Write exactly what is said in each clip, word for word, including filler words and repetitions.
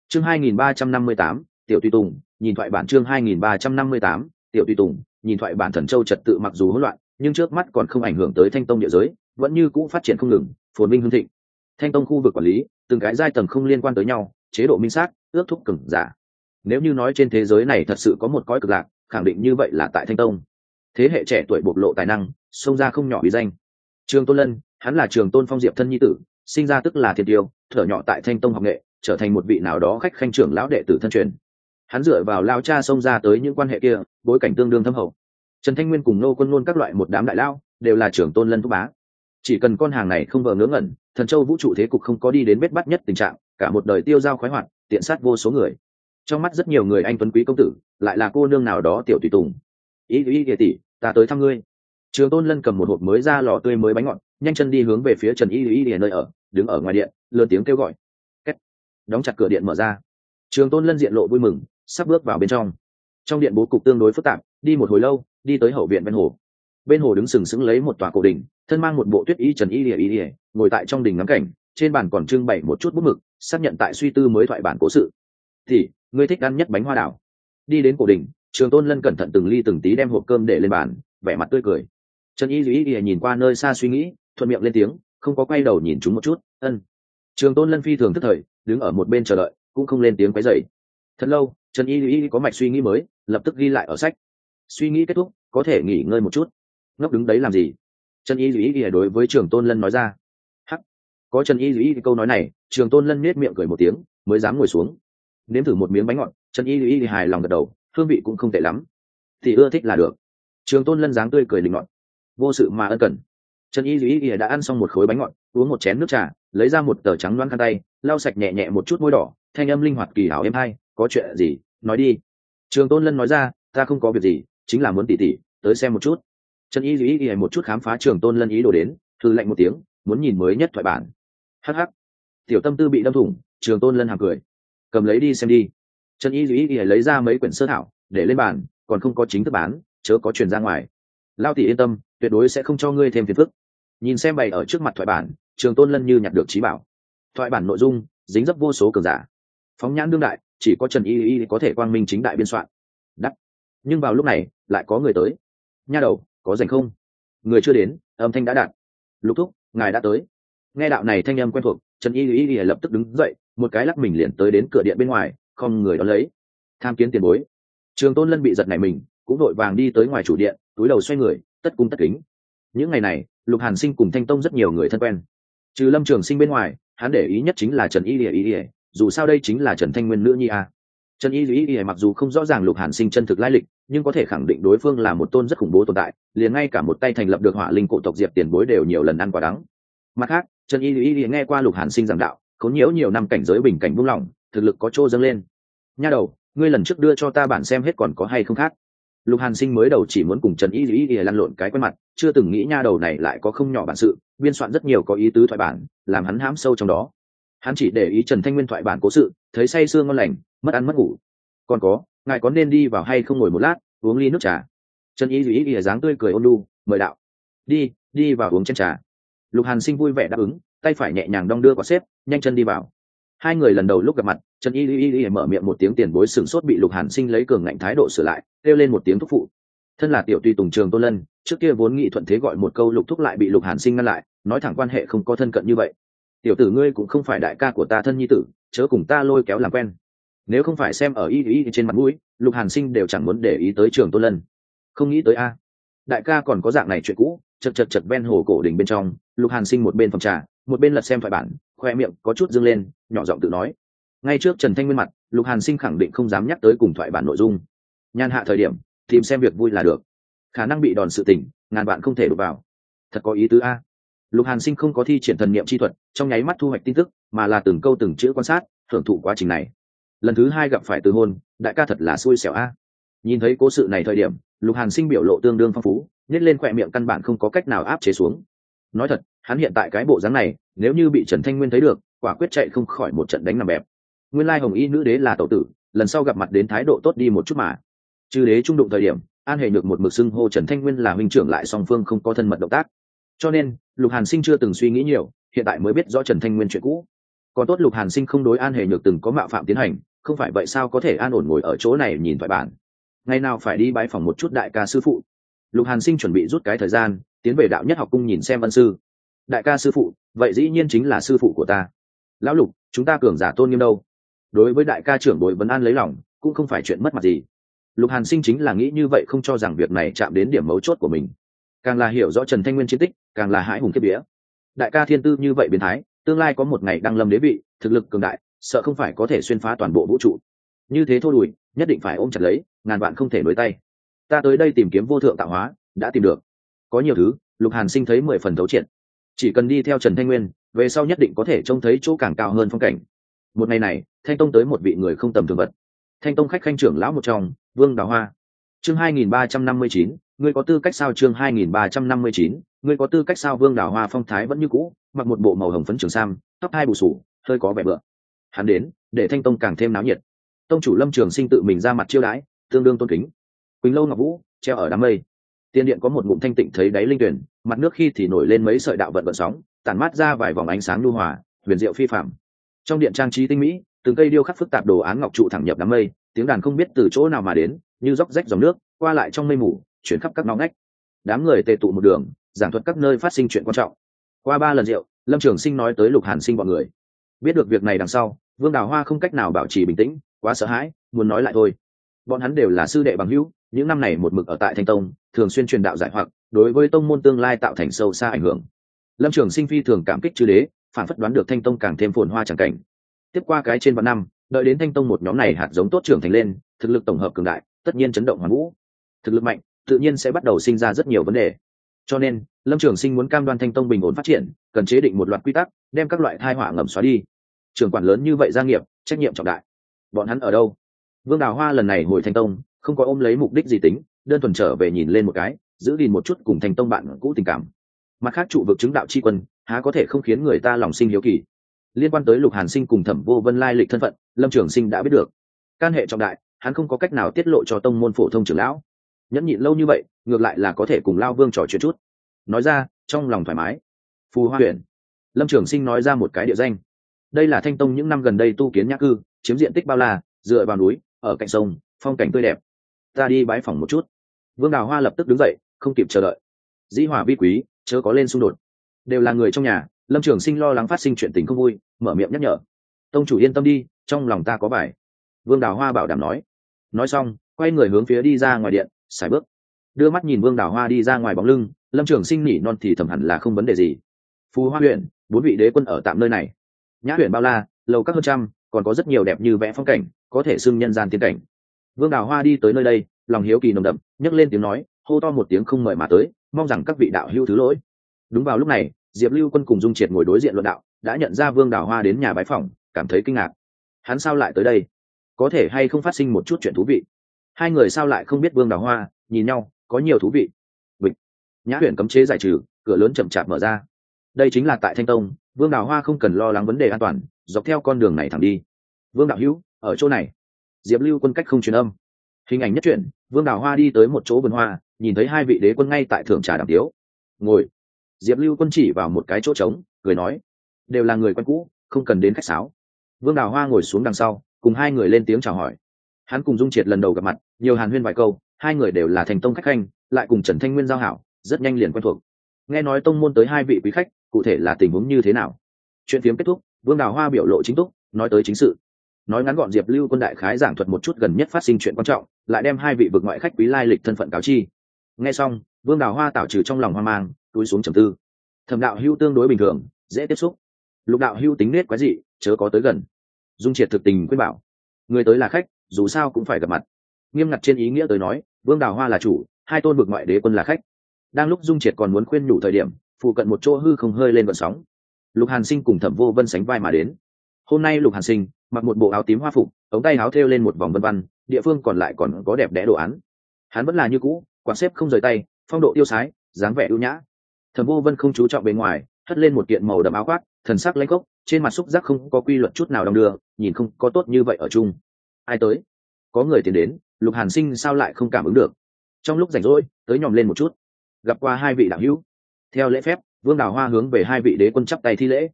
chương hai nghìn ba trăm năm mươi tám, tiểu tùy tùng nhìn thoại bản. Chương hai nghìn ba trăm năm mươi tám, tiểu tùy tùng nhìn thoại bản. Thần châu trật tự mặc dù hỗn loạn, nhưng trước mắt còn không ảnh hưởng tới Thanh Tông địa giới, vẫn như cũ phát triển không ngừng, phồn vinh hưng thịnh. Thanh Tông khu vực quản lý, từng cái giai tầng không liên quan tới nhau, chế độ minh xác, ước thúc cường giả. Nếu như nói trên thế giới này thật sự có một cõi cực lạc, khẳng định như vậy là tại Thanh Tông. Thế hệ trẻ tuổi bộc lộ tài năng, xông ra không nhỏ uy danh. Trường Tôn Lân, hắn là Trường Tôn Phong Diệp thân nhi tử, sinh ra tức là thiên tiêu, thở nhỏ tại Thanh Tông học nghệ, trở thành một vị nào đó khách khanh trưởng lão đệ tử thân truyền. Hắn dựa vào lao cha xông ra tới những quan hệ kia, bối cảnh tương đương thâm hậu. Trần Thanh Nguyên cùng Nô Quân Nôn các loại một đám đại lao, đều là Trường Tôn Lân thúc bá. Chỉ cần con hàng này không vờ ngớ ngẩn, Thần Châu vũ trụ thế cục không có đi đến bết bát nhất tình trạng, cả một đời tiêu dao khoái hoạt, tiện sát vô số người. Trong mắt rất nhiều người anh tuấn quý công tử, lại là cô nương nào đó tiểu tùy tùng. Ý ý ý tỷ, ta tới thăm ngươi. Trường Tôn Lân cầm một hộp mới ra lò tươi mới bánh ngọt, nhanh chân đi hướng về phía Trần Y Y Y nơi ở, đứng ở ngoài điện, lớn tiếng kêu gọi. Két. Đóng chặt cửa điện mở ra. Trường Tôn Lân diện lộ vui mừng, sắp bước vào bên trong. Trong điện bố cục tương đối phức tạp, đi một hồi lâu, đi tới hậu viện bên hồ. Bên hồ đứng sừng sững lấy một tòa cổ đỉnh, thân mang một bộ tuyết y Trần Y Y Y, ngồi tại trong đỉnh ngắm cảnh, trên bàn còn trưng bày một chút bút mực, xác nhận tại suy tư mới thoại bản cố sự. Thì, ngươi thích ăn nhất bánh hoa đảo. Đi đến cổ đỉnh, Trường Tôn Lân cẩn thận từng ly từng tí đem hộp cơm để lên bàn, vẻ mặt tươi cười. Trần Y Duy Y nhìn qua nơi xa suy nghĩ, thuận miệng lên tiếng, không có quay đầu nhìn chúng một chút. Ân. Trường Tôn Lân phi thường tức thời, đứng ở một bên chờ đợi, cũng không lên tiếng quấy rầy. Thật lâu, Trần Y Duy Y có mạch suy nghĩ mới, lập tức ghi lại ở sách. Suy nghĩ kết thúc, có thể nghỉ ngơi một chút. Ngốc đứng đấy làm gì? Trần Y Duy Y đối với Trường Tôn Lân nói ra. Hắc. Có Trần Y Duy Y câu nói này, Trường Tôn Lân nhếch miệng cười một tiếng, mới dám ngồi xuống. Nếm thử một miếng bánh ngọt, Trần Y Y hài lòng gật đầu, hương vị cũng không tệ lắm, thì ưa thích là được. Trường Tôn Lân dáng tươi cười linh ngọt, vô sự mà ân cần. Trần Y Y đã ăn xong một khối bánh ngọt, uống một chén nước trà, lấy ra một tờ trắng loáng khăn tay, lau sạch nhẹ nhẹ một chút môi đỏ, thanh âm linh hoạt kỳ hảo êm hay. Có chuyện gì, nói đi. Trường Tôn Lân nói ra, ta không có việc gì, chính là muốn tỉ tỉ tới xem một chút. Trần Y Y một chút khám phá Trường Tôn Lân ý đồ đến, thư lạnh một tiếng, muốn nhìn mới nhất thoại bản. Hắc hắc, tiểu tâm tư bị đâm thủng. Trường Tôn Lân hàm cười, cầm lấy đi xem đi. Trần Y Duy Y lấy ra mấy quyển sơ thảo để lên bàn, còn không có chính thức bán, chớ có truyền ra ngoài. Lao tỷ yên tâm, tuyệt đối sẽ không cho ngươi thêm phiền phức. Nhìn xem bày ở trước mặt thoại bản, Trường Tôn Lân như nhặt được trí bảo. Thoại bản nội dung dính dấp vô số cường giả, phóng nhãn đương đại, chỉ có Trần Y Y có thể quang minh chính đại biên soạn. Đắt. Nhưng vào lúc này, lại có người tới. Nha đầu, có rảnh không? Người chưa đến, âm thanh đã đạt. Lục thúc, ngài đã tới. Nghe đạo này thanh âm quen thuộc, Trần Y Y lập tức đứng dậy, một cái lắc mình liền tới đến cửa điện bên ngoài, không người đón lấy. Tham kiến tiền bối. Trường Tôn Lân bị giật nảy mình, cũng đội vàng đi tới ngoài chủ điện, túi đầu xoay người, tất cung tất kính. Những ngày này, Lục Hàn Sinh cùng Thanh Tông rất nhiều người thân quen. Trừ Lâm Trường Sinh bên ngoài, hắn để ý nhất chính là Trần Y Y Y, dù sao đây chính là Trần Thanh Nguyên nữ nhi a. Trần Y Y Y mặc dù không rõ ràng Lục Hàn Sinh chân thực lai lịch, nhưng có thể khẳng định đối phương là một tôn rất khủng bố tồn tại, liền ngay cả một tay thành lập được Hỏa Linh cổ tộc Diệp tiền bối đều nhiều lần ăn quả đắng. Mặt khác, Trần Y Y nghe qua Lục Hàn Sinh giảng đạo, có nhiều nhiều năm cảnh giới bình cảnh buông lỏng, thực lực có chỗ dâng lên. Nha đầu, ngươi lần trước đưa cho ta bản xem hết còn có hay không khác? Lục Hàn Sinh mới đầu chỉ muốn cùng Trần Y Y Y lăn lộn cái quen mặt, chưa từng nghĩ nha đầu này lại có không nhỏ bản sự, biên soạn rất nhiều có ý tứ thoại bản, làm hắn hãm sâu trong đó. Hắn chỉ để ý Trần Thanh Nguyên thoại bản cố sự, thấy say sưa ngon lành, mất ăn mất ngủ. Còn có, ngài có nên đi vào hay không ngồi một lát, uống ly nước trà? Trần Y Y Y dáng tươi cười ôn nhu, mời đạo. Đi, đi vào uống chén trà. Lục Hàn Sinh vui vẻ đáp ứng, tay phải nhẹ nhàng đong đưa quả xếp, nhanh chân đi vào. Hai người lần đầu lúc gặp mặt, Trần Y Y Y mở miệng một tiếng tiền bối sửng sốt bị Lục Hàn Sinh lấy cường ngạnh thái độ sửa lại, kêu lên một tiếng thúc phụ. Thân là tiểu tùy tùng Trường Tôn Lân, trước kia vốn nghị thuận thế gọi một câu Lục thúc lại bị Lục Hàn Sinh ngăn lại, nói thẳng quan hệ không có thân cận như vậy. Tiểu tử ngươi cũng không phải đại ca của ta thân nhi tử, chớ cùng ta lôi kéo làm quen. Nếu không phải xem ở Y Y trên mặt mũi, Lục Hàn Sinh đều chẳng muốn để ý tới Trường Tôn Lân. Không nghĩ tới a, đại ca còn có dạng này chuyện cũ. Chật chật chật ven hồ cổ đỉnh bên trong, Lục Hàn Sinh một bên phòng trà, một bên lật xem thoại bản, khoe miệng có chút dương lên, nhỏ giọng tự nói. Ngay trước Trần Thanh Nguyên mặt, Lục Hàn Sinh khẳng định không dám nhắc tới cùng thoại bản nội dung. Nhan hạ thời điểm, tìm xem việc vui là được. Khả năng bị đòn sự tình, ngàn bạn không thể đụng vào. Thật có ý tứ a. Lục Hàn Sinh không có thi triển thần niệm chi thuật, trong nháy mắt thu hoạch tin tức, mà là từng câu từng chữ quan sát, hưởng thụ quá trình này. Lần thứ hai gặp phải từ hôn, đại ca thật là xui xẻo a. Nhìn thấy cố sự này thời điểm, Lục Hàn Sinh biểu lộ tương đương phong phú, nhếch lên khỏe miệng căn bản không có cách nào áp chế xuống. Nói thật, hắn hiện tại cái bộ dáng này, nếu như bị Trần Thanh Nguyên thấy được, quả quyết chạy không khỏi một trận đánh nằm bẹp. Nguyên lai Hồng Y nữ đế là tẩu tử, lần sau gặp mặt đến thái độ tốt đi một chút mà. Chư đế trung đụng thời điểm, An Hề Nhược một mực xưng hô Trần Thanh Nguyên là huynh trưởng, lại song phương không có thân mật động tác. Cho nên, Lục Hàn Sinh chưa từng suy nghĩ nhiều, hiện tại mới biết rõ Trần Thanh Nguyên chuyện cũ. Còn tốt Lục Hàn Sinh không đối An Hề Nhược từng có mạo phạm tiến hành, không phải vậy sao có thể an ổn ngồi ở chỗ này nhìn thoại bản. Ngày nào phải đi bái phòng một chút đại ca sư phụ. Lục Hàn Sinh chuẩn bị rút cái thời gian tiến về đạo nhất học cung nhìn xem ân sư. Đại ca sư phụ, vậy dĩ nhiên chính là sư phụ của ta. Lão Lục, chúng ta cường giả tôn nghiêm đâu? Đối với đại ca trưởng bối vấn an lấy lòng, cũng không phải chuyện mất mặt gì. Lục Hàn Sinh chính là nghĩ như vậy, không cho rằng việc này chạm đến điểm mấu chốt của mình. Càng là hiểu rõ Trần Thanh Nguyên chiến tích, càng là hãi hùng kiếp vía. Đại ca thiên tư như vậy biến thái, tương lai có một ngày đăng lâm đế vị, thực lực cường đại, sợ không phải có thể xuyên phá toàn bộ vũ trụ. Như thế thô đùi, nhất định phải ôm chặt lấy, ngàn vạn không thể nối tay. Ta tới đây tìm kiếm vô thượng tạo hóa, đã tìm được. Có nhiều thứ, Lục Hàn Sinh thấy mười phần thấu triệt. Chỉ cần đi theo Trần Thanh Nguyên, về sau nhất định có thể trông thấy chỗ càng cao hơn phong cảnh. Một ngày này, Thanh Tông tới một vị người không tầm thường vật. Thanh Tông khách khanh trưởng lão một trong, Vương Đào Hoa. Chương hai nghìn ba trăm năm mươi chín, ngươi có tư cách sao? Chương hai nghìn ba trăm năm mươi chín, ngươi có tư cách sao? Vương Đào Hoa phong thái vẫn như cũ, mặc một bộ màu hồng phấn trường sam, tóc hai bù sủ, hơi có vẻ bựa. Hắn đến, để Thanh Tông càng thêm náo nhiệt. Tông chủ Lâm Trường Sinh tự mình ra mặt chiêu đãi, tương đương tôn kính. Quỳnh lâu ngọc vũ, treo ở đám mây. Tiên điện có một ngụm thanh tịnh thấy đáy linh tuyển, mặt nước khi thì nổi lên mấy sợi đạo vận vận sóng, tản mát ra vài vòng ánh sáng nhu hòa, huyền diệu phi phàm. Trong điện trang trí tinh mỹ, từng cây điêu khắc phức tạp đồ án ngọc trụ thẳng nhập đám mây, tiếng đàn không biết từ chỗ nào mà đến, như róc rách dòng nước, qua lại trong mây mù, chuyển khắp các ngõ ngách. Đám người tề tụ một đường, giảng thuật các nơi phát sinh chuyện quan trọng. Qua ba lần rượu, Lâm Trường Sinh nói tới Lục Hàn Sinh bọn người. Biết được việc này đằng sau, Vương Đào Hoa không cách nào bảo trì bình tĩnh, quá sợ hãi, muốn nói lại thôi. Bọn hắn đều là sư đệ bằng hữu, những năm này một mực ở tại Thanh Tông, thường xuyên truyền đạo giải hoặc, đối với tông môn tương lai tạo thành sâu xa ảnh hưởng. Lâm Trường Sinh phi thường cảm kích chư đế, phản phất đoán được Thanh Tông càng thêm phồn hoa chẳng cảnh. Tiếp qua cái trên vạn năm, đợi đến Thanh Tông một nhóm này hạt giống tốt trưởng thành lên, thực lực tổng hợp cường đại, tất nhiên chấn động hoàn vũ. Thực lực mạnh, tự nhiên sẽ bắt đầu sinh ra rất nhiều vấn đề. Cho nên, Lâm Trường Sinh muốn cam đoan Thanh Tông bình ổn phát triển, cần chế định một loạt quy tắc, đem các loại tai họa ngầm xóa đi. Trường quản lớn như vậy gia nghiệp, trách nhiệm trọng đại. Bọn hắn ở đâu? Vương Đào Hoa lần này hồi Thanh Tông, không có ôm lấy mục đích gì tính, đơn thuần trở về nhìn lên một cái, giữ gìn một chút cùng Thanh Tông bạn cũ tình cảm. Mặt khác trụ vực chứng đạo chi quân, há có thể không khiến người ta lòng sinh hiếu kỳ. Liên quan tới Lục Hàn Sinh cùng Thẩm Vô Vân lai lịch thân phận, Lâm Trường Sinh đã biết được. Can hệ trọng đại, hắn không có cách nào tiết lộ cho tông môn phổ thông trưởng lão. Nhẫn nhịn lâu như vậy, ngược lại là có thể cùng Lao Vương trò chuyện chút. Nói ra, trong lòng thoải mái. Phù Hoa huyện. Lâm Trường Sinh nói ra một cái địa danh. Đây là Thanh Tông những năm gần đây tu kiến nhã cư, chiếm diện tích bao la, dựa vào núi, ở cạnh sông, phong cảnh tươi đẹp. Ta đi bái phỏng một chút. Vương Đào Hoa lập tức đứng dậy, không kịp chờ đợi. Dĩ hòa vi quý, chớ có lên xung đột. Đều là người trong nhà, Lâm Trường Sinh lo lắng phát sinh chuyện tình không vui, mở miệng nhắc nhở. Tông chủ yên tâm đi, trong lòng ta có bài. Vương Đào Hoa bảo đảm nói. Nói xong, quay người hướng phía đi ra ngoài điện, sải bước. Đưa mắt nhìn Vương Đào Hoa đi ra ngoài bóng lưng, Lâm Trường Sinh nỉ non thì thầm hẳn là không vấn đề gì. Phù Hoa huyện, bốn vị đế quân ở tạm nơi này. Nhã huyện bao la, lầu các hơn trăm, còn có rất nhiều đẹp như vẽ phong cảnh, có thể xưng nhân gian tiên cảnh. Vương Đào Hoa đi tới nơi đây, lòng hiếu kỳ nồng đậm, nhấc lên tiếng nói, hô to một tiếng không mời mà tới, mong rằng các vị đạo hữu thứ lỗi. Đúng vào lúc này, Diệp Lưu Quân cùng Dung Triệt ngồi đối diện luận đạo, đã nhận ra Vương Đào Hoa đến nhà bái phỏng, cảm thấy kinh ngạc. Hắn sao lại tới đây? Có thể hay không phát sinh một chút chuyện thú vị? Hai người sao lại không biết Vương Đào Hoa, nhìn nhau, có nhiều thú vị. Bịch. Nhã huyện cấm chế giải trừ, cửa lớn chậm chạp mở ra. Đây chính là tại Thanh Tông, Vương Đào Hoa không cần lo lắng vấn đề an toàn, dọc theo con đường này thẳng đi. Vương đạo hữu, ở chỗ này. Diệp Lưu Quân cách không truyền âm. Hình ảnh nhất truyện, Vương Đào Hoa đi tới một chỗ vườn hoa, nhìn thấy hai vị đế quân ngay tại thưởng trà đàm tiếu. Ngồi. Diệp Lưu Quân chỉ vào một cái chỗ trống, cười nói, đều là người quen cũ, không cần đến khách sáo. Vương Đào Hoa ngồi xuống đằng sau, cùng hai người lên tiếng chào hỏi. Hắn cùng Dung Triệt lần đầu gặp mặt, nhiều hàn huyên vài câu, hai người đều là Thành Tông khách khanh, lại cùng Trần Thanh Nguyên giao hảo, rất nhanh liền quen thuộc. Nghe nói tông môn tới hai vị quý khách, cụ thể là tình huống như thế nào? Chuyện phiếm kết thúc, Vương Đào Hoa biểu lộ chính túc, nói tới chính sự. Nói ngắn gọn, Diệp Lưu Quân đại khái giảng thuật một chút gần nhất phát sinh chuyện quan trọng, lại đem hai vị vực ngoại khách quý lai lịch thân phận cáo chi. Nghe xong, Vương Đào Hoa tảo trừ trong lòng hoang mang, túi xuống trầm tư. Thẩm đạo hưu tương đối bình thường, dễ tiếp xúc. Lục đạo hưu tính nết quái dị, chớ có tới gần. Dung Triệt thực tình khuyên bảo, người tới là khách, dù sao cũng phải gặp mặt. Nghiêm ngặt trên ý nghĩa tới nói, Vương Đào Hoa là chủ, hai tôn vực ngoại đế quân là khách. Đang lúc Dung Triệt còn muốn khuyên nhủ thời điểm, phụ cận một chỗ hư không hơi lên gợn sóng. Lục Hàn Sinh cùng Thẩm Vô Vân sánh vai mà đến. Hôm nay Lục Hàn Sinh mặc một bộ áo tím hoa phục, ống tay áo thêu lên một vòng vân vân, địa phương còn lại còn có đẹp đẽ đồ án. Hắn vẫn là như cũ, quạt xếp không rời tay, phong độ tiêu sái, dáng vẻ ưu nhã. Thẩm Vô Vân không chú trọng bề ngoài, hất lên một kiện màu đậm áo khoác, thần sắc lãnh khốc, trên mặt xúc giác không có quy luật chút nào đong đưa, nhìn không có tốt như vậy ở chung. Ai tới? Có người tiến đến, Lục Hàn Sinh sao lại không cảm ứng được? Trong lúc rảnh rỗi, tới nhòm lên một chút, gặp qua hai vị đạo hữu. Theo lễ phép, Vương Đào Hoa hướng về hai vị đế quân chắp tay thi lễ.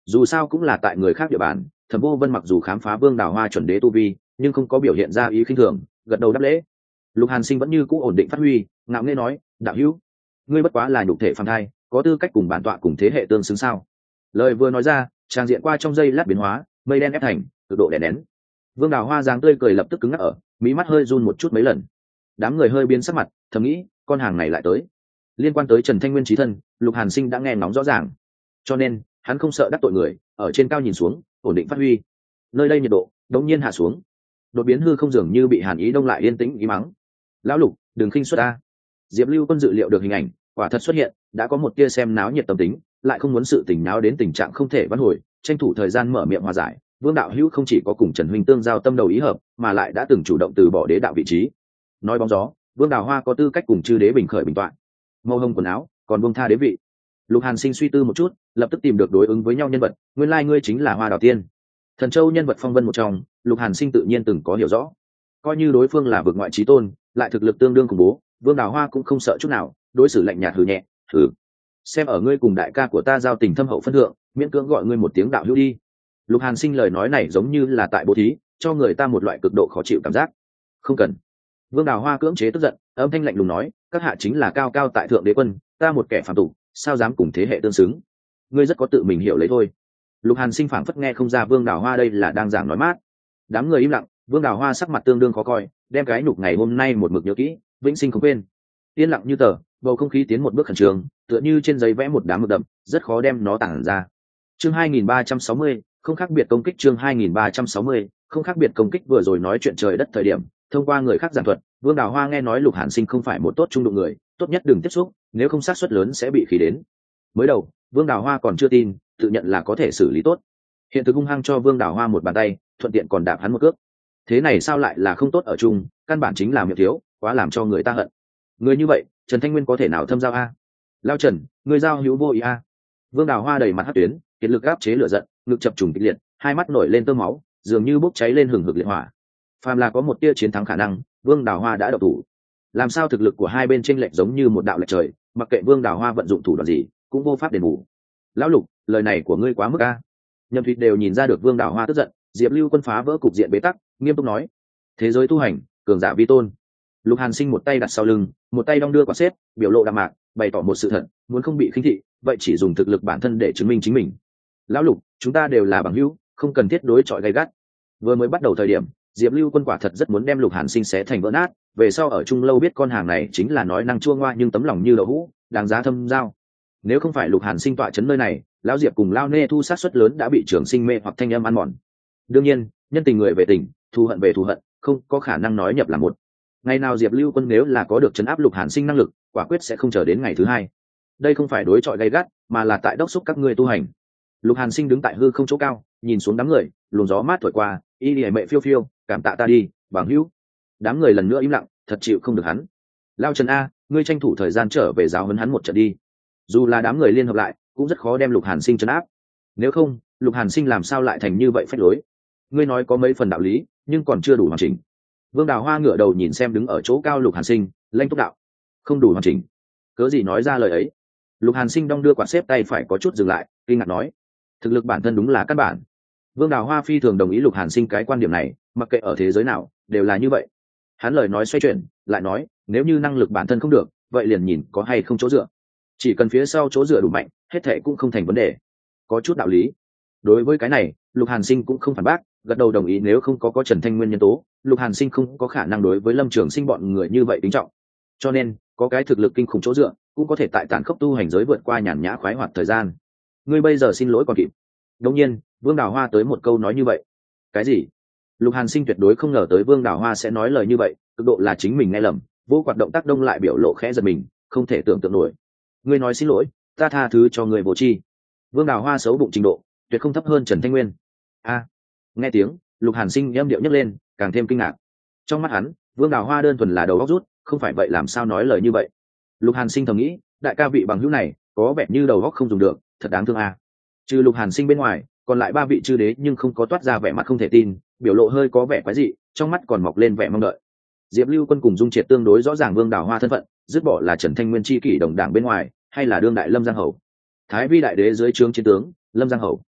dù sao cũng là tại người khác địa bàn. Thẩm Vô Vân mặc dù khám phá Vương Đào Hoa chuẩn đế tu vi, nhưng không có biểu hiện ra ý khinh thường, gật đầu đáp lễ. Lục Hàn Sinh vẫn như cũ ổn định phát huy, ngạo nghễ nói, đạo hữu, ngươi bất quá là nhục thể phàm thai, có tư cách cùng bản tọa cùng thế hệ tương xứng sao? Lời vừa nói ra, trang diện qua trong giây lát biến hóa, mây đen ép thành, cực độ đè nén. Vương Đào Hoa dáng tươi cười lập tức cứng ngắc ở, mí mắt hơi run một chút mấy lần. Đám người hơi biến sắc mặt, thầm nghĩ, con hàng này lại tới. Liên quan tới Trần Thanh Nguyên chí thân, Lục Hàn Sinh đã nghe nóng rõ ràng, cho nên hắn không sợ đắc tội người, ở trên cao nhìn xuống, ổn định phát huy. Nơi đây nhiệt độ đột nhiên hạ xuống, đột biến hư không dường như bị hàn ý đông lại, yên tĩnh ý mắng, lão Lục, đừng khinh suất ta. Diệp Lưu Quân dự liệu được hình ảnh quả thật xuất hiện, đã có một tia xem náo nhiệt tâm tính, lại không muốn sự tình náo đến tình trạng không thể vãn hồi, tranh thủ thời gian mở miệng hòa giải. Vương đạo hữu không chỉ có cùng Trần huynh tương giao tâm đầu ý hợp, mà lại đã từng chủ động từ bỏ đế đạo vị trí. Nói bóng gió, Vương Đào Hoa có tư cách cùng chư đế bình khởi bình toạn. Màu hồng quần áo, còn buông tha đế vị. Lục Hàn Sinh suy tư một chút, lập tức tìm được đối ứng với nhau nhân vật, nguyên lai ngươi chính là Hoa Đào Tiên. Thần Châu nhân vật phong vân một trong, Lục Hàn Sinh tự nhiên từng có hiểu rõ. Coi như đối phương là vực ngoại chí tôn, lại thực lực tương đương khủng bố, Vương Đào Hoa cũng không sợ chút nào, đối xử lạnh nhạt hừ nhẹ, "Thử, xem ở ngươi cùng đại ca của ta giao tình thâm hậu phân thượng, miễn cưỡng gọi ngươi một tiếng đạo hữu đi." Lục Hàn Sinh lời nói này giống như là tại bố thí, cho người ta một loại cực độ khó chịu cảm giác. "Không cần." Vương Đào Hoa cưỡng chế tức giận, âm thanh lạnh lùng nói, "Các hạ chính là cao cao tại thượng đế quân, ta một kẻ phàm tục, sao dám cùng thế hệ tương xứng? Ngươi rất có tự mình hiểu lấy thôi." Lục Hàn Sinh phảng phất nghe không ra Vương Đào Hoa đây là đang giảng nói mát. Đám người im lặng, Vương Đào Hoa sắc mặt tương đương khó coi, đem cái nhục ngày hôm nay một mực nhớ kỹ, vĩnh sinh không quên. Yên lặng như tờ, bầu không khí tiến một bước khẩn trương, tựa như trên giấy vẽ một đám mực đậm, rất khó đem nó tản ra. Chương hai nghìn ba trăm sáu mươi, không khác biệt công kích. Chương hai nghìn ba trăm sáu mươi, không khác biệt công kích. Vừa rồi nói chuyện trời đất thời điểm, thông qua người khác giảng thuật, Vương Đào Hoa nghe nói Lục Hàn Sinh không phải một tốt trung đụng người, tốt nhất đừng tiếp xúc, nếu không xác suất lớn sẽ bị khí đến. Mới đầu, Vương Đào Hoa còn chưa tin, tự nhận là có thể xử lý tốt. Hiện thực hung hăng cho Vương Đào Hoa một bàn tay, thuận tiện còn đạp hắn một cước. Thế này sao lại là không tốt ở chung, căn bản chính là miệng thiếu, quá làm cho người ta hận. Người như vậy, Trần Thanh Nguyên có thể nào thâm giao a? Lao Trần, người giao hữu vô ý a? Vương Đào Hoa đầy mặt hất tuyến, kiệt lực áp chế lửa giận, ngực chập trùng kịch liệt, hai mắt nổi lên tơ máu, dường như bốc cháy lên hừng hực liệt hỏa. Phàm là có một tia chiến thắng khả năng, Vương Đào Hoa đã độc thủ. Làm sao thực lực của hai bên chênh lệch giống như một đạo lệch trời, mặc kệ Vương Đào Hoa vận dụng thủ đoạn gì, cũng vô pháp đền bù. Lão Lục, lời này của ngươi quá mức a. Nhậm Thụy đều nhìn ra được Vương Đào Hoa tức giận, Diệp Lưu Quân phá vỡ cục diện bế tắc, nghiêm túc nói: "Thế giới tu hành, cường giả vi tôn." Lục Hàn Sinh một tay đặt sau lưng, một tay đong đưa quả xếp, biểu lộ đạm mạc, bày tỏ một sự thật, muốn không bị khinh thị, vậy chỉ dùng thực lực bản thân để chứng minh chính mình. "Lão Lục, chúng ta đều là bằng hữu, không cần thiết đối chọi gay gắt." Vừa mới bắt đầu thời điểm, Diệp Lưu Quân quả thật rất muốn đem Lục Hàn Sinh xé thành vỡ nát, về sau ở chung lâu biết con hàng này chính là nói năng chua ngoa nhưng tấm lòng như đậu hũ, đáng giá thâm giao. Nếu không phải Lục Hàn Sinh tọa chấn nơi này, lão Diệp cùng Lao Nê thu sát suất lớn đã bị Trường Sinh mê hoặc thanh âm ăn mòn. Đương nhiên, nhân tình người về tình, thù hận về thù hận, không có khả năng nói nhập là một. Ngày nào Diệp Lưu Quân nếu là có được trấn áp Lục Hàn Sinh năng lực, quả quyết sẽ không chờ đến ngày thứ hai. Đây không phải đối chọi gay gắt, mà là tại đốc thúc các ngươi tu hành. Lục Hàn Sinh đứng tại hư không chỗ cao, nhìn xuống đám người, luồng gió mát thổi qua, y lìa mệ phiêu phiêu, cảm tạ ta đi, bằng hữu. Đám người lần nữa im lặng, thật chịu không được hắn. Lao Trần a, ngươi tranh thủ thời gian trở về giáo huấn hắn một trận đi. Dù là đám người liên hợp lại, cũng rất khó đem Lục Hàn Sinh trấn áp. Nếu không, Lục Hàn Sinh làm sao lại thành như vậy phách lối? Ngươi nói có mấy phần đạo lý, nhưng còn chưa đủ hoàn chỉnh. Vương Đào Hoa ngửa đầu nhìn xem đứng ở chỗ cao Lục Hàn Sinh, lanh túc đạo: "Không đủ hoàn chỉnh." Cớ gì nói ra lời ấy? Lục Hàn Sinh đong đưa quạt xếp tay phải có chút dừng lại, kinh ngạc nói: "Thực lực bản thân đúng là căn bản." Vương Đào Hoa phi thường đồng ý Lục Hàn Sinh cái quan điểm này, mặc kệ ở thế giới nào, đều là như vậy. Hắn lời nói xoay chuyển, lại nói: "Nếu như năng lực bản thân không được, vậy liền nhìn có hay không chỗ dựa. Chỉ cần phía sau chỗ dựa đủ mạnh, hết thệ cũng không thành vấn đề." Có chút đạo lý. Đối với cái này, Lục Hàn Sinh cũng không phản bác, gật đầu đồng ý. Nếu không có có Trần Thanh Nguyên nhân tố, Lục Hàn Sinh không có khả năng đối với Lâm Trường Sinh bọn người như vậy kính trọng. Cho nên, có cái thực lực kinh khủng chỗ dựa, cũng có thể tại tản khốc tu hành giới vượt qua nhàn nhã khoái hoạt thời gian. Ngươi bây giờ xin lỗi còn kịp. Đương nhiên, Vương Đào Hoa tới một câu nói như vậy. Cái gì? Lục Hàn Sinh tuyệt đối không ngờ tới Vương Đào Hoa sẽ nói lời như vậy, cực độ là chính mình nghe lầm, vô quạt động tác đông lại biểu lộ khẽ giật mình, không thể tưởng tượng nổi. Ngươi nói xin lỗi, ta tha thứ cho người vô tri. Vương Đào Hoa xấu bụng trình độ, tuyệt không thấp hơn Trần Thanh Nguyên. A. Nghe tiếng, Lục Hàn Sinh âm điệu nhấc lên, càng thêm kinh ngạc. Trong mắt hắn, Vương Đào Hoa đơn thuần là đầu óc rút, không phải vậy làm sao nói lời như vậy. Lục Hàn Sinh thầm nghĩ, đại ca vị bằng hữu này, có vẻ như đầu óc không dùng được, thật đáng thương a. Trừ Lục Hàn Sinh bên ngoài, còn lại ba vị chư đế nhưng không có toát ra vẻ mặt không thể tin, biểu lộ hơi có vẻ quái dị, trong mắt còn mọc lên vẻ mong đợi. Diệp Lưu Quân cùng Dung Triệt tương đối rõ ràng Vương Đào Hoa thân phận, dứt bỏ là Trần Thanh Nguyên chi kỷ đồng đảng bên ngoài, hay là đương đại Lâm Giang Hầu, Thái Vi đại đế dưới trướng chiến tướng Lâm Giang Hầu.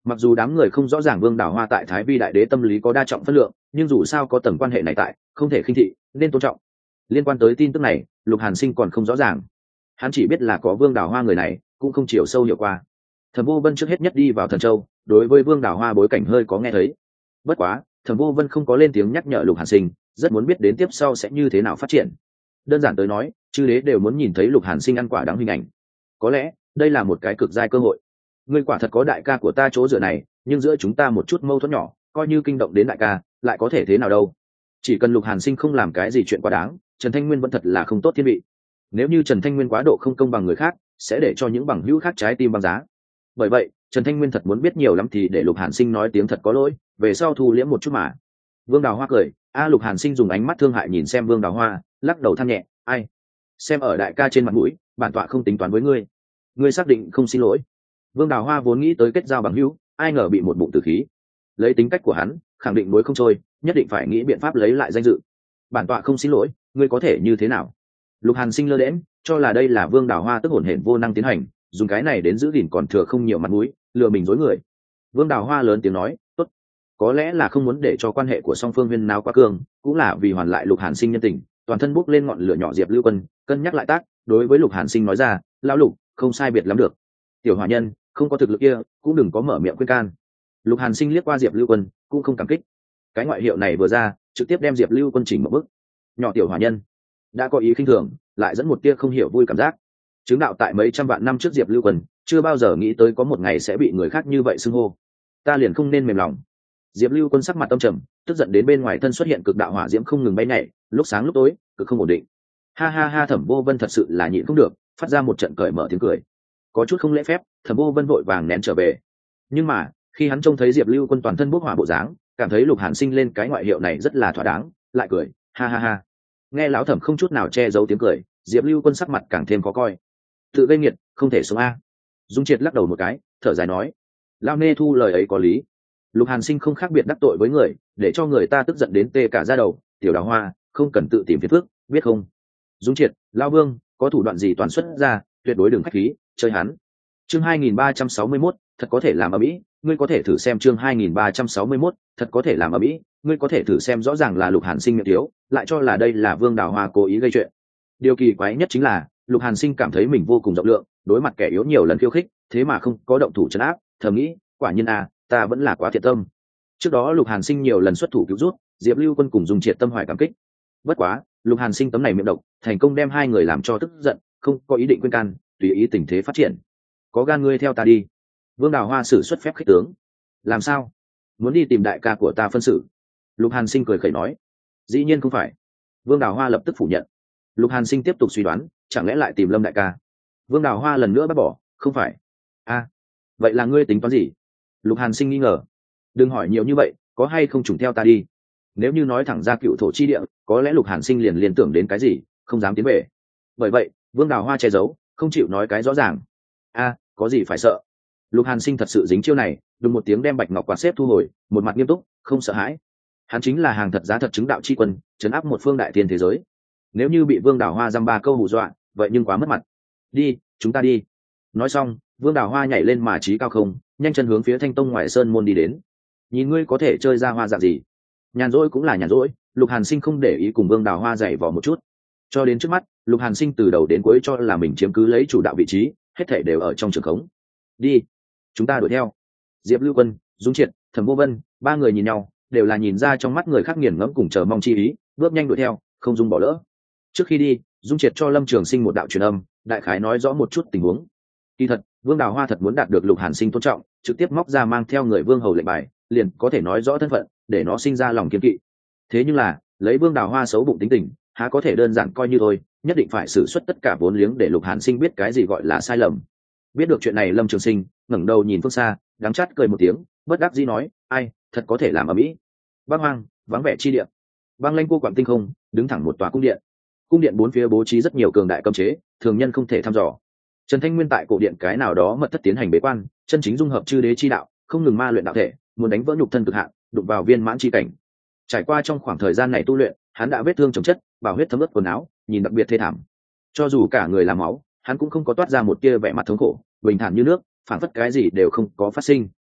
Mặc dù đám người không rõ ràng Vương Đào Hoa tại Thái Vi đại đế tâm lý có đa trọng phân lượng, nhưng dù sao có tầng quan hệ này tại, không thể khinh thị, nên tôn trọng. Liên quan tới tin tức này, Lục Hàn Sinh còn không rõ ràng. Hắn chỉ biết là có Vương Đào Hoa người này, cũng không chiều sâu hiểu qua. Thẩm Vô Vân trước hết nhất đi vào Thần Châu, đối với Vương Đào Hoa bối cảnh hơi có nghe thấy. Bất quá, Thẩm Vô Vân không có lên tiếng nhắc nhở Lục Hàn Sinh, rất muốn biết đến tiếp sau sẽ như thế nào phát triển. Đơn giản tới nói, chư đế đều muốn nhìn thấy Lục Hàn Sinh ăn quả đáng hình ảnh. Có lẽ, đây là một cái cực giai cơ hội. Ngươi quả thật có đại ca của ta chỗ dựa này, nhưng giữa chúng ta một chút mâu thuẫn nhỏ, coi như kinh động đến đại ca, lại có thể thế nào đâu? Chỉ cần Lục Hàn Sinh không làm cái gì chuyện quá đáng, Trần Thanh Nguyên vẫn thật là không tốt thiên vị. Nếu như Trần Thanh Nguyên quá độ không công bằng người khác, sẽ để cho những bằng hữu khác trái tim băng giá. Bởi vậy, Trần Thanh Nguyên thật muốn biết nhiều lắm thì để Lục Hàn Sinh nói tiếng thật có lỗi, về sau thu liễm một chút mà. Vương Đào Hoa cười, a Lục Hàn Sinh dùng ánh mắt thương hại nhìn xem Vương Đào Hoa, lắc đầu than nhẹ, ai, xem ở đại ca trên mặt mũi, bản tọa không tính toán với ngươi. Ngươi xác định không xin lỗi. Vương Đào Hoa vốn nghĩ tới kết giao bằng hữu, ai ngờ bị một bụng tử khí. Lấy tính cách của hắn, khẳng định muối không trôi, nhất định phải nghĩ biện pháp lấy lại danh dự. Bản tọa không xin lỗi, ngươi có thể như thế nào? Lục Hàn Sinh lơ đễnh, cho là đây là Vương Đào Hoa tức hổn hển vô năng tiến hành, dùng cái này đến giữ gìn còn thừa không nhiều mặt mũi, lừa mình dối người. Vương Đào Hoa lớn tiếng nói, tốt. Có lẽ là không muốn để cho quan hệ của song phương huyên náo quá cương, cũng là vì hoàn lại Lục Hàn Sinh nhân tình, toàn thân bốc lên ngọn lửa nhỏ Diệp Lưu Quân, cân nhắc lại tác, đối với Lục Hàn Sinh nói ra, lão Lục, không sai biệt lắm được. Tiểu hòa nhân, không có thực lực kia, cũng đừng có mở miệng khuyên can. Lục Hàn Sinh liếc qua Diệp Lưu Quân, cũng không cảm kích. Cái ngoại hiệu này vừa ra, trực tiếp đem Diệp Lưu Quân chỉnh một bước. Nhỏ tiểu hòa nhân, đã có ý khinh thường, lại dẫn một tia không hiểu vui cảm giác. Chứng đạo tại mấy trăm vạn năm trước Diệp Lưu Quân, chưa bao giờ nghĩ tới có một ngày sẽ bị người khác như vậy xưng hô. Ta liền không nên mềm lòng. Diệp Lưu Quân sắc mặt tâm trầm, tức giận đến bên ngoài thân xuất hiện cực đạo hỏa diễm không ngừng bay nhảy, lúc sáng lúc tối, cực không ổn định. Ha ha ha, Thẩm Vô Vân thật sự là nhịn không được, phát ra một trận cởi mở tiếng cười. Có chút không lễ phép, Thẩm Vô Vân vội vàng nén trở về. Nhưng mà, khi hắn trông thấy Diệp Lưu Quân toàn thân bốc hỏa bộ dáng, cảm thấy Lục Hàn Sinh lên cái ngoại hiệu này rất là thỏa đáng, lại cười, ha ha ha. Nghe lão Thẩm không chút nào che giấu tiếng cười, Diệp Lưu Quân sắc mặt càng thêm khó coi. Tự gây nghiệt, không thể sống a. Dung Triệt lắc đầu một cái, thở dài nói, lão nê thu lời ấy có lý. Lục Hàn Sinh không khác biệt đắc tội với người, để cho người ta tức giận đến tê cả da đầu, tiểu Đào Hoa, không cần tự tìm phiền phức, biết không? Dung Triệt, lão Vương, có thủ đoạn gì toàn xuất ra, tuyệt đối đừng khách khí, chơi hắn. Chương hai nghìn ba trăm sáu mươi mốt, thật có thể làm ở mỹ, ngươi có thể thử xem chương hai nghìn ba trăm sáu mươi mốt, thật có thể làm ở mỹ, ngươi có thể thử xem. Rõ ràng là Lục Hàn Sinh miệng thiếu, lại cho là đây là Vương Đào Hoa cố ý gây chuyện. Điều kỳ quái nhất chính là, Lục Hàn Sinh cảm thấy mình vô cùng rộng lượng, đối mặt kẻ yếu nhiều lần khiêu khích, thế mà không có động thủ trấn áp, thầm nghĩ, quả nhiên à, ta vẫn là quá thiện tâm. Trước đó Lục Hàn Sinh nhiều lần xuất thủ cứu rút, Diệp Lưu Quân cùng Dung Triệt tâm hoài cảm kích. Bất quá, Lục Hàn Sinh tấm này miệng độc, thành công đem hai người làm cho tức giận, không có ý định khuyên can, tùy ý tình thế phát triển. Có gan ngươi theo ta đi. Vương Đào Hoa sử xuất phép khích tướng. Làm sao? Muốn đi tìm đại ca của ta phân xử? Lục Hàn Sinh cười khẩy nói. Dĩ nhiên không phải. Vương Đào Hoa lập tức phủ nhận. Lục Hàn Sinh tiếp tục suy đoán, chẳng lẽ lại tìm Lâm đại ca? Vương Đào Hoa lần nữa bác bỏ, không phải. A, à, vậy là ngươi tính toán gì? Lục Hàn Sinh nghi ngờ. Đừng hỏi nhiều như vậy, có hay không trùng theo ta đi? Nếu như nói thẳng ra cựu thổ chi địa, có lẽ Lục Hàn Sinh liền liên tưởng đến cái gì, không dám tiến về. Bởi vậy, Vương Đào Hoa che giấu, không chịu nói cái rõ ràng. A, à, có gì phải sợ? Lục Hàn Sinh thật sự dính chiêu này, đùng một tiếng đem bạch ngọc quạt xếp thu hồi, một mặt nghiêm túc, không sợ hãi. Hắn chính là hàng thật giá thật chứng đạo chi quân, trấn áp một phương đại thiên thế giới. Nếu như bị Vương Đào Hoa dăm ba câu hù dọa, vậy nhưng quá mất mặt. Đi, chúng ta đi. Nói xong, Vương Đào Hoa nhảy lên mà trí cao không, nhanh chân hướng phía Thanh Tông ngoài sơn môn đi đến. Nhìn ngươi có thể chơi ra hoa dạng gì? Nhàn rỗi cũng là nhàn rỗi, Lục Hàn Sinh không để ý cùng Vương Đào Hoa dạy vò một chút. Cho đến trước mắt, Lục Hàn Sinh từ đầu đến cuối cho là mình chiếm cứ lấy chủ đạo vị trí, hết thảy đều ở trong trường khống. Đi, chúng ta đuổi theo. Diệp Lưu Quân, Dung Triệt, Thẩm Vô Vân, ba người nhìn nhau, đều là nhìn ra trong mắt người khác nghiền ngẫm cùng chờ mong chi ý, bước nhanh đuổi theo, không dung bỏ lỡ. Trước khi đi, Dung Triệt cho Lâm Trường Sinh một đạo truyền âm, đại khái nói rõ một chút tình huống. Kỳ thật, Vương Đào Hoa thật muốn đạt được Lục Hàn Sinh tôn trọng, trực tiếp móc ra mang theo người vương hầu lệnh bài, liền có thể nói rõ thân phận, để nó sinh ra lòng kiên kỵ. Thế nhưng là, lấy Vương Đào Hoa xấu bụng tính tình, há có thể đơn giản coi như thôi, nhất định phải sử xuất tất cả vốn liếng để Lục Hàn Sinh biết cái gì gọi là sai lầm. Biết được chuyện này, Lâm Trường Sinh ngẩng đầu nhìn phương xa, đắng chát cười một tiếng, bất đắc dĩ nói, ai, thật có thể làm ở mỹ. Băng hoang, vắng vẻ chi địa. Băng Lanh cô quặng tinh không, đứng thẳng một tòa cung điện. Cung điện bốn phía bố trí rất nhiều cường đại cấm chế, thường nhân không thể thăm dò. Trần Thanh Nguyên tại cổ điện cái nào đó mật thất tiến hành bế quan, chân chính dung hợp chư đế chi đạo, không ngừng ma luyện đạo thể, muốn đánh vỡ nhục thân cực hạn, đụng vào viên mãn chi cảnh. Trải qua trong khoảng thời gian này tu luyện, hắn đã vết thương chồng chất, bảo huyết thấm ướt quần áo, nhìn đặc biệt thê thảm. Cho dù cả người làm máu, hắn cũng không có toát ra một tia vẻ mặt thống khổ, bình thản như nước, phản phất cái gì đều không có phát sinh.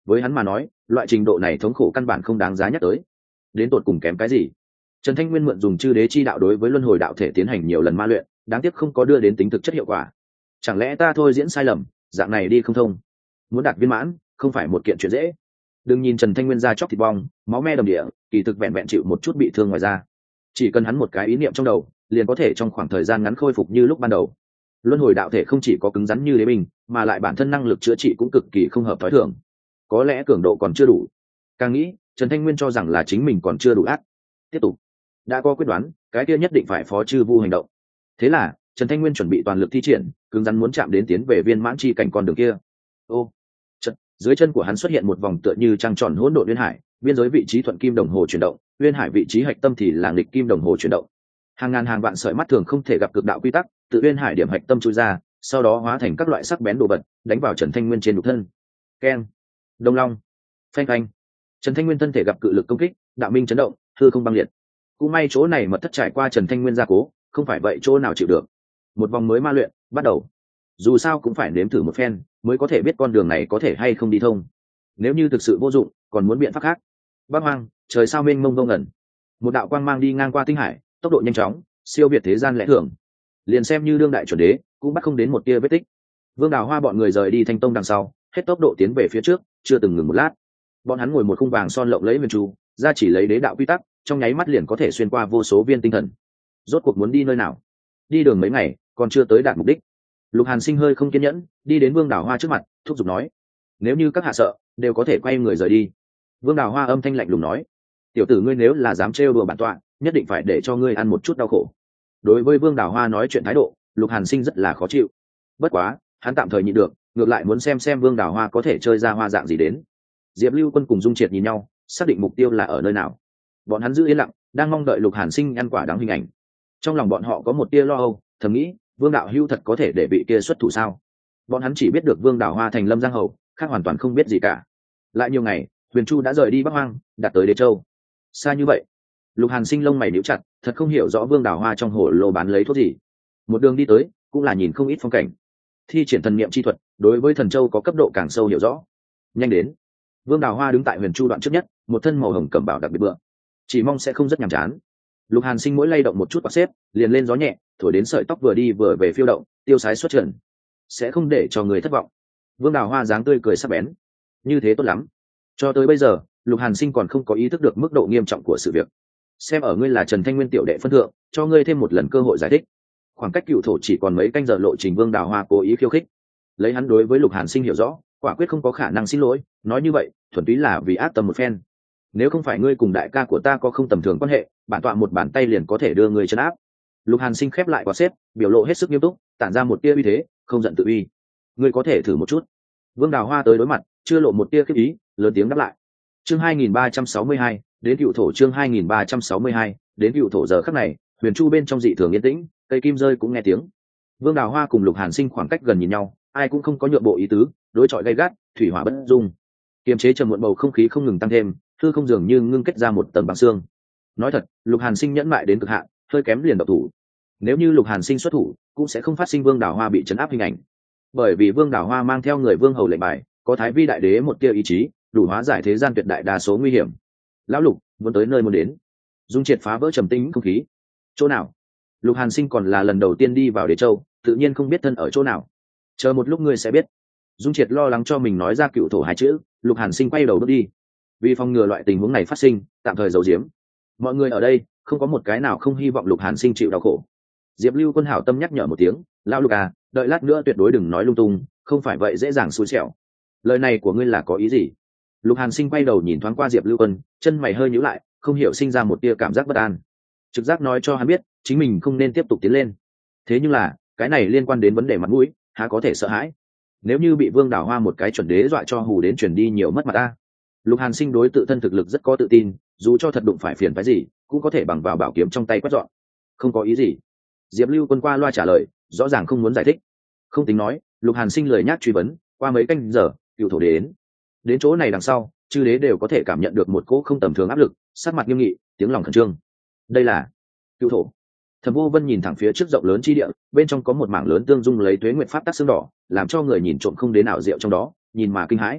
với hắn mà nói loại trình độ này thống khổ căn bản không đáng giá nhắc tới. Đến tột cùng kém cái gì? Trần Thanh Nguyên mượn dùng chư đế chi đạo đối với luân hồi đạo thể tiến hành nhiều lần ma luyện, đáng tiếc không có đưa đến tính thực chất hiệu quả. Chẳng lẽ ta thôi diễn sai lầm, dạng này đi không thông? Muốn đạt viên mãn không phải một kiện chuyện dễ. Đừng nhìn Trần Thanh Nguyên ra chóc thịt bong, máu me đầm địa, kỳ thực vẹn vẹn chịu một chút bị thương ngoài da. Chỉ cần hắn một cái ý niệm trong đầu, liền có thể trong khoảng thời gian ngắn khôi phục như lúc ban đầu. Luân hồi đạo thể không chỉ có cứng rắn như đế binh, mà lại bản thân năng lực chữa trị cũng cực kỳ không hợp thói thường. Có lẽ cường độ còn chưa đủ. Càng nghĩ, Trần Thanh Nguyên cho rằng là chính mình còn chưa đủ ác. Tiếp tục. Đã có quyết đoán, cái kia nhất định phải phó chư vu hành động. Thế là, Trần Thanh Nguyên chuẩn bị toàn lực thi triển, cứng rắn muốn chạm đến tiến về viên mãn chi cảnh con đường kia. Ô, chợt, dưới chân của hắn xuất hiện một vòng tựa như trăng tròn hỗn độn uyên hải, biên giới vị trí thuận kim đồng hồ chuyển động, uyên hải vị trí hạch tâm thì là nghịch kim đồng hồ chuyển động. Hàng ngàn hàng vạn sợi mắt thường không thể gặp cực đạo quy tắc, tự uyên hải điểm hạch tâm chui ra, sau đó hóa thành các loại sắc bén đồ vật, đánh vào Trần Thanh Nguyên trên nhục thân. Keng, Đông Long, phanh phanh. Trần Thanh Nguyên thân thể gặp cự lực công kích, đạo minh chấn động, hư không băng liệt. Cũng may chỗ này mật thất trải qua Trần Thanh Nguyên gia cố, không phải vậy chỗ nào chịu được. Một vòng mới ma luyện bắt đầu. Dù sao cũng phải nếm thử một phen, mới có thể biết con đường này có thể hay không đi thông. Nếu như thực sự vô dụng, còn muốn biện pháp khác. Bắc Hoang, trời sao mênh mông vô ngẩn. Một đạo quang mang đi ngang qua tinh hải, tốc độ nhanh chóng, siêu việt thế gian lẽ thường. Liền xem như đương đại chuẩn đế, cũng bắt không đến một tia vết tích. Vương Đào Hoa bọn người rời đi Thanh Tông đằng sau, hết tốc độ tiến về phía trước, chưa từng ngừng một lát. Bọn hắn ngồi một khung vàng son lộng lẫy huyền trụ, ra chỉ lấy đế đạo quy tắc, trong nháy mắt liền có thể xuyên qua vô số viên tinh thần. Rốt cuộc muốn đi nơi nào? Đi đường mấy ngày, còn chưa tới đạt mục đích. Lục Hàn Sinh hơi không kiên nhẫn, đi đến Vương Đào Hoa trước mặt, thúc giục nói: "Nếu như các hạ sợ, đều có thể quay người rời đi." Vương Đào Hoa âm thanh lạnh lùng nói: "Tiểu tử ngươi nếu là dám trêu đùa bản tọa, nhất định phải để cho ngươi ăn một chút đau khổ." Đối với Vương Đào Hoa nói chuyện thái độ, Lục Hàn Sinh rất là khó chịu. Bất quá, hắn tạm thời nhịn được, ngược lại muốn xem xem Vương Đào Hoa có thể chơi ra hoa dạng gì đến. Diệp Lưu Quân cùng Dung Triệt nhìn nhau, xác định mục tiêu là ở nơi nào. Bọn hắn giữ yên lặng, đang mong đợi Lục Hàn Sinh ăn quả đáng hình ảnh. Trong lòng bọn họ có một tia lo âu, thầm nghĩ, Vương đạo hữu thật có thể để vị kia xuất thủ sao? Bọn hắn chỉ biết được Vương Đào Hoa thành Lâm Giang hầu, khác hoàn toàn không biết gì cả. Lại nhiều ngày, Huyền Chu đã rời đi Bắc Hoang, đạt tới Đế Châu. Xa như vậy, Lục Hàn Sinh lông mày nhíu chặt, thật không hiểu rõ Vương Đào Hoa trong hồ lô bán lấy thuốc gì. Một đường đi tới, cũng là nhìn không ít phong cảnh. Thi triển thần niệm chi thuật, đối với thần châu có cấp độ càng sâu hiểu rõ. Nhanh đến. Vương Đào Hoa đứng tại Huyền Chu đoạn trước nhất, một thân màu hồng cẩm bảo đặc biệt bựa, chỉ mong sẽ không rất nhàm chán. Lục Hàn Sinh mỗi lay động một chút quạt xếp, liền lên gió nhẹ, thổi đến sợi tóc vừa đi vừa về phiêu động, tiêu sái xuất trần, sẽ không để cho người thất vọng. Vương Đào Hoa dáng tươi cười sắc bén, như thế tốt lắm. Cho tới bây giờ, Lục Hàn Sinh còn không có ý thức được mức độ nghiêm trọng của sự việc. Xem ở ngươi là Trần Thanh Nguyên tiểu đệ phân thượng, cho ngươi thêm một lần cơ hội giải thích. Khoảng cách cựu thổ chỉ còn mấy canh giờ lộ trình, Vương Đào Hoa cố ý khiêu khích. Lấy hắn đối với Lục Hàn Sinh hiểu rõ, quả quyết không có khả năng xin lỗi, nói như vậy, thuần túy là vì ác tâm một phen. Nếu không phải ngươi cùng đại ca của ta có không tầm thường quan hệ, bản tọa một bàn tay liền có thể đưa ngươi trấn áp. Lục Hàn Sinh khép lại quạt xếp, biểu lộ hết sức nghiêm túc, tản ra một tia uy thế, không giận tự uy. Ngươi có thể thử một chút. Vương Đào Hoa tới đối mặt, chưa lộ một tia khiếp ý, lớn tiếng đáp lại. Chương hai nghìn ba trăm sáu mươi hai, đến cựu thổ. Chương hai nghìn ba trăm sáu mươi hai, đến cựu thổ. Giờ khắc này, Huyền Chu bên trong dị thường yên tĩnh, cây kim rơi cũng nghe tiếng. Vương Đào Hoa cùng Lục Hàn Sinh khoảng cách gần nhìn nhau, ai cũng không có nhượng bộ ý tứ, đối chọi gay gắt, thủy hỏa bất dung. Kiềm chế trầm muộn bầu không khí không ngừng tăng thêm, thư không dường như ngưng kết ra một tầng băng xương. Nói thật, Lục Hàn Sinh nhẫn mại đến cực hạn, hơi kém liền độc thủ. Nếu như Lục Hàn Sinh xuất thủ, cũng sẽ không phát sinh Vương Đào Hoa bị trấn áp hình ảnh. Bởi vì Vương Đào Hoa mang theo người Vương hầu lệnh bài, có Thái Vi đại đế một tia ý chí, đủ hóa giải thế gian tuyệt đại đa số nguy hiểm. Lão Lục, muốn tới nơi muốn đến. Dung Triệt phá vỡ trầm tĩnh không khí. Chỗ nào? Lục Hàn Sinh còn là lần đầu tiên đi vào Đế Châu, tự nhiên không biết thân ở chỗ nào. Chờ một lúc ngươi sẽ biết. Dung Triệt lo lắng cho mình nói ra cựu thổ hai chữ, Lục Hàn Sinh quay đầu bước đi. Vì phòng ngừa loại tình huống này phát sinh, tạm thời giấu giếm. Mọi người ở đây, không có một cái nào không hy vọng Lục Hàn Sinh chịu đau khổ. Diệp Lưu Quân hảo tâm nhắc nhở một tiếng, lão Lục à, đợi lát nữa tuyệt đối đừng nói lung tung, không phải vậy dễ dàng xui xẻo. Lời này của ngươi là có ý gì? Lục Hàn Sinh quay đầu nhìn thoáng qua Diệp Lưu Quân, chân mày hơi nhíu lại, không hiểu sinh ra một tia cảm giác bất an. Trực giác nói cho hắn biết, chính mình không nên tiếp tục tiến lên. Thế nhưng là, cái này liên quan đến vấn đề mặt mũi, há có thể sợ hãi? Nếu như bị Vương Đào Hoa một cái chuẩn đế dọa cho hù đến chuyển đi nhiều mất mặt ta. Lục Hàn Sinh đối tự thân thực lực rất có tự tin, dù cho thật đụng phải phiền phái gì, cũng có thể bằng vào bảo kiếm trong tay quét dọn. Không có ý gì. Diệp Lưu Quân qua loa trả lời, rõ ràng không muốn giải thích. Không tính nói, Lục Hàn Sinh lời nhắc truy vấn, qua mấy canh giờ, cựu thổ đến. Đến chỗ này đằng sau, chư đế đều có thể cảm nhận được một cỗ không tầm thường áp lực, sắc mặt nghiêm nghị, tiếng lòng khẩn trương. Đây là cựu thổ. Thẩm Vô Vân nhìn thẳng phía trước rộng lớn chi địa, bên trong có một mảng lớn tương dung lấy tuế nguyệt pháp tắc xương đỏ, làm cho người nhìn trộm không đến nào rượu trong đó, nhìn mà kinh hãi.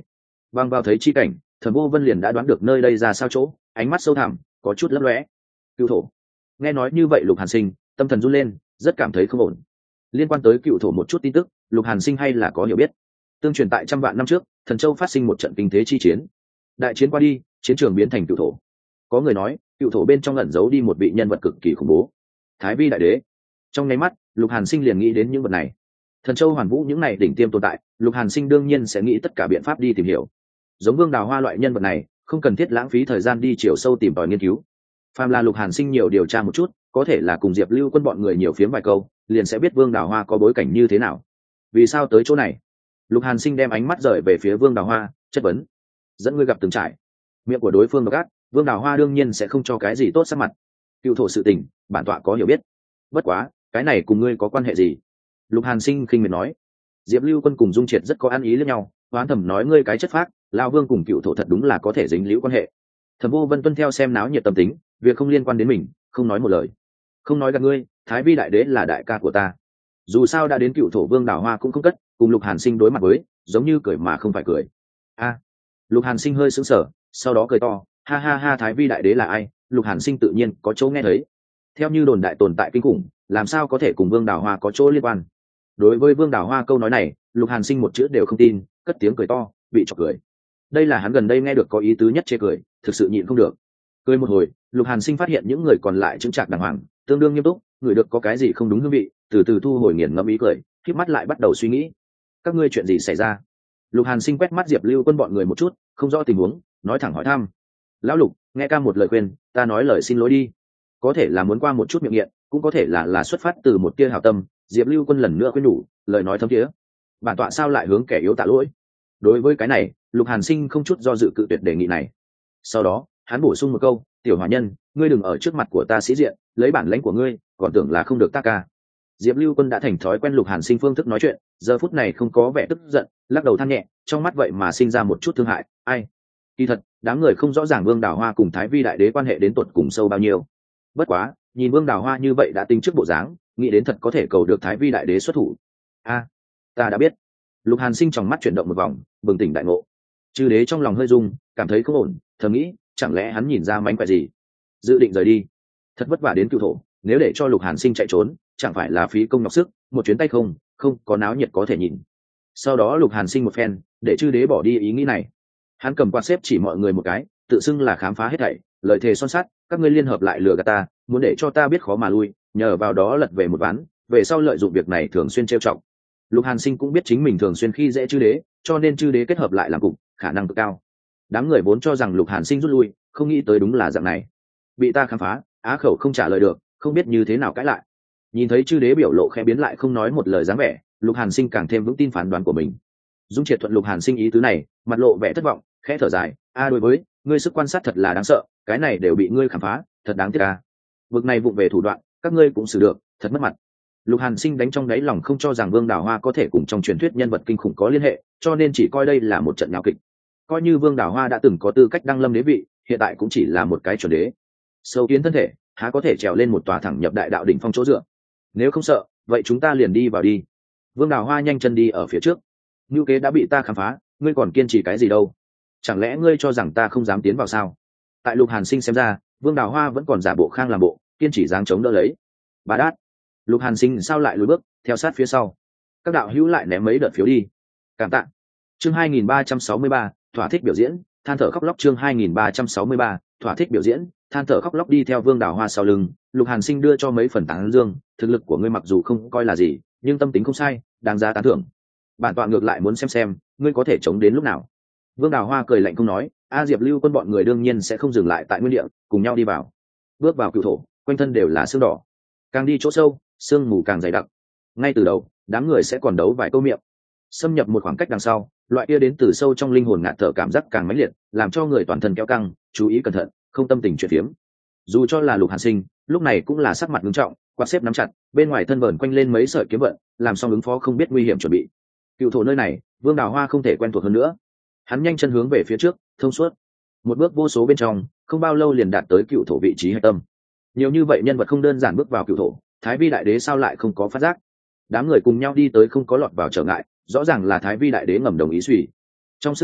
Bằng vào thấy chi cảnh, Thẩm Vô Vân liền đã đoán được nơi đây ra sao chỗ, ánh mắt sâu thẳm, có chút lấp lóe. Cựu thổ. Nghe nói như vậy Lục Hàn Sinh tâm thần run lên, rất cảm thấy không ổn. Liên quan tới cựu thổ một chút tin tức, Lục Hàn Sinh hay là có hiểu biết. Tương truyền tại trăm vạn năm trước, Thần Châu phát sinh một trận kinh thế chi chiến. Đại chiến qua đi, chiến trường biến thành cựu thổ. Có người nói, cựu thổ bên trong ẩn giấu đi một vị nhân vật cực kỳ khủng bố, Thái Vi đại đế. Trong nháy mắt, Lục Hàn Sinh liền nghĩ đến những vật này. Thần Châu Hoàn Vũ những này đỉnh tiêm tồn tại, Lục Hàn Sinh đương nhiên sẽ nghĩ tất cả biện pháp đi tìm hiểu. Giống Vương Đào Hoa loại nhân vật này, không cần thiết lãng phí thời gian đi chiều sâu tìm tòi nghiên cứu. Phàm là Lục Hàn Sinh nhiều điều tra một chút, có thể là cùng Diệp Lưu Quân bọn người nhiều phiếm vài câu, liền sẽ biết Vương Đào Hoa có bối cảnh như thế nào. Vì sao tới chỗ này? Lục Hàn Sinh đem ánh mắt rời về phía Vương Đào Hoa, chất vấn: dẫn ngươi gặp từng trải. Miệng của đối phương độc ác, Vương Đào Hoa đương nhiên sẽ không cho cái gì tốt sắc mặt. Cựu thổ sự tình, bản tọa có hiểu biết. Bất quá, cái này cùng ngươi có quan hệ gì? Lục Hàn Sinh khinh miệt nói. Diệp Lưu Quân cùng Dung Triệt rất có ăn ý lẫn nhau, oán thầm nói ngươi cái chất phác, Lão Vương cùng cựu thổ thật đúng là có thể dính liễu quan hệ. Thẩm Vô Vân tuân theo xem náo nhiệt tâm tính, việc không liên quan đến mình, không nói một lời. Không nói gặp ngươi, Thái Vi đại đế là đại ca của ta. Dù sao đã đến cựu thổ Vương Đào Hoa cũng không cất, cùng Lục Hàn Sinh đối mặt với, giống như cười mà không phải cười. A. Lục Hàn Sinh hơi sững sờ, sau đó cười to, ha ha ha, Thái Vi đại đế là ai? Lục Hàn Sinh tự nhiên có chỗ nghe thấy. Theo như đồn đại tồn tại kinh khủng, làm sao có thể cùng Vương Đào Hoa có chỗ liên quan? Đối với Vương Đào Hoa câu nói này, Lục Hàn Sinh một chữ đều không tin, cất tiếng cười to, bị chọc cười. Đây là hắn gần đây nghe được có ý tứ nhất chê cười, thực sự nhịn không được. Cười một hồi, Lục Hàn Sinh phát hiện những người còn lại chững chạc đàng hoàng, tương đương nghiêm túc, người được có cái gì không đúng hương vị, từ từ thu hồi nghiền ngẫm ý cười, khép mắt lại bắt đầu suy nghĩ. Các ngươi chuyện gì xảy ra? Lục Hàn Sinh quét mắt Diệp Lưu Quân bọn người một chút, không rõ tình huống, nói thẳng hỏi thăm. Lão Lục, nghe ca một lời khuyên, ta nói lời xin lỗi đi. Có thể là muốn qua một chút miệng nghiện, cũng có thể là là xuất phát từ một tia hảo tâm. Diệp Lưu Quân lần nữa khuyên nhủ, lời nói thấm thía. Bản tọa sao lại hướng kẻ yếu tạ lỗi? Đối với cái này, Lục Hàn Sinh không chút do dự cự tuyệt đề nghị này. Sau đó, hắn bổ sung một câu, tiểu hòa nhân, ngươi đừng ở trước mặt của ta sĩ diện, lấy bản lãnh của ngươi, còn tưởng là không được ta ca. Diệp Lưu Quân đã thành thói quen Lục Hàn Sinh phương thức nói chuyện, giờ phút này không có vẻ tức giận, lắc đầu than nhẹ, trong mắt vậy mà sinh ra một chút thương hại. Ai? Kỳ thật, đám người không rõ ràng Vương Đào Hoa cùng Thái Vi đại đế quan hệ đến tột cùng sâu bao nhiêu. Bất quá, nhìn Vương Đào Hoa như vậy đã tính trước bộ dáng, nghĩ đến thật có thể cầu được Thái Vi đại đế xuất thủ. A, ta đã biết. Lục Hàn Sinh trong mắt chuyển động một vòng, bừng tỉnh đại ngộ. Chư đế trong lòng hơi rung, cảm thấy không ổn, thầm nghĩ, chẳng lẽ hắn nhìn ra mánh khỏe gì? Dự định rời đi. Thật vất vả đến cựu thổ, nếu để cho Lục Hàn Sinh chạy trốn, chẳng phải là phí công nhọc sức, một chuyến tay không, không có náo nhiệt có thể nhìn. Sau đó Lục Hàn Sinh một phen, để chư đế bỏ đi ý nghĩ này. Hắn cầm quạt xếp chỉ mọi người một cái, tự xưng là khám phá hết thảy, lời thề son sắt, các ngươi liên hợp lại lừa gạt ta, muốn để cho ta biết khó mà lui, nhờ vào đó lật về một ván, về sau lợi dụng việc này thường xuyên trêu chọc. Lục Hàn Sinh cũng biết chính mình thường xuyên khi dễ chư đế, cho nên chư đế kết hợp lại làm cục, khả năng cực cao. Đám người vốn cho rằng Lục Hàn Sinh rút lui, không nghĩ tới đúng là dạng này. Bị ta khám phá, á khẩu không trả lời được, không biết như thế nào cãi lại. Nhìn thấy chư đế biểu lộ khẽ biến lại không nói một lời dáng vẻ, Lục Hàn Sinh càng thêm vững tin phán đoán của mình. Dung Triệt thuận Lục Hàn Sinh ý tứ này, mặt lộ vẻ thất vọng, khẽ thở dài, a đối với ngươi sức quan sát thật là đáng sợ, cái này đều bị ngươi khám phá, thật đáng tiếc a. Vực này vụng về thủ đoạn, các ngươi cũng xử được, thật mất mặt. Lục Hàn Sinh đánh trong đáy lòng không cho rằng Vương Đào Hoa có thể cùng trong truyền thuyết nhân vật kinh khủng có liên hệ, cho nên chỉ coi đây là một trận nháo kịch. Coi như Vương Đào Hoa đã từng có tư cách đăng lâm đế vị, hiện tại cũng chỉ là một cái chuẩn đế. Sâu kiến thân thể, há có thể trèo lên một tòa thẳng nhập đại đạo đỉnh phong chỗ dựa. Nếu không sợ, vậy chúng ta liền đi vào đi. Vương Đào Hoa nhanh chân đi ở phía trước. Ngưu kế đã bị ta khám phá, ngươi còn kiên trì cái gì đâu? Chẳng lẽ ngươi cho rằng ta không dám tiến vào sao? Tại Lục Hàn Sinh xem ra, Vương Đào Hoa vẫn còn giả bộ khang làm bộ, kiên trì dáng chống đỡ lấy. Bà đát. Lục Hàn Sinh sao lại lùi bước, theo sát phía sau. Các đạo hữu lại ném mấy đợt phiếu đi. Cảm tạ. Chương hai nghìn ba trăm sáu mươi ba, thỏa thích biểu diễn, than thở khóc lóc. Chương hai nghìn ba trăm sáu mươi ba, thỏa thích biểu diễn, than thở khóc lóc. Đi theo Vương Đào Hoa sau lưng, Lục Hàn Sinh đưa cho mấy phần tán dương, thực lực của ngươi mặc dù không coi là gì, nhưng tâm tính không sai, đáng giá tán thưởng. Bản tọa ngược lại muốn xem xem, ngươi có thể chống đến lúc nào. Vương Đào Hoa cười lạnh không nói, a Diệp Lưu Quân bọn người đương nhiên sẽ không dừng lại tại nguyên địa, cùng nhau đi vào. Bước vào cựu thổ, quanh thân đều là xương đỏ, càng đi chỗ sâu, sương mù càng dày đặc. Ngay từ đầu, đám người sẽ còn đấu vài câu miệng. Xâm nhập một khoảng cách đằng sau, loại kia đến từ sâu trong linh hồn ngạt thở cảm giác càng mãnh liệt, làm cho người toàn thân kéo căng, chú ý cẩn thận, không tâm tình chuyển phiếm. Dù cho là Lục Hàn Sinh, lúc này cũng là sắc mặt nghiêm trọng, quạt xếp nắm chặt, bên ngoài thân vờn quanh lên mấy sợi kiếm vận, làm xong ứng phó không biết nguy hiểm chuẩn bị. Cựu thổ nơi này, Vương Đào Hoa không thể quen thuộc hơn nữa. Hắn nhanh chân hướng về phía trước, thông suốt. Một bước vô số bên trong, không bao lâu liền đạt tới cựu thổ vị trí hạch tâm. Nhiều như vậy nhân vật không đơn giản bước vào cựu thổ, Thái Vi đại đế sao lại không có phát giác? Đám người cùng nhau đi tới không có lọt vào trở ngại, rõ ràng là Thái Vi đại đế ngầm đồng ý suy. Trong xương đỏ,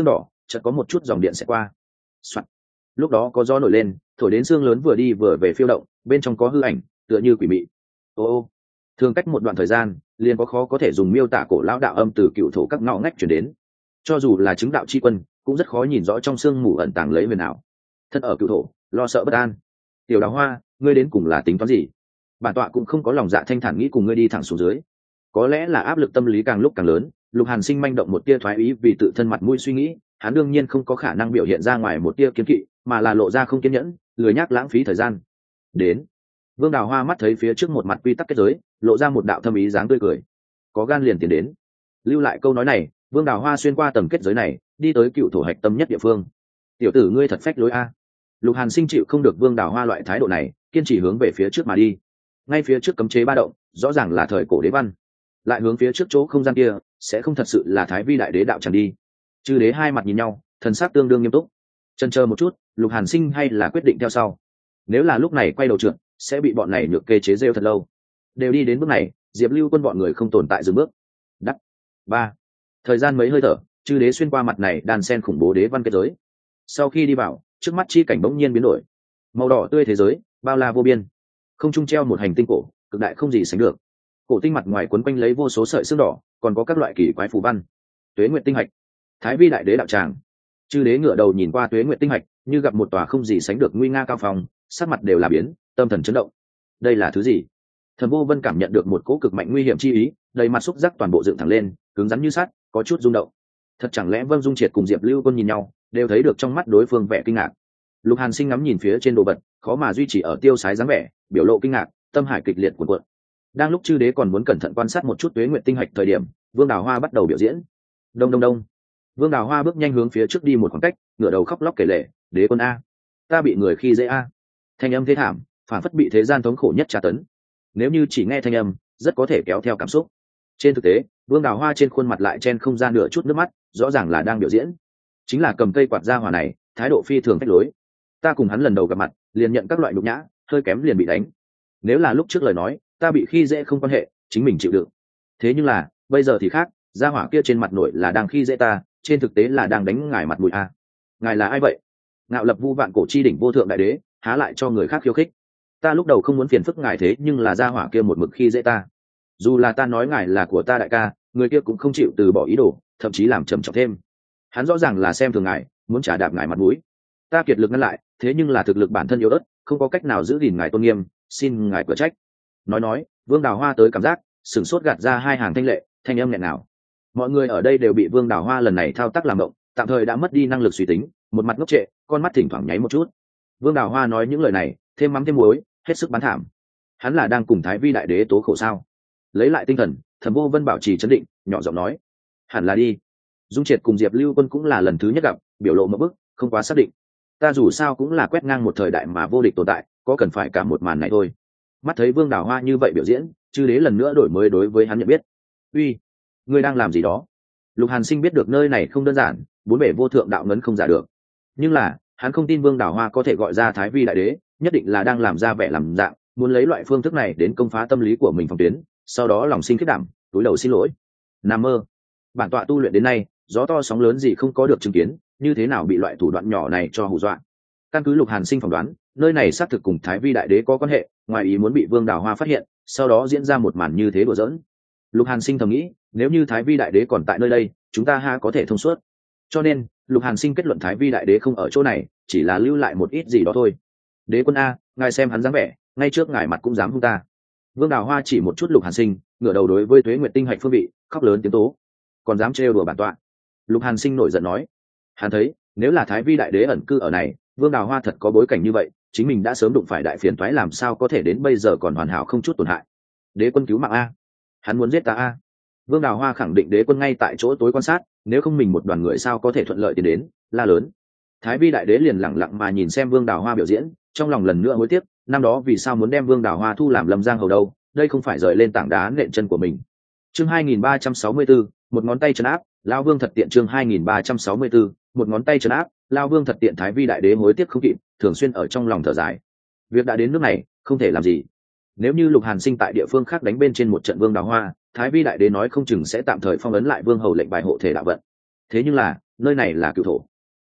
chợt có một chút dòng điện sẽ qua。Soạn. Lúc đó có gió nổi lên, thổi đến xương lớn vừa đi vừa về phiêu động, bên trong có hư ảnh tựa như quỷ mị. Ô ô, thường cách một đoạn thời gian liền có khó có thể dùng miêu tả cổ lão đạo âm từ cựu thổ các ngõ ngách chuyển đến, cho dù là chứng đạo chi quân cũng rất khó nhìn rõ trong xương mù ẩn tàng lấy huyền ảo. Thân ở cựu thổ lo sợ bất an, tiểu đào hoa, ngươi đến cùng là tính toán gì? Bản tọa cũng không có lòng dạ thanh thản nghĩ cùng ngươi đi thẳng xuống dưới. Có lẽ là áp lực tâm lý càng lúc càng lớn, Lục Hàn Sinh manh động một tia thoái ý vì tự thân mặt mũi suy nghĩ, hắn đương nhiên không có khả năng biểu hiện ra ngoài một tia kiên kỵ, mà là lộ ra không kiên nhẫn, lười nhác lãng phí thời gian. Đến. Vương Đào Hoa mắt thấy phía trước một mặt quy tắc kết giới, lộ ra một đạo thâm ý dáng tươi cười. Có gan liền tiến đến. Lưu lại câu nói này, Vương Đào Hoa xuyên qua tầng kết giới này, đi tới cựu thổ hạch tâm nhất địa phương. Tiểu tử ngươi thật phách lối a. Lục Hàn Sinh chịu không được Vương Đào Hoa loại thái độ này, kiên trì hướng về phía trước mà đi. Ngay phía trước cấm chế ba động, rõ ràng là thời cổ đế văn. Lại hướng phía trước chỗ không gian kia, sẽ không thật sự là Thái Vi đại đế đạo tràng đi. Chư đế hai mặt nhìn nhau, thần sắc tương đương nghiêm túc. Chần chờ một chút, Lục Hàn Sinh hay là quyết định theo sau. Nếu là lúc này quay đầu trượt, sẽ bị bọn này nhược kê chế rêu thật lâu. Đều đi đến bước này, Diệp Lưu Quân bọn người không tồn tại dừng bước. Đắc. Ba. Thời gian mấy hơi thở, chư đế xuyên qua mặt này đàn sen khủng bố đế văn kết giới. Sau khi đi vào, trước mắt chi cảnh bỗng nhiên biến đổi. Màu đỏ tươi thế giới, bao la vô biên. Không trung treo một hành tinh cổ, cực đại không gì sánh được. Cổ tinh mặt ngoài quấn quanh lấy vô số sợi xương đỏ, còn có các loại kỳ quái phù văn. Tuế Nguyệt tinh hạch, Thái Vi đại đế đạo tràng. Chư đế ngửa đầu nhìn qua Tuế Nguyệt tinh hạch, như gặp một tòa không gì sánh được nguy nga cao phòng, sắc mặt đều là biến, tâm thần chấn động. Đây là thứ gì? Thẩm Vô Vân cảm nhận được một cỗ cực mạnh nguy hiểm chi ý, đầy mặt xúc giác toàn bộ dựng thẳng lên, cứng rắn như sắt, có chút rung động. Thật chẳng lẽ Vân Dung Triệt cùng Diệp Lưu Quân nhìn nhau, đều thấy được trong mắt đối phương vẻ kinh ngạc. Lục Hàn Sinh ngắm nhìn phía trên đồ vật, khó mà duy trì ở tiêu sái dáng vẻ, biểu lộ kinh ngạc, tâm hải kịch liệt cuộn cuộn. Đang lúc chư đế còn muốn cẩn thận quan sát một chút Tuế Nguyệt tinh hạch thời điểm, Vương Đào Hoa bắt đầu biểu diễn. Đông đông đông. Vương Đào Hoa bước nhanh hướng phía trước đi một khoảng cách, ngửa đầu khóc lóc kể lể, "Đế quân a, ta bị người khi dễ a." Thanh âm thế thảm, phản phất bị thế gian thống khổ nhất tra tấn. Nếu như chỉ nghe thanh âm, rất có thể kéo theo cảm xúc. Trên thực tế, Vương Đào Hoa trên khuôn mặt lại chen không ra nửa chút nước mắt, rõ ràng là đang biểu diễn. Chính là cầm cây quạt ra hỏa này, thái độ phi thường phách lối. Ta cùng hắn lần đầu gặp mặt, liền nhận các loại nhục nhã, hơi kém liền bị đánh. Nếu là lúc trước lời nói, ta bị khi dễ không quan hệ, chính mình chịu đựng. Thế nhưng là, bây giờ thì khác, gia hỏa kia trên mặt nội là đang khi dễ ta, trên thực tế là đang đánh ngài mặt mũi a. Ngài là ai vậy? Ngạo lập vu vạn cổ chi đỉnh vô thượng đại đế, há lại cho người khác khiêu khích. Ta lúc đầu không muốn phiền phức ngài thế nhưng là gia hỏa kia một mực khi dễ ta. Dù là ta nói ngài là của ta đại ca, người kia cũng không chịu từ bỏ ý đồ, thậm chí làm trầm trọng thêm. Hắn rõ ràng là xem thường ngài, muốn trả đạp ngài mặt mũi. Ta kiệt lực ngăn lại, thế nhưng là thực lực bản thân yếu ớt, không có cách nào giữ gìn ngài tôn nghiêm, xin ngài cửa trách. Nói nói, Vương Đào Hoa tới cảm giác sửng sốt gạt ra hai hàng thanh lệ, thanh âm nghẹn nào. Mọi người ở đây đều bị Vương Đào Hoa lần này thao tác làm động, tạm thời đã mất đi năng lực suy tính, một mặt ngốc trệ, con mắt thỉnh thoảng nháy một chút. Vương Đào Hoa nói những lời này, thêm mắm thêm muối, hết sức bán thảm. Hắn là đang cùng Thái Vi đại đế tố khổ sao? Lấy lại tinh thần, Thẩm Vô Vân bảo trì trấn định, nhỏ giọng nói, hẳn là đi. Dung Triệt cùng Diệp Lưu Quân cũng là lần thứ nhất gặp, biểu lộ một bức, không quá xác định. Ta dù sao cũng là quét ngang một thời đại mà vô địch tồn tại, có cần phải cả một màn này thôi. Mắt thấy Vương Đào Hoa như vậy biểu diễn, chư đế lần nữa đổi mới đối với hắn nhận biết. Uy, ngươi đang làm gì đó? Lục Hàn Sinh biết được nơi này không đơn giản, bốn bể vô thượng đạo ngấn không giả được. Nhưng là, hắn không tin Vương Đào Hoa có thể gọi ra Thái Vi đại đế, nhất định là đang làm ra vẻ làm dạng, muốn lấy loại phương thức này đến công phá tâm lý của mình phòng tuyến, sau đó lòng sinh khiết đảm, túi đầu xin lỗi. Nam mơ. Bản tọa tu luyện đến nay, gió to sóng lớn gì không có được chứng kiến, như thế nào bị loại thủ đoạn nhỏ này cho hù dọa. Căn cứ Lục Hàn Sinh phỏng đoán, nơi này xác thực cùng Thái Vi đại đế có quan hệ, ngoài ý muốn bị Vương Đào Hoa phát hiện, sau đó diễn ra một màn như thế đùa giỡn. Lục Hàn Sinh thầm nghĩ, nếu như Thái Vi đại đế còn tại nơi đây, chúng ta ha có thể thông suốt. Cho nên, Lục Hàn Sinh kết luận Thái Vi đại đế không ở chỗ này, chỉ là lưu lại một ít gì đó thôi. Đế quân a, ngài xem hắn dáng vẻ, ngay trước ngài mặt cũng dám hung ta. Vương Đào Hoa chỉ một chút Lục Hàn Sinh, ngửa đầu đối với Tuế Nguyệt tinh hạch phương vị, khóc lớn tiếng tố. Còn dám trêu đùa bản tọa. Lục Hàn Sinh nổi giận nói, hắn thấy, nếu là Thái Vi đại đế ẩn cư ở này, Vương Đào Hoa thật có bối cảnh như vậy, chính mình đã sớm đụng phải đại phiền toái, làm sao có thể đến bây giờ còn hoàn hảo không chút tổn hại. Đế quân cứu mạng a, hắn muốn giết ta a. Vương Đào Hoa khẳng định đế quân ngay tại chỗ tối quan sát, nếu không mình một đoàn người sao có thể thuận lợi tiến đến, la lớn. Thái Vi đại đế liền lặng lặng mà nhìn xem Vương Đào Hoa biểu diễn, trong lòng lần nữa hối tiếc, năm đó vì sao muốn đem Vương Đào Hoa thu làm Lâm Giang hầu đâu, đây không phải rời lên tảng đá nện chân của mình. Chương hai nghìn ba trăm sáu mươi tư, một ngón tay trấn áp, Lão Vương thật tiện. Chương hai nghìn ba trăm sáu mươi tư, một ngón tay trấn áp, Lão Vương thật tiện. Thái Vi đại đế hối tiếc không kịp, thường xuyên ở trong lòng thở dài. Việc đã đến nước này, không thể làm gì. Nếu như Lục Hàn Sinh tại địa phương khác đánh bên trên một trận Vương Đào Hoa, Thái Vi đại đế nói không chừng sẽ tạm thời phong ấn lại vương hầu lệnh bài hộ thể đạo vận. Thế nhưng là, nơi này là cửu thổ,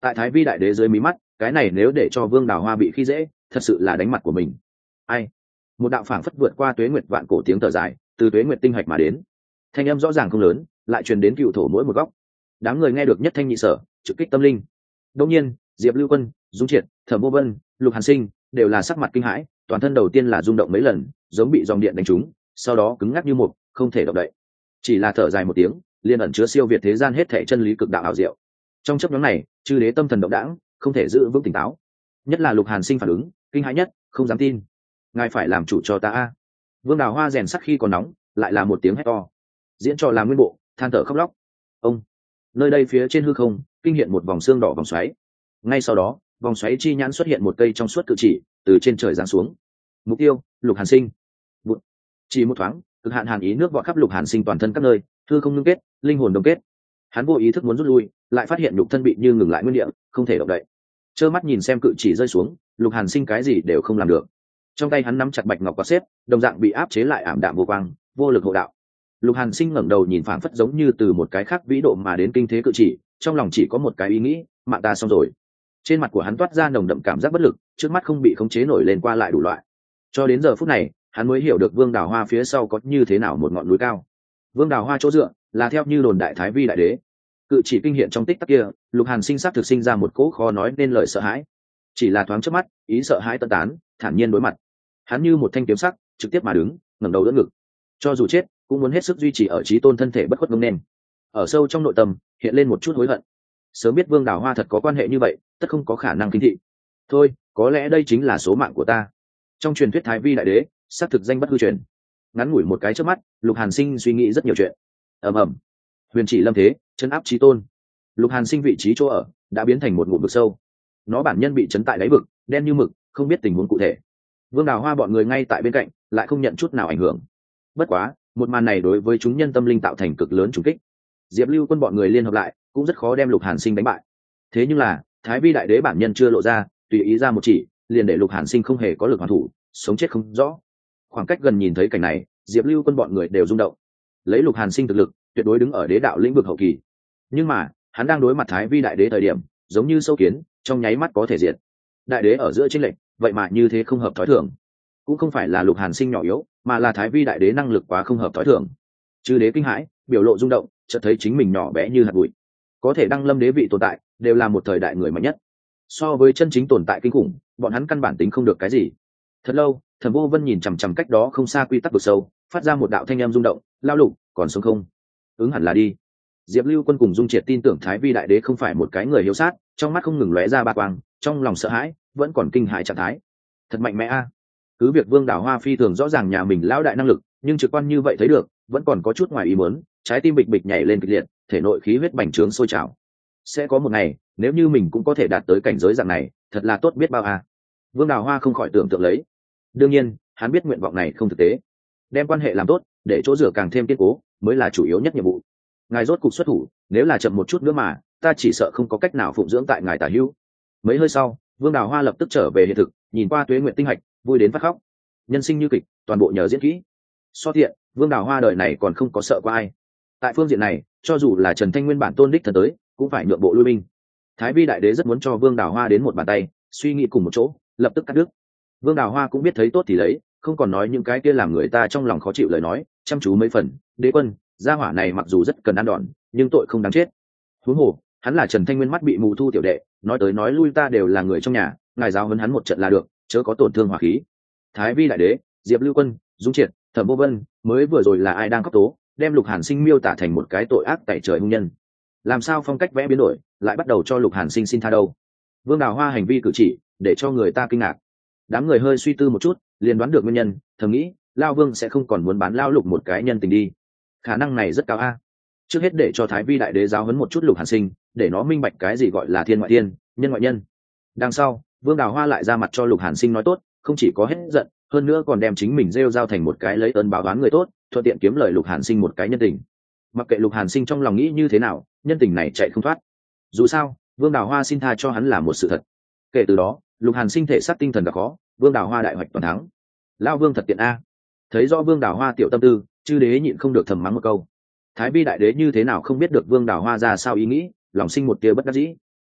tại thái vi đại đế dưới mí mắt, cái này nếu để cho Vương Đào Hoa bị khi dễ, thật sự là đánh mặt của mình. Ai? Một đạo phảng phất vượt qua tuế nguyệt vạn cổ tiếng thở dài từ tuế nguyệt tinh hạch mà đến, thanh âm rõ ràng không lớn, lại truyền đến cựu thổ mỗi một góc. Đám người nghe được nhất thanh nhị sở, trực kích tâm linh. Đương nhiên, Diệp Lưu Quân, Dung Triệt, Thẩm Vô Vân, Lục Hàn Sinh đều là sắc mặt kinh hãi, toàn thân đầu tiên là rung động mấy lần, giống bị dòng điện đánh trúng, sau đó cứng ngắc như một, không thể động đậy. Chỉ là thở dài một tiếng, liền ẩn chứa siêu việt thế gian hết thảy chân lý cực đạo ảo diệu. Trong chốc ngắn này, chư đế tâm thần động đãng, không thể giữ vững tỉnh táo. Nhất là Lục Hàn Sinh phản ứng, kinh hãi nhất, không dám tin. Ngài phải làm chủ cho ta a. Vương Đào Hoa rèn sắt khi còn nóng, lại là một tiếng hét to. Diễn trò làm nguyên bộ, than thở khóc lóc. Ông, nơi đây phía trên hư không, kinh hiện một vòng xương đỏ vòng xoáy. Ngay sau đó, vòng xoáy chi nhãn xuất hiện một cây trong suốt cự chỉ, từ trên trời giáng xuống. Mục tiêu, Lục Hàn Sinh. Bụt. Chỉ một thoáng, cực hạn hàn ý nước vọt khắp Lục Hàn Sinh toàn thân các nơi, hư không ngưng kết, linh hồn đồng kết. Hắn vô ý thức muốn rút lui, lại phát hiện nhục thân bị như ngừng lại nguyên địa, không thể động đậy. Trơ mắt nhìn xem cự chỉ rơi xuống, Lục Hàn Sinh cái gì đều không làm được. Trong tay hắn nắm chặt bạch ngọc quạt xếp, đồng dạng bị áp chế lại ảm đạm vô quang, vô lực hộ đạo. Lục Hàn Sinh ngẩng đầu nhìn phảng phất giống như từ một cái khác vĩ độ mà đến kinh thế cự chỉ, trong lòng chỉ có một cái ý nghĩ, mạng ta xong rồi. Trên mặt của hắn toát ra nồng đậm cảm giác bất lực, trước mắt không bị khống chế nổi lên qua lại đủ loại. Cho đến giờ phút này, hắn mới hiểu được Vương Đào Hoa phía sau có như thế nào một ngọn núi cao. Vương Đào Hoa chỗ dựa là theo như đồn đại thái vi đại đế. Cự chỉ kinh hiện trong tích tắc kia, Lục Hàn Sinh sát thực sinh ra một cỗ khó nói nên lời sợ hãi. Chỉ là thoáng chớp mắt, ý sợ hãi tận tán, thản nhiên đối mặt. Hắn như một thanh kiếm sắc, trực tiếp mà đứng, ngẩng đầu đỡ ngực. Cho dù chết, cũng muốn hết sức duy trì ở chí tôn thân thể bất khuất ngông nên. Ở sâu trong nội tâm, hiện lên một chút hối hận. Sớm biết Vương Đào Hoa thật có quan hệ như vậy, tất không có khả năng kinh thị. Thôi, có lẽ đây chính là số mạng của ta. Trong truyền thuyết thái vi đại đế, xác thực danh bất hư truyền. Ngắn ngủi một cái chớp mắt, Lục Hàn Sinh suy nghĩ rất nhiều chuyện. Ầm ầm, huyền chỉ lâm thế, chân áp chí tôn. Lục Hàn Sinh vị trí chỗ ở đã biến thành một ngụm vực sâu. Nó bản nhân bị chấn tại đáy vực, đen như mực, không biết tình huống cụ thể. Vương Đào Hoa bọn người ngay tại bên cạnh, lại không nhận chút nào ảnh hưởng. Bất quá, một màn này đối với chúng nhân tâm linh tạo thành cực lớn trùng kích. Diệp Lưu Quân bọn người liên hợp lại, cũng rất khó đem Lục Hàn Sinh đánh bại. Thế nhưng là, thái vi đại đế bản nhân chưa lộ ra, tùy ý ra một chỉ, liền để Lục Hàn Sinh không hề có lực hoàn thủ, sống chết không rõ. Khoảng cách gần nhìn thấy cảnh này, Diệp Lưu Quân bọn người đều rung động. Lấy Lục Hàn Sinh thực lực, tuyệt đối đứng ở đế đạo lĩnh vực hậu kỳ. Nhưng mà, hắn đang đối mặt thái vi đại đế thời điểm, giống như sâu kiến, trong nháy mắt có thể diệt. Đại đế ở giữa chênh lệch, vậy mà như thế không hợp thói thường. Cũng không phải là Lục Hàn Sinh nhỏ yếu, mà là thái vi đại đế năng lực quá không hợp thói thường. Chư đế kinh hãi, biểu lộ rung động, chợt thấy chính mình nhỏ bé như hạt bụi. Có thể đăng lâm đế vị tồn tại, đều là một thời đại người mạnh nhất. So với chân chính tồn tại kinh khủng, bọn hắn căn bản tính không được cái gì. Thật lâu, Thẩm Vô Vân nhìn chằm chằm cách đó không xa quy tắc vực sâu, phát ra một đạo thanh âm rung động, lao lục, còn sống không? Ứng hẳn là đi. Diệp Lưu Quân cùng Dung Triệt tin tưởng thái vi đại đế không phải một cái người hiếu sát, trong mắt không ngừng lóe ra ba quang, trong lòng sợ hãi, vẫn còn kinh hãi trạng thái. Thật mạnh mẽ a. Cứ việc Vương Đào Hoa phi thường rõ ràng nhà mình lão đại năng lực, nhưng trực quan như vậy thấy được, vẫn còn có chút ngoài ý muốn, trái tim bịch bịch nhảy lên kịch liệt, thể nội khí huyết bành trướng sôi trào. Sẽ có một ngày, nếu như mình cũng có thể đạt tới cảnh giới dạng này, thật là tốt biết bao a. Vương Đào Hoa không khỏi tưởng tượng lấy. Đương nhiên, hắn biết nguyện vọng này không thực tế. Đem quan hệ làm tốt, để chỗ rửa càng thêm kiên cố, mới là chủ yếu nhất nhiệm vụ. Ngài rốt cục xuất thủ, nếu là chậm một chút nữa mà, ta chỉ sợ không có cách nào phụng dưỡng tại ngài tả hữu. Mấy hơi sau, Vương Đào Hoa lập tức trở về hiện thực, nhìn qua Tuế Nguyệt tinh hạch, vui đến phát khóc. Nhân sinh như kịch, toàn bộ nhờ diễn kỹ. So thiện, Vương Đào Hoa đời này còn không có sợ qua ai. Tại phương diện này, cho dù là Trần Thanh Nguyên bản tôn đích thần tới, cũng phải nhượng bộ lui binh. Thái vi đại đế rất muốn cho Vương Đào Hoa đến một bàn tay, suy nghĩ cùng một chỗ, lập tức cắt đứt. Vương Đào Hoa cũng biết thấy tốt thì lấy, không còn nói những cái kia làm người ta trong lòng khó chịu lời nói, chăm chú mấy phần. Đế quân, gia hỏa này mặc dù rất cần ăn đòn, nhưng tội không đáng chết. Huống hồ, hắn là Trần Thanh Nguyên mắt bị mù thu tiểu đệ, nói tới nói lui ta đều là người trong nhà, ngài giáo huấn hắn một trận là được, chớ có tổn thương hỏa khí. Thái vi đại đế, Diệp Lưu Quân, Dung Triệt, Thẩm Vô Vân, mới vừa rồi là ai đang khóc tố, đem Lục Hàn Sinh miêu tả thành một cái tội ác tẩy trời hung nhân. Làm sao phong cách vẽ biến đổi, lại bắt đầu cho Lục Hàn Sinh xin tha đâu? Vương Đào Hoa hành vi cử chỉ, để cho người ta kinh ngạc. Đám người hơi suy tư một chút, liền đoán được nguyên nhân, thầm nghĩ, Lao Vương sẽ không còn muốn bán Lao Lục một cái nhân tình đi. Khả năng này rất cao a. Trước hết để cho Thái vi đại đế giáo huấn một chút Lục Hàn Sinh, để nó minh bạch cái gì gọi là thiên ngoại thiên, nhân ngoại nhân. Đằng sau, Vương Đào Hoa lại ra mặt cho Lục Hàn Sinh nói tốt, không chỉ có hết giận, hơn nữa còn đem chính mình rêu giao thành một cái lấy ơn báo oán người tốt, thuận tiện kiếm lời Lục Hàn Sinh một cái nhân tình. Mặc kệ Lục Hàn Sinh trong lòng nghĩ như thế nào, nhân tình này chạy không thoát. Dù sao, Vương Đào Hoa xin tha cho hắn là một sự thật. Kể từ đó, Lục Hàn Sinh thể xác tinh thần gặp khó, Vương Đào Hoa đại hoạch toàn thắng. Lao Vương thật tiện a. Thấy rõ Vương Đào Hoa tiểu tâm tư, chư đế nhịn không được thầm mắng một câu. Thái vi đại đế như thế nào không biết được Vương Đào Hoa ra sao ý nghĩ, lòng sinh một tia bất đắc dĩ.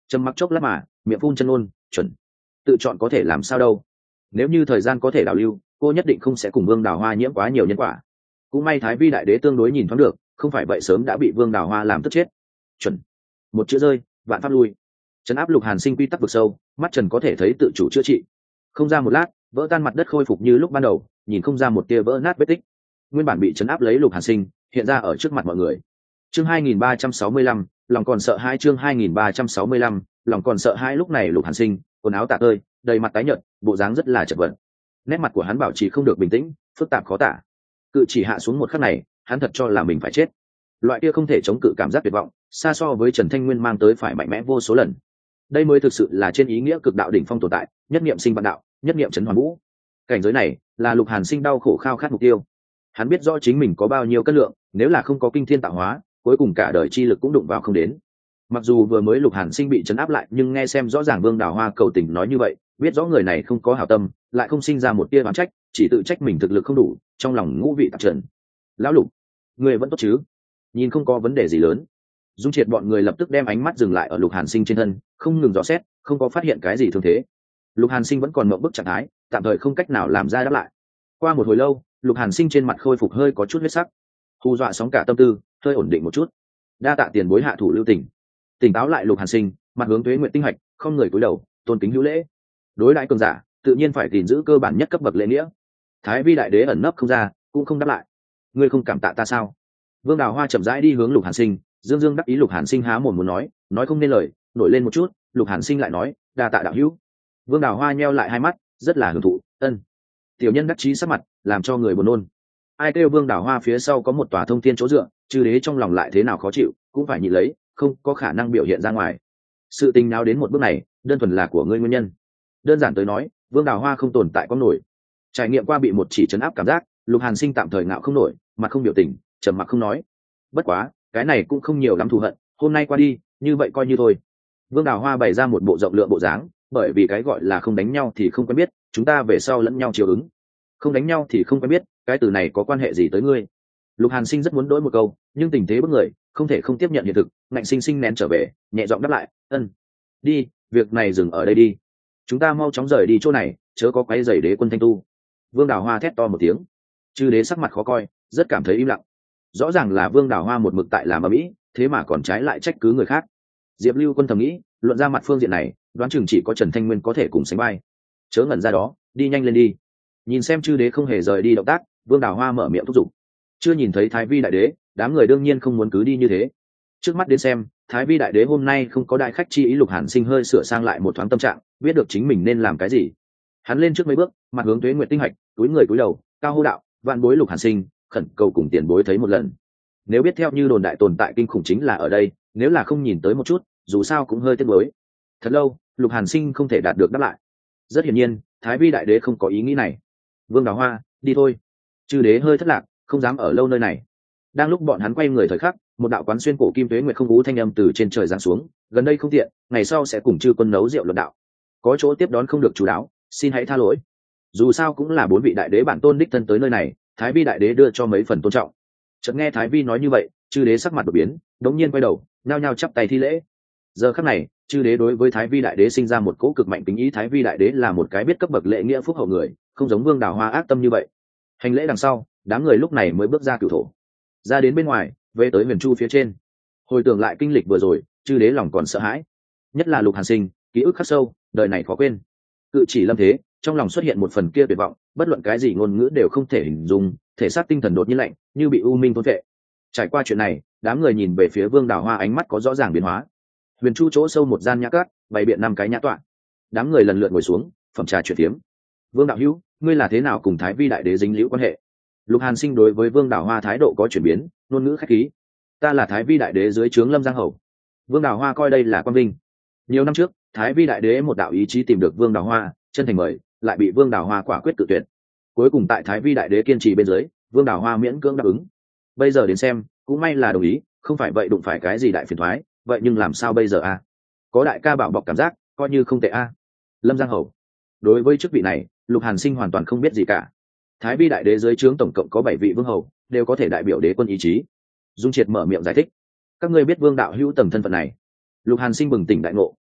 trầm mặc chốc lát mà miệng phun chân ôn chuẩn. Tự chọn có thể làm sao đâu, nếu như thời gian có thể đảo lưu, cô nhất định không sẽ cùng Vương Đào Hoa nhiễm quá nhiều nhân quả. Cũng may Thái Vi đại đế tương đối nhìn thoáng được, không phải vậy sớm đã bị Vương Đào Hoa làm tức chết. Chuẩn. Một chữ rơi, vạn pháp lui. Trấn áp Lục Hàn Sinh quy tắc vực sâu, mắt trần có thể thấy tự chủ chữa trị. Không ra một lát, vỡ tan mặt đất khôi phục như lúc ban đầu, nhìn không ra một tia vỡ nát vết tích. Nguyên bản bị trấn áp lấy Lục Hàn Sinh hiện ra ở trước mặt mọi người. Chương hai nghìn ba trăm sáu mươi lăm, lòng còn sợ hai. Chương hai nghìn ba trăm sáu mươi lăm, lòng còn sợ hai. Lúc này Lục Hàn Sinh quần áo tả tơi, đầy mặt tái nhợt, bộ dáng rất là chật vật. Nét mặt của hắn bảo trì không được bình tĩnh, phức tạp khó tả. Cự chỉ hạ xuống một khắc này, hắn thật cho là mình phải chết. Loại kia không thể chống cự cảm giác tuyệt vọng, xa so với Trần Thanh Nguyên mang tới phải mạnh mẽ vô số lần. Đây mới thực sự là trên ý nghĩa cực đạo đỉnh phong tồn tại, nhất niệm sinh vạn đạo, nhất niệm chấn hoàn vũ. Cảnh giới này là Lục Hàn Sinh đau khổ khao khát mục tiêu. Hắn biết rõ chính mình có bao nhiêu cân lượng, nếu là không có kinh thiên tạo hóa, cuối cùng cả đời chi lực cũng đụng vào không đến. Mặc dù vừa mới Lục Hàn Sinh bị trấn áp lại, nhưng nghe xem rõ ràng Vương Đào Hoa cầu tình nói như vậy, biết rõ người này không có hảo tâm, lại không sinh ra một tia oán trách, chỉ tự trách mình thực lực không đủ, trong lòng ngũ vị tạp trần. Lão Lục, người vẫn tốt chứ? Nhìn không có vấn đề gì lớn. Dung Triệt bọn người lập tức đem ánh mắt dừng lại ở Lục Hàn Sinh trên thân, không ngừng dò xét, không có phát hiện cái gì thương thế. Lục Hàn Sinh vẫn còn mộng bức trạng thái, tạm thời không cách nào làm ra đáp lại. Qua một hồi lâu, Lục Hàn Sinh trên mặt khôi phục hơi có chút huyết sắc, hù dọa sóng cả tâm tư, hơi ổn định một chút. Đa tạ tiền bối hạ thủ lưu tình. Tỉnh táo lại Lục Hàn Sinh, mặt hướng Tuế Nguyệt Tinh Hạch, không người cúi đầu, tôn kính hữu lễ. Đối đãi cường giả, tự nhiên phải gìn giữ cơ bản nhất cấp bậc lễ nghĩa. Thái Vi đại đế ẩn nấp không ra, cũng không đáp lại. Ngươi không cảm tạ ta sao? Vương Đào Hoa chậm rãi đi hướng Lục Hàn Sinh, dương dương đắc ý. Lục Hàn Sinh há mồm muốn nói, nói không nên lời, nổi lên một chút. Lục Hàn Sinh lại nói, đa tạ đạo hữu. Vương Đào Hoa nheo lại hai mắt, rất là hưởng thụ. Ân. Tiểu nhân đắc chí sắc mặt, làm cho người buồn nôn. Ai kêu Vương Đào Hoa phía sau có một tòa thông thiên chỗ dựa, chư đế trong lòng lại thế nào khó chịu, cũng phải nhịn lấy, không có khả năng biểu hiện ra ngoài. Sự tình nào đến một bước này, đơn thuần là của ngươi nguyên nhân. Đơn giản tới nói, Vương Đào Hoa không tồn tại có nổi. Trải nghiệm qua bị một chỉ trấn áp cảm giác, Lục Hàn Sinh tạm thời ngạo không nổi, mặt không biểu tình, trầm mặc không nói. Bất quá, cái này cũng không nhiều lắm thù hận, hôm nay qua đi, như vậy coi như thôi. Vương Đào Hoa bày ra một bộ rộng lượng bộ dáng, bởi vì cái gọi là không đánh nhau thì không quen biết, chúng ta về sau lẫn nhau chiều ứng. Không đánh nhau thì không quen biết, cái từ này có quan hệ gì tới ngươi? Lục Hàn Sinh rất muốn đối một câu, nhưng tình thế bức người, không thể không tiếp nhận hiện thực, ngạnh sinh sinh nén trở về, nhẹ giọng đáp lại, ân. Đi, việc này dừng ở đây đi. Chúng ta mau chóng rời đi chỗ này, chớ có quấy rầy đế quân Thanh Tu. Vương Đào Hoa thét to một tiếng. Chư đế sắc mặt khó coi, rất cảm thấy im lặng. Rõ ràng là Vương Đào Hoa một mực tại làm ầm ĩ, thế mà còn trái lại trách cứ người khác. Diệp Lưu Quân thầm nghĩ, luận ra mặt phương diện này, đoán chừng chỉ có Trần Thanh Nguyên có thể cùng sánh vai. Chớ ngẩn ra đó, đi nhanh lên đi. Nhìn xem chư đế không hề rời đi động tác, Vương Đào Hoa mở miệng thúc giục. Chưa nhìn thấy Thái Vi đại đế, đám người đương nhiên không muốn cứ đi như thế. Trước mắt đến xem, Thái Vi đại đế hôm nay không có đại khách chi ý. Lục Hàn Sinh hơi sửa sang lại một thoáng tâm trạng, biết được chính mình nên làm cái gì. Hắn lên trước mấy bước, mặt hướng Tuế Nguyệt Tinh Hạch, túi người cúi đầu, cao hô đạo, vạn bối Lục Hàn Sinh, khẩn cầu cùng tiền bối thấy một lần. Nếu biết theo như đồn đại tồn tại kinh khủng chính là ở đây, nếu là không nhìn tới một chút, dù sao cũng hơi tiếc nuối. Thật lâu, Lục Hàn Sinh không thể đạt được đáp lại. Rất hiển nhiên, Thái Vi đại đế không có ý nghĩ này. Vương Đào Hoa, đi thôi. Chư đế hơi thất lạc, không dám ở lâu nơi này. Đang lúc bọn hắn quay người thời khắc, một đạo quán xuyên cổ kim tuế nguyệt không ú thanh âm từ trên trời giáng xuống, gần đây không tiện, ngày sau sẽ cùng chư quân nấu rượu luận đạo, có chỗ tiếp đón không được chú đáo, xin hãy tha lỗi. Dù sao cũng là bốn vị đại đế bản tôn đích thân tới nơi này, Thái Vi đại đế đưa cho mấy phần tôn trọng. Chợt nghe Thái Vi nói như vậy, chư đế sắc mặt đổi biến, đống nhiên quay đầu, nhao nhao chắp tay thi lễ. Giờ khắc này, chư đế đối với Thái Vi đại đế sinh ra một cỗ cực mạnh kính ý. Thái Vi đại đế là một cái biết cấp bậc lễ nghĩa phúc hậu người, không giống Vương Đào Hoa ác tâm như vậy. Hành lễ đằng sau, đám người lúc này mới bước ra cửu thổ, ra đến bên ngoài, về tới Huyền Chu phía trên. Hồi tưởng lại kinh lịch vừa rồi, chư đế lòng còn sợ hãi, nhất là Lục Hàn Sinh, ký ức khắc sâu, đời này khó quên. Cự chỉ lâm thế, trong lòng xuất hiện một phần kia tuyệt vọng, bất luận cái gì ngôn ngữ đều không thể hình dung, thể xác tinh thần đột nhiên lạnh, như bị u minh thôn vệ. Trải qua chuyện này, đám người nhìn về phía Vương Đào Hoa, ánh mắt có rõ ràng biến hóa. Huyền Chu chỗ sâu một gian nhã cát, bày biện năm cái nhã tọa. Đám người lần lượt ngồi xuống, phẩm trà chuyện tiếm. Vương đạo hữu, ngươi là thế nào cùng Thái Vi đại đế dính liễu quan hệ? Lục Hàn Sinh đối với Vương Đào Hoa thái độ có chuyển biến, ngôn ngữ khách khí. Ta là Thái Vi đại đế dưới trướng Lâm Giang Hầu. Vương Đào Hoa coi đây là quan vinh. Nhiều năm trước, Thái Vi đại đế một đạo ý chí tìm được Vương Đào Hoa, chân thành mời, lại bị Vương Đào Hoa quả quyết tự tuyệt. Cuối cùng tại Thái Vi đại đế kiên trì bên dưới, Vương Đào Hoa miễn cưỡng đáp ứng. Bây giờ đến xem, cũng may là đồng ý, không phải vậy đụng phải cái gì đại phiền toái, vậy nhưng làm sao bây giờ a? Có đại ca bảo bọc cảm giác, coi như không tệ a. Lâm Giang Hầu. Đối với chức vị này, Lục Hàn Sinh hoàn toàn không biết gì cả. Thái Vi đại đế dưới trướng tổng cộng có bảy vị vương hầu, đều có thể đại biểu đế quân ý chí. Dung Triệt mở miệng giải thích. Các ngươi biết Vương đạo hữu tầng thân phận này? Lục Hàn Sinh bừng tỉnh đại ngộ,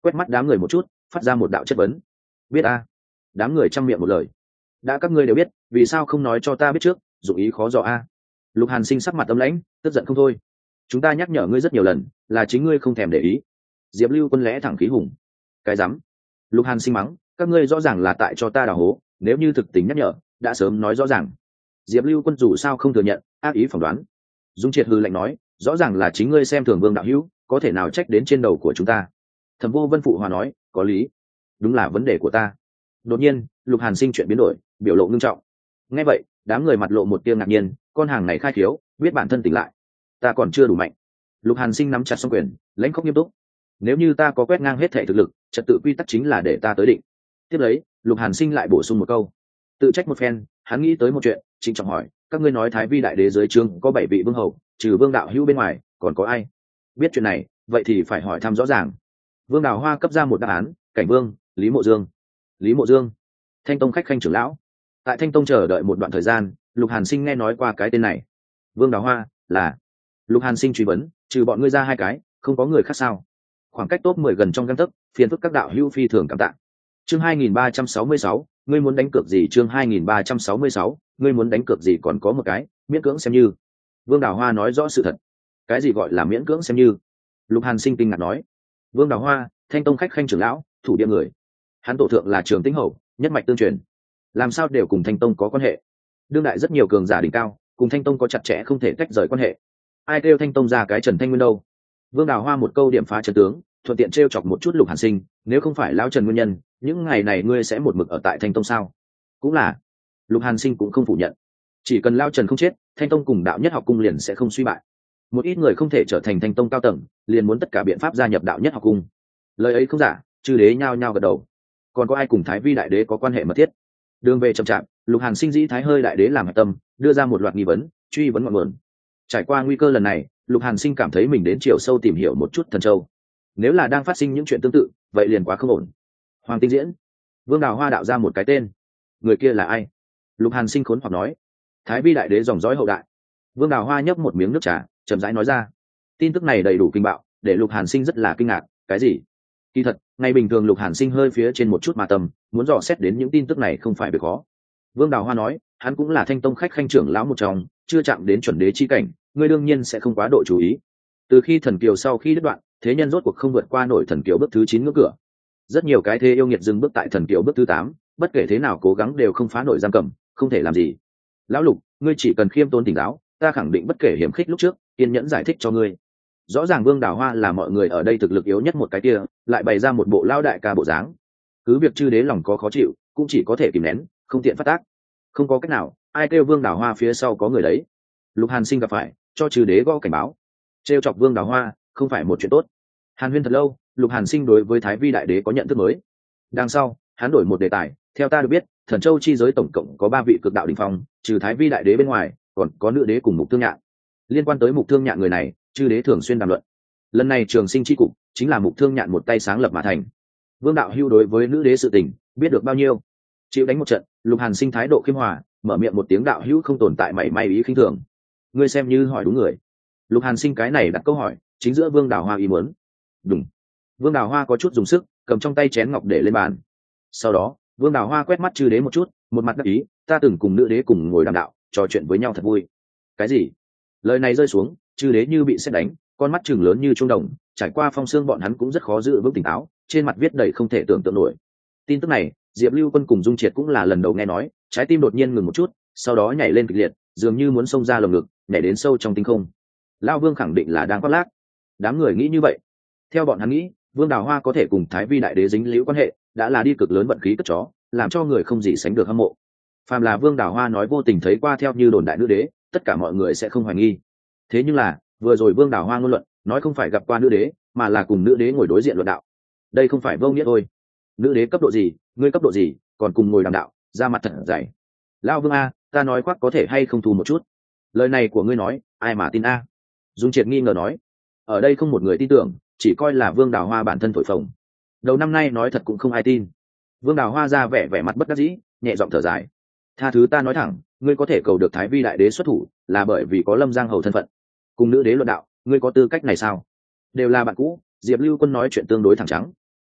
quét mắt đám người một chút, phát ra một đạo chất vấn. Biết a? Đám người chăm miệng một lời. Đã các ngươi đều biết, vì sao không nói cho ta biết trước, dụng ý khó dò a? Lục Hàn Sinh sắc mặt âm lãnh, tức giận không thôi. Chúng ta nhắc nhở ngươi rất nhiều lần, là chính ngươi không thèm để ý. Diệp Lưu Quân lẽ thẳng khí hùng. Cái rắm. Lục Hàn Sinh mắng, các ngươi rõ ràng là tại cho ta đào hố, nếu như thực tình nhắc nhở, đã sớm nói rõ ràng. Diệp Lưu Quân dù sao không thừa nhận, ác ý phỏng đoán. Dung Triệt hừ lạnh nói, rõ ràng là chính ngươi xem thường Vương đạo hữu, có thể nào trách đến trên đầu của chúng ta? Thẩm Vô Vân phụ hòa nói, có lý, đúng là vấn đề của ta. Đột nhiên, Lục Hàn Sinh chuyện biến đổi, biểu lộ nghiêm trọng. Nghe vậy, đám người mặt lộ một tia ngạc nhiên, con hàng này khai thiếu, biết bản thân tỉnh lại, ta còn chưa đủ mạnh. Lục Hàn Sinh nắm chặt song quyền, lãnh khốc nghiêm túc. Nếu như ta có quét ngang hết thể thực lực, trật tự quy tắc chính là để ta tới định. Tiếp lấy, Lục Hàn Sinh lại bổ sung một câu, tự trách một phen, hắn nghĩ tới một chuyện, trịnh trọng hỏi, các ngươi nói Thái Vi đại đế dưới trướng có bảy vị vương hầu, trừ Vương đạo hữu bên ngoài, còn có ai? Biết chuyện này, vậy thì phải hỏi thăm rõ ràng. Vương Đào Hoa cấp ra một đáp án, Cảnh Vương, Lý Mộ Dương. Lý Mộ Dương, Thanh Tông khách khanh trưởng lão. Tại Thanh Tông chờ đợi một đoạn thời gian, Lục Hàn Sinh nghe nói qua cái tên này. Vương Đào Hoa là? Lục Hàn Sinh truy vấn, trừ bọn ngươi ra hai cái, không có người khác sao? Khoảng cách top mười gần trong gang tấc, phiền phức các đạo hữu phi thường cảm tạ. Chương hai nghìn ba trăm sáu mươi sáu, ngươi muốn đánh cược gì? Chương hai nghìn ba trăm sáu mươi sáu, ngươi muốn đánh cược gì? Còn có một cái, miễn cưỡng xem như. Vương Đào Hoa nói rõ sự thật. Cái gì gọi là miễn cưỡng xem như? Lục Hàn Sinh kinh ngạc nói. Vương Đào Hoa, Thanh Tông khách khanh trưởng lão, thủ địa người. Hắn tổ thượng là Trường Tĩnh Hầu, nhất mạch tương truyền, làm sao đều cùng Thanh Tông có quan hệ. Đương đại rất nhiều cường giả đỉnh cao, cùng Thanh Tông có chặt chẽ không thể tách rời quan hệ. Ai kêu Thanh Tông ra cái Trần Thanh Nguyên đâu? Vương Đào Hoa một câu điểm phá trận tướng, thuận tiện trêu chọc một chút Lục Hàn Sinh, nếu không phải lão Trần nguyên nhân, những ngày này ngươi sẽ một mực ở tại Thanh Tông sao? Cũng là. Lục Hàn Sinh cũng không phủ nhận. Chỉ cần lão Trần không chết, Thanh Tông cùng đạo nhất học cung liền sẽ không suy bại. Một ít người không thể trở thành Thanh Tông cao tầng, liền muốn tất cả biện pháp gia nhập đạo nhất học cung. Lời ấy không giả, chư đế nhao nhao gật đầu. Còn có ai cùng Thái Vi đại đế có quan hệ mật thiết? Đường về chậm chạp, Lục Hàn Sinh dĩ Thái hơi đại đế làm hạch tâm, đưa ra một loạt nghi vấn, truy vấn ngọn nguồn. Trải qua nguy cơ lần này, Lục Hàn Sinh cảm thấy mình đến chiều sâu tìm hiểu một chút thần châu. Nếu là đang phát sinh những chuyện tương tự, vậy liền quá không ổn. Hoàng Tinh Diễn. Vương Đào Hoa đạo ra một cái tên. Người kia là ai? Lục Hàn Sinh khốn hoặc nói. Thái Vi đại đế dòng dõi hậu đại. Vương Đào Hoa nhấp một miếng nước trà, chậm rãi nói ra. Tin tức này đầy đủ kinh bạo, để Lục Hàn Sinh rất là kinh ngạc. Cái gì? Kỳ thật, ngày bình thường Lục Hàn Sinh hơi phía trên một chút mà tầm, muốn dò xét đến những tin tức này không phải việc khó. Vương Đào Hoa nói, hắn cũng là Thanh Tông khách khanh trưởng lão một trong, chưa chạm đến chuẩn đế chi cảnh, ngươi đương nhiên sẽ không quá độ chú ý. Từ khi thần kiều sau khi đứt đoạn, thế nhân rốt cuộc không vượt qua nổi thần kiều bước thứ chín ngưỡng cửa. Rất nhiều cái thế yêu nghiệt dừng bước tại thần kiều bước thứ tám, bất kể thế nào cố gắng đều không phá nổi giam cầm, không thể làm gì. Lão Lục, ngươi chỉ cần khiêm tốn tỉnh táo, ta khẳng định bất kể hiểm khích lúc trước, kiên nhẫn giải thích cho ngươi. Rõ ràng Vương Đào Hoa là mọi người ở đây thực lực yếu nhất một cái kia, lại bày ra một bộ lao đại ca bộ dáng. Cứ việc chư đế lòng có khó chịu, cũng chỉ có thể kìm nén, không tiện phát tác. Không có cách nào, ai kêu Vương Đào Hoa phía sau có người đấy. Lục Hàn Sinh gặp phải, cho chư đế gõ cảnh báo. Trêu chọc Vương Đào Hoa, không phải một chuyện tốt. Hàn huyên thật lâu, Lục Hàn Sinh đối với Thái Vi đại đế có nhận thức mới. Đằng sau, hắn đổi một đề tài, theo ta được biết, Thần Châu chi giới tổng cộng có ba vị cực đạo đỉnh phong, trừ Thái Vi đại đế bên ngoài, còn có nữ đế cùng Mục Thương Nhạn. Liên quan tới Mục Thương Nhạn người này, chư đế thường xuyên đàm luận. Lần này Trường Sinh chi cục chính là Mục Thương Nhạn một tay sáng lập mà thành. Vương đạo hưu đối với nữ đế sự tình biết được bao nhiêu? Chịu đánh một trận, Lục Hàn Sinh thái độ khiêm hòa, mở miệng một tiếng đạo hữu không tồn tại mảy may ý khinh thường. Ngươi xem như hỏi đúng người. Lục Hàn Sinh cái này đặt câu hỏi, chính giữa Vương Đào Hoa ý muốn. Đúng. Vương Đào Hoa có chút dùng sức, cầm trong tay chén ngọc để lên bàn. Sau đó, Vương Đào Hoa quét mắt chư đế một chút, một mặt đắc ý, ta từng cùng nữ đế cùng ngồi đàm đạo, trò chuyện với nhau thật vui. Cái gì? Lời này rơi xuống, chư đế như bị sét đánh, con mắt trừng lớn như trung đồng, trải qua phong xương bọn hắn cũng rất khó giữ vững tỉnh táo, trên mặt viết đầy không thể tưởng tượng nổi. Tin tức này, Diệp Lưu Quân cùng Dung Triệt cũng là lần đầu nghe nói, trái tim đột nhiên ngừng một chút, sau đó nhảy lên kịch liệt, dường như muốn xông ra lồng ngực, nhảy đến sâu trong tinh không. Lão Vương khẳng định là đang khoác lác. Đám người nghĩ như vậy. Theo bọn hắn nghĩ, Vương Đào Hoa có thể cùng Thái Vi đại đế dính liễu quan hệ, đã là đi cực lớn vận khí cất chó, làm cho người không gì sánh được hâm mộ. Phàm là Vương Đào Hoa nói vô tình thấy qua theo như đồn đại nữ đế, tất cả mọi người sẽ không hoài nghi. Thế nhưng là, vừa rồi Vương Đào Hoa ngôn luận, nói không phải gặp qua nữ đế, mà là cùng nữ đế ngồi đối diện luận đạo. Đây không phải vô nghĩa thôi. Nữ đế cấp độ gì, ngươi cấp độ gì, còn cùng ngồi đàm đạo, ra mặt thật dày. Lão Vương a, ta nói khoác có thể hay không thu một chút. Lời này của ngươi nói, ai mà tin a? Dung Triệt nghi ngờ nói. Ở đây không một người tin tưởng, chỉ coi là Vương Đào Hoa bản thân thổi phồng. Đầu năm nay nói thật cũng không ai tin. Vương Đào Hoa ra vẻ vẻ mặt bất đắc dĩ, nhẹ giọng thở dài. Tha thứ ta nói thẳng, ngươi có thể cầu được Thái Vi đại đế xuất thủ, là bởi vì có Lâm Giang hầu thân phận. Cùng nữ đế luận đạo, ngươi có tư cách này sao? Đều là bạn cũ, Diệp Lưu Quân nói chuyện tương đối thẳng trắng.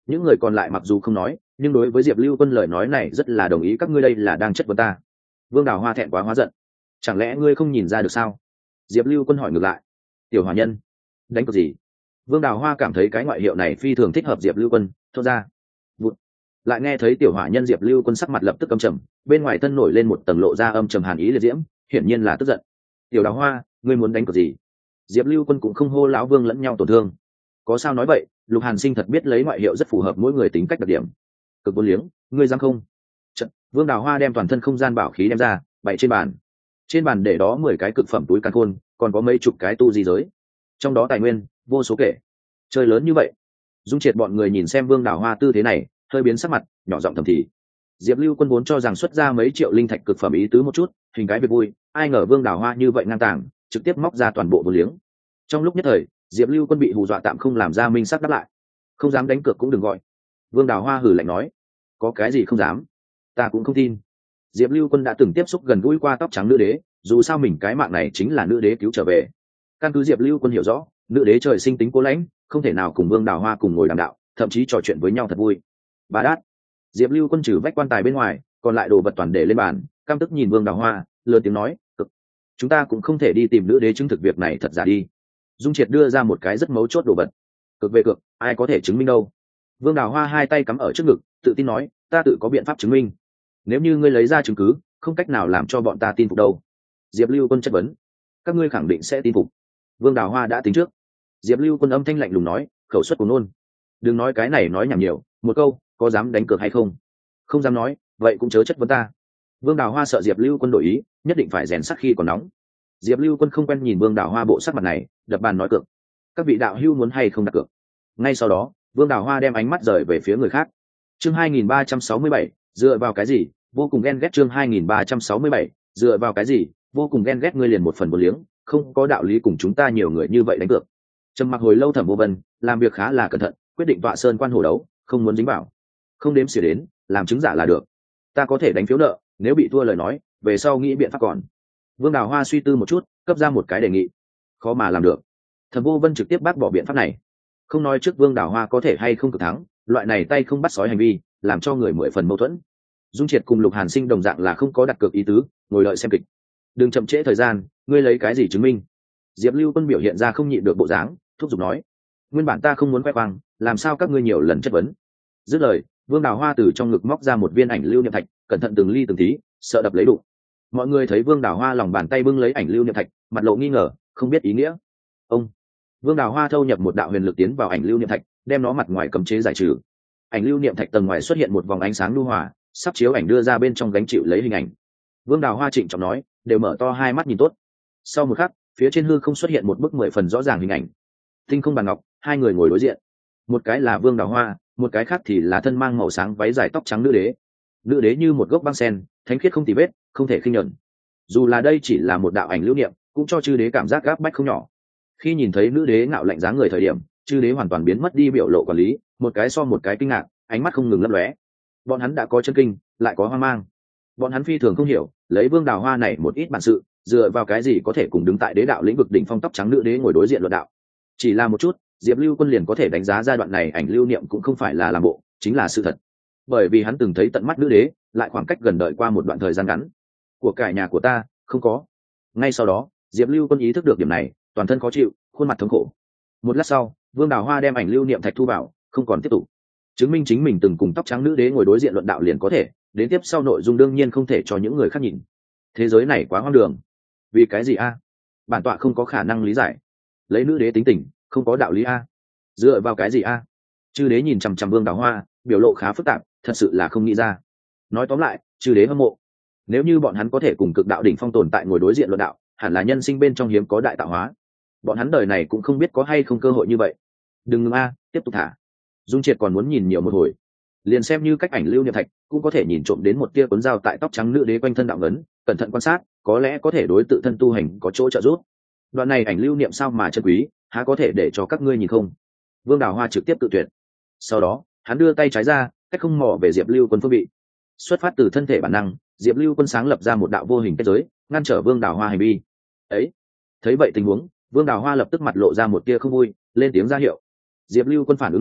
những người còn lại mặc dù không nói nhưng đối với diệp lưu quân lời nói này rất là đồng ý. Các ngươi đây là đang chất vấn ta. Vương Đào Hoa thẹn quá hóa giận. Chẳng lẽ ngươi không nhìn ra được sao? Diệp lưu quân hỏi ngược lại. Tiểu hòa nhân đánh cược gì? Vương Đào Hoa cảm thấy cái ngoại hiệu này phi thường thích hợp Diệp lưu quân, thốt ra. Vụt. Lại nghe thấy tiểu hỏa nhân Diệp lưu quân sắc mặt lập tức âm trầm, bên ngoài thân nổi lên một tầng lộ ra âm trầm hàn ý liệt diễm, hiển nhiên là tức giận. Tiểu Đào Hoa, ngươi muốn đánh cược gì? Diệp lưu quân cũng không hô lão Vương lẫn nhau tổn thương. Có sao nói vậy, Lục Hàn Sinh thật biết lấy ngoại hiệu rất phù hợp mỗi người tính cách đặc điểm. Cực bốn liếng, ngươi dám không? Trận, Vương Đào Hoa đem toàn thân không gian bảo khí đem ra, bày trên bàn. Trên bàn để đó mười cái cực phẩm túi càn khôn, còn có mấy chục cái tu di giới. Trong đó tài nguyên vô số kể. Chơi lớn như vậy. Dung Triệt bọn người nhìn xem Vương Đào Hoa tư thế này, hơi biến sắc mặt, nhỏ giọng thầm thì. Diệp lưu quân vốn cho rằng xuất ra mấy triệu linh thạch cực phẩm ý tứ một chút, hình cái việc vui, ai ngờ Vương Đào Hoa như vậy ngang tàng, trực tiếp móc ra toàn bộ vô liếng. Trong lúc nhất thời, Diệp lưu quân bị hù dọa tạm không làm ra minh sắc đáp lại. Không dám đánh cược cũng đừng gọi. Vương Đào Hoa hừ lạnh nói. Có cái gì không dám? Ta cũng không tin. Diệp lưu quân đã từng tiếp xúc gần gũi qua tóc trắng nữ đế, dù sao mình cái mạng này chính là nữ đế cứu trở về. Căn cứ Diệp lưu quân hiểu rõ, nữ đế trời sinh tính cố lãnh, không thể nào cùng Vương Đào Hoa cùng ngồi đàm đạo, thậm chí trò chuyện với nhau thật vui. Bà đát. Diệp lưu quân trừ vách quan tài bên ngoài, còn lại đồ vật toàn để lên bàn, căm tức nhìn Vương Đào Hoa, lớn tiếng nói, cực. Chúng ta cũng không thể đi tìm nữ đế chứng thực việc này thật giả đi. Dung Triệt đưa ra một cái rất mấu chốt đồ vật. Cực về cực, ai có thể chứng minh đâu? Vương Đào Hoa hai tay cắm ở trước ngực, tự tin nói, ta tự có biện pháp chứng minh. Nếu như ngươi lấy ra chứng cứ, không cách nào làm cho bọn ta tin phục đâu. Diệp lưu quân chất vấn. Các ngươi khẳng định sẽ tin phục. Vương Đào Hoa đã tính trước. Diệp lưu quân âm thanh lạnh lùng nói, khẩu suất của nôn. Đừng nói cái này nói nhảm nhiều, một câu, có dám đánh cược hay không? Không dám nói, vậy cũng chớ chất vấn ta. Vương Đào Hoa sợ Diệp lưu quân đổi ý, nhất định phải rèn sắc khi còn nóng. Diệp lưu quân không quen nhìn Vương Đào Hoa bộ sắc mặt này, đập bàn nói cược. Các vị đạo hữu muốn hay không đặt cược? Ngay sau đó, Vương Đào Hoa đem ánh mắt rời về phía người khác. Chương hai nghìn ba trăm sáu mươi bảy, dựa vào cái gì? Vô cùng ghen ghét. Chương hai nghìn ba trăm sáu mươi bảy, dựa vào cái gì? Vô cùng ghen ghét. Ngươi liền một phần một liếng, không có đạo lý cùng chúng ta nhiều người như vậy đánh cược. Trầm mặc hồi lâu Thẩm Vô Vân làm việc khá là cẩn thận, quyết định tọa sơn quan hồ đấu, không muốn dính vào, không đếm xỉa đến, làm chứng giả là được. Ta có thể đánh phiếu nợ, nếu bị thua lời nói, về sau nghĩ biện pháp còn. Vương Đào Hoa suy tư một chút, cấp ra một cái đề nghị. Khó mà làm được. Thẩm Vô Vân trực tiếp bác bỏ biện pháp này. Không nói trước Vương Đào Hoa có thể hay không cực thắng, loại này tay không bắt sói hành vi, làm cho người mười phần mâu thuẫn. Dung Triệt cùng Lục Hàn Sinh đồng dạng là không có đặt cược ý tứ, ngồi đợi xem kịch. Đừng chậm trễ thời gian, ngươi lấy cái gì chứng minh? Diệp lưu quân biểu hiện ra không nhịn được bộ dáng, thúc giục nói. Nguyên bản ta không muốn khoe khoang, làm sao các ngươi nhiều lần chất vấn? Dứt lời, Vương Đào Hoa từ trong ngực móc ra một viên ảnh lưu niệm thạch, cẩn thận từng ly từng tí, sợ đập lấy đụng. Mọi người thấy Vương Đào Hoa lòng bàn tay bưng lấy ảnh lưu niệm thạch, mặt lộ nghi ngờ, không biết ý nghĩa. Ông Vương Đào Hoa thâu nhập một đạo huyền lực tiến vào ảnh lưu niệm thạch, đem nó mặt ngoài cấm chế giải trừ. Ảnh lưu niệm thạch tầng ngoài xuất hiện một vòng ánh sáng lưu hòa, sắp chiếu ảnh đưa ra bên trong gánh chịu lấy hình ảnh. Vương Đào Hoa trịnh trọng nói, đều mở to hai mắt nhìn tốt. Sau một khắc, phía trên hư không xuất hiện một bức mười phần rõ ràng hình ảnh. Tinh không bàn ngọc, hai người ngồi đối diện. Một cái là Vương Đào Hoa, một cái khác thì là thân mang màu sáng váy dài tóc trắng nữ đế. Nữ đế như một gốc băng sen, thánh khiết không tì vết, không thể khinh nhẫn. Dù là đây chỉ là một đạo ảnh lưu niệm, cũng cho chư đế cảm giác gáp bách không nhỏ. Khi nhìn thấy nữ đế ngạo lạnh dáng người thời điểm, chư đế hoàn toàn biến mất đi biểu lộ quản lý, một cái so một cái kinh ngạc, ánh mắt không ngừng lấp lóe. Bọn hắn đã có chân kinh, lại có hoang mang. Bọn hắn phi thường không hiểu, lấy Vương Đào Hoa này một ít bản sự, dựa vào cái gì có thể cùng đứng tại đế đạo lĩnh vực đỉnh phong tóc trắng nữ đế ngồi đối diện luận đạo. Chỉ là một chút, Diệp lưu quân liền có thể đánh giá giai đoạn này ảnh lưu niệm cũng không phải là làm bộ, chính là sự thật. Bởi vì hắn từng thấy tận mắt nữ đế, lại khoảng cách gần đợi qua một đoạn thời gian ngắn. Của cải nhà của ta không có. Ngay sau đó, Diệp lưu quân ý thức được điểm này, toàn thân khó chịu, khuôn mặt thống khổ. Một lát sau, Vương Đào Hoa đem ảnh lưu niệm thạch thu vào, không còn tiếp tục chứng minh chính mình từng cùng tóc trắng nữ đế ngồi đối diện luận đạo liền có thể, đến tiếp sau nội dung đương nhiên không thể cho những người khác nhìn. Thế giới này quá hoang đường. Vì cái gì a? Bản tọa không có khả năng lý giải. Lấy nữ đế tính tình, không có đạo lý a. Dựa vào cái gì a? Chư đế nhìn chằm chằm Vương Đào Hoa, biểu lộ khá phức tạp, thật sự là không nghĩ ra. Nói tóm lại, chư đế hâm mộ. Nếu như bọn hắn có thể cùng cực đạo đỉnh phong tồn tại ngồi đối diện luận đạo, hẳn là nhân sinh bên trong hiếm có đại tạo hóa. Bọn hắn đời này cũng không biết có hay không cơ hội như vậy. Đừng ngừng a, tiếp tục thả. Dung Triệt còn muốn nhìn nhiều một hồi, liền xem như cách ảnh lưu niệm thạch cũng có thể nhìn trộm đến một tia cuốn dao tại tóc trắng nữ đế quanh thân đạo ngấn, cẩn thận quan sát, có lẽ có thể đối tự thân tu hành có chỗ trợ giúp. Đoạn này ảnh lưu niệm sao mà chân quý, há có thể để cho các ngươi nhìn không? Vương Đào Hoa trực tiếp tự tuyệt. Sau đó, hắn đưa tay trái ra, cách không mò về Diệp Lưu Quân phương vị. Xuất phát từ thân thể bản năng, Diệp Lưu Quân sáng lập ra một đạo vô hình kết giới, ngăn trở Vương Đào Hoa hành vi. Ấy, thấy vậy tình huống, Vương Đào Hoa lập tức mặt lộ ra một tia không vui, lên tiếng ra hiệu. Diệp lưu quân phản ứng lại,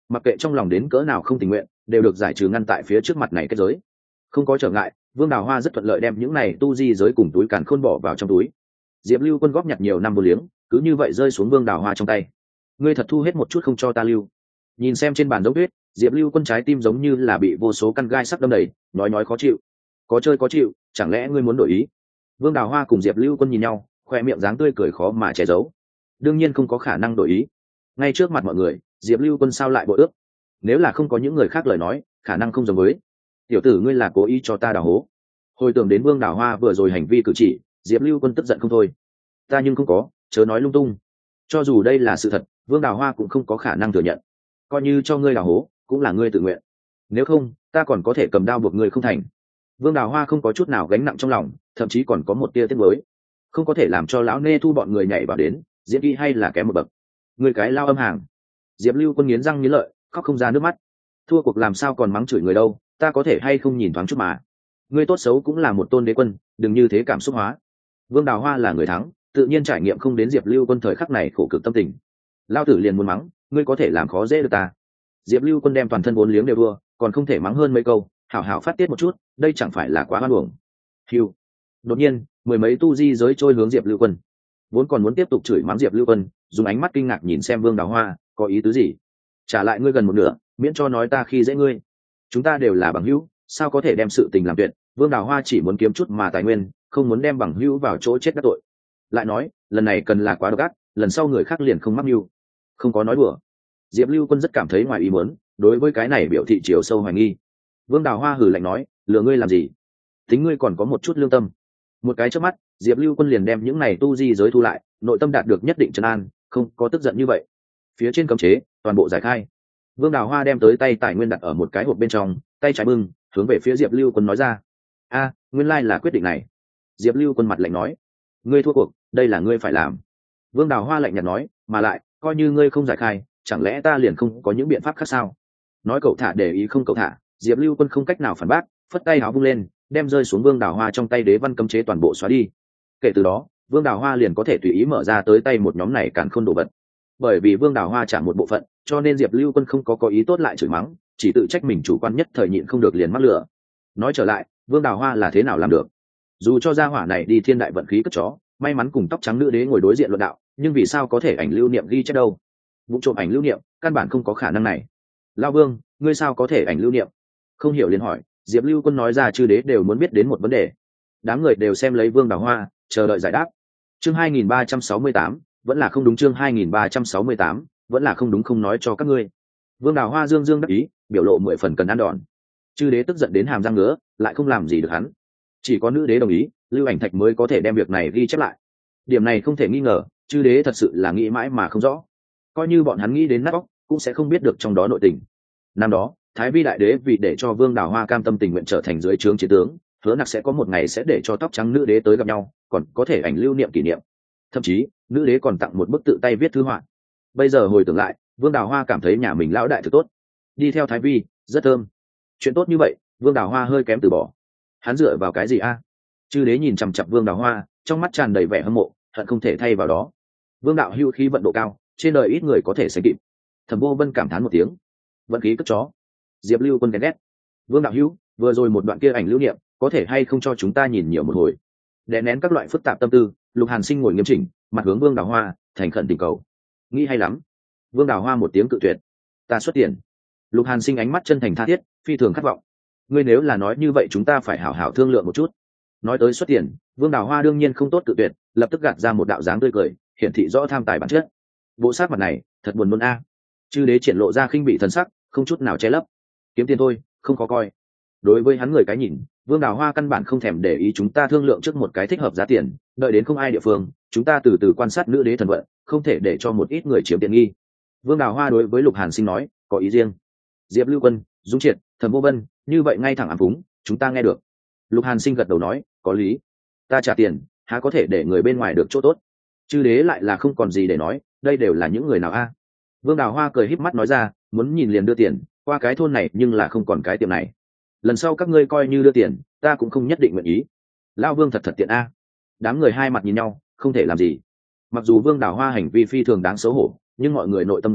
mặc kệ trong lòng đến cỡ nào không tình nguyện đều được giải trừ ngăn tại phía trước mặt này kết giới. Không có trở ngại, Vương Đào Hoa rất thuận lợi đem những này tu di giới cùng túi càn khôn bỏ vào trong túi. Diệp Lưu Quân góp nhặt nhiều năm vô liếng, cứ như vậy rơi xuống Vương Đào Hoa trong tay. Ngươi thật thu hết một chút không cho ta lưu. Nhìn xem trên bàn dấu tuyết, Diệp Lưu Quân trái tim giống như là bị vô số căn gai sắc đâm đầy, nói nói khó chịu. Có chơi có chịu, chẳng lẽ ngươi muốn đổi ý? Vương Đào Hoa cùng Diệp Lưu Quân nhìn nhau, khoe miệng dáng tươi cười khó mà che giấu. Đương nhiên không có khả năng đổi ý. Ngay trước mặt mọi người, Diệp Lưu Quân sao lại bội ước? Nếu là không có những người khác lời nói, khả năng không giống với. Tiểu tử ngươi là cố ý cho ta đào hố. Hồi tưởng đến Vương Đào Hoa vừa rồi hành vi cử chỉ, Diệp Lưu Quân tức giận không thôi. Ta nhưng không có, chớ nói lung tung. Cho dù đây là sự thật, Vương Đào Hoa cũng không có khả năng thừa nhận. Coi như cho ngươi đào hố, cũng là ngươi tự nguyện. Nếu không, ta còn có thể cầm đao buộc ngươi không thành. Vương Đào Hoa không có chút nào gánh nặng trong lòng, thậm chí còn có một tia tiếc nuối. Không có thể làm cho lão nê thu bọn người nhảy vào đến, diễn kỹ hay là kém một bậc. Ngươi cái lao âm hàng. Diệp Lưu Quân nghiến răng nghiến lợi, khóc không ra nước mắt. Thua cuộc làm sao còn mắng chửi người đâu, ta có thể hay không nhìn thoáng chút mà. Ngươi tốt xấu cũng là một tôn đế quân, đừng như thế cảm xúc hóa. Vương Đào Hoa là người thắng, tự nhiên trải nghiệm không đến Diệp Lưu Quân thời khắc này khổ cực tâm tình. Lao tử liền muốn mắng, ngươi có thể làm khó dễ được ta. Diệp Lưu Quân đem toàn thân vốn liếng đều đua, còn không thể mắng hơn mấy câu, hảo hảo phát tiết một chút, đây chẳng phải là quá hoan uổng. Hiu. Đột nhiên, mười mấy tu di giới trôi hướng Diệp Lưu Quân. Vốn còn muốn tiếp tục chửi mắng Diệp Lưu Quân, dùng ánh mắt kinh ngạc nhìn xem Vương Đào Hoa, có ý tứ gì? Trả lại ngươi gần một nửa, miễn cho nói ta khi dễ ngươi. Chúng ta đều là bằng hữu, sao có thể đem sự tình làm tuyệt? Vương Đào Hoa chỉ muốn kiếm chút mà tài nguyên, không muốn đem bằng hữu vào chỗ chết đắc tội. Lại nói, lần này cần là quá độc ác, lần sau người khác liền không mắc mưu. Không có nói đùa. Diệp Lưu Quân rất cảm thấy ngoài ý muốn, đối với cái này biểu thị chiều sâu hoài nghi. Vương Đào Hoa hừ lạnh nói, lừa ngươi làm gì? Tính ngươi còn có một chút lương tâm. Một cái chớp mắt, Diệp Lưu Quân liền đem những này tu di giới thu lại, nội tâm đạt được nhất định trấn an, không có tức giận như vậy. Phía trên cấm chế, toàn bộ giải khai. Vương Đào Hoa đem tới tay tài nguyên đặt ở một cái hộp bên trong, tay trái bưng, hướng về phía Diệp Lưu Quân nói ra: "A, nguyên lai là quyết định này." Diệp Lưu Quân mặt lạnh nói: "Ngươi thua cuộc, đây là ngươi phải làm." Vương Đào Hoa lạnh nhạt nói: "Mà lại, coi như ngươi không giải khai, chẳng lẽ ta liền không có những biện pháp khác sao?" Nói cậu thả để ý không cậu thả, Diệp Lưu Quân không cách nào phản bác, phất tay áo vung lên, đem rơi xuống Vương Đào Hoa trong tay đế văn cấm chế toàn bộ xóa đi. Kể từ đó, Vương Đào Hoa liền có thể tùy ý mở ra tới tay một nhóm này càn khôn đồ vật. Bởi vì Vương Đào Hoa trả một bộ phận, cho nên Diệp Lưu Quân không có có ý tốt lại chửi mắng, chỉ tự trách mình chủ quan nhất thời nhịn không được liền mắc lửa. Nói trở lại, Vương Đào Hoa là thế nào làm được? Dù cho gia hỏa này đi thiên đại vận khí cất chó, may mắn cùng tóc trắng nữ đế ngồi đối diện luận đạo, nhưng vì sao có thể ảnh lưu niệm ghi chép đâu? Vụ trộm ảnh lưu niệm, căn bản không có khả năng này. Lao Vương, ngươi sao có thể ảnh lưu niệm? Không hiểu liền hỏi. Diệp Lưu Quân nói ra chư đế đều muốn biết đến một vấn đề. Đám người đều xem lấy Vương Đào Hoa, chờ đợi giải đáp. Chương hai nghìn ba trăm sáu mươi tám, vẫn là không đúng. Chương hai nghìn ba trăm sáu mươi tám, vẫn là không đúng, không nói cho các ngươi. Vương Đào Hoa dương dương đắc ý, biểu lộ mười phần cần ăn đòn. Chư đế tức giận đến hàm răng ngứa, lại không làm gì được hắn. Chỉ có nữ đế đồng ý, Lưu Ảnh Thạch mới có thể đem việc này ghi chép lại. Điểm này không thể nghi ngờ, chư đế thật sự là nghĩ mãi mà không rõ. Coi như bọn hắn nghĩ đến nát óc, cũng sẽ không biết được trong đó nội tình. Năm đó, Thái Vi đại đế vì để cho Vương Đào Hoa cam tâm tình nguyện trở thành dưới trướng chiến tướng, hứa nặc sẽ có một ngày sẽ để cho tóc trắng nữ đế tới gặp nhau, còn có thể ảnh lưu niệm kỷ niệm. Thậm chí, nữ đế còn tặng một bức tự tay viết thư họa. Bây giờ hồi tưởng lại, Vương Đào Hoa cảm thấy nhà mình lão đại thực tốt, đi theo Thái Vi rất thơm. Chuyện tốt như vậy, Vương Đào Hoa hơi kém từ bỏ. Hắn dựa vào cái gì a? Chư đế nhìn chằm chằm Vương Đào Hoa, trong mắt tràn đầy vẻ hâm mộ, hận không thể thay vào đó. Vương đạo hưu khí vận độ cao, trên đời ít người có thể sánh kịp. Thẩm Vô Vân cảm thán một tiếng, vận khí cất chó. Diệp Lưu Quân ghen ghét. Vương đạo hưu, vừa rồi một đoạn kia ảnh lưu niệm, có thể hay không cho chúng ta nhìn nhiều một hồi? Đè nén các loại phức tạp tâm tư, Lục Hàn Sinh ngồi nghiêm chỉnh, mặt hướng Vương Đào Hoa, thành khẩn tình cầu. Nghĩ hay lắm. Vương Đào Hoa một tiếng cự tuyệt. Ta xuất tiền. Lục Hàn Sinh ánh mắt chân thành tha thiết, phi thường khát vọng. Ngươi nếu là nói như vậy chúng ta phải hảo hảo thương lượng một chút. Nói tới xuất tiền, Vương Đào Hoa đương nhiên không tốt cự tuyệt, lập tức gạt ra một đạo dáng tươi cười, hiển thị rõ tham tài bản chất. Bộ sát mặt này, thật buồn nôn a. Chư đế triển lộ ra khinh bị thần sắc, không chút nào che lấp. Kiếm tiền thôi, không có coi. Đối với hắn người cái nhìn, Vương Đào Hoa căn bản không thèm để ý chúng ta thương lượng trước một cái thích hợp giá tiền, đợi đến không ai địa phương, chúng ta từ từ quan sát nữ đế thần vận, không thể để cho một ít người chiếm tiện nghi. Vương Đào Hoa đối với Lục Hàn Sinh nói, có ý riêng. Diệp Lưu Quân, Dung Triệt, Thẩm Vô Vân, như vậy ngay thẳng ám phúng, chúng ta nghe được. Lục Hàn Sinh gật đầu nói, có lý. Ta trả tiền, há có thể để người bên ngoài được chỗ tốt? Chư đế lại là không còn gì để nói, đây đều là những người nào a? Vương Đào Hoa cười híp mắt nói ra, muốn nhìn liền đưa tiền, qua cái thôn này nhưng là không còn cái tiệm này. Lần sau các ngươi coi như đưa tiền, ta cũng không nhất định nguyện ý. Lão Vương thật thật tiện a. Đám người hai mặt nhìn nhau, không thể làm gì. Mặc dù Vương Đào Hoa hành vi phi thường đáng xấu hổ, nhưng mọi người nội tâm ngứa,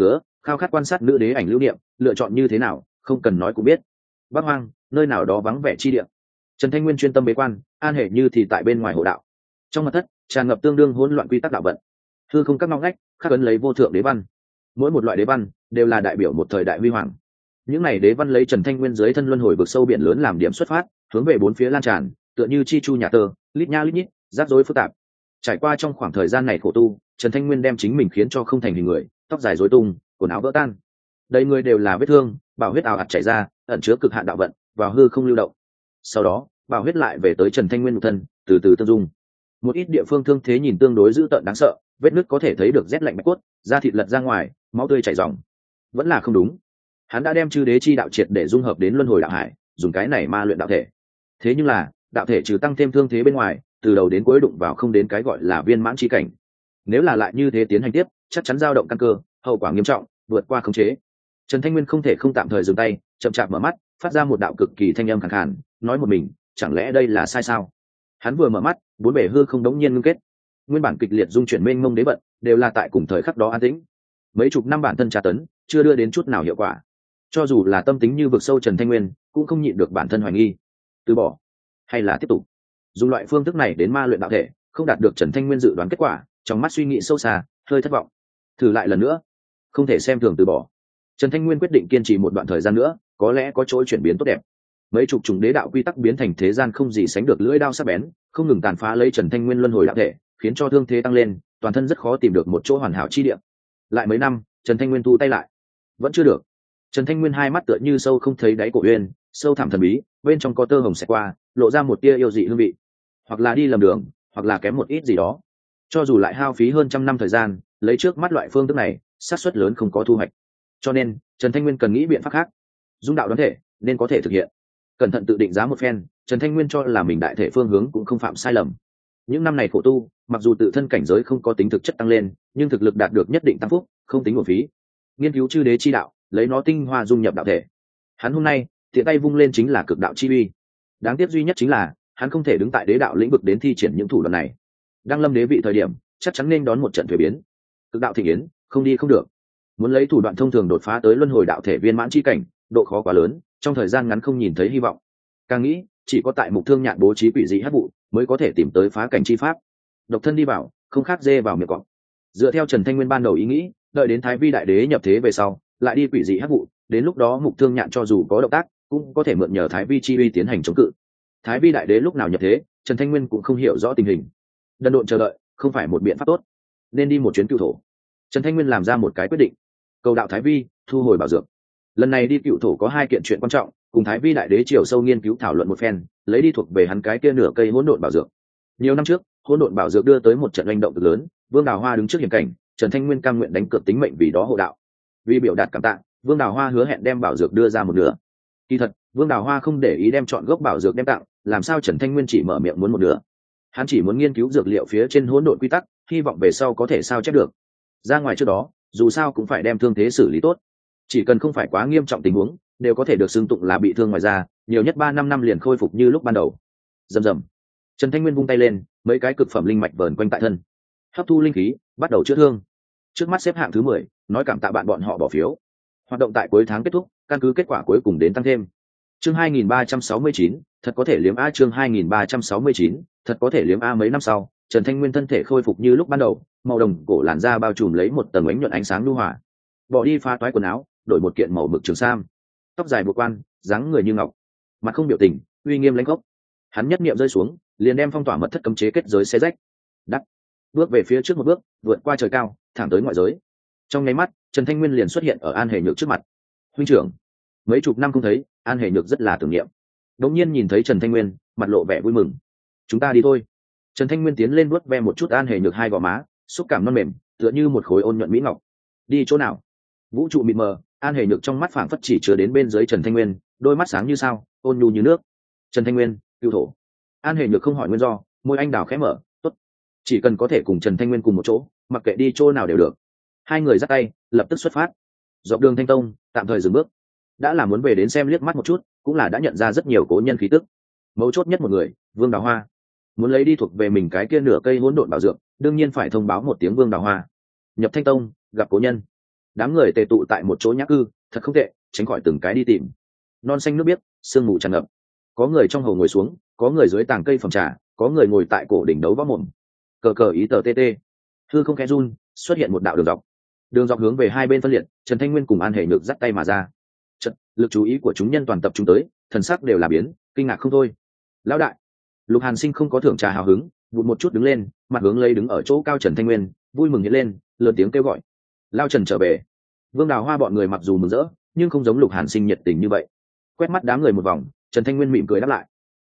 khao khát quan sát nữ đế ảnh lưu niệm, lựa chọn như thế nào không cần nói cũng biết. Bắc Hoang, nơi nào đó vắng vẻ chi địa, Trần Thanh Nguyên chuyên tâm bế quan, An Hề Như thì tại bên ngoài hộ đạo. Trong mật thất tràn ngập tương đương hỗn loạn quy tắc đạo vận, hư không các ngóc ngách khắc ấn lấy vô thượng đế văn. Mỗi một loại đế văn đều là đại biểu một thời đại huy hoàng. Những này đế văn lấy Trần Thanh Nguyên dưới thân luân hồi vực sâu biển lớn làm điểm xuất phát, hướng về bốn phía lan tràn, tựa như chi chu nhà tơ, lít nha lít nhít, rắc rối phức tạp. Trải qua trong khoảng thời gian này khổ tu, Trần Thanh Nguyên đem chính mình khiến cho không thành hình người, tóc dài rối tung, quần áo vỡ tan, đầy người đều là vết thương, bảo huyết ào ạt chảy ra, ẩn chứa cực hạn đạo vận, vào hư không lưu động. Sau đó, bảo huyết lại về tới Trần Thanh Nguyên nhục thân, từ từ tương dung. Một ít địa phương thương thế nhìn tương đối dữ tợn đáng sợ, vết nứt có thể thấy được rét lạnh bạch cốt, da thịt lật ra ngoài, máu tươi chảy ròng. Vẫn là không đúng. Hắn đã đem chư đế chi đạo triệt để dung hợp đến luân hồi đạo hải, dùng cái này ma luyện đạo thể. Thế nhưng là, đạo thể trừ tăng thêm thương thế bên ngoài, từ đầu đến cuối đụng vào không đến cái gọi là viên mãn chi cảnh. Nếu là lại như thế tiến hành tiếp, chắc chắn dao động căn cơ, hậu quả nghiêm trọng, vượt qua khống chế. Trần Thanh Nguyên không thể không tạm thời dừng tay, chậm chạp mở mắt, phát ra một đạo cực kỳ thanh âm khàn khàn, nói một mình, chẳng lẽ đây là sai sao? Hắn vừa mở mắt, bốn bể hư không đống nhiên ngưng kết. Nguyên bản kịch liệt dung chuyển mênh mông đế vận, đều là tại cùng thời khắc đó an tĩnh. Mấy chục năm bản thân tra tấn, chưa đưa đến chút nào hiệu quả. Cho dù là tâm tính như vực sâu Trần Thanh Nguyên, cũng không nhịn được bản thân hoài nghi. Từ bỏ, hay là tiếp tục? Dùng loại phương thức này đến ma luyện đạo thể, không đạt được Trần Thanh Nguyên dự đoán kết quả, trong mắt suy nghĩ sâu xa, hơi thất vọng. Thử lại lần nữa, không thể xem thường từ bỏ. Trần Thanh Nguyên quyết định kiên trì một đoạn thời gian nữa, có lẽ có chỗ chuyển biến tốt đẹp. Mấy chục trùng đế đạo quy tắc biến thành thế gian không gì sánh được lưỡi đao sắc bén, không ngừng tàn phá lấy Trần Thanh Nguyên luân hồi đạo thể, khiến cho thương thế tăng lên, toàn thân rất khó tìm được một chỗ hoàn hảo chi địa. Lại mấy năm, Trần Thanh Nguyên thu tay lại, vẫn chưa được. Trần Thanh Nguyên hai mắt tựa như sâu không thấy đáy cổ uyên, sâu thẳm thần bí, bên trong có tơ hồng xẹt qua, lộ ra một tia yêu dị hương vị. Hoặc là đi lầm đường, hoặc là kém một ít gì đó. Cho dù lại hao phí hơn trăm năm thời gian, lấy trước mắt loại phương thức này, xác suất lớn không có thu hoạch. Cho nên, Trần Thanh Nguyên cần nghĩ biện pháp khác. Dung đạo đoán thể, nên có thể thực hiện. Cẩn thận tự định giá một phen, Trần Thanh Nguyên cho là mình đại thể phương hướng cũng không phạm sai lầm. Những năm này khổ tu, mặc dù tự thân cảnh giới không có tính thực chất tăng lên, nhưng thực lực đạt được nhất định tăng phúc, không tính uổng phí. Nghiên cứu chư đế chi đạo, lấy nó tinh hoa dung nhập đạo thể. Hắn hôm nay, tiện tay vung lên chính là cực đạo chi uy. Đáng tiếc duy nhất chính là, hắn không thể đứng tại đế đạo lĩnh vực đến thi triển những thủ đoạn này. Đang lâm đế vị thời điểm, chắc chắn nên đón một trận thuế biến. Cực đạo thịnh yến, không đi không được. Muốn lấy thủ đoạn thông thường đột phá tới luân hồi đạo thể viên mãn chi cảnh, độ khó quá lớn, trong thời gian ngắn không nhìn thấy hy vọng. Càng nghĩ, chỉ có tại Mục Thương Nhạn bố trí quỷ dị hắc vụ, mới có thể tìm tới phá cảnh chi pháp. Độc thân đi vào, không khác dê vào miệng cọp. Dựa theo Trần Thanh Nguyên ban đầu ý nghĩ, đợi đến Thái Vi đại đế nhập thế về sau, lại đi quỷ dị hắc vụ, đến lúc đó Mục Thương Nhạn cho dù có động tác, cũng có thể mượn nhờ Thái Vi chi uy tiến hành chống cự. Thái Vi đại đế lúc nào nhập thế, Trần Thanh Nguyên cũng không hiểu rõ tình hình. Đần độn chờ đợi, không phải một biện pháp tốt. Nên đi một chuyến cựu thổ. Trần Thanh Nguyên làm ra một cái quyết định. Cầu đạo Thái Vi, thu hồi bảo dược. Lần này đi cựu thổ có hai kiện chuyện quan trọng, cùng Thái Vi đại đế chiều sâu nghiên cứu thảo luận một phen, lấy đi thuộc về hắn cái kia nửa cây hỗn độn bảo dược. Nhiều năm trước, hỗn độn bảo dược đưa tới một trận hành động cực lớn, Vương Đào Hoa đứng trước hiểm cảnh, Trần Thanh Nguyên cam nguyện đánh cược tính mệnh vì đó hộ đạo. Vì biểu đạt cảm tạ, Vương Đào Hoa hứa hẹn đem bảo dược đưa ra một nửa. Kỳ thật, Vương Đào Hoa không để ý đem chọn gốc bảo dược đem tặng, làm sao Trần Thanh Nguyên chỉ mở miệng muốn một nửa. Hắn chỉ muốn nghiên cứu dược liệu phía trên hỗn độn quy tắc, hy vọng về sau có thể sao chép được. Ra ngoài trước đó, dù sao cũng phải đem thương thế xử lý tốt. Chỉ cần không phải quá nghiêm trọng tình huống, đều có thể được xưng tụng là bị thương ngoài da, nhiều nhất ba năm năm liền khôi phục như lúc ban đầu. Rầm rầm. Trần Thanh Nguyên vung tay lên, mấy cái cực phẩm linh mạch vờn quanh tại thân, hấp thu linh khí, bắt đầu chữa thương. Trước mắt xếp hạng thứ mười, nói cảm tạ bạn bọn họ bỏ phiếu. Hoạt động tại cuối tháng kết thúc, căn cứ kết quả cuối cùng đến tăng thêm. Chương hai nghìn ba trăm sáu mươi chín, thật có thể liếm a chương hai nghìn ba trăm sáu mươi chín, thật có thể liếm a mấy năm sau, Trần Thanh Nguyên thân thể khôi phục như lúc ban đầu, màu đồng cổ làn da bao trùm lấy một tầng ánh nhuận ánh sáng nhu hòa. Bỏ đi pha toái quần áo, đổi một kiện màu mực trường sam, tóc dài buộc quan, dáng người như ngọc, mặt không biểu tình, uy nghiêm lãnh gốc. Hắn nhất niệm rơi xuống, liền đem phong tỏa mật thất cấm chế kết giới xé rách. Đắc, bước về phía trước một bước, vượt qua trời cao, thẳng tới ngoại giới. Trong nháy mắt, Trần Thanh Nguyên liền xuất hiện ở An Hề Nhược trước mặt. Huynh trưởng, mấy chục năm không thấy, An Hề Nhược rất là tưởng niệm. Đống nhiên nhìn thấy Trần Thanh Nguyên, mặt lộ vẻ vui mừng. Chúng ta đi thôi. Trần Thanh Nguyên tiến lên vuốt ve một chút An Hề Nhược hai gò má, xúc cảm non mềm, tựa như một khối ôn nhuận mỹ ngọc. Đi chỗ nào? Vũ trụ mịt mờ, An Hề Nhược trong mắt phảng phất chỉ chứa đến bên dưới Trần Thanh Nguyên, đôi mắt sáng như sao, ôn nhu như nước. Trần Thanh Nguyên, cựu thổ. An Hề Nhược không hỏi nguyên do, môi anh đào khẽ mở, tốt. Chỉ cần có thể cùng Trần Thanh Nguyên cùng một chỗ, mặc kệ đi chỗ nào đều được. Hai người dắt tay, lập tức xuất phát. Dọc đường Thanh Tông, tạm thời dừng bước. Đã là muốn về đến xem liếc mắt một chút, cũng là đã nhận ra rất nhiều cố nhân khí tức. Mấu chốt nhất một người, Vương Đào Hoa. Muốn lấy đi thuộc về mình cái kia nửa cây hỗn độn bảo dược, đương nhiên phải thông báo một tiếng Vương Đào Hoa. Nhập Thanh Tông, gặp cố nhân. đám người tề tụ tại một chỗ nhã cư, thật không tệ, tránh khỏi từng cái đi tìm. Non xanh nước biếc, sương mù tràn ngập, có người trong hồ ngồi xuống, có người dưới tàng cây phòng trà, có người ngồi tại cổ đỉnh đấu võ mồm. Cờ cờ ý tờ tê tê, hư không khẽ run, xuất hiện một đạo đường dọc, đường dọc hướng về hai bên phân liệt. Trần Thanh Nguyên cùng An Hề Nhược dắt tay mà ra. Trận, lực chú ý của chúng nhân toàn tập trung tới, thần sắc đều là biến, kinh ngạc không thôi. Lão đại, Lục Hàn Sinh không có thưởng trà hào hứng, vụt một chút đứng lên, mặt hướng lấy đứng ở chỗ cao Trần Thanh Nguyên, vui mừng hiện lên, lớn tiếng kêu gọi: Lao Trần trở về. Vương Đào Hoa bọn người mặc dù mừng rỡ, nhưng không giống Lục Hàn Sinh nhiệt tình như vậy. Quét mắt đám người một vòng, Trần Thanh Nguyên mỉm cười đáp lại.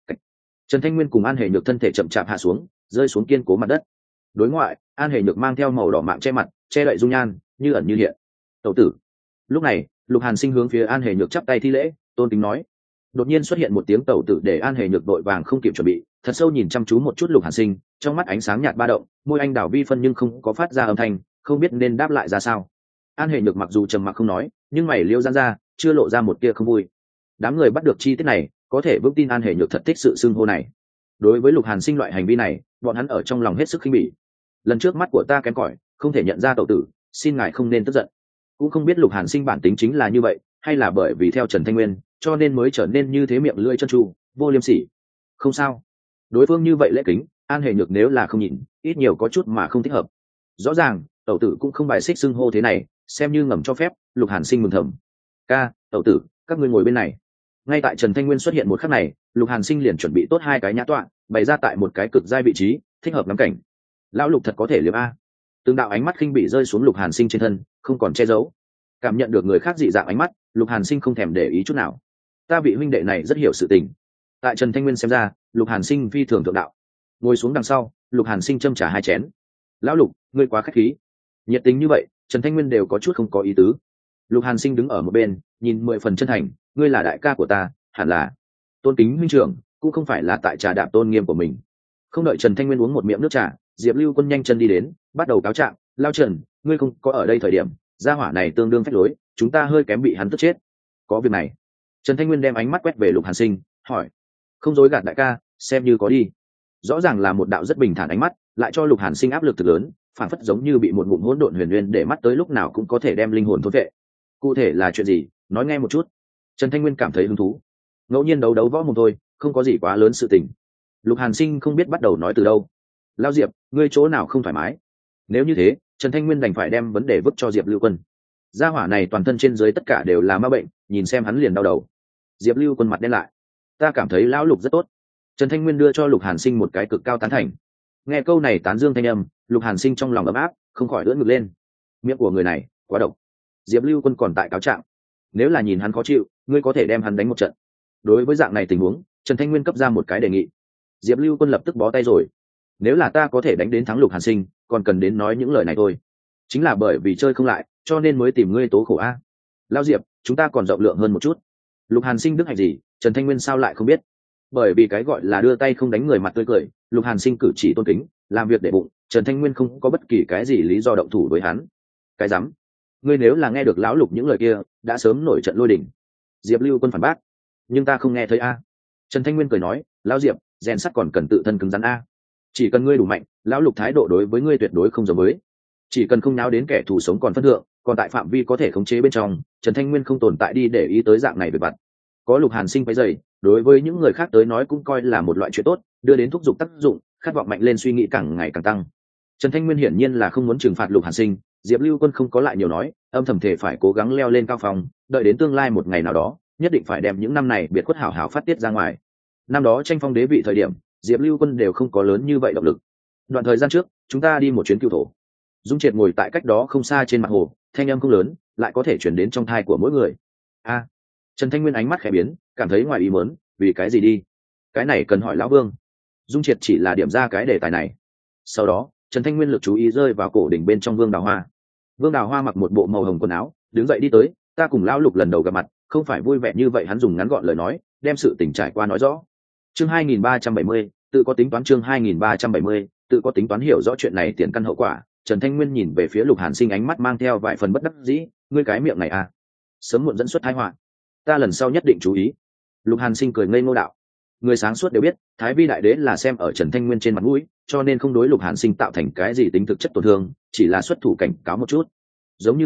Trần Thanh Nguyên cùng An Hề Nhược thân thể chậm chạp hạ xuống, rơi xuống kiên cố mặt đất. Đối ngoại, An Hề Nhược mang theo màu đỏ mạng che mặt, che đậy dung nhan, như ẩn như hiện. Tẩu tử. Lúc này, Lục Hàn Sinh hướng phía An Hề Nhược chắp tay thi lễ, tôn kính nói. Đột nhiên xuất hiện một tiếng tẩu tử để An Hề Nhược đội vàng không kịp chuẩn bị, thật sâu nhìn chăm chú một chút Lục Hàn Sinh, trong mắt ánh sáng nhạt ba động, môi anh đảo vi phân nhưng không có phát ra âm thanh, không biết nên đáp lại ra sao. An Hề Nhược mặc dù trầm mặc không nói, nhưng mày liêu giãn ra, chưa lộ ra một tia không vui. Đám người bắt được chi tiết này, có thể vững tin An Hề Nhược thật thích sự xưng hô này. Đối với Lục Hàn Sinh loại hành vi này, bọn hắn ở trong lòng hết sức khinh bỉ. Lần trước mắt của ta kém cỏi, không thể nhận ra tẩu tử, xin ngài không nên tức giận. Cũng không biết Lục Hàn Sinh bản tính chính là như vậy, hay là bởi vì theo Trần Thanh Nguyên, cho nên mới trở nên như thế, miệng lưỡi chân tru, vô liêm sỉ. Không sao, đối phương như vậy lễ kính, An Hề Nhược nếu là không nhìn, ít nhiều có chút mà không thích hợp. Rõ ràng, tẩu tử cũng không bài xích xưng hô thế này, xem như ngầm cho phép. Lục Hàn Sinh mừng thầm. Ca, tẩu tử, các ngươi ngồi bên này. Ngay tại Trần Thanh Nguyên xuất hiện một khắc này, Lục Hàn Sinh liền chuẩn bị tốt hai cái nhã tọa, bày ra tại một cái cực giai vị trí, thích hợp ngắm cảnh. Lão Lục thật có thể liếm a. Từng đạo ánh mắt khinh bị rơi xuống Lục Hàn Sinh trên thân, không còn che giấu. Cảm nhận được người khác dị dạng ánh mắt, Lục Hàn Sinh không thèm để ý chút nào. Ta vị huynh đệ này rất hiểu sự tình. Tại Trần Thanh Nguyên xem ra, Lục Hàn Sinh phi thường thượng đạo. Ngồi xuống đằng sau, Lục Hàn Sinh châm trà hai chén. Lão Lục, ngươi quá khách khí. Nhiệt tình như vậy, Trần Thanh Nguyên đều có chút không có ý tứ. Lục Hàn Sinh đứng ở một bên, nhìn mười phần chân thành, ngươi là đại ca của ta, hẳn là tôn kính huynh trưởng, cũng không phải là tại trà đạp tôn nghiêm của mình. Không đợi Trần Thanh Nguyên uống một miệng nước trà, Diệp Lưu Quân nhanh chân đi đến, bắt đầu cáo trạng. Lao Trần, ngươi không có ở đây thời điểm, gia hỏa này tương đương phách lối, chúng ta hơi kém bị hắn tức chết. Có việc này. Trần Thanh Nguyên đem ánh mắt quét về Lục Hàn Sinh, hỏi. Không dối gạt đại ca, xem như có đi. Rõ ràng là một đạo rất bình thản ánh mắt, lại cho Lục Hàn Sinh áp lực thực lớn, phản phất giống như bị một ngụm hỗn độn huyền nguyên để mắt tới lúc nào cũng có thể đem linh hồn thôn vệ. Cụ thể là chuyện gì, nói nghe một chút. Trần Thanh Nguyên cảm thấy hứng thú. Ngẫu nhiên đấu đấu võ mồm thôi, không có gì quá lớn sự tình. Lục Hàn Sinh không biết bắt đầu nói từ đâu. Lao Diệp, ngươi chỗ nào không thoải mái? Nếu như thế, Trần Thanh Nguyên đành phải đem vấn đề vứt cho Diệp Lưu Quân. Gia hỏa này toàn thân trên dưới tất cả đều là ma bệnh, nhìn xem hắn liền đau đầu. Diệp Lưu Quân mặt đen lại. Ta cảm thấy lão Lục rất tốt. Trần Thanh Nguyên đưa cho Lục Hàn Sinh một cái cực cao tán thành. Nghe câu này tán dương thanh âm, Lục Hàn Sinh trong lòng ấm áp, không khỏi ưỡn ngực lên. Miệng của người này quá độc. Diệp Lưu Quân còn tại cáo trạng. Nếu là nhìn hắn khó chịu, ngươi có thể đem hắn đánh một trận. Đối với dạng này tình huống, Trần Thanh Nguyên cấp ra một cái đề nghị. Diệp Lưu Quân lập tức bó tay rồi. Nếu là ta có thể đánh đến thắng Lục Hàn Sinh, còn cần đến nói những lời này thôi. Chính là bởi vì chơi không lại, cho nên mới tìm ngươi tố khổ a. Lao Diệp, chúng ta còn rộng lượng hơn một chút. Lục Hàn Sinh đức hạnh gì, Trần Thanh Nguyên sao lại không biết? Bởi vì cái gọi là đưa tay không đánh người mặt tươi cười, Lục Hàn Sinh cử chỉ tôn kính, làm việc để bụng, Trần Thanh Nguyên không có bất kỳ cái gì lý do động thủ với hắn. Cái rắm, ngươi nếu là nghe được lão Lục những lời kia, đã sớm nổi trận lôi đình. Diệp Lưu Quân phản bác. Nhưng ta không nghe thấy a. Trần Thanh Nguyên cười nói, lão Diệp, rèn sắt còn cần tự thân cứng rắn a. Chỉ cần ngươi đủ mạnh, lão Lục thái độ đối với ngươi tuyệt đối không giống với. Chỉ cần không náo đến kẻ thù sống còn phân thượng, còn tại phạm vi có thể khống chế bên trong, Trần Thanh Nguyên không tồn tại đi để ý tới dạng này về vặt. Có Lục Hàn Sinh cái dày, đối với những người khác tới nói cũng coi là một loại chuyện tốt, đưa đến thúc giục tác dụng, khát vọng mạnh lên suy nghĩ càng ngày càng tăng. Trần Thanh Nguyên hiển nhiên là không muốn trừng phạt Lục Hàn Sinh, Diệp Lưu Quân không có lại nhiều nói, âm thầm thể phải cố gắng leo lên cao phòng, đợi đến tương lai một ngày nào đó, nhất định phải đem những năm này biệt khuất hảo hảo phát tiết ra ngoài. Năm đó tranh phong đế vị thời điểm, Diệp Lưu Quân đều không có lớn như vậy động lực. Đoạn thời gian trước, chúng ta đi một chuyến cửu thổ. Dung Triệt ngồi tại cách đó không xa trên mặt hồ, thanh âm không lớn, lại có thể truyền đến trong thai của mỗi người. A. Trần Thanh Nguyên ánh mắt khẽ biến, cảm thấy ngoài ý muốn, vì cái gì đi? Cái này cần hỏi lão Vương. Dung Triệt chỉ là điểm ra cái đề tài này. Sau đó, Trần Thanh Nguyên lực chú ý rơi vào cổ đỉnh bên trong Vương Đào Hoa. Vương Đào Hoa mặc một bộ màu hồng quần áo, đứng dậy đi tới, ta cùng lão Lục lần đầu gặp mặt, không phải vui vẻ như vậy. Hắn dùng ngắn gọn lời nói, đem sự tình trải qua nói rõ. Chương hai nghìn ba trăm bảy mươi, tự có tính toán. Chương hai nghìn ba trăm bảy mươi, tự có tính toán. Hiểu rõ chuyện này tiền căn hậu quả, Trần Thanh Nguyên nhìn về phía Lục Hàn Sinh, ánh mắt mang theo vài phần bất đắc dĩ, ngươi cái miệng này à, sớm muộn dẫn xuất tai họa. Ta lần sau nhất định chú ý. Lục Hàn Sinh cười ngây ngô đạo. Người sáng suốt đều biết, Thái Vi đại đế là xem ở Trần Thanh Nguyên trên mặt mũi, cho nên không đối Lục Hàn Sinh tạo thành cái gì tính thực chất tổn thương, chỉ là xuất thủ cảnh cáo một chút. Giống như ta,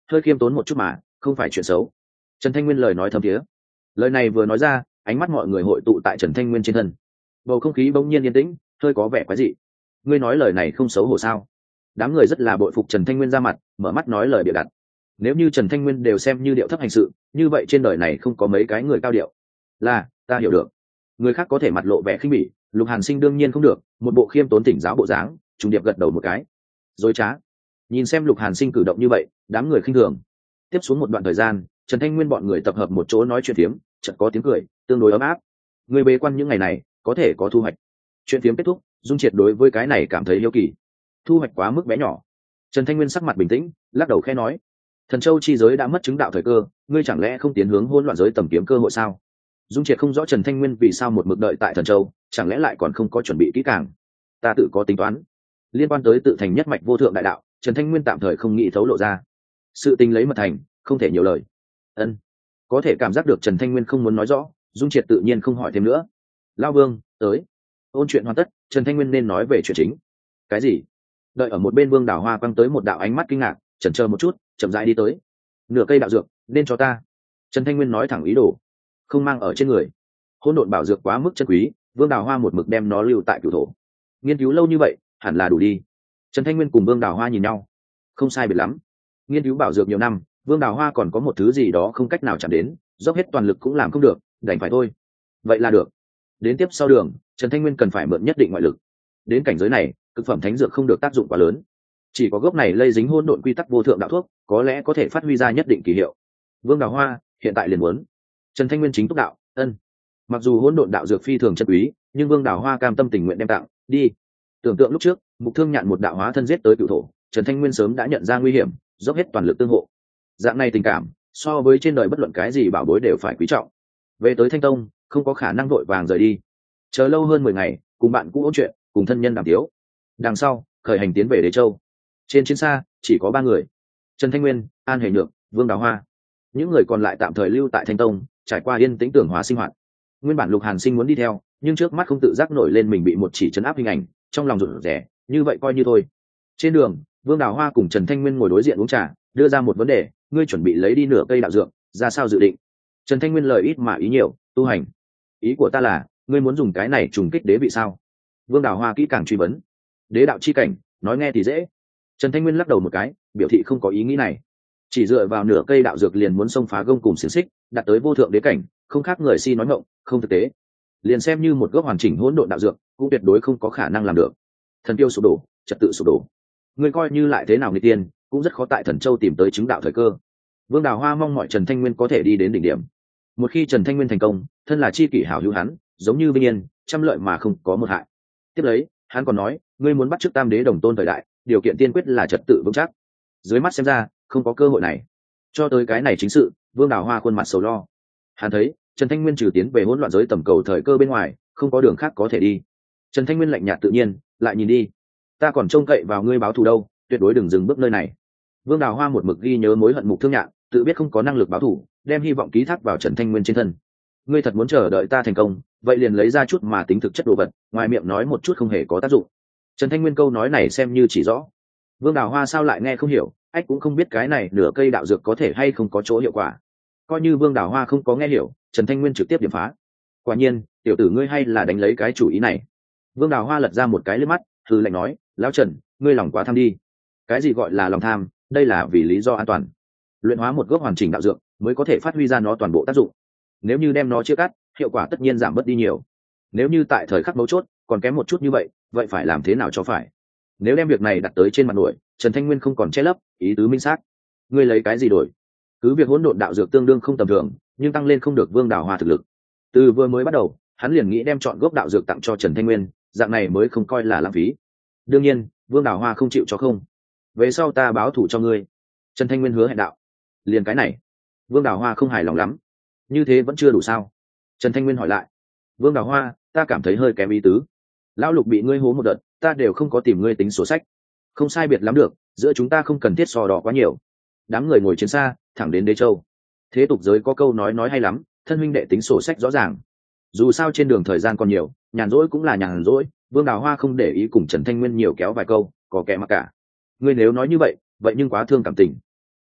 hơi khiêm tốn một chút mà không phải chuyện xấu. Trần Thanh Nguyên lời nói thâm thiế, lời này vừa nói ra, ánh mắt mọi người hội tụ tại Trần Thanh Nguyên trên thân, bầu không khí bỗng nhiên yên tĩnh, hơi có vẻ quái dị. Ngươi nói lời này không xấu hổ sao? Đám người rất là bội phục Trần Thanh Nguyên ra mặt, mở mắt nói lời bịa đặt. Nếu như Trần Thanh Nguyên đều xem như điệu thấp hành sự, như vậy trên đời này không có mấy cái người cao điệu. Là, ta hiểu được. Người khác có thể mặt lộ vẻ khinh bỉ, Lục Hàn Sinh đương nhiên không được, một bộ khiêm tốn tỉnh giáo bộ dáng, trùng điệp gật đầu một cái. Dối trá. Nhìn xem Lục Hàn Sinh cử động như vậy, đám người khinh thường. Tiếp xuống một đoạn thời gian, Trần Thanh Nguyên bọn người tập hợp một chỗ nói chuyện phiếm, chợt có tiếng cười, tương đối ấm áp. Người bế quan những ngày này, có thể có thu hoạch. Chuyện phiếm kết thúc, Dung Triệt đối với cái này cảm thấy yêu kỳ. Thu hoạch quá mức bé nhỏ. Trần Thanh Nguyên sắc mặt bình tĩnh, lắc đầu khẽ nói: Thần Châu chi giới đã mất chứng đạo thời cơ, ngươi chẳng lẽ không tiến hướng hỗn loạn giới tầm kiếm cơ hội sao? Dung Triệt không rõ Trần Thanh Nguyên vì sao một mực đợi tại Thần Châu, chẳng lẽ lại còn không có chuẩn bị kỹ càng? Ta tự có tính toán. Liên quan tới tự thành nhất mạch vô thượng đại đạo, Trần Thanh Nguyên tạm thời không nghĩ thấu lộ ra. Sự tình lấy mật thành, không thể nhiều lời. Ân. Có thể cảm giác được Trần Thanh Nguyên không muốn nói rõ, Dung Triệt tự nhiên không hỏi thêm nữa. Lão Vương, tới. Ôn chuyện hoàn tất, Trần Thanh Nguyên nên nói về chuyện chính. Cái gì? Đợi ở một bên Vương Đào Hoa quăng tới một đạo ánh mắt kinh ngạc, chần chờ một chút, chậm rãi đi tới. Nửa cây đạo dược, nên cho ta. Trần Thanh Nguyên nói thẳng ý đồ, không mang ở trên người. Hỗn độn bảo dược quá mức chân quý, Vương Đào Hoa một mực đem nó lưu tại cửu thổ. Nghiên cứu lâu như vậy, hẳn là đủ đi. Trần Thanh Nguyên cùng Vương Đào Hoa nhìn nhau, không sai biệt lắm. Nghiên cứu bảo dược nhiều năm, Vương Đào Hoa còn có một thứ gì đó không cách nào chạm đến, dốc hết toàn lực cũng làm không được, đành phải thôi. Vậy là được. Đến tiếp sau đường, Trần Thanh Nguyên cần phải mượn nhất định ngoại lực. Đến cảnh giới này, cực phẩm thánh dược không được tác dụng quá lớn, chỉ có gốc này lây dính hỗn độn quy tắc vô thượng đạo thuốc, có lẽ có thể phát huy ra nhất định kỳ hiệu. Vương Đào Hoa hiện tại liền muốn. Trần Thanh Nguyên chính túc đạo, ân. Mặc dù hỗn độn đạo dược phi thường chân quý, nhưng Vương Đào Hoa cam tâm tình nguyện đem tặng, đi. Tưởng tượng lúc trước, Mục Thương Nhạn một đạo hóa thân giết tới cửu thổ, Trần Thanh Nguyên sớm đã nhận ra nguy hiểm, dốc hết toàn lực tương hộ. Dạng này tình cảm, so với trên đời bất luận cái gì bảo bối đều phải quý trọng. Về tới Thanh Tông, không có khả năng vội vàng rời đi. Chờ lâu hơn mười ngày, cùng bạn cũ ôn chuyện, cùng thân nhân đàm tiếu. Đằng sau, khởi hành tiến về Đế Châu. Trên chiến xa, chỉ có ba người: Trần Thanh Nguyên, An Hề Nhược, Vương Đào Hoa. Những người còn lại tạm thời lưu tại Thanh Tông, trải qua yên tĩnh tưởng hóa sinh hoạt. Nguyên bản Lục Hàn Sinh muốn đi theo, nhưng trước mắt không tự giác nổi lên mình bị một chỉ trấn áp hình ảnh, trong lòng rụt rè, như vậy coi như thôi. Trên đường, Vương Đào Hoa cùng Trần Thanh Nguyên ngồi đối diện uống trà, đưa ra một vấn đề: ngươi chuẩn bị lấy đi nửa cây đạo dược, ra sao dự định? Trần Thanh Nguyên lời ít mà ý nhiều, tu hành. Ý của ta là, ngươi muốn dùng cái này trùng kích đế vị sao? Vương Đào Hoa kỹ càng truy vấn. Đế đạo chi cảnh, nói nghe thì dễ. Trần Thanh Nguyên lắc đầu một cái, biểu thị không có ý nghĩ này. Chỉ dựa vào nửa cây đạo dược liền muốn xông phá gông cùng xiềng xích, đạt tới vô thượng đế cảnh, không khác người si nói ngọng, không thực tế. Liền xem như một gốc hoàn chỉnh hỗn độn đạo dược, cũng tuyệt đối không có khả năng làm được. Thần tiêu sụp đổ, trật tự sụp đổ. Ngươi coi như lại thế nào nghịch tiên, cũng rất khó tại Thần Châu tìm tới chứng đạo thời cơ. Vương Đào Hoa mong mọi Trần Thanh Nguyên có thể đi đến đỉnh điểm. Một khi Trần Thanh Nguyên thành công, thân là chi kỷ hảo hữu hắn, giống như Vinh Yên, trăm lợi mà không có một hại. Tiếp lấy, hắn còn nói, ngươi muốn bắt chước Tam Đế đồng tôn thời đại, điều kiện tiên quyết là trật tự vững chắc. Dưới mắt xem ra, không có cơ hội này. Cho tới cái này chính sự, Vương Đào Hoa khuôn mặt sầu lo. Hắn thấy, Trần Thanh Nguyên trừ tiến về hỗn loạn giới tầm cầu thời cơ bên ngoài, không có đường khác có thể đi. Trần Thanh Nguyên lạnh nhạt tự nhiên, lại nhìn đi. Ta còn trông cậy vào ngươi báo thù đâu, tuyệt đối đừng dừng bước nơi này. Vương Đào Hoa một mực ghi nhớ mối hận Mục Thương Nhạn, tự biết không có năng lực báo thù, đem hy vọng ký thác vào Trần Thanh Nguyên trên thân. Ngươi thật muốn chờ đợi ta thành công, vậy liền lấy ra chút mà tính thực chất đồ vật, ngoài miệng nói một chút không hề có tác dụng. Trần Thanh Nguyên câu nói này xem như chỉ rõ. Vương Đào Hoa sao lại nghe không hiểu, ách cũng không biết cái này nửa cây đạo dược có thể hay không có chỗ hiệu quả. Coi như Vương Đào Hoa không có nghe hiểu, Trần Thanh Nguyên trực tiếp điểm phá. Quả nhiên, tiểu tử ngươi hay là đánh lấy cái chủ ý này. Vương Đào Hoa lật ra một cái liếc mắt, hừ lạnh nói, lão Trần, ngươi lòng quá tham đi. Cái gì gọi là lòng tham, đây là vì lý do an toàn. Luyện hóa một gốc hoàn chỉnh đạo dược mới có thể phát huy ra nó toàn bộ tác dụng. Nếu như đem nó chia cắt, hiệu quả tất nhiên giảm bớt đi nhiều. Nếu như tại thời khắc mấu chốt còn kém một chút như vậy, vậy phải làm thế nào cho phải? Nếu đem việc này đặt tới trên mặt nổi, Trần Thanh Nguyên không còn che lấp, ý tứ minh xác. Ngươi lấy cái gì đổi? Cứ việc hỗn độn đạo dược tương đương không tầm thường, nhưng tăng lên không được Vương Đào Hoa thực lực. Từ vừa mới bắt đầu, hắn liền nghĩ đem chọn gốc đạo dược tặng cho Trần Thanh Nguyên, dạng này mới không coi là lãng phí. Đương nhiên, Vương Đào Hoa không chịu cho không. Về sau ta báo thủ cho ngươi. Trần Thanh Nguyên hứa hẹn đạo. Liền cái này, Vương Đào Hoa không hài lòng lắm. Như thế vẫn chưa đủ sao? Trần Thanh Nguyên hỏi lại. Vương Đào Hoa, ta cảm thấy hơi kém ý tứ. Lão Lục bị ngươi hố một đợt, ta đều không có tìm ngươi tính sổ sách. Không sai biệt lắm được, giữa chúng ta không cần thiết so đỏ quá nhiều. Đám người ngồi chiến xa, thẳng đến Đế Châu. Thế tục giới có câu nói nói hay lắm, thân huynh đệ tính sổ sách rõ ràng. Dù sao trên đường thời gian còn nhiều, nhàn rỗi cũng là nhàn rỗi. Vương Đào Hoa không để ý cùng Trần Thanh Nguyên nhiều kéo vài câu, có kẻ mặc cả. Ngươi nếu nói như vậy, vậy nhưng quá thương cảm tình.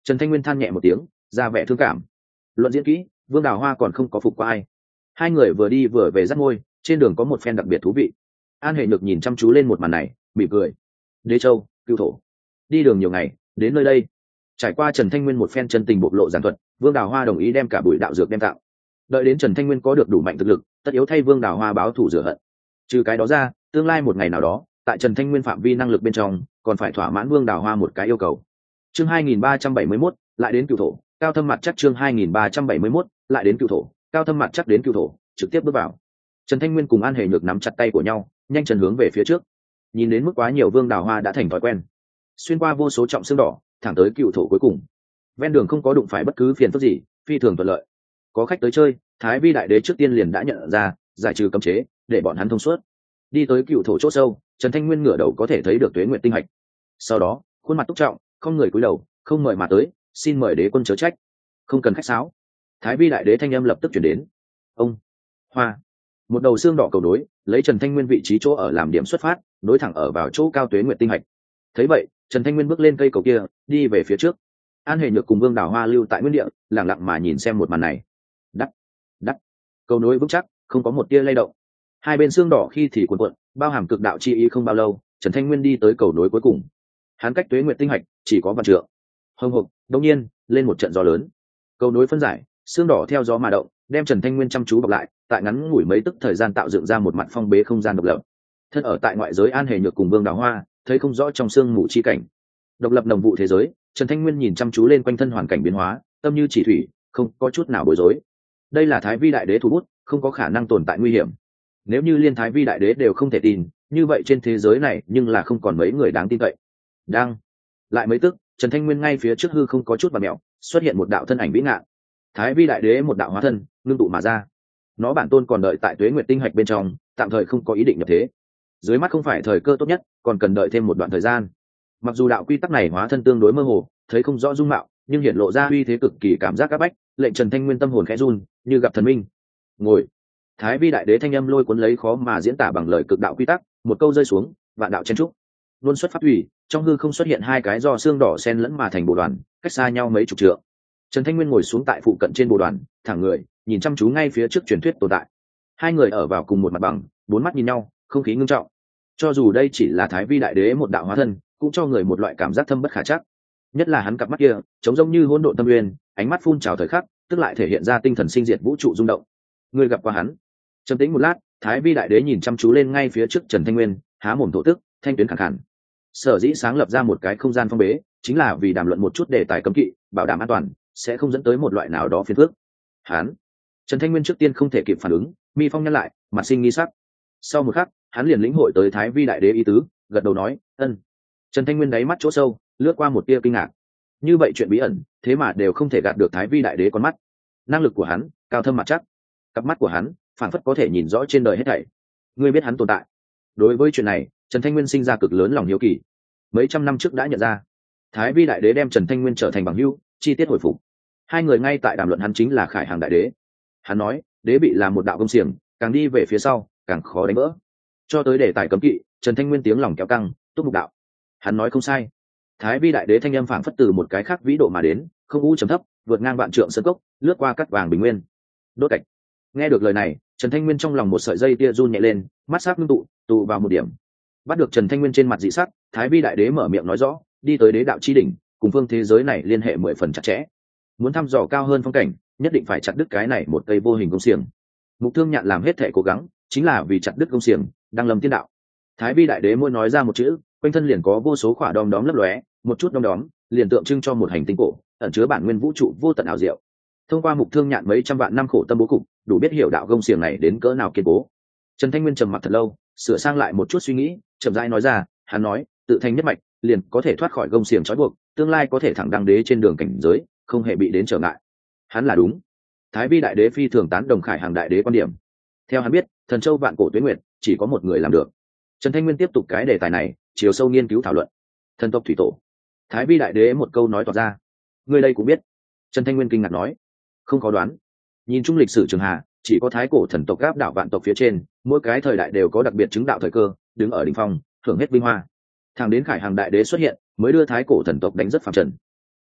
Trần Thanh Nguyên than nhẹ một tiếng, ra vẻ thương cảm. Luận diễn kỹ, Vương Đào Hoa còn không có phục qua ai. Hai người vừa đi vừa về dắt môi, trên đường có một phen đặc biệt thú vị. An Hệ Nhược nhìn chăm chú lên một màn này, mỉm cười. Đế Châu, Cửu Thổ, đi đường nhiều ngày, đến nơi đây. Trải qua Trần Thanh Nguyên một phen chân tình bộc lộ giản thuật, Vương Đào Hoa đồng ý đem cả bùi đạo dược đem tạo. Đợi đến Trần Thanh Nguyên có được đủ mạnh thực lực, tất yếu thay Vương Đào Hoa báo thù rửa hận. Trừ cái đó ra, tương lai một ngày nào đó, tại Trần Thanh Nguyên phạm vi năng lực bên trong, còn phải thỏa mãn Vương Đào Hoa một cái yêu cầu. Chương hai nghìn ba trăm bảy mươi mốt, lại đến Cửu Thổ, cao thâm mặt chắc chương hai nghìn ba trăm bảy mươi mốt, lại đến Cửu Thổ, cao thâm mặt chắc đến Cửu Thổ, trực tiếp bước vào. Trần Thanh Nguyên cùng An Hề Nhược nắm chặt tay của nhau, nhanh chân hướng về phía trước. Nhìn đến mức quá nhiều, Vương Đào Hoa đã thành thói quen. Xuyên qua vô số trọng xương đỏ, thẳng tới Cửu Thổ cuối cùng. Ven đường không có đụng phải bất cứ phiền phức gì, phi thường thuận lợi. Có khách tới chơi, Thái Vi đại đế trước tiên liền đã nhận ra, giải trừ cấm chế, để bọn hắn thông suốt. Đi tới Cửu Thổ chỗ sâu, Trần Thanh Nguyên ngửa đầu có thể thấy được Tuế Nguyệt tinh hạch. Sau đó, khuôn mặt túc trọng, không người cúi đầu, không mời mà tới, xin mời đế quân chớ trách. Không cần khách sáo. Thái Vi đại đế thanh âm lập tức chuyển đến. Ông Hoa, một đầu xương đỏ cầu nối, lấy Trần Thanh Nguyên vị trí chỗ ở làm điểm xuất phát, nối thẳng ở vào chỗ cao Tuế Nguyệt tinh hạch. Thấy vậy, Trần Thanh Nguyên bước lên cây cầu kia, đi về phía trước. An Hề Nhược cùng Vương Đào Hoa lưu tại nguyên địa, lặng lặng mà nhìn xem một màn này. Đắc, đắc, cầu nối vững chắc, không có một tia lay động. Hai bên xương đỏ khi thì cuộn cuộn, bao hàm cực đạo chi ý không bao lâu, Trần Thanh Nguyên đi tới cầu nối cuối cùng. Hắn cách Tuế Nguyệt tinh hạch chỉ có vạn trượng. Hồng hộc, đột nhiên lên một trận gió lớn. Cầu nối phân giải, xương đỏ theo gió mà động, đem Trần Thanh Nguyên chăm chú bọc lại, tại ngắn ngủi mấy tức thời gian tạo dựng ra một mặt phong bế không gian độc lập. Thân ở tại ngoại giới An Hề Nhược cùng Vương Đào Hoa, thấy không rõ trong xương mù chi cảnh. Độc lập đồng vụ thế giới, Trần Thanh Nguyên nhìn chăm chú lên quanh thân hoàn cảnh biến hóa, tâm như chỉ thủy, không có chút nào bối rối. Đây là Thái Vi đại đế thủ bút, không có khả năng tồn tại nguy hiểm. Nếu như liên Thái Vi đại đế đều không thể tin, như vậy trên thế giới này nhưng là không còn mấy người đáng tin cậy. Đang lại mấy tức, Trần Thanh Nguyên ngay phía trước hư không có chút bạt mèo, xuất hiện một đạo thân ảnh vĩ ngạn. Thái Vi đại đế một đạo hóa thân, ngưng tụ mà ra. Nó bản tôn còn đợi tại Tuế Nguyệt tinh hạch bên trong, tạm thời không có ý định nhập thế. Dưới mắt không phải thời cơ tốt nhất, còn cần đợi thêm một đoạn thời gian. Mặc dù đạo quy tắc này hóa thân tương đối mơ hồ, thấy không rõ dung mạo, nhưng hiện lộ ra uy thế cực kỳ cảm giác áp bách, lệnh Trần Thanh Nguyên tâm hồn khẽ run, như gặp thần minh. Ngồi. Thái Vi đại đế thanh âm lôi cuốn lấy khó mà diễn tả bằng lời cực đạo quy tắc, một câu rơi xuống, vạn đạo chen trúc. Luân xuất phát thủy, trong hư không xuất hiện hai cái do xương đỏ xen lẫn mà thành bồ đoàn, cách xa nhau mấy chục trượng. Trần Thanh Nguyên ngồi xuống tại phụ cận trên bồ đoàn, thẳng người, nhìn chăm chú ngay phía trước truyền thuyết tồn tại. Hai người ở vào cùng một mặt bằng, bốn mắt nhìn nhau, không khí ngưng trọng. Cho dù đây chỉ là Thái Vi đại đế một đạo hóa thân, cũng cho người một loại cảm giác thâm bất khả trắc. Nhất là hắn cặp mắt kia, trống rỗng như hỗn độn tâm uyên, ánh mắt phun trào thời khắc, tức lại thể hiện ra tinh thần sinh diệt vũ trụ rung động. Người gặp qua hắn. Trầm tĩnh một lát, Thái Vi đại đế nhìn chăm chú lên ngay phía trước Trần Thanh Nguyên, há mồm thổ tức, thanh tuyến khàn khàn. Sở dĩ sáng lập ra một cái không gian phong bế, chính là vì đàm luận một chút đề tài cấm kỵ, bảo đảm an toàn, sẽ không dẫn tới một loại nào đó phiền phức. Hắn, Trần Thanh Nguyên trước tiên không thể kịp phản ứng, mi phong nhăn lại, mặt sinh nghi sắc. Sau một khắc, hắn liền lĩnh hội tới Thái Vi đại đế ý tứ, gật đầu nói, ân. Trần Thanh Nguyên đáy mắt chỗ sâu, lướt qua một tia kinh ngạc. Như vậy chuyện bí ẩn, thế mà đều không thể gạt được Thái Vi đại đế con mắt. Năng lực của hắn, cao thâm mặt chắc. Cặp mắt của hắn, phản phất có thể nhìn rõ trên đời hết thảy. Ngươi biết hắn tồn tại. Đối với chuyện này, Trần Thanh Nguyên sinh ra cực lớn lòng hiếu kỳ. Mấy trăm năm trước đã nhận ra, Thái Vi đại đế đem Trần Thanh Nguyên trở thành bằng hữu, chi tiết hồi phục. Hai người ngay tại đàm luận hắn chính là Khải Hàng đại đế. Hắn nói, đế bị làm một đạo công xiềng, càng đi về phía sau, càng khó đánh vỡ. Cho tới đề tài cấm kỵ, Trần Thanh Nguyên tiếng lòng kéo căng, túc mục đạo. Hắn nói không sai. Thái Vi đại đế thanh âm phảng phất từ một cái khác vĩ độ mà đến, không u trầm thấp, vượt ngang vạn trượng sơn cốc, lướt qua cắt vàng bình nguyên. Đốt cạch. Nghe được lời này, Trần Thanh Nguyên trong lòng một sợi dây tia run nhẹ lên, mắt sắc ngưng tụ, tụ vào một điểm. Bắt được Trần Thanh Nguyên trên mặt dị sắc, Thái Vi đại đế mở miệng nói rõ, đi tới đế đạo chi đỉnh, cùng phương thế giới này liên hệ mười phần chặt chẽ. Muốn thăm dò cao hơn phong cảnh, nhất định phải chặt đứt cái này một cây vô hình công xiềng. Mục Thương Nhạn làm hết thể cố gắng, chính là vì chặt đứt công xiềng, đang lâm tiên đạo. Thái Vi đại đế môi nói ra một chữ, quanh thân liền có vô số khỏa đom đóm lấp lóe, một chút đom đóm, liền tượng trưng cho một hành tinh cổ, ẩn chứa bản nguyên vũ trụ vô tận ảo diệu. Thông qua Mục Thương Nhạn mấy trăm vạn năm khổ tâm bố cục, đủ biết hiểu đạo công xiềng này đến cỡ nào kiên cố. Trần Thanh Nguyên trầm mặc thật lâu, sửa sang lại một chút suy nghĩ, chậm rãi nói ra, hắn nói, tự thành nhất mạch, liền có thể thoát khỏi công xiềng trói buộc, tương lai có thể thẳng đăng đế trên đường cảnh giới, không hề bị đến trở ngại. Hắn là đúng. Thái Vi đại đế phi thường tán đồng Khải Hàng đại đế quan điểm. Theo hắn biết, thần châu vạn cổ tuế nguyệt, chỉ có một người làm được. Trần Thanh Nguyên tiếp tục cái đề tài này, chiều sâu nghiên cứu thảo luận. Thần tộc thủy tổ. Thái Vi đại đế một câu nói toạc ra. Người đây cũng biết. Trần Thanh Nguyên kinh ngạc nói. Không có đoán. Nhìn chung lịch sử trường hà, chỉ có thái cổ thần tộc gáp đảo vạn tộc phía trên, mỗi cái thời đại đều có đặc biệt chứng đạo thời cơ, đứng ở đỉnh phong, hưởng hết vinh hoa. Thẳng đến Khải Hàng đại đế xuất hiện, mới đưa thái cổ thần tộc đánh rất phàm trần.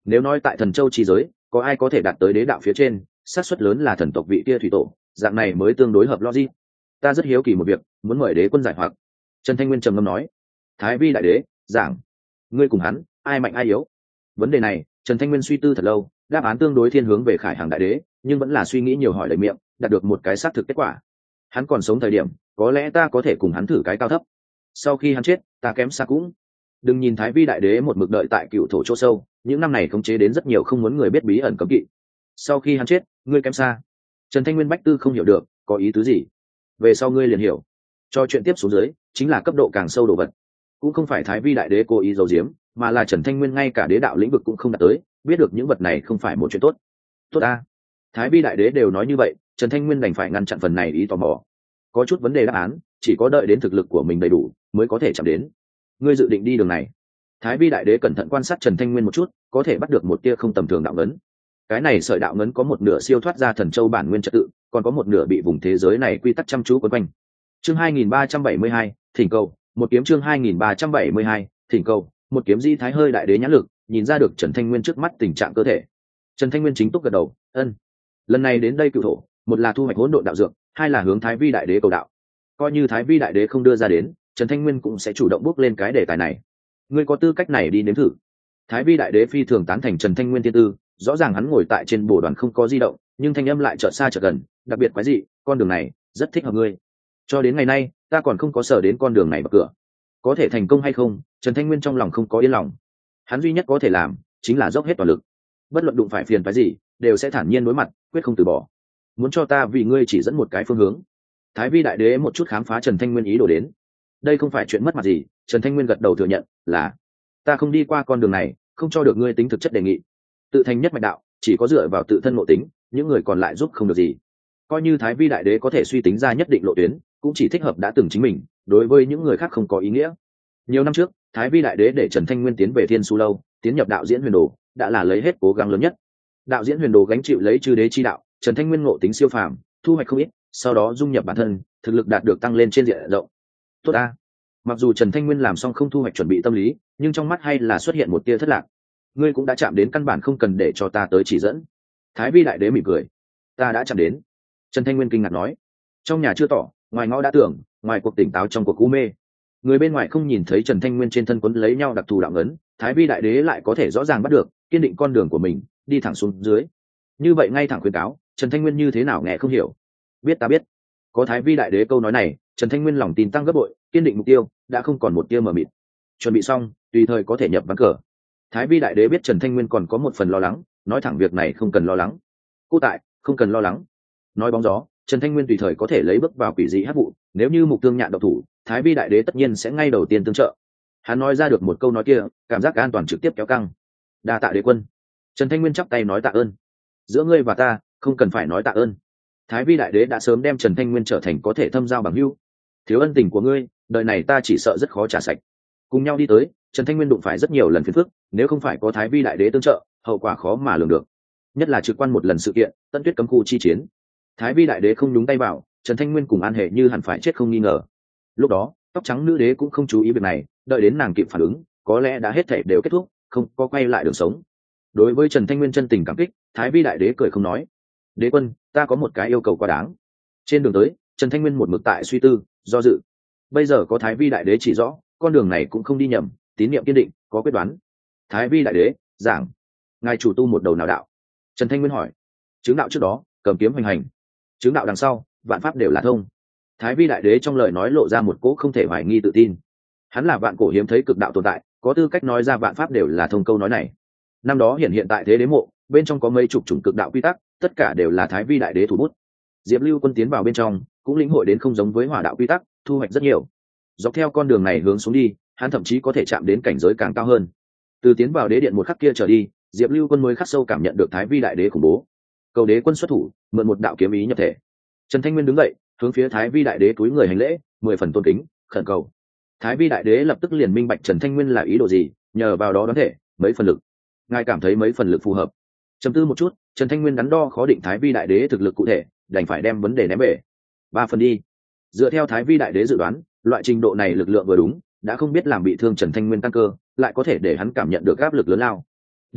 Nếu nói tại thần châu chi giới có ai có thể đạt tới đế đạo phía trên, xác suất lớn là thần tộc vị kia thủy tổ, dạng này mới tương đối hợp logic. Ta rất hiếu kỳ một việc, muốn mời đế quân giải hoặc. Trần Thanh Nguyên trầm ngâm nói. Thái Vi đại đế giảng, ngươi cùng hắn ai mạnh ai yếu? Vấn đề này Trần Thanh Nguyên suy tư thật lâu, đáp án tương đối thiên hướng về Khải Hàng đại đế, nhưng vẫn là suy nghĩ nhiều hỏi lời miệng, đạt được một cái xác thực kết quả. Hắn còn sống thời điểm có lẽ ta có thể cùng hắn thử cái cao thấp, sau khi hắn chết ta kém xa cũng. Đừng nhìn Thái Vi đại đế một mực đợi tại cựu thổ chỗ sâu, những năm này khống chế đến rất nhiều không muốn người biết bí ẩn cấm kỵ. Sau khi hắn chết ngươi kém xa. Trần Thanh Nguyên bách tư không hiểu được có ý tứ gì, về sau ngươi liền hiểu. Cho chuyện tiếp xuống dưới chính là cấp độ càng sâu đồ vật, cũng không phải Thái Vi đại đế cố ý giấu giếm, mà là Trần Thanh Nguyên ngay cả đế đạo lĩnh vực cũng không đạt tới, biết được những vật này không phải một chuyện tốt. Tốt a, Thái Vi đại đế đều nói như vậy, Trần Thanh Nguyên đành phải ngăn chặn phần này ý tò mò. Có chút vấn đề đáp án chỉ có đợi đến thực lực của mình đầy đủ mới có thể chạm đến. Ngươi dự định đi đường này? Thái Vi đại đế cẩn thận quan sát Trần Thanh Nguyên một chút, có thể bắt được một tia không tầm thường đạo ngấn. Cái này sợi đạo ngấn có một nửa siêu thoát ra thần châu bản nguyên trật tự, còn có một nửa bị vùng thế giới này quy tắc chăm chú quấn quanh. Chương hai nghìn ba trăm bảy mươi hai, thỉnh cầu, một kiếm. Chương hai nghìn ba trăm bảy mươi hai, thỉnh cầu, một kiếm. Di Thái hơi đại đế nhãn lực nhìn ra được Trần Thanh Nguyên trước mắt tình trạng cơ thể. Trần Thanh Nguyên chính túc gật đầu, ân. Lần này đến đây cựu thổ, một là thu hoạch hỗn độn đạo dược, hai là hướng Thái Vi đại đế cầu đạo. Coi như Thái Vi đại đế không đưa ra đến, Trần Thanh Nguyên cũng sẽ chủ động bước lên cái đề tài này. Ngươi có tư cách này đi nếm thử. Thái Vi đại đế phi thường tán thành Trần Thanh Nguyên thiên tư, rõ ràng hắn ngồi tại trên bồ đoàn không có di động, nhưng thanh âm lại chợt xa chợt gần, đặc biệt quái dị, con đường này rất thích hợp ngươi. Cho đến ngày nay ta còn không có sở đến con đường này bậc cửa, có thể thành công hay không Trần Thanh Nguyên trong lòng không có yên lòng. Hắn duy nhất có thể làm chính là dốc hết toàn lực, bất luận đụng phải phiền phái gì đều sẽ thản nhiên đối mặt, quyết không từ bỏ. Muốn cho ta vì ngươi chỉ dẫn một cái phương hướng? Thái Vi đại đế một chút khám phá Trần Thanh Nguyên ý đồ đến. Đây không phải chuyện mất mặt gì. Trần Thanh Nguyên gật đầu thừa nhận là ta không đi qua con đường này, không cho được ngươi tính thực chất đề nghị. Tự thành nhất mạch đạo chỉ có dựa vào tự thân ngộ tính, những người còn lại giúp không được gì. Coi như Thái Vi đại đế có thể suy tính ra nhất định lộ tuyến, cũng chỉ thích hợp đã từng chính mình, đối với những người khác không có ý nghĩa. Nhiều năm trước Thái Vi đại đế để Trần Thanh Nguyên tiến về Thiên Su lâu, tiến nhập đạo diễn huyền đồ, đã là lấy hết cố gắng lớn nhất. Đạo diễn huyền đồ gánh chịu lấy chư đế chi đạo, Trần Thanh Nguyên ngộ tính siêu phàm, thu hoạch không ít, sau đó dung nhập bản thân, thực lực đạt được tăng lên trên diện rộng. Tốt a. Mặc dù Trần Thanh Nguyên làm xong không thu hoạch chuẩn bị tâm lý, nhưng trong mắt hay là xuất hiện một tia thất lạc. Ngươi cũng đã chạm đến căn bản không cần để cho ta tới chỉ dẫn. Thái Vi đại đế mỉm cười. Ta đã chạm đến. Trần Thanh Nguyên kinh ngạc nói. Trong nhà chưa tỏ, ngoài ngõ đã tưởng, ngoài cuộc tỉnh táo trong cuộc u mê. Người bên ngoài không nhìn thấy Trần Thanh Nguyên trên thân quấn lấy nhau đặc thù đạo ngấn, Thái Vi đại đế lại có thể rõ ràng bắt được, kiên định con đường của mình, đi thẳng xuống dưới. Như vậy ngay thẳng khuyên cáo, Trần Thanh Nguyên như thế nào nghe không hiểu. Biết ta biết. Có Thái Vi đại đế câu nói này, Trần Thanh Nguyên lòng tin tăng gấp bội, kiên định mục tiêu, đã không còn một tia mờ mịt. Chuẩn bị xong, tùy thời có thể nhập ván cờ. Thái Vi đại đế biết Trần Thanh Nguyên còn có một phần lo lắng, nói thẳng việc này không cần lo lắng. Cô tại, không cần lo lắng. Nói bóng gió, Trần Thanh Nguyên tùy thời có thể lấy bước vào quỷ dị hắc vụ, nếu như mục tương nhạn độc thủ, Thái Vi đại đế tất nhiên sẽ ngay đầu tiên tương trợ. Hắn nói ra được một câu nói kia, cảm giác an toàn trực tiếp kéo căng. Đa tạ đế quân. Trần Thanh Nguyên chắp tay nói tạ ơn. Giữa ngươi và ta không cần phải nói tạ ơn. Thái Vi đại đế đã sớm đem Trần Thanh Nguyên trở thành có thể thâm giao bằng hữu. Thiếu ân tình của ngươi, đời này ta chỉ sợ rất khó trả sạch. Cùng nhau đi tới, Trần Thanh Nguyên đụng phải rất nhiều lần phiền phức, nếu không phải có Thái Vi đại đế tương trợ, hậu quả khó mà lường được. Nhất là trực quan một lần sự kiện, Tân Tuyết cấm khu chi chiến. Thái Vi đại đế không nhúng tay vào, Trần Thanh Nguyên cùng An Hệ như hẳn phải chết không nghi ngờ. Lúc đó tóc trắng nữ đế cũng không chú ý việc này, đợi đến nàng kịp phản ứng, có lẽ đã hết thể đều kết thúc, không có quay lại đường sống. Đối với Trần Thanh Nguyên chân tình cảm kích, Thái Vi đại đế cười không nói. Đế quân, ta có một cái yêu cầu quá đáng. Trên đường tới, Trần Thanh Nguyên một mực tại suy tư, do dự. Bây giờ có Thái Vi đại đế chỉ rõ, con đường này cũng không đi nhầm, tín niệm kiên định, có quyết đoán. Thái Vi đại đế giảng, ngài chủ tu một đầu nào đạo? Trần Thanh Nguyên hỏi. Chứng đạo trước đó cầm kiếm hoành hành, chứng đạo đằng sau vạn pháp đều là thông. Thái Vi đại đế trong lời nói lộ ra một cỗ không thể hoài nghi tự tin. Hắn là vạn cổ hiếm thấy cực đạo tồn tại, có tư cách nói ra vạn pháp đều là thông câu nói này. Năm đó hiện hiện tại thế đế mộ bên trong có mấy chục chủng cực đạo quy tắc, tất cả đều là Thái Vi đại đế thủ bút. Diệp Lưu Quân tiến vào bên trong cũng lĩnh hội đến không giống với hỏa đạo quy tắc, thu hoạch rất nhiều. Dọc theo con đường này hướng xuống đi, hắn thậm chí có thể chạm đến cảnh giới càng cao hơn. Từ tiến vào đế điện một khắc kia trở đi, Diệp Lưu Quân mới khắc sâu cảm nhận được Thái Vi đại đế khủng bố. Cầu đế quân xuất thủ, mượn một đạo kiếm ý nhập thể. Trần Thanh Nguyên đứng dậy, hướng phía Thái Vi đại đế cúi người hành lễ, mười phần tôn kính, khẩn cầu. Thái Vi đại đế lập tức liền minh bạch Trần Thanh Nguyên là ý đồ gì, nhờ vào đó đoán thể mấy phần lực. Ngài cảm thấy mấy phần lực phù hợp? Trầm tư một chút, Trần Thanh Nguyên đắn đo khó định Thái Vi đại đế thực lực cụ thể, đành phải đem vấn đề ném về. Ba phần đi. Dựa theo Thái Vi đại đế dự đoán, loại trình độ này lực lượng vừa đúng, đã không biết làm bị thương Trần Thanh Nguyên căn cơ, lại có thể để hắn cảm nhận được áp lực lớn lao. Đi,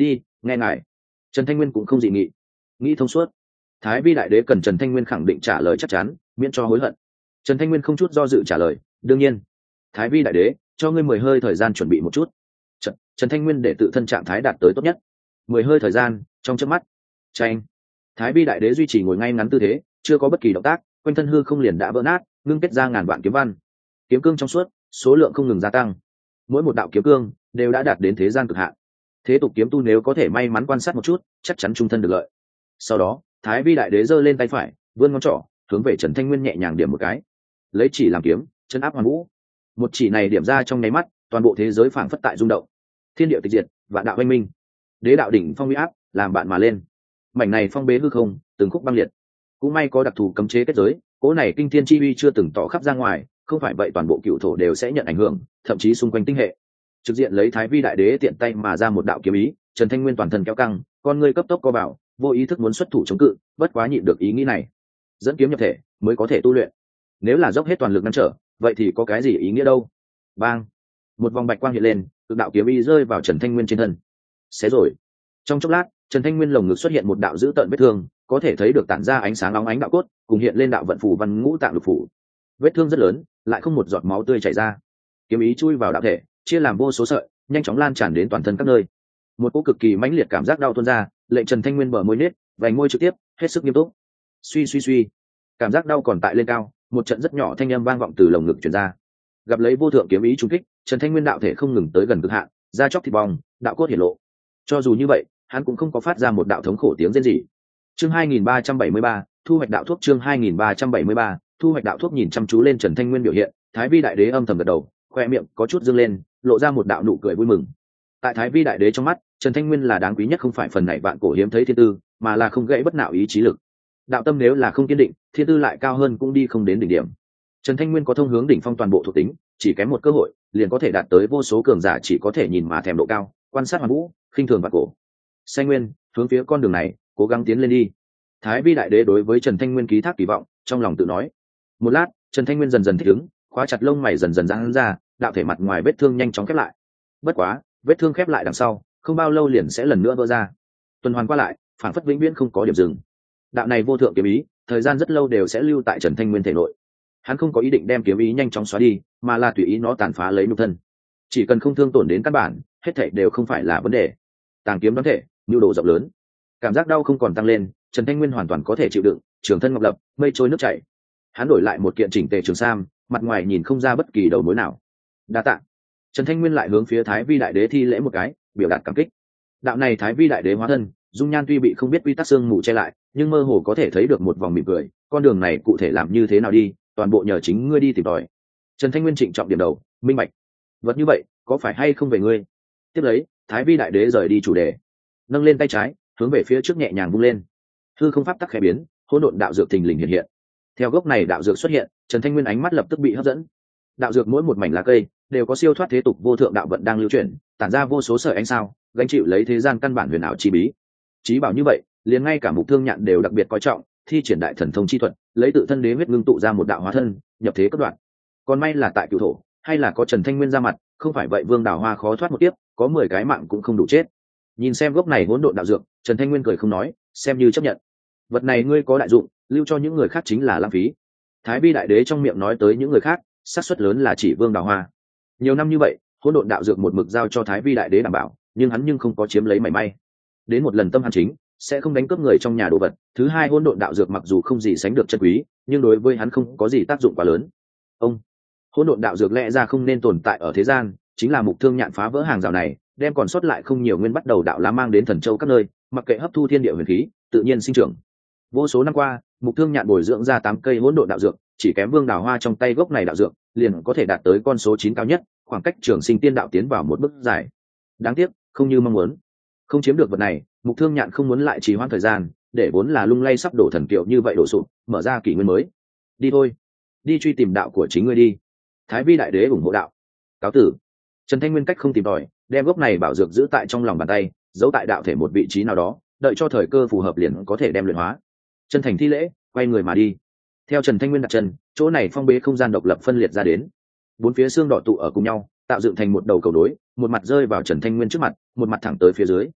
nghe ngài. Trần Thanh Nguyên cũng không dị nghị, nghĩ thông suốt. Thái Vi đại đế cần Trần Thanh Nguyên khẳng định trả lời chắc chắn, miễn cho hối hận. Trần Thanh Nguyên không chút do dự trả lời, đương nhiên. Thái Vi đại đế, cho ngươi mười hơi thời gian chuẩn bị một chút. Trần, Trần Thanh Nguyên để tự thân trạng thái đạt tới tốt nhất. Mười hơi thời gian, trong chớp mắt. Tranh. Thái Vi đại đế duy trì ngồi ngay ngắn tư thế, chưa có bất kỳ động tác, quanh thân hư không liền đã vỡ nát, ngưng kết ra ngàn vạn kiếm văn. Kiếm cương trong suốt, số lượng không ngừng gia tăng. Mỗi một đạo kiếm cương đều đã đạt đến thế gian cực hạn. Thế tục kiếm tu nếu có thể may mắn quan sát một chút, chắc chắn trung thân được lợi. Sau đó, Thái Vi đại đế giơ lên tay phải, vươn ngón trỏ, hướng về Trần Thanh Nguyên nhẹ nhàng điểm một cái. Lấy chỉ làm kiếm, chân áp hoàn vũ. Một chỉ này điểm ra trong nháy mắt, toàn bộ thế giới phảng phất tại rung động. Thiên địa tịch diệt, vạn đạo oanh minh. Đế đạo đỉnh phong uy áp, làm bạn mà lên. Mảnh này phong bế hư không, từng khúc băng liệt. Cũng may có đặc thù cấm chế kết giới, cố này kinh thiên chi uy chưa từng tỏ khắp ra ngoài, không phải vậy toàn bộ cựu thổ đều sẽ nhận ảnh hưởng, thậm chí xung quanh tinh hệ. Trực diện lấy Thái Vi đại đế tiện tay mà ra một đạo kiếm ý, Trần Thanh Nguyên toàn thân kéo căng, con ngươi cấp tốc co bảo, vô ý thức muốn xuất thủ chống cự, bất quá nhịn được ý nghĩ này. Dẫn kiếm nhập thể mới có thể tu luyện. Nếu là dốc hết toàn lực ngăn trở, vậy thì có cái gì ý nghĩa đâu? Bang! Một vòng bạch quang hiện lên, cực đạo kiếm ý rơi vào Trần Thanh Nguyên trên thân. Xé rồi. Trong chốc lát, Trần Thanh Nguyên lồng ngực xuất hiện một đạo dữ tợn vết thương, có thể thấy được tản ra ánh sáng óng ánh đạo cốt, cùng hiện lên đạo vận phủ văn ngũ tạng lục phủ. Vết thương rất lớn, lại không một giọt máu tươi chảy ra. Kiếm ý chui vào đạo thể, chia làm vô số sợi, nhanh chóng lan tràn đến toàn thân các nơi. Một cỗ cực kỳ mãnh liệt cảm giác đau tuôn ra, lệnh Trần Thanh Nguyên bờ môi nết, vành môi trực tiếp, hết sức nghiêm túc. Suy suy suy, cảm giác đau còn tại lên cao, một trận rất nhỏ thanh âm vang vọng từ lồng ngực truyền ra. Gặp lấy vô thượng kiếm ý trung kích, Trần Thanh Nguyên đạo thể không ngừng tới gần cực hạn, da chóc thịt bong, đạo cốt hiển lộ. Cho dù như vậy, hắn cũng không có phát ra một đạo thống khổ tiếng rên rỉ. Chương hai nghìn ba trăm bảy mươi ba, thu hoạch đạo thuốc. Chương hai nghìn ba trăm bảy mươi ba, thu hoạch đạo thuốc. Nhìn chăm chú lên Trần Thanh Nguyên biểu hiện, Thái Vi đại đế âm thầm gật đầu, khoe miệng có chút dương lên, lộ ra một đạo nụ cười vui mừng. Tại Thái Vi đại đế trong mắt, Trần Thanh Nguyên là đáng quý nhất, không phải phần này vạn cổ hiếm thấy thiên tư, mà là không gãy bất nạo ý chí lực. Đạo tâm nếu là không kiên định, thiên tư lại cao hơn cũng đi không đến đỉnh điểm. Trần Thanh Nguyên có thông hướng đỉnh phong toàn bộ thuộc tính, chỉ kém một cơ hội, liền có thể đạt tới vô số cường giả chỉ có thể nhìn mà thèm độ cao, quan sát hoàn vũ, khinh thường vạn cổ. Xanh Nguyên, hướng phía con đường này, cố gắng tiến lên đi. Thái Vi đại đế đối với Trần Thanh Nguyên ký thác kỳ vọng, trong lòng tự nói. Một lát, Trần Thanh Nguyên dần dần thích ứng, khóa chặt lông mày dần dần giãn ra, đạo thể mặt ngoài vết thương nhanh chóng khép lại. Bất quá, vết thương khép lại đằng sau, không bao lâu liền sẽ lần nữa vỡ ra. Tuần hoàn qua lại, phản phất vĩnh viễn không có điểm dừng. Đạo này vô thượng kiếm ý, thời gian rất lâu đều sẽ lưu tại Trần Thanh Nguyên thể nội. Hắn không có ý định đem kiếm ý nhanh chóng xóa đi, mà là tùy ý nó tàn phá lấy nhục thân. Chỉ cần không thương tổn đến căn bản, hết thảy đều không phải là vấn đề. Tàng kiếm đoán thể, nhu đồ rộng lớn. Cảm giác đau không còn tăng lên, Trần Thanh Nguyên hoàn toàn có thể chịu đựng, trường thân ngọc lập, mây trôi nước chảy. Hắn đổi lại một kiện chỉnh tề trường sam, mặt ngoài nhìn không ra bất kỳ đầu mối nào. Đa tạ. Trần Thanh Nguyên lại hướng phía Thái Vi đại đế thi lễ một cái, biểu đạt cảm kích. Đạo này Thái Vi đại đế hóa thân, dung nhan tuy bị không biết quy tắc xương mù che lại, nhưng mơ hồ có thể thấy được một vòng mỉm cười. Con đường này cụ thể làm như thế nào đi, toàn bộ nhờ chính ngươi đi tìm tòi. Trần Thanh Nguyên trịnh trọng điểm đầu, minh bạch. Vật như vậy, có phải hay không về ngươi? Tiếp lấy, Thái Vi đại đế rời đi chủ đề, nâng lên tay trái, hướng về phía trước nhẹ nhàng vung lên. Hư không pháp tắc khẽ biến, hỗn độn đạo dược thình lình hiện hiện. Theo gốc này đạo dược xuất hiện, Trần Thanh Nguyên ánh mắt lập tức bị hấp dẫn. Đạo dược mỗi một mảnh lá cây đều có siêu thoát thế tục vô thượng đạo vận đang lưu chuyển, tản ra vô số sợi ánh sao, gánh chịu lấy thế gian căn bản huyền ảo chi bí. Chí bảo như vậy, liền ngay cả Mục Thương Nhạn đều đặc biệt coi trọng, thi triển đại thần thông chi thuật, lấy tự thân đế huyết ngưng tụ ra một đạo hóa thân, nhập thế cấp đoạn. Còn may là tại cửu thổ, hay là có Trần Thanh Nguyên ra mặt, không phải vậy Vương Đào Hoa khó thoát một tiếp, có mười cái mạng cũng không đủ chết. Nhìn xem gốc này hỗn độn đạo dược, Trần Thanh Nguyên cười không nói, xem như chấp nhận. Vật này ngươi có đại dụng, lưu cho những người khác chính là lãng phí. Thái Vi đại đế trong miệng nói tới những người khác, xác suất lớn là chỉ Vương Đào Hoa. Nhiều năm như vậy, hỗn độn đạo dược một mực giao cho Thái Vi đại đế đảm bảo, nhưng hắn nhưng không có chiếm lấy mảy may. Đến một lần tâm hắn chính, sẽ không đánh cướp người trong nhà đồ vật. Thứ hai, hỗn độn đạo dược mặc dù không gì sánh được chân quý, nhưng đối với hắn không có gì tác dụng quá lớn. Ông, hỗn độn đạo dược lẽ ra không nên tồn tại ở thế gian, chính là Mục Thương Nhạn phá vỡ hàng rào này, đem còn sót lại không nhiều nguyên bắt đầu đạo lá mang đến Thần Châu các nơi, mặc kệ hấp thu thiên địa huyền khí, tự nhiên sinh trưởng. Vô số năm qua, Mục Thương Nhạn bồi dưỡng ra tám cây hỗn độn đạo dược, chỉ kém Vương Đào Hoa trong tay gốc này đạo dược, liền có thể đạt tới con số chín cao nhất, khoảng cách trường sinh tiên đạo tiến vào một bước dài. Đáng tiếc, không như mong muốn. Không chiếm được vật này, Mục Thương Nhạn không muốn lại trì hoãn thời gian, để vốn là lung lay sắp đổ thần kiệu như vậy đổ sụp, mở ra kỷ nguyên mới. Đi thôi, đi truy tìm đạo của chính ngươi đi. Thái Vi đại đế ủng hộ đạo. Cáo tử. Trần Thanh Nguyên cách không tìm tòi, đem gốc này bảo dược giữ tại trong lòng bàn tay, giấu tại đạo thể một vị trí nào đó, đợi cho thời cơ phù hợp liền có thể đem luyện hóa. Chân thành thi lễ, quay người mà đi. Theo Trần Thanh Nguyên đặt chân, chỗ này phong bế không gian độc lập phân liệt ra đến. Bốn phía xương đỏ tụ ở cùng nhau, tạo dựng thành một đầu cầu đối, một mặt rơi vào Trần Thanh Nguyên trước mặt, một mặt thẳng tới phía dưới.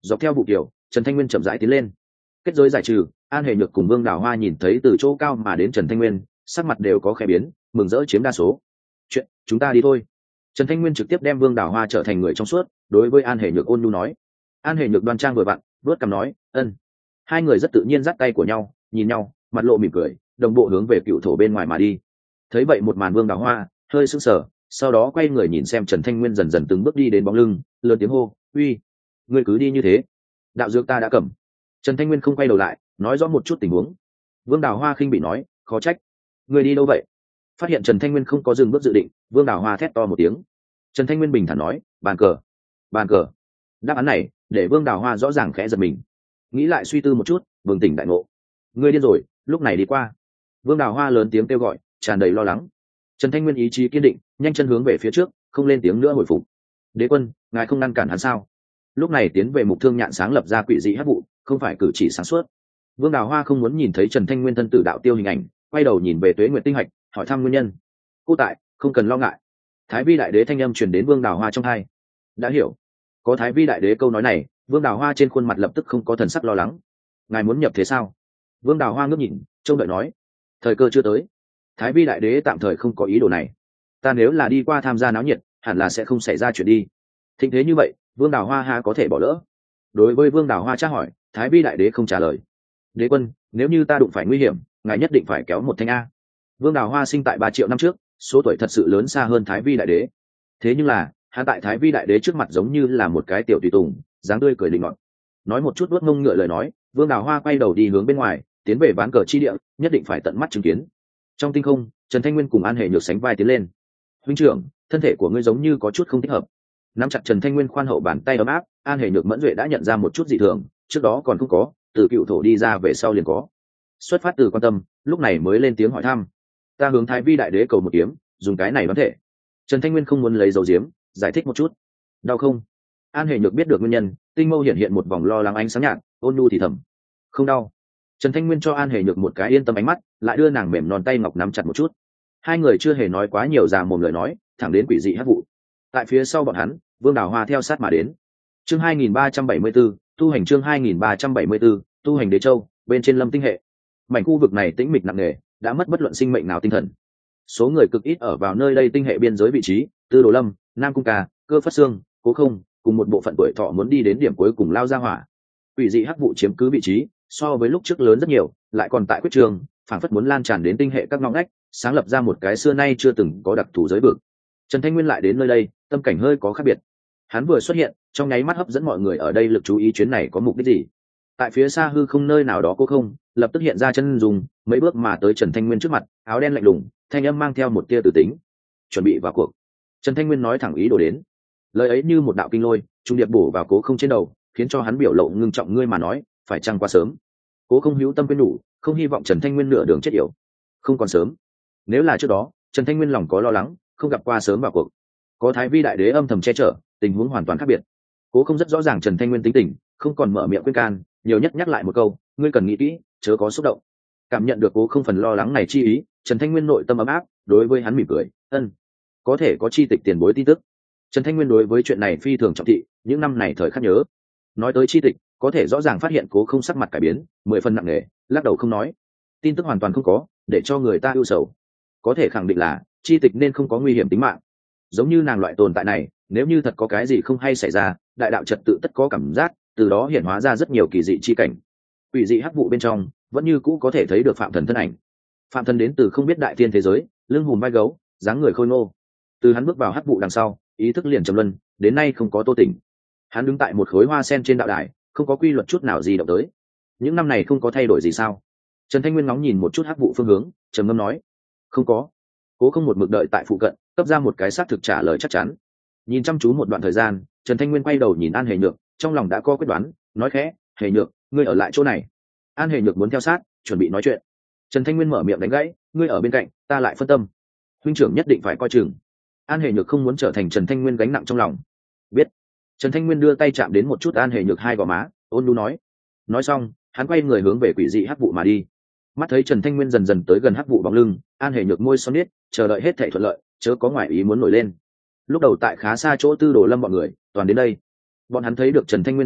dọc theo vụ kiểu Trần Thanh Nguyên chậm rãi tiến lên, kết giới giải trừ. An Hề Nhược cùng Vương Đào Hoa nhìn thấy từ chỗ cao mà đến Trần Thanh Nguyên, sắc mặt đều có khẽ biến, mừng rỡ chiếm đa số. Chuyện, chúng ta đi thôi. Trần Thanh Nguyên trực tiếp đem Vương Đào Hoa trở thành người trong suốt, đối với An Hề Nhược ôn nhu nói. An Hề Nhược đoan trang vừa vặn, vuốt cằm nói, ân. Hai người rất tự nhiên dắt tay của nhau, nhìn nhau, mặt lộ mỉm cười, đồng bộ hướng về cựu thổ bên ngoài mà đi. Thấy vậy một màn, Vương Đào Hoa hơi sững sờ, sau đó quay người nhìn xem Trần Thanh Nguyên dần dần từng bước đi đến bóng lưng, lớn tiếng hô, uy, ngươi cứ đi như thế, đạo dược ta đã cầm. Trần Thanh Nguyên không quay đầu lại, nói rõ một chút tình huống. Vương Đào Hoa khinh bị nói, khó trách, ngươi đi đâu vậy? Phát hiện Trần Thanh Nguyên không có dừng bước dự định, Vương Đào Hoa thét to một tiếng. Trần Thanh Nguyên bình thản nói, bàn cờ. Bàn cờ. Đáp án này để Vương Đào Hoa rõ ràng khẽ giật mình, nghĩ lại suy tư một chút, bừng tỉnh đại ngộ. Ngươi điên rồi, lúc này đi qua. Vương Đào Hoa lớn tiếng kêu gọi, tràn đầy lo lắng. Trần Thanh Nguyên ý chí kiên định, nhanh chân hướng về phía trước, không lên tiếng nữa hồi phục. Đế quân, ngài không ngăn cản hắn sao? Lúc này tiến về Mục Thương Nhạn sáng lập ra quỷ dị hắc vụ, không phải cử chỉ sáng suốt. Vương Đào Hoa không muốn nhìn thấy Trần Thanh Nguyên thân tử đạo tiêu hình ảnh, quay đầu nhìn về Tuế Nguyệt Tinh Hạch, hỏi thăm nguyên nhân. Cô tại, không cần lo ngại. Thái Vi đại đế thanh âm truyền đến Vương Đào Hoa trong tai. Đã hiểu. Có Thái Vi đại đế câu nói này, Vương Đào Hoa trên khuôn mặt lập tức không có thần sắc lo lắng. Ngài muốn nhập thế sao? Vương Đào Hoa ngước nhìn, trông đợi nói. Thời cơ chưa tới. Thái Vi đại đế tạm thời không có ý đồ này. Ta nếu là đi qua tham gia náo nhiệt, hẳn là sẽ không xảy ra chuyện đi. Thịnh thế như vậy, Vương Đào Hoa ha có thể bỏ lỡ. Đối với Vương Đào Hoa tra hỏi, Thái Vi đại đế không trả lời. Đế quân, nếu như ta đụng phải nguy hiểm, ngài nhất định phải kéo một thanh a. Vương Đào Hoa sinh tại ba triệu năm trước, số tuổi thật sự lớn xa hơn Thái Vi đại đế. Thế nhưng là, hắn tại Thái Vi đại đế trước mặt giống như là một cái tiểu tùy tùng, dáng tươi cười định ngọt. Nói một chút vuốt ngông ngựa lời nói, Vương Đào Hoa quay đầu đi hướng bên ngoài, tiến về ván cờ chi địa, nhất định phải tận mắt chứng kiến. Trong tinh không, Trần Thanh Nguyên cùng An Hề Nhược sánh vai tiến lên. Huynh trưởng, thân thể của ngươi giống như có chút không thích hợp. Nắm chặt Trần Thanh Nguyên khoan hậu bàn tay ấm áp, An Hề Nhược mẫn duệ đã nhận ra một chút dị thường, trước đó còn không có, từ cựu thổ đi ra về sau liền có. Xuất phát từ quan tâm, lúc này mới lên tiếng hỏi thăm. Ta hướng Thái Vi đại đế cầu một kiếm, dùng cái này đoán thể. Trần Thanh Nguyên không muốn lấy dấu diếm, giải thích một chút. Đau không? An Hề Nhược biết được nguyên nhân, tinh mâu hiện hiện một vòng lo lắng ánh sáng nhạt, ôn nhu thì thầm. Không đau. Trần Thanh Nguyên cho An Hề Nhược một cái yên tâm ánh mắt, lại đưa nàng mềm non tay ngọc nắm chặt một chút. Hai người chưa hề nói quá nhiều già mồm lời nói, thẳng đến quỷ dị hắc vụ. Tại phía sau bọn hắn, Vương Đào Hoa theo sát mà đến. Chương hai nghìn ba trăm bảy mươi 374, tu hành chương hai nghìn ba trăm bảy mươi 374, tu hành Đế Châu, bên trên Lâm Tinh hệ. Mảnh khu vực này tĩnh mịch nặng nề, đã mất bất luận sinh mệnh nào tinh thần. Số người cực ít ở vào nơi đây tinh hệ biên giới vị trí, Tư Đồ Lâm, Nam Cung Ca, Cơ Phất Xương, Cố Không, cùng một bộ phận tuổi thọ muốn đi đến điểm cuối cùng lao ra hỏa. Quỷ dị hắc vụ chiếm cứ vị trí, so với lúc trước lớn rất nhiều, lại còn tại quyết trường, phảng phất muốn lan tràn đến tinh hệ các ngõ ngách, sáng lập ra một cái xưa nay chưa từng có đặc thù giới vực. Trần Thanh Nguyên lại đến nơi đây, tâm cảnh hơi có khác biệt. Hắn vừa xuất hiện, trong nháy mắt hấp dẫn mọi người ở đây lực chú ý chuyến này có mục đích gì. Tại phía xa hư không nơi nào đó Cố Không lập tức hiện ra chân dùng, mấy bước mà tới Trần Thanh Nguyên trước mặt, áo đen lạnh lùng, thanh âm mang theo một tia tử tính. Chuẩn bị vào cuộc. Trần Thanh Nguyên nói thẳng ý đồ đến. Lời ấy như một đạo kinh lôi, trung điệp bổ vào Cố Không trên đầu, khiến cho hắn biểu lộ ngưng trọng. Ngươi mà nói, phải chăng quá sớm? Cố Không hữu tâm quên nhủ, không hy vọng Trần Thanh Nguyên nửa đường chết yểu. Không còn sớm. Nếu là trước đó, Trần Thanh Nguyên lòng có lo lắng, không gặp qua sớm vào cuộc. Có Thái Vi đại đế âm thầm che chở, tình huống hoàn toàn khác biệt. Cố Không rất rõ ràng Trần Thanh Nguyên tính tình, không còn mở miệng khuyên can, nhiều nhất nhắc lại một câu, ngươi cần nghĩ kỹ, chớ có xúc động. Cảm nhận được Cố Không phần lo lắng này chi ý, Trần Thanh Nguyên nội tâm ấm áp, đối với hắn mỉm cười, ân, có thể có chi tịch tiền bối tin tức. Trần Thanh Nguyên đối với chuyện này phi thường trọng thị, những năm này thời khắc nhớ. Nói tới chi tịch, có thể rõ ràng phát hiện Cố Không sắc mặt cải biến, mười phần nặng nề, lắc đầu không nói. Tin tức hoàn toàn không có, để cho người ta ưu sầu. Có thể khẳng định là chi tịch nên không có nguy hiểm tính mạng. Giống như nàng loại tồn tại này, nếu như thật có cái gì không hay xảy ra, đại đạo trật tự tất có cảm giác, từ đó hiển hóa ra rất nhiều kỳ dị chi cảnh. Quỷ dị hắc vụ bên trong, vẫn như cũ có thể thấy được Phạm Thần thân ảnh. Phạm Thần đến từ không biết đại tiên thế giới, lưng hùm vai gấu, dáng người khôi ngô. Từ hắn bước vào hắc vụ đằng sau, ý thức liền trầm luân, đến nay không có tô tỉnh. Hắn đứng tại một khối hoa sen trên đạo đài, không có quy luật chút nào gì động tới. Những năm này không có thay đổi gì sao? Trần Thanh Nguyên ngóng nhìn một chút hắc vụ phương hướng, trầm ngâm nói, không có. Cố Không một mực đợi tại phụ cận, cấp ra một cái xác thực trả lời chắc chắn. Nhìn chăm chú một đoạn thời gian, Trần Thanh Nguyên quay đầu nhìn An Hề Nhược, trong lòng đã có quyết đoán, nói khẽ, Hề Nhược, ngươi ở lại chỗ này. An Hề Nhược muốn theo sát, chuẩn bị nói chuyện. Trần Thanh Nguyên mở miệng đánh gãy, ngươi ở bên cạnh, ta lại phân tâm. Huynh trưởng nhất định phải coi chừng. An Hề Nhược không muốn trở thành Trần Thanh Nguyên gánh nặng trong lòng. Biết. Trần Thanh Nguyên đưa tay chạm đến một chút An Hề Nhược hai gò má, ôn nhu nói. Nói xong, hắn quay người hướng về quỷ dị hắc vụ mà đi. Mắt thấy Trần Thanh Nguyên dần dần tới gần hắc vụ bóng lưng, An Hề Nhược môi son nít, chờ đợi hết thảy thuận lợi, chớ có ngoại ý muốn nổi lên. Lúc đầu tại khá xa chỗ Tư Đồ Lâm bọn người, toàn đến đây. Bọn hắn thấy được Trần Thanh Nguyên cử động,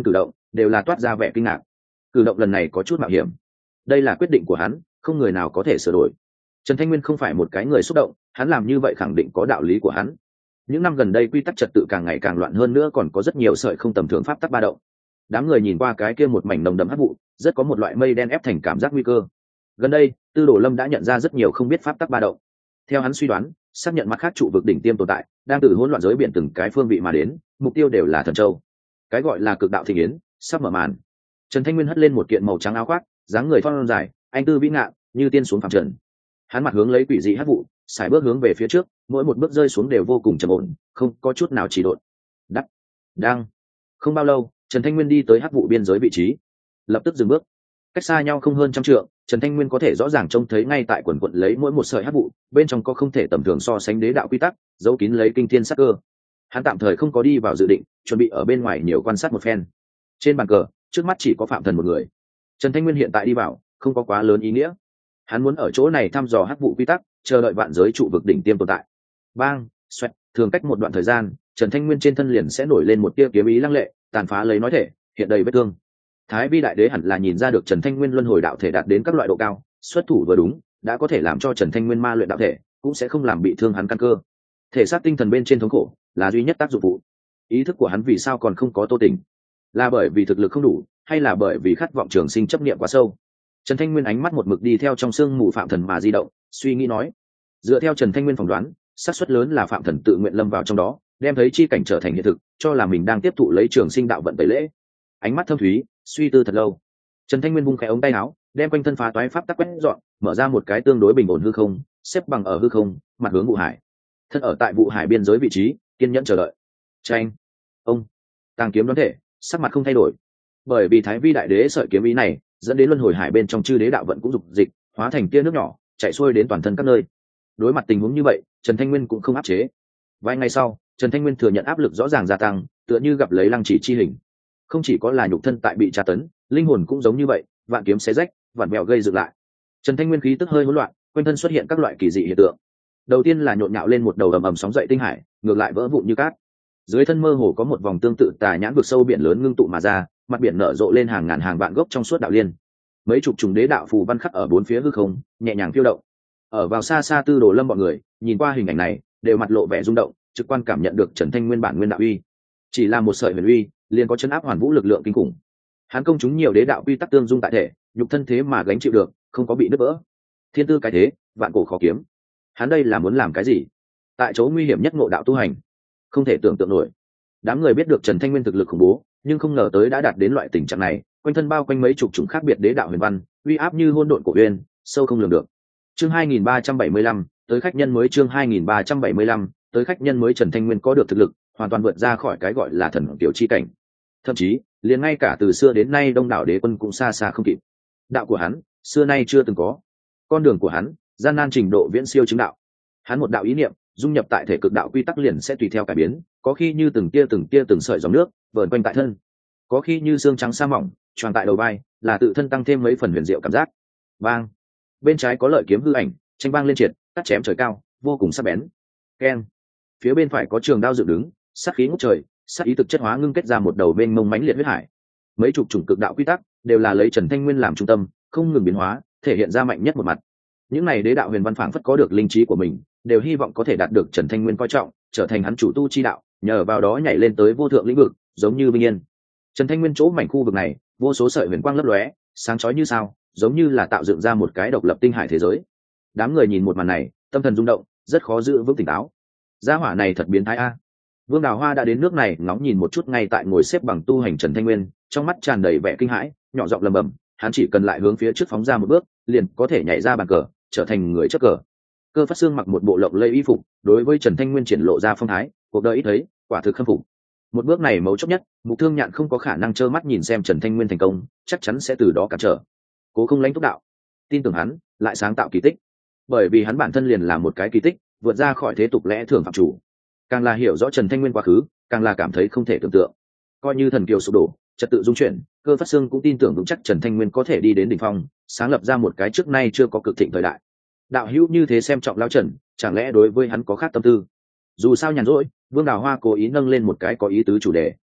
đều là toát ra vẻ kinh ngạc. Cử động lần này có chút mạo hiểm, đây là quyết định của hắn, không người nào có thể sửa đổi. Trần Thanh Nguyên không phải một cái người xúc động, hắn làm như vậy khẳng định có đạo lý của hắn. Những năm gần đây quy tắc trật tự càng ngày càng loạn hơn nữa, còn có rất nhiều sợi không tầm thường pháp tắc ba động. Đám người nhìn qua cái kia một mảnh nồng đậm hắc vụ, rất có một loại mây đen ép thành cảm giác nguy cơ. Gần đây, Tư Đồ Lâm đã nhận ra rất nhiều không biết pháp tắc ba động. Theo hắn suy đoán, xác nhận mặt khác trụ vực đỉnh tiêm tồn tại, đang từ hỗn loạn giới biển từng cái phương vị mà đến, mục tiêu đều là Thần Châu. Cái gọi là cực đạo thịnh yến sắp mở màn. Trần Thanh Nguyên hất lên một kiện màu trắng áo khoác, dáng người thon dài, anh tư vĩ ngạn, như tiên xuống phàm trần. Hắn mặt hướng lấy quỷ dị hắc vụ, sải bước hướng về phía trước, mỗi một bước rơi xuống đều vô cùng trầm ổn, không có chút nào trì độn. Đắc, đang. Không bao lâu, Trần Thanh Nguyên đi tới hắc vụ biên giới vị trí, lập tức dừng bước. Cách xa nhau không hơn trăm trượng, Trần Thanh Nguyên có thể rõ ràng trông thấy ngay tại quần quận lấy mỗi một sợi hắc vụ, bên trong có không thể tầm thường so sánh đế đạo quy tắc, giấu kín lấy kinh thiên sắc cơ. Hắn tạm thời không có đi vào dự định, chuẩn bị ở bên ngoài nhiều quan sát một phen. Trên bàn cờ, trước mắt chỉ có Phạm Thần một người. Trần Thanh Nguyên hiện tại đi vào, không có quá lớn ý nghĩa. Hắn muốn ở chỗ này thăm dò hắc vụ quy tắc, chờ đợi vạn giới trụ vực đỉnh tiêm tồn tại. Bang, xoẹt, thường cách một đoạn thời gian, Trần Thanh Nguyên trên thân liền sẽ nổi lên một tia kiếm ý lăng lệ, tàn phá lấy nói thể, hiện đầy vết thương. Thái Vi đại đế hẳn là nhìn ra được Trần Thanh Nguyên luân hồi đạo thể đạt đến các loại độ cao, xuất thủ vừa đúng, đã có thể làm cho Trần Thanh Nguyên ma luyện đạo thể, cũng sẽ không làm bị thương hắn căn cơ. Thể xác tinh thần bên trên thống khổ, là duy nhất tác dụng phụ. Ý thức của hắn vì sao còn không có tô tỉnh? Là bởi vì thực lực không đủ, hay là bởi vì khát vọng trường sinh chấp niệm quá sâu? Trần Thanh Nguyên ánh mắt một mực đi theo trong sương mù Phạm Thần mà di động, suy nghĩ nói. Dựa theo Trần Thanh Nguyên phỏng đoán, xác suất lớn là Phạm Thần tự nguyện lâm vào trong đó, đem thấy chi cảnh trở thành hiện thực, cho là mình đang tiếp thụ lấy trường sinh đạo vận tẩy lễ. Ánh mắt thâm thúy, suy tư thật lâu. Trần Thanh Nguyên vung khẽ ống tay áo, đem quanh thân phá toái pháp tắc quét dọn, mở ra một cái tương đối bình ổn hư không, xếp bằng ở hư không, mặt hướng vụ hải. Thân ở tại vụ hải biên giới vị trí, kiên nhẫn chờ đợi. Tranh, ông, tàng kiếm đoán thể, sắc mặt không thay đổi. Bởi vì Thái Vi đại đế sợi kiếm ý này, dẫn đến luân hồi hải bên trong chư đế đạo vận cũng dục dịch, hóa thành tia nước nhỏ, chạy xuôi đến toàn thân các nơi. Đối mặt tình huống như vậy, Trần Thanh Nguyên cũng không áp chế. Vài ngày sau, Trần Thanh Nguyên thừa nhận áp lực rõ ràng gia tăng, tựa như gặp lấy lăng chỉ chi hình. Không chỉ có là nhục thân tại bị tra tấn, linh hồn cũng giống như vậy, vạn kiếm xé rách, vạn mèo gây dựng lại. Trần Thanh Nguyên khí tức hơi hỗn loạn, quanh thân xuất hiện các loại kỳ dị hiện tượng. Đầu tiên là nhộn nhạo lên một đầu ầm ầm sóng dậy tinh hải, ngược lại vỡ vụn như cát. Dưới thân mơ hồ có một vòng tương tự tà nhãn vực sâu biển lớn ngưng tụ mà ra, mặt biển nở rộ lên hàng ngàn hàng vạn gốc trong suốt đạo liên. Mấy chục trùng đế đạo phù văn khắc ở bốn phía hư không, nhẹ nhàng phiêu động. Ở vào xa xa Tư Đồ Lâm bọn người, nhìn qua hình ảnh này, đều mặt lộ vẻ rung động, trực quan cảm nhận được Trần Thanh Nguyên bản nguyên đạo uy. Chỉ là một sợi huyền uy, liền có chấn áp hoàn vũ lực lượng kinh khủng. Hắn công chúng nhiều đế đạo quy tắc tương dung tại thể, nhục thân thế mà gánh chịu được, không có bị nứt vỡ. Thiên tư cái thế, vạn cổ khó kiếm. Hắn đây là muốn làm cái gì? Tại chỗ nguy hiểm nhất ngộ đạo tu hành, không thể tưởng tượng nổi. Đám người biết được Trần Thanh Nguyên thực lực khủng bố, nhưng không ngờ tới đã đạt đến loại tình trạng này, quanh thân bao quanh mấy chục chủng khác biệt đế đạo huyền văn, uy áp như hỗn độn cổ uyên, sâu không lường được. Chương hai nghìn ba trăm bảy mươi lăm, tới khách nhân mới chương hai nghìn ba trăm bảy mươi lăm, tới khách nhân mới Trần Thanh Nguyên có được thực lực, hoàn toàn vượt ra khỏi cái gọi là thần tiểu chi cảnh. Thậm chí, liền ngay cả từ xưa đến nay đông đảo đế quân cũng xa xa không kịp. Đạo của hắn, xưa nay chưa từng có. Con đường của hắn, gian nan trình độ viễn siêu chứng đạo. Hắn một đạo ý niệm, dung nhập tại thể cực đạo quy tắc liền sẽ tùy theo cải biến, có khi như từng tia từng tia từng sợi dòng nước, vờn quanh tại thân. Có khi như xương trắng sa mỏng, tròn tại đầu vai, là tự thân tăng thêm mấy phần huyền diệu cảm giác. Bang. Bên trái có lợi kiếm hư ảnh, tranh bang lên triệt, cắt chém trời cao, vô cùng sắc bén. Keng. Phía bên phải có trường đao dựng đứng, sát khí ngút trời, sát ý thực chất hóa ngưng kết ra một đầu bên mông mãnh liệt huyết hải. Mấy chục chủng cực đạo quy tắc đều là lấy Trần Thanh Nguyên làm trung tâm, không ngừng biến hóa, thể hiện ra mạnh nhất một mặt. Những này đế đạo huyền văn phảng phất có được linh trí của mình, đều hy vọng có thể đạt được Trần Thanh Nguyên coi trọng, trở thành hắn chủ tu chi đạo, nhờ vào đó nhảy lên tới vô thượng lĩnh vực, giống như Vinh Yên. Trần Thanh Nguyên chỗ mảnh khu vực này, vô số sợi huyền quang lấp lóe, sáng chói như sao, giống như là tạo dựng ra một cái độc lập tinh hải thế giới. Đám người nhìn một màn này, tâm thần rung động, rất khó giữ vững tỉnh táo. Gia hỏa này thật biến thái a. Vương Đào Hoa đã đến nước này, ngóng nhìn một chút ngay tại ngồi xếp bằng tu hành Trần Thanh Nguyên, trong mắt tràn đầy vẻ kinh hãi, nhỏ giọng lẩm bẩm, hắn chỉ cần lại hướng phía trước phóng ra một bước, liền có thể nhảy ra bàn cờ, trở thành người chấp cờ. Cơ Phát Xương mặc một bộ lộng lẫy y phục, đối với Trần Thanh Nguyên triển lộ ra phong thái, cuộc đời ít thấy, quả thực khâm phục. Một bước này mấu chốt nhất, Mục Thương Nhạn không có khả năng trơ mắt nhìn xem Trần Thanh Nguyên thành công, chắc chắn sẽ từ đó cản trở. Cố Không Lãnh túc đạo, tin tưởng hắn, lại sáng tạo kỳ tích. Bởi vì hắn bản thân liền là một cái kỳ tích, vượt ra khỏi thế tục lẽ thường phạm chủ. Càng là hiểu rõ Trần Thanh Nguyên quá khứ, càng là cảm thấy không thể tưởng tượng. Coi như thần kiều sụp đổ, trật tự dung chuyển, Cơ Phát Xương cũng tin tưởng vững chắc Trần Thanh Nguyên có thể đi đến đỉnh phong, sáng lập ra một cái trước nay chưa có cực thịnh thời đại. Đạo hữu như thế xem trọng lão Trần, chẳng lẽ đối với hắn có khác tâm tư? Dù sao nhàn rỗi, Vương Đào Hoa cố ý nâng lên một cái có ý tứ chủ đề.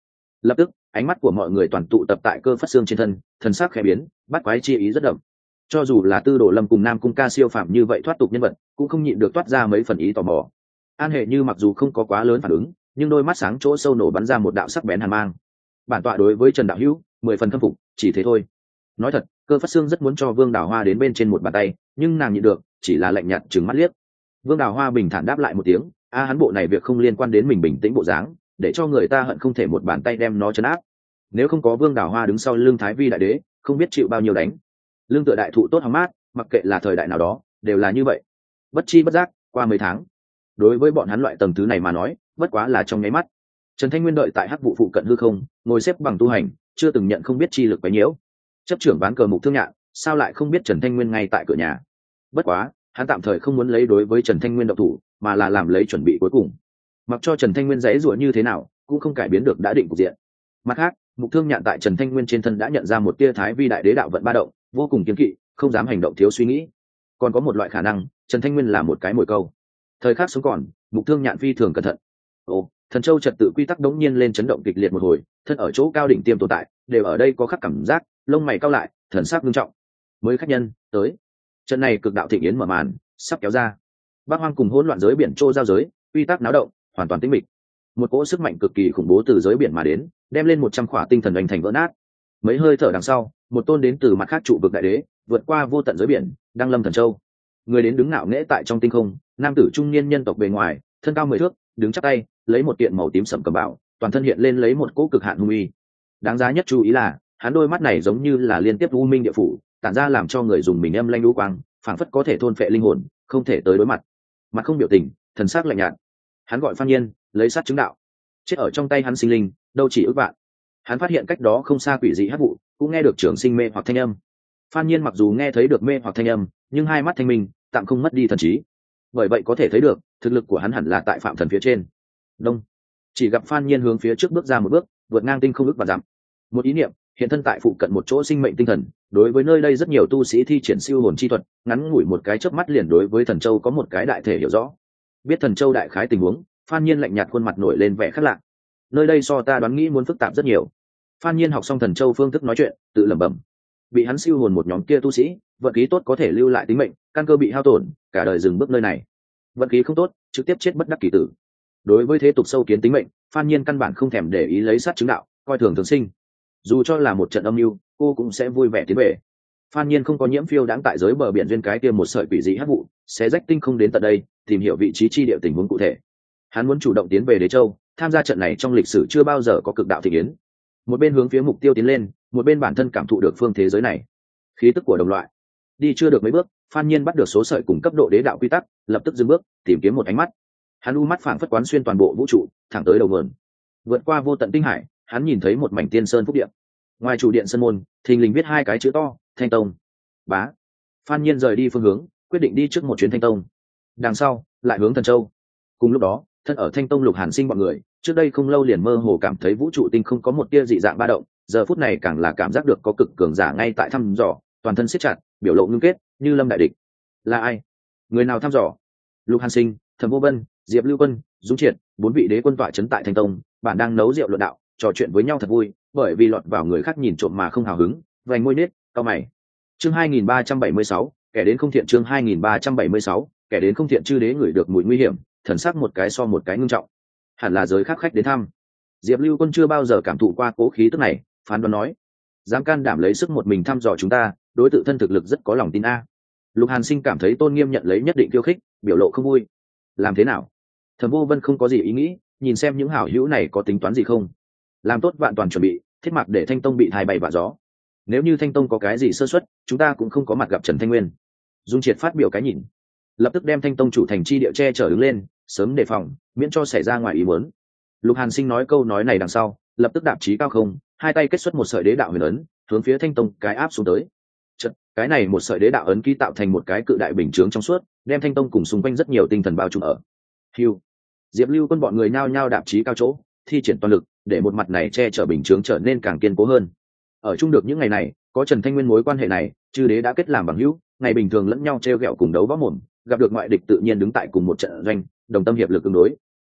Lập tức ánh mắt của mọi người toàn tụ tập tại Cơ Phất Xương trên thân, thần sắc khẽ biến, bắt quái chi ý rất đậm. Cho dù là Tư Đồ Lâm cùng Nam Cung Ca siêu phạm như vậy thoát tục nhân vật, cũng không nhịn được toát ra mấy phần ý tò mò. An Hệ Như mặc dù không có quá lớn phản ứng, nhưng đôi mắt sáng chỗ sâu nổ bắn ra một đạo sắc bén hàn mang. Bản tọa đối với Trần đạo hữu mười phần khâm phục, chỉ thế thôi. Nói thật, Cơ Phất Xương rất muốn cho Vương Đào Hoa đến bên trên một bàn tay, nhưng nàng nhịn được, chỉ là lạnh nhạt trừng mắt liếc. Vương Đào Hoa bình thản đáp lại một tiếng, a hắn bộ này việc không liên quan đến mình, bình tĩnh bộ dáng, để cho người ta hận không thể một bàn tay đem nó trấn áp. Nếu không có Vương Đào Hoa đứng sau lưng Thái Vi đại đế, không biết chịu bao nhiêu đánh. Lương tựa đại thụ tốt hóng mát, mặc kệ là thời đại nào đó, đều là như vậy. Bất chi bất giác, qua mấy tháng, đối với bọn hắn loại tầng thứ này mà nói, bất quá là trong nháy mắt. Trần Thanh Nguyên đợi tại hắc vụ phụ cận hư không, ngồi xếp bằng tu hành, chưa từng nhận không biết chi lực quấy nhiễu. Chấp trưởng bán cờ Mục Thương Nhạn, sao lại không biết Trần Thanh Nguyên ngay tại cửa nhà? Bất quá, hắn tạm thời không muốn lấy đối với Trần Thanh Nguyên động thủ, mà là làm lấy chuẩn bị cuối cùng. Mặc cho Trần Thanh Nguyên giãy giụa như thế nào, cũng không cải biến được đã định cục diện. Mặt khác, Mục Thương Nhạn tại Trần Thanh Nguyên trên thân đã nhận ra một tia Thái Vi đại đế đạo vận ba động, vô cùng kiêng kỵ, không dám hành động thiếu suy nghĩ. Còn có một loại khả năng, Trần Thanh Nguyên là một cái mồi câu. Thời khắc sống còn, Mục Thương Nhạn phi thường cẩn thận. Ồ, Thần Châu trật tự quy tắc đống nhiên lên chấn động kịch liệt một hồi, thân ở chỗ cao đỉnh tiêm tồn tại, đều ở đây có khắc cảm giác, lông mày cau lại, thần sắc nghiêm trọng. Mới khách nhân tới. Trận này cực đạo thịnh yến mở màn, sắp kéo ra. Bác Hoang cùng hỗn loạn giới biển trô giao giới, quy tắc náo động, hoàn toàn tĩnh mịch. Một cỗ sức mạnh cực kỳ khủng bố từ giới biển mà đến, đem lên một trăm khỏa tinh thần oanh thành vỡ nát. Mấy hơi thở đằng sau, một tôn đến từ mặt khác trụ vực đại đế, vượt qua vô tận giới biển, đăng lâm Thần Châu. Người đến đứng ngạo nghễ tại trong tinh không, nam tử trung niên nhân tộc bề ngoài, thân cao mười thước, đứng chắp tay, lấy một kiện màu tím sẫm cầm bảo, toàn thân hiện lên lấy một cỗ cực hạn hung uy. Đáng giá nhất chú ý là, hắn đôi mắt này giống như là liên tiếp u minh địa phủ, tản ra làm cho người dùng mình âm lanh lũ quang, phảng phất có thể thôn phệ linh hồn, không thể tới đối mặt. Mặt không biểu tình, thần sắc lạnh nhạt. Hắn gọi Phan Nhiên, lấy sát chứng đạo. Chết ở trong tay hắn sinh linh, đâu chỉ ước vạn. Hắn phát hiện cách đó không xa quỷ dị hắc vụ, cũng nghe được trường sinh mê hoặc thanh âm. Phan Nhiên mặc dù nghe thấy được mê hoặc thanh âm, nhưng hai mắt thanh minh, tạm không mất đi thần trí. Bởi vậy có thể thấy được, thực lực của hắn hẳn là tại phạm thần phía trên. Đông. Chỉ gặp Phan Nhiên hướng phía trước bước ra một bước, vượt ngang tinh không ước và dặm. Một ý niệm, hiện thân tại phụ cận một chỗ sinh mệnh tinh thần, đối với nơi đây rất nhiều tu sĩ thi triển siêu hồn chi thuật, ngắn ngủi một cái chớp mắt liền đối với Thần Châu có một cái đại thể hiểu rõ. Biết Thần Châu đại khái tình huống, Phan Nhiên lạnh nhạt khuôn mặt nổi lên vẻ khác lạ. Nơi đây so ta đoán nghĩ muốn phức tạp rất nhiều. Phan Nhiên học xong Thần Châu phương thức nói chuyện, tự lẩm bẩm. Bị hắn siêu hồn một nhóm kia tu sĩ, vận khí tốt có thể lưu lại tính mệnh, căn cơ bị hao tổn, cả đời dừng bước nơi này. Vận khí không tốt, trực tiếp chết bất đắc kỳ tử. Đối với thế tục sâu kiến tính mệnh, Phan Nhiên căn bản không thèm để ý lấy sát chứng đạo, coi thường thường sinh. Dù cho là một trận âm mưu, cô cũng sẽ vui vẻ tiến về. Phan Nhiên không có nhiễm phiêu đáng tại giới bờ biển duyên cái kia một sợi quỷ dị hắc vụ, sẽ rách tinh không đến tận đây, tìm hiểu vị trí chi địa tình huống cụ thể. Hắn muốn chủ động tiến về Đế Châu, tham gia trận này trong lịch sử chưa bao giờ có cực đạo thịnh yến. Một bên hướng phía mục tiêu tiến lên, một bên bản thân cảm thụ được phương thế giới này, khí tức của đồng loại. Đi chưa được mấy bước, Phan Nhiên bắt được số sợi cùng cấp độ đế đạo quy tắc, lập tức dừng bước, tìm kiếm một ánh mắt. Hắn u mắt phảng phất quán xuyên toàn bộ vũ trụ, thẳng tới đầu nguồn. Vượt qua vô tận tinh hải, hắn nhìn thấy một mảnh tiên sơn phúc điện. Ngoài chủ điện sân môn, thình lình viết hai cái chữ to, Thanh Tông. Bá. Phan Nhiên rời đi phương hướng, quyết định đi trước một chuyến Thanh Tông. Đằng sau, lại hướng Thần Châu. Cùng lúc đó, thân ở Thanh Tông Lục Hàn Sinh bọn người, trước đây không lâu liền mơ hồ cảm thấy vũ trụ tinh không có một tia dị dạng ba động, giờ phút này càng là cảm giác được có cực cường giả ngay tại thăm dò, toàn thân siết chặt, biểu lộ ngưng kết, như lâm đại địch. Là ai? Người nào thăm dò? Lục Hàn Sinh, Thẩm Vô Vân, Diệp Lưu Quân, Dung Triệt, bốn vị đế quân tọa trấn tại Thanh Tông, bản đang nấu rượu luận đạo, trò chuyện với nhau thật vui, bởi vì lọt vào người khác nhìn trộm mà không hào hứng, vành môi nết, cau mày. Chương hai nghìn ba trăm bảy mươi sáu, kẻ đến không thiện. Chương hai nghìn ba trăm bảy mươi sáu, kẻ đến không thiện. Chư đế ngửi được mùi nguy hiểm, thần sắc một cái so một cái ngưng trọng. Hẳn là giới khác khách đến thăm. Diệp Lưu Quân chưa bao giờ cảm thụ qua cố khí tức này, phán đoán nói: dám can đảm lấy sức một mình thăm dò chúng ta, đối tự thân thực lực rất có lòng tin a. Lục Hàn Sinh cảm thấy Tôn Nghiêm nhận lấy nhất định khiêu khích, biểu lộ không vui. Làm thế nào? Thẩm Vô Vân không có gì ý nghĩ, nhìn xem những hảo hữu này có tính toán gì không. Làm tốt vạn toàn chuẩn bị, thiết mặc để Thanh Tông bị thai bay vạ gió. Nếu như Thanh Tông có cái gì sơ suất, chúng ta cũng không có mặt gặp Trần Thanh Nguyên. Dung Triệt phát biểu cái nhìn, lập tức đem Thanh Tông chủ thành chi địa che chở đứng lên, sớm đề phòng, miễn cho xảy ra ngoài ý muốn. Lục Hàn Sinh nói câu nói này đằng sau, lập tức đạp chí cao không, hai tay kết xuất một sợi đế đạo huyền ấn, hướng phía Thanh Tông cái áp xuống tới. Chật, cái này một sợi đế đạo ấn ký tạo thành một cái cự đại bình chướng trong suốt, đem Thanh Tông cùng xung quanh rất nhiều tinh thần bao trùm ở. Hưu. Diệp Lưu Quân bọn người nhao nhao đạp chí cao chỗ, thi triển toàn lực, để một mặt này che chở bình chướng trở nên càng kiên cố hơn. Ở chung được những ngày này, có Trần Thanh Nguyên mối quan hệ này, chư đế đã kết làm bằng hữu, ngày bình thường lẫn nhau treo gẹo cùng đấu võ mồm, gặp được ngoại địch tự nhiên đứng tại cùng một trận doanh, đồng tâm hiệp lực ứng đối.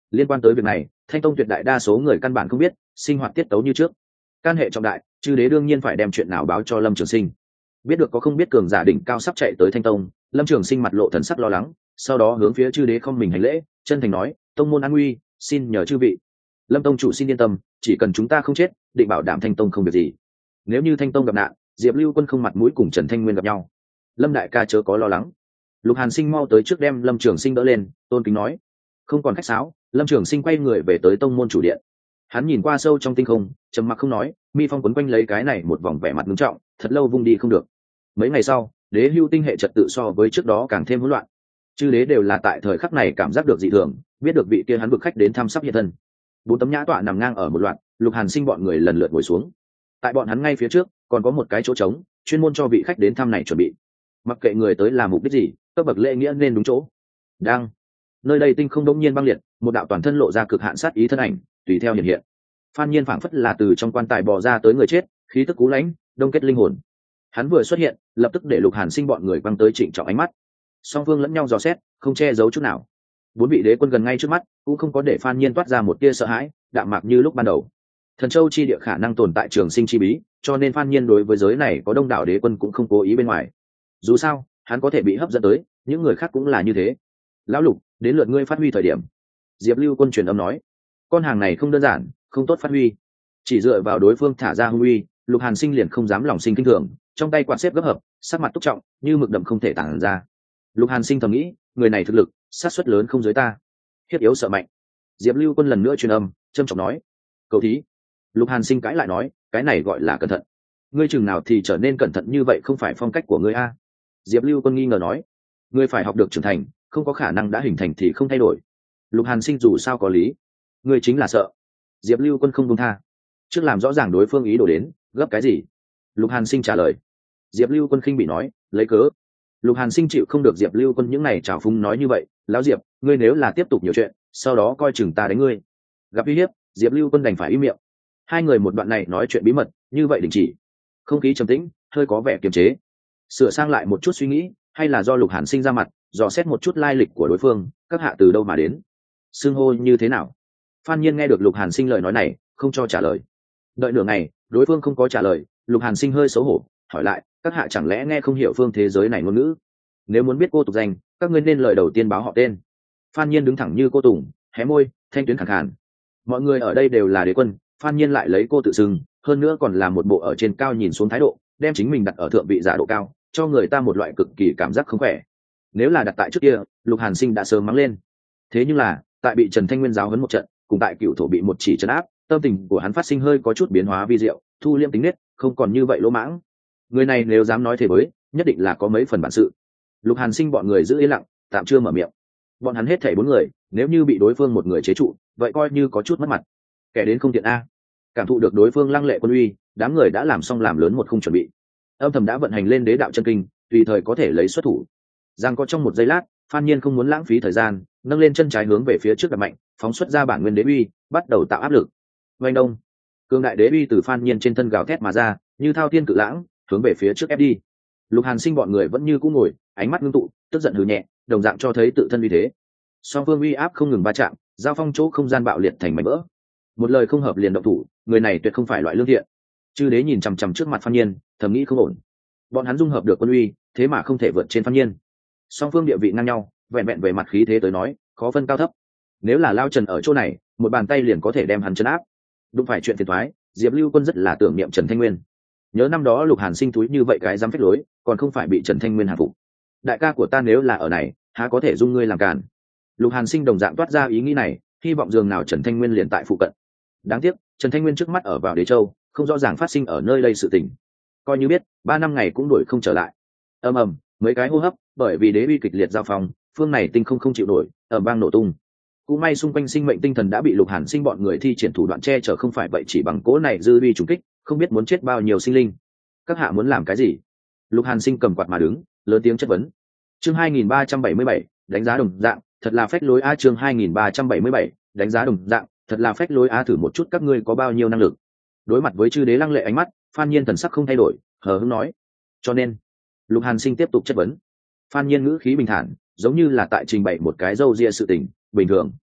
Liên quan tới việc này, Thanh Tông tuyệt đại đa số người căn bản không biết, sinh hoạt tiết tấu như trước. Can hệ trọng đại, chư đế đương nhiên phải đem chuyện nào báo cho Lâm Trường Sinh. Biết được có không biết cường giả đỉnh cao sắp chạy tới Thanh Tông, Lâm Trường Sinh mặt lộ thần sắc lo lắng, sau đó hướng phía chư đế không mình hành lễ, chân thành nói: "Tông môn an nguy, xin nhờ chư vị. Lâm tông chủ xin yên tâm, chỉ cần chúng ta không chết, định bảo đảm Thanh Tông không việc gì. Nếu như Thanh Tông gặp nạn, Diệp Lưu Quân không mặt mũi cùng Trần Thanh Nguyên gặp nhau. Lâm đại ca chớ có lo lắng." Lục Hàn Sinh mau tới trước đem Lâm Trường Sinh đỡ lên, tôn kính nói. Không còn khách sáo, Lâm Trường Sinh quay người về tới tông môn chủ điện. Hắn nhìn qua sâu trong tinh không, trầm mặc không nói, mi phong quấn quanh lấy cái này một vòng vẻ mặt nghiêm trọng, thật lâu vung đi không được. Mấy ngày sau, đế hưu tinh hệ trật tự so với trước đó càng thêm hỗn loạn. Chư đế đều là tại thời khắc này cảm giác được dị thường, biết được vị kia hắn vực khách đến thăm sắp hiện thân. Bốn tấm nhã tọa nằm ngang ở một loạt, Lục Hàn Sinh bọn người lần lượt ngồi xuống. Tại bọn hắn ngay phía trước, còn có một cái chỗ trống, chuyên môn cho vị khách đến thăm này chuẩn bị. Mặc kệ người tới làm mục đích gì, cấp bậc lễ nghĩa nên đúng chỗ. Đang nơi đây tinh không đống nhiên băng liệt, một đạo toàn thân lộ ra cực hạn sát ý thân ảnh tùy theo hiện hiện. Phan Nhiên phảng phất là từ trong quan tài bò ra tới người chết, khí tức cú lãnh, đông kết linh hồn. Hắn vừa xuất hiện, lập tức để Lục Hàn Sinh bọn người quăng tới trịnh trọng ánh mắt. Song phương lẫn nhau dò xét, không che giấu chút nào. Bốn vị đế quân gần ngay trước mắt, cũng không có để Phan Nhiên toát ra một tia sợ hãi, đạm mạc như lúc ban đầu. Thần Châu chi địa khả năng tồn tại trường sinh chi bí, cho nên Phan Nhiên đối với giới này có đông đảo đế quân cũng không cố ý bên ngoài. Dù sao, hắn có thể bị hấp dẫn tới, những người khác cũng là như thế. Lão Lục, đến lượt ngươi phát huy thời điểm. Diệp Lưu Quân truyền âm nói, con hàng này không đơn giản, không tốt phát huy. Chỉ dựa vào đối phương thả ra hung uy, Lục Hàn Sinh liền không dám lòng sinh kinh thường, trong tay quạt xếp gấp hợp, sắc mặt túc trọng, như mực đậm không thể tản ra. Lục Hàn Sinh thầm nghĩ, người này thực lực, sát suất lớn không dưới ta. Hiếp yếu sợ mạnh. Diệp Lưu Quân lần nữa truyền âm, trâm trọng nói, cầu thí. Lục Hàn Sinh cãi lại nói, cái này gọi là cẩn thận. Ngươi chừng nào thì trở nên cẩn thận như vậy, không phải phong cách của ngươi a? Diệp Lưu Quân nghi ngờ nói, ngươi phải học được trưởng thành, không có khả năng đã hình thành thì không thay đổi. Lục Hàn Sinh dù sao có lý, ngươi chính là sợ. Diệp Lưu Quân không buông tha, trước làm rõ ràng đối phương ý đồ đến, gấp cái gì? Lục Hàn Sinh trả lời. Diệp Lưu Quân khinh bị nói, lấy cớ. Lục Hàn Sinh chịu không được Diệp Lưu Quân những này trào phúng nói như vậy, lão Diệp, ngươi nếu là tiếp tục nhiều chuyện, sau đó coi chừng ta đánh ngươi. Gặp uy hiếp, Diệp Lưu Quân đành phải im miệng. Hai người một đoạn này nói chuyện bí mật, như vậy đình chỉ. Không khí trầm tĩnh, hơi có vẻ kiềm chế. Sửa sang lại một chút suy nghĩ, hay là do Lục Hàn Sinh ra mặt, dò xét một chút lai lịch của đối phương, các hạ từ đâu mà đến, xưng hô như thế nào. Phan Nhiên nghe được Lục Hàn Sinh lời nói này, không cho trả lời. Đợi nửa ngày, đối phương không có trả lời, Lục Hàn Sinh hơi xấu hổ, hỏi lại, các hạ chẳng lẽ nghe không hiểu phương thế giới này ngôn ngữ? Nếu muốn biết cô tục danh, các ngươi nên lời đầu tiên báo họ tên. Phan Nhiên đứng thẳng như cô tùng, hé môi, thanh tuyến khẳng khàn. Mọi người ở đây đều là đế quân, Phan Nhiên lại lấy cô tự xưng, hơn nữa còn là một bộ ở trên cao nhìn xuống thái độ, đem chính mình đặt ở thượng vị giả độ cao, cho người ta một loại cực kỳ cảm giác không khỏe. Nếu là đặt tại trước kia, Lục Hàn Sinh đã sớm mắng lên. Thế nhưng là, tại bị Trần Thanh Nguyên giáo huấn một trận, cùng tại cựu thổ bị một chỉ trấn áp, tâm tình của hắn phát sinh hơi có chút biến hóa vi diệu, thu liêm tính nết, không còn như vậy lỗ mãng. Người này nếu dám nói thế với, nhất định là có mấy phần bản sự. Lục Hàn Sinh bọn người giữ yên lặng, tạm chưa mở miệng. Bọn hắn hết thảy bốn người, nếu như bị đối phương một người chế trụ, vậy coi như có chút mất mặt. Kẻ đến không tiện a. Cảm thụ được đối phương lăng lệ quân uy, đám người đã làm xong làm lớn một khung chuẩn bị. Âm thầm đã vận hành lên đế đạo chân kinh, tùy thời có thể lấy xuất thủ. Giang có trong một giây lát, Phan Nhiên không muốn lãng phí thời gian, nâng lên chân trái hướng về phía trước đặt mạnh, phóng xuất ra bản nguyên đế uy, bắt đầu tạo áp lực. Oanh đông, cương đại đế uy từ Phan Nhiên trên thân gào thét mà ra, như thao thiên cự lãng, hướng về phía trước ép đi. Lục Hàn Sinh bọn người vẫn như cũ ngồi, ánh mắt ngưng tụ, tức giận hừ nhẹ, đồng dạng cho thấy tự thân uy thế. Song phương uy áp không ngừng va chạm, giao phong chỗ không gian bạo liệt thành mảnh vỡ. Một lời không hợp liền động thủ, người này tuyệt không phải loại lương thiện. Chư đế nhìn chằm chằm trước mặt Phan Nhiên, thầm nghĩ không ổn. Bọn hắn dung hợp được quân uy, thế mà không thể vượt trên Phan Nhiên. Song phương địa vị ngang nhau, vẹn vẹn về mặt khí thế tới nói, khó phân cao thấp. Nếu là Lao Trần ở chỗ này, một bàn tay liền có thể đem hắn trấn áp. Đúng phải chuyện phiền toái, Diệp Lưu Quân rất là tưởng niệm Trần Thanh Nguyên. Nhớ năm đó Lục Hàn Sinh túi như vậy cái dám phách lối, còn không phải bị Trần Thanh Nguyên hạ phục. Đại ca của ta nếu là ở này, há có thể dung ngươi làm cản. Lục Hàn Sinh đồng dạng toát ra ý nghĩ này, hy vọng dường nào Trần Thanh Nguyên liền tại phụ cận. Đáng tiếc, Trần Thanh Nguyên trước mắt ở vào Đế Châu, không rõ ràng phát sinh ở nơi đây sự tình. Coi như biết, ba năm ngày cũng đuổi không trở lại. Ầm ầm, mấy cái hô hấp, bởi vì đế uy kịch liệt giao phong, phương này tinh không không chịu nổi, ầm vang nổ tung. Cũng may xung quanh sinh mệnh tinh thần đã bị Lục Hàn Sinh bọn người thi triển thủ đoạn che chở, không phải vậy chỉ bằng cỗ này dư uy trùng kích, không biết muốn chết bao nhiêu sinh linh. Các hạ muốn làm cái gì? Lục Hàn Sinh cầm quạt mà đứng, lớn tiếng chất vấn. Chương hai nghìn ba trăm bảy mươi bảy, đánh giá đồng dạng, thật là phách lối a. Chương hai nghìn ba trăm bảy mươi bảy, đánh giá đồng dạng, thật là phách lối a. Thử một chút các ngươi có bao nhiêu năng lực. Đối mặt với chư đế lăng lệ ánh mắt, Phan Nhiên thần sắc không thay đổi, hờ hững nói. Cho nên, Lục Hàn Sinh tiếp tục chất vấn. Phan Nhiên ngữ khí bình thản, giống như là tại trình bày một cái râu ria sự tình bình thường.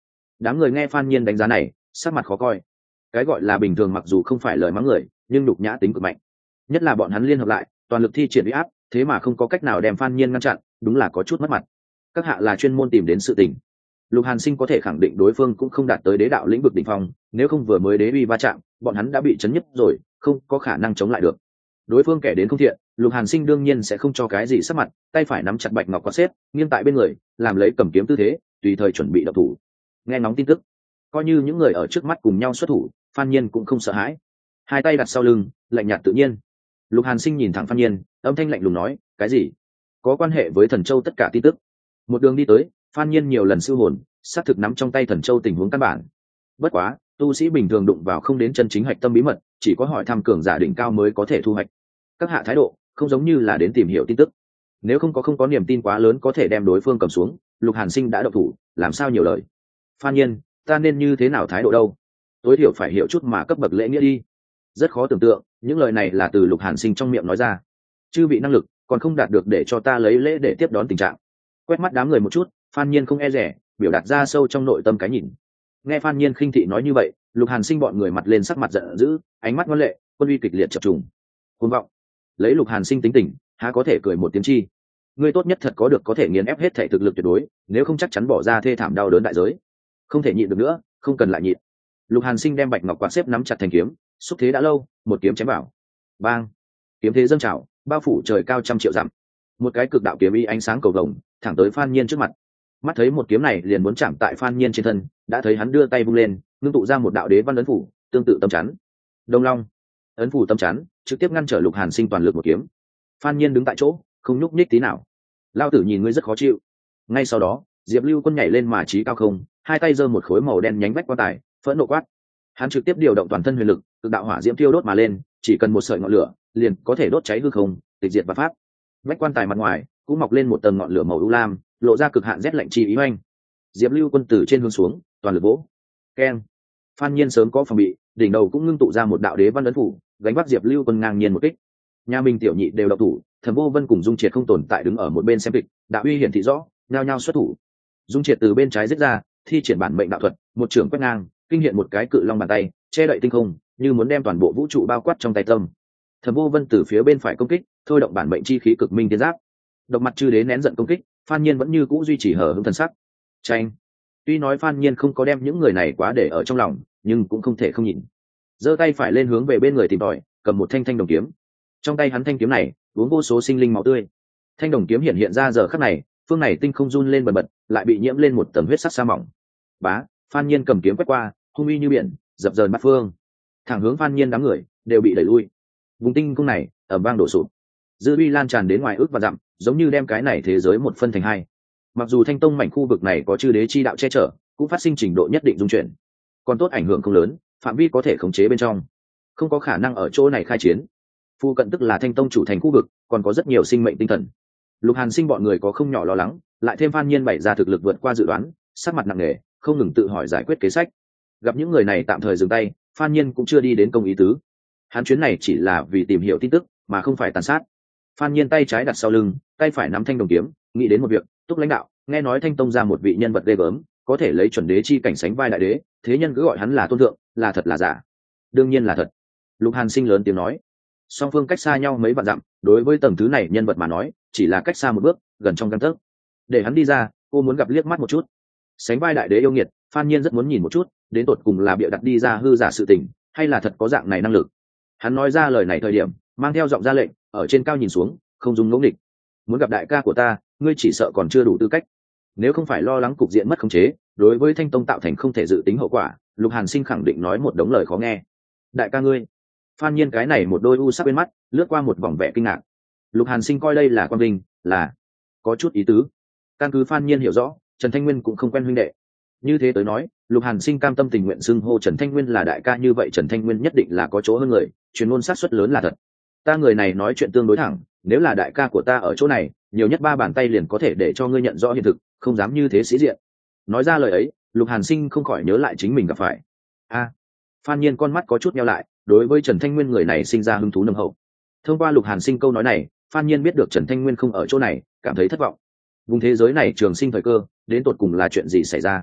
Đám người nghe Phan Nhiên đánh giá này, sắc mặt khó coi. Cái gọi là bình thường mặc dù không phải lời mắng người, nhưng nhục nhã tính cực mạnh. Nhất là bọn hắn liên hợp lại, toàn lực thi triển uy áp, thế mà không có cách nào đem Phan Nhiên ngăn chặn, đúng là có chút mất mặt. Các hạ là chuyên môn tìm đến sự tình. Lục Hàn Sinh có thể khẳng định đối phương cũng không đạt tới đế đạo lĩnh vực đỉnh phong, nếu không vừa mới đế uy va chạm, bọn hắn đã bị chấn nhức rồi, không có khả năng chống lại được. Đối phương kẻ đến không thiện, Lục Hàn Sinh đương nhiên sẽ không cho cái gì sắc mặt, tay phải nắm chặt bạch ngọc quạt xếp, nghiêng tại bên người, làm lấy cầm kiếm tư thế, tùy thời chuẩn bị động thủ. Nghe ngóng tin tức, coi như những người ở trước mắt cùng nhau xuất thủ, Phan Nhiên cũng không sợ hãi, hai tay đặt sau lưng, lạnh nhạt tự nhiên. Lục Hàn Sinh nhìn thẳng Phan Nhiên, âm thanh lạnh lùng nói, cái gì? Có quan hệ với Thần Châu tất cả tin tức. Một đường đi tới, Phan Nhiên nhiều lần siêu hồn, xác thực nắm trong tay Thần Châu tình huống căn bản. Bất quá, tu sĩ bình thường đụng vào không đến chân chính hạch tâm bí mật, chỉ có hỏi thăm cường giả đỉnh cao mới có thể thu hoạch. Các hạ thái độ không giống như là đến tìm hiểu tin tức. Nếu không có không có niềm tin quá lớn có thể đem đối phương cầm xuống, Lục Hàn Sinh đã động thủ, làm sao nhiều lời. Phan Nhiên, ta nên như thế nào thái độ đâu? Tối thiểu phải hiểu chút mà cấp bậc lễ nghĩa đi. Rất khó tưởng tượng, những lời này là từ Lục Hàn Sinh trong miệng nói ra. Chư vị năng lực còn không đạt được để cho ta lấy lễ để tiếp đón tình trạng. Quét mắt đám người một chút, Phan Nhiên không e rẻ, biểu đạt ra sâu trong nội tâm cái nhìn. Nghe Phan Nhiên khinh thị nói như vậy, Lục Hàn Sinh bọn người mặt lên sắc mặt giận dữ, ánh mắt ngoan lệ, quân uy kịch liệt chập trùng. Cuồng vọng. Lấy Lục Hàn Sinh tính tình, há có thể cười một tiếng chi. Ngươi tốt nhất thật có được có thể nghiền ép hết thể thực lực tuyệt đối, nếu không chắc chắn bỏ ra thê thảm đau đớn đại giới. Không thể nhịn được nữa, không cần lại nhịn. Lục Hàn Sinh đem bạch ngọc quạt xếp nắm chặt thành kiếm, xúc thế đã lâu, một kiếm chém vào. Bang! Kiếm thế dâng trào, bao phủ trời cao trăm triệu dặm. Một cái cực đạo kiếm ý ánh sáng cầu vồng, thẳng tới Phan Nhiên trước mặt. Mắt thấy một kiếm này liền muốn chạm tại Phan Nhiên trên thân, đã thấy hắn đưa tay vung lên, ngưng tụ ra một đạo đế văn ấn phủ, tương tự tâm chắn. Đông Long, ấn phủ tâm chắn, trực tiếp ngăn trở Lục Hàn Sinh toàn lực một kiếm. Phan Nhiên đứng tại chỗ, không nhúc nhích tí nào. Lao tử nhìn ngươi rất khó chịu. Ngay sau đó, Diệp Lưu Quân nhảy lên mà chí cao không, hai tay giơ một khối màu đen nhánh vách quan tài, phẫn nộ quát. Hắn trực tiếp điều động toàn thân huyền lực, cực đạo hỏa diễm thiêu đốt mà lên, chỉ cần một sợi ngọn lửa, liền có thể đốt cháy hư không, tịch diệt và pháp. Vách quan tài mặt ngoài cũng mọc lên một tầng ngọn lửa màu u lam, lộ ra cực hạn rét lạnh chi ý oanh. Diệp Lưu Quân từ trên hướng xuống, toàn lực vỗ. Keng. Phan Nhiên sớm có phòng bị, đỉnh đầu cũng ngưng tụ ra một đạo đế văn ấn phủ, gánh vác Diệp Lưu Quân ngang nhiên một kích. Nhà mình tiểu nhị đều động thủ, Thẩm Vô Vân cùng Dung Triệt không tồn tại đứng ở một bên xem kịch, đạo uy hiển thị rõ, nhao nhao xuất thủ. Dung Triệt từ bên trái giết ra, thi triển bản mệnh đạo thuật, một trường quét ngang, kinh hiện một cái cự long bàn tay, che đậy tinh không, như muốn đem toàn bộ vũ trụ bao quát trong tay tâm. Thẩm Vô Vân từ phía bên phải công kích, thôi động bản mệnh chi khí cực minh thiên giáp. Độc mặt chư đế nén giận công kích, Phan Nhiên vẫn như cũ duy trì hờ hững thần sắc. Tranh. Tuy nói Phan Nhiên không có đem những người này quá để ở trong lòng, nhưng cũng không thể không nhìn. Giơ tay phải lên hướng về bên người tìm tòi, cầm một thanh thanh đồng kiếm. Trong tay hắn thanh kiếm này, uống vô số sinh linh máu tươi. Thanh đồng kiếm hiện hiện ra giờ khắc này, phương này tinh không run lên bần bật, lại bị nhiễm lên một tầng huyết sắc sa mỏng. Bá, Phan Nhiên cầm kiếm quét qua, hung uy như biển, dập dờn bát phương. Thẳng hướng Phan Nhiên đám người đều bị đẩy lui. Vùng tinh không này ầm vang đổ sụp, dư uy lan tràn đến ngoài ước và dặm, giống như đem cái này thế giới một phân thành hai. Mặc dù Thanh Tông mảnh khu vực này có chư đế chi đạo che chở, cũng phát sinh trình độ nhất định dung chuyển, còn tốt ảnh hưởng không lớn, phạm vi có thể khống chế bên trong, không có khả năng ở chỗ này khai chiến. Phu cận tức là Thanh Tông chủ thành khu vực, còn có rất nhiều sinh mệnh tinh thần. Lục Hàn Sinh bọn người có không nhỏ lo lắng, lại thêm Phan Nhiên bày ra thực lực vượt qua dự đoán, sắc mặt nặng nề, không ngừng tự hỏi giải quyết kế sách. Gặp những người này tạm thời dừng tay, Phan Nhiên cũng chưa đi đến công ý tứ. Hắn chuyến này chỉ là vì tìm hiểu tin tức, mà không phải tàn sát. Phan Nhiên tay trái đặt sau lưng, tay phải nắm thanh đồng kiếm, nghĩ đến một việc, Túc lãnh đạo, nghe nói Thanh Tông ra một vị nhân vật ghê gớm, có thể lấy chuẩn đế chi cảnh sánh vai đại đế, thế nhân cứ gọi hắn là tôn thượng, là thật là giả? Đương nhiên là thật. Lục Hàn Sinh lớn tiếng nói. Song phương cách xa nhau mấy vạn dặm, đối với tầng thứ này nhân vật mà nói, chỉ là cách xa một bước, gần trong gang tấc. Để hắn đi ra, cô muốn gặp liếc mắt một chút. Sánh vai đại đế yêu nghiệt, Phan Nhiên rất muốn nhìn một chút, đến tột cùng là bịa đặt đi ra hư giả sự tình, hay là thật có dạng này năng lực. Hắn nói ra lời này thời điểm, mang theo giọng ra lệnh, ở trên cao nhìn xuống, không dùng ngỗ nghịch. Muốn gặp đại ca của ta, ngươi chỉ sợ còn chưa đủ tư cách. Nếu không phải lo lắng cục diện mất khống chế, đối với Thanh Tông tạo thành không thể dự tính hậu quả, Lục Hàn Sinh khẳng định nói một đống lời khó nghe. Đại ca ngươi. Phan Nhiên cái này một đôi u sắc bên mắt, lướt qua một vòng vẻ kinh ngạc. Lục Hàn Sinh coi đây là quan vinh, là có chút ý tứ. Căn cứ Phan Nhiên hiểu rõ, Trần Thanh Nguyên cũng không quen huynh đệ. Như thế tới nói, Lục Hàn Sinh cam tâm tình nguyện xưng hô Trần Thanh Nguyên là đại ca, như vậy Trần Thanh Nguyên nhất định là có chỗ hơn người, truyền ngôn xác suất lớn là thật. Ta người này nói chuyện tương đối thẳng, nếu là đại ca của ta ở chỗ này, nhiều nhất ba bàn tay liền có thể để cho ngươi nhận rõ hiện thực, không dám như thế sĩ diện. Nói ra lời ấy, Lục Hàn Sinh không khỏi nhớ lại chính mình gặp phải. A, Phan Nhiên con mắt có chút nheo lại, đối với Trần Thanh Nguyên người này sinh ra hứng thú nồng hậu. Thông qua Lục Hàn Sinh câu nói này, Phan Nhiên biết được Trần Thanh Nguyên không ở chỗ này, cảm thấy thất vọng. Vùng thế giới này trường sinh thời cơ, đến tột cùng là chuyện gì xảy ra?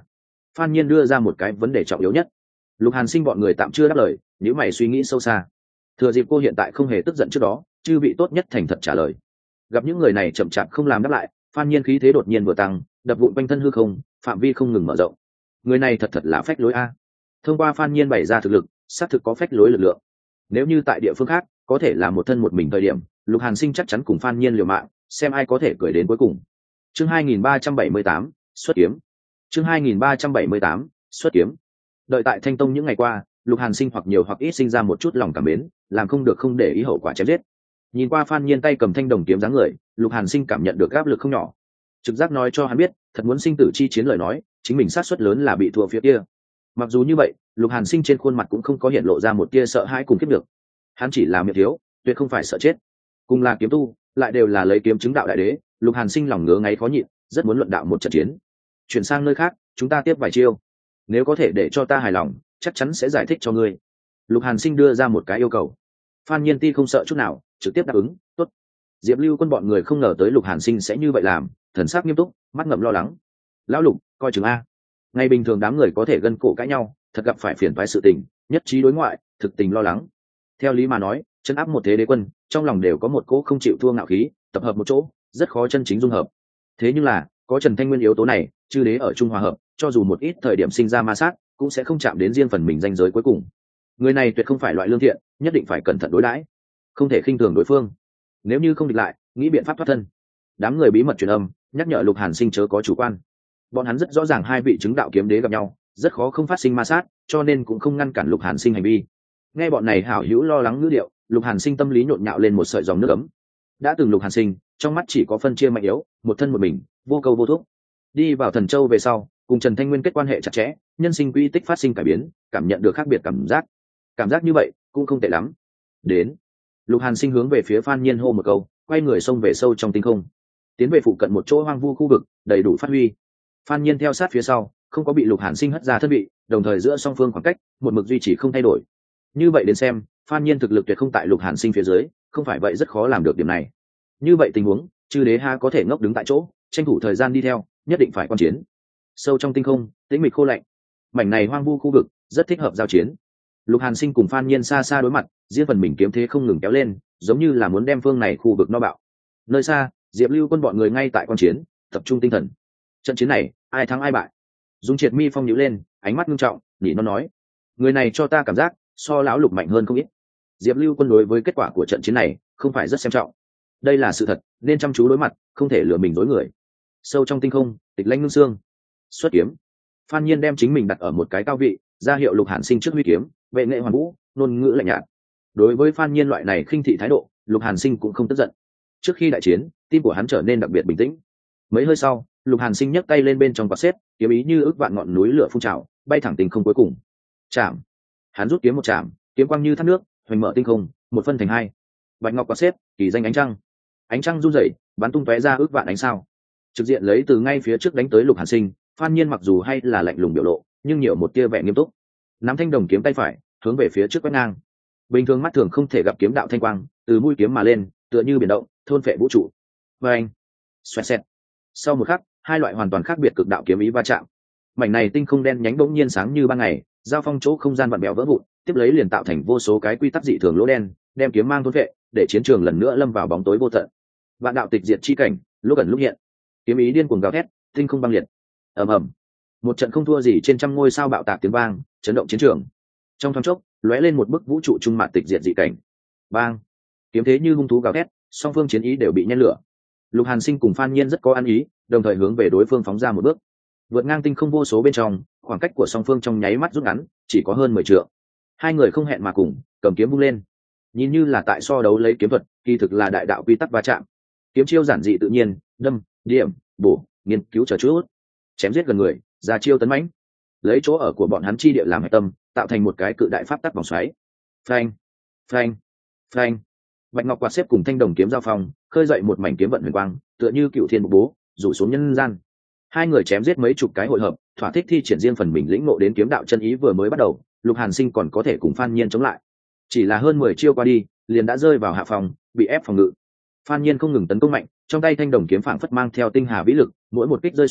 Phan Nhiên đưa ra một cái vấn đề trọng yếu nhất. Lục Hàn Sinh bọn người tạm chưa đáp lời, nếu mày suy nghĩ sâu xa. Thừa dịp cô hiện tại không hề tức giận trước đó, chư vị tốt nhất thành thật trả lời. Gặp những người này chậm chạp không làm đáp lại, Phan Nhiên khí thế đột nhiên vừa tăng, đập vụn quanh thân hư không, phạm vi không ngừng mở rộng. Người này thật thật là phách lối a. Thông qua Phan Nhiên bày ra thực lực, xác thực có phách lối lực lượng. Nếu như tại địa phương khác, có thể là một thân một mình thời điểm, Lục Hàn Sinh chắc chắn cùng Phan Nhiên liều mạng, xem ai có thể cười đến cuối cùng. Chương hai nghìn ba trăm bảy mươi tám, xuất kiếm. Chương hai nghìn ba trăm bảy mươi tám, xuất kiếm. Đợi tại Thanh Tông những ngày qua, Lục Hàn Sinh hoặc nhiều hoặc ít sinh ra một chút lòng cảm mến, làm không được không để ý hậu quả chém giết. Nhìn qua Phan Nhiên tay cầm thanh đồng kiếm dáng người, Lục Hàn Sinh cảm nhận được áp lực không nhỏ. Trực giác nói cho hắn biết, thật muốn sinh tử chi chiến lời nói, chính mình sát suất lớn là bị thua phía kia. Mặc dù như vậy, Lục Hàn Sinh trên khuôn mặt cũng không có hiện lộ ra một tia sợ hãi cùng kiếp được. Hắn chỉ là miệng thiếu, tuyệt không phải sợ chết. Cùng là kiếm tu, lại đều là lấy kiếm chứng đạo đại đế, Lục Hàn Sinh lòng ngứa ngáy khó nhịn, rất muốn luận đạo một trận chiến. Chuyển sang nơi khác, chúng ta tiếp vài chiêu. Nếu có thể để cho ta hài lòng, chắc chắn sẽ giải thích cho ngươi. Lục Hàn Sinh đưa ra một cái yêu cầu. Phan Nhiên Ti không sợ chút nào, trực tiếp đáp ứng. Tốt. Diệp Lưu Quân bọn người không ngờ tới Lục Hàn Sinh sẽ như vậy làm, thần sắc nghiêm túc, mắt ngậm lo lắng. Lão Lục, coi chừng a. Ngày bình thường đám người có thể gân cổ cãi nhau, thật gặp phải phiền toái sự tình, nhất trí đối ngoại, thực tình lo lắng. Theo lý mà nói, chân áp một thế đế quân, trong lòng đều có một cỗ không chịu thua ngạo khí, tập hợp một chỗ, rất khó chân chính dung hợp. Thế nhưng là, có Trần Thanh Nguyên yếu tố này, chư đế ở trung hòa hợp, cho dù một ít thời điểm sinh ra ma sát, cũng sẽ không chạm đến riêng phần mình danh giới cuối cùng. Người này tuyệt không phải loại lương thiện, nhất định phải cẩn thận đối đãi, không thể khinh thường đối phương. Nếu như không địch lại, nghĩ biện pháp thoát thân. Đám người bí mật truyền âm, nhắc nhở Lục Hàn Sinh chớ có chủ quan. Bọn hắn rất rõ ràng hai vị chứng đạo kiếm đế gặp nhau, rất khó không phát sinh ma sát, cho nên cũng không ngăn cản Lục Hàn Sinh hành vi. Nghe bọn này hảo hữu lo lắng ngữ điệu, Lục Hàn Sinh tâm lý nhộn nhạo lên một sợi dòng nước ấm. Đã từng Lục Hàn Sinh, trong mắt chỉ có phân chia mạnh yếu, một thân một mình, vô câu vô thúc. Đi vào Thần Châu về sau, cùng Trần Thanh Nguyên kết quan hệ chặt chẽ, nhân sinh quy tích phát sinh cải biến, cảm nhận được khác biệt cảm giác. Cảm giác như vậy cũng không tệ lắm. Đến. Lục Hàn Sinh hướng về phía Phan Nhiên hô một câu, quay người xông về sâu trong tinh không, tiến về phụ cận một chỗ hoang vu khu vực, đầy đủ phát huy. Phan Nhiên theo sát phía sau, không có bị Lục Hàn Sinh hất ra thân vị, đồng thời giữa song phương khoảng cách một mực duy trì không thay đổi. Như vậy đến xem, Phan Nhiên thực lực tuyệt không tại Lục Hàn Sinh phía dưới, không phải vậy rất khó làm được điểm này. Như vậy tình huống, chư đế ha có thể ngốc đứng tại chỗ, tranh thủ thời gian đi theo, nhất định phải quan chiến. Sâu trong tinh không, tĩnh mịch khô lạnh, mảnh này hoang vu khu vực rất thích hợp giao chiến. Lục Hàn Sinh cùng Phan Nhiên xa xa đối mặt, riêng phần mình kiếm thế không ngừng kéo lên, giống như là muốn đem phương này khu vực no bạo. Nơi xa, Diệp Lưu Quân bọn người ngay tại quan chiến, tập trung tinh thần. Trận chiến này, ai thắng ai bại? Dung Triệt mi phong nhíu lên, ánh mắt nghiêm trọng, nhỉ nó nói: người này cho ta cảm giác so lão Lục mạnh hơn không ít. Diệp Lưu Quân đối với kết quả của trận chiến này không phải rất xem trọng. Đây là sự thật, nên chăm chú đối mặt, không thể lừa mình dối người. Sâu trong tinh không, Tịch Lãnh ngưng xương, xuất kiếm. Phan Nhiên đem chính mình đặt ở một cái cao vị, ra hiệu Lục Hàn Sinh trước huy kiếm, vệ nghệ hoàn vũ, ngôn ngữ lạnh nhạt. Đối với Phan Nhiên loại này khinh thị thái độ, Lục Hàn Sinh cũng không tức giận. Trước khi đại chiến, tim của hắn trở nên đặc biệt bình tĩnh. Mấy hơi sau, Lục Hàn Sinh nhấc tay lên bên trong quạt xếp, kiếm ý như ức vạn ngọn núi lửa phun trào, bay thẳng tinh không cuối cùng. Chạm. Hắn rút kiếm một chạm, kiếm quang như thác nước, hoành mở tinh không, một phân thành hai. Bạch ngọc quạt xếp, kỳ danh ánh trăng. Ánh trăng rung rẩy, bắn tung tóe ra ức vạn ánh sao. Trực diện lấy từ ngay phía trước đánh tới Lục Hàn Sinh, Phan Nhiên mặc dù hay là lạnh lùng biểu lộ, nhưng nhiều một tia vẻ nghiêm túc. Nắm thanh đồng kiếm tay phải, hướng về phía trước quét ngang. Bình thường mắt thường không thể gặp kiếm đạo thanh quang, từ mũi kiếm mà lên, tựa như biển động, thôn phệ vũ trụ. Và anh, xoẹt xẹt. Sau một khắc, hai loại hoàn toàn khác biệt cực đạo kiếm ý va chạm. Mảnh này tinh không đen nhánh bỗng nhiên sáng như ban ngày, giao phong chỗ không gian vặn bèo vỡ vụn, tiếp lấy liền tạo thành vô số cái quy tắc dị thường lỗ đen, đem kiếm mang thôn phệ, để chiến trường lần nữa lâm vào bóng tối vô tận. Vạn đạo tịch diệt chi cảnh, lúc ẩn lúc hiện. Kiếm ý điên cuồng gào thét, tinh không băng liệt. Ầm ầm. Một trận không thua gì trên trăm ngôi sao bạo tạc tiếng vang, chấn động chiến trường. Trong thoáng chốc, lóe lên một bức vũ trụ trung mạn tịch diệt dị cảnh. Bang. Kiếm thế như hung thú gào thét, song phương chiến ý đều bị nhen lửa. Lục Hàn Sinh cùng Phan Nhiên rất có ăn ý, đồng thời hướng về đối phương phóng ra một bước. Vượt ngang tinh không vô số bên trong, khoảng cách của song phương trong nháy mắt rút ngắn, chỉ có hơn mười trượng. Hai người không hẹn mà cùng, cầm kiếm vung lên. Nhìn như là tại so đấu lấy kiếm thuật, kỳ thực là đại đạo quy tắc va chạm. Kiếm chiêu giản dị tự nhiên, đâm, điểm, bổ, nghiên cứu chờ chút. Chém giết gần người, ra chiêu tấn mãnh. Lấy chỗ ở của bọn hắn chi địa làm hệ tâm, tạo thành một cái cự đại pháp tắc vòng xoáy. Phanh, phanh, phanh. Bạch ngọc quạt xếp cùng thanh đồng kiếm giao phong, khơi dậy một mảnh kiếm vận huyền quang, tựa như cựu thiên bộc bố, rủ xuống nhân gian. Hai người chém giết mấy chục cái hội hợp, thỏa thích thi triển riêng phần mình lĩnh ngộ đến kiếm đạo chân ý vừa mới bắt đầu, Lục Hàn Sinh còn có thể cùng Phan Nhiên chống lại. Chỉ là hơn mười chiêu qua đi, liền đã rơi vào hạ phòng, bị ép phòng ngự. Phan Nhiên không ngừng tấn công mạnh, trong tay thanh đồng kiếm phảng phất mang theo tinh hà vĩ lực, mỗi một kích rơi xuống,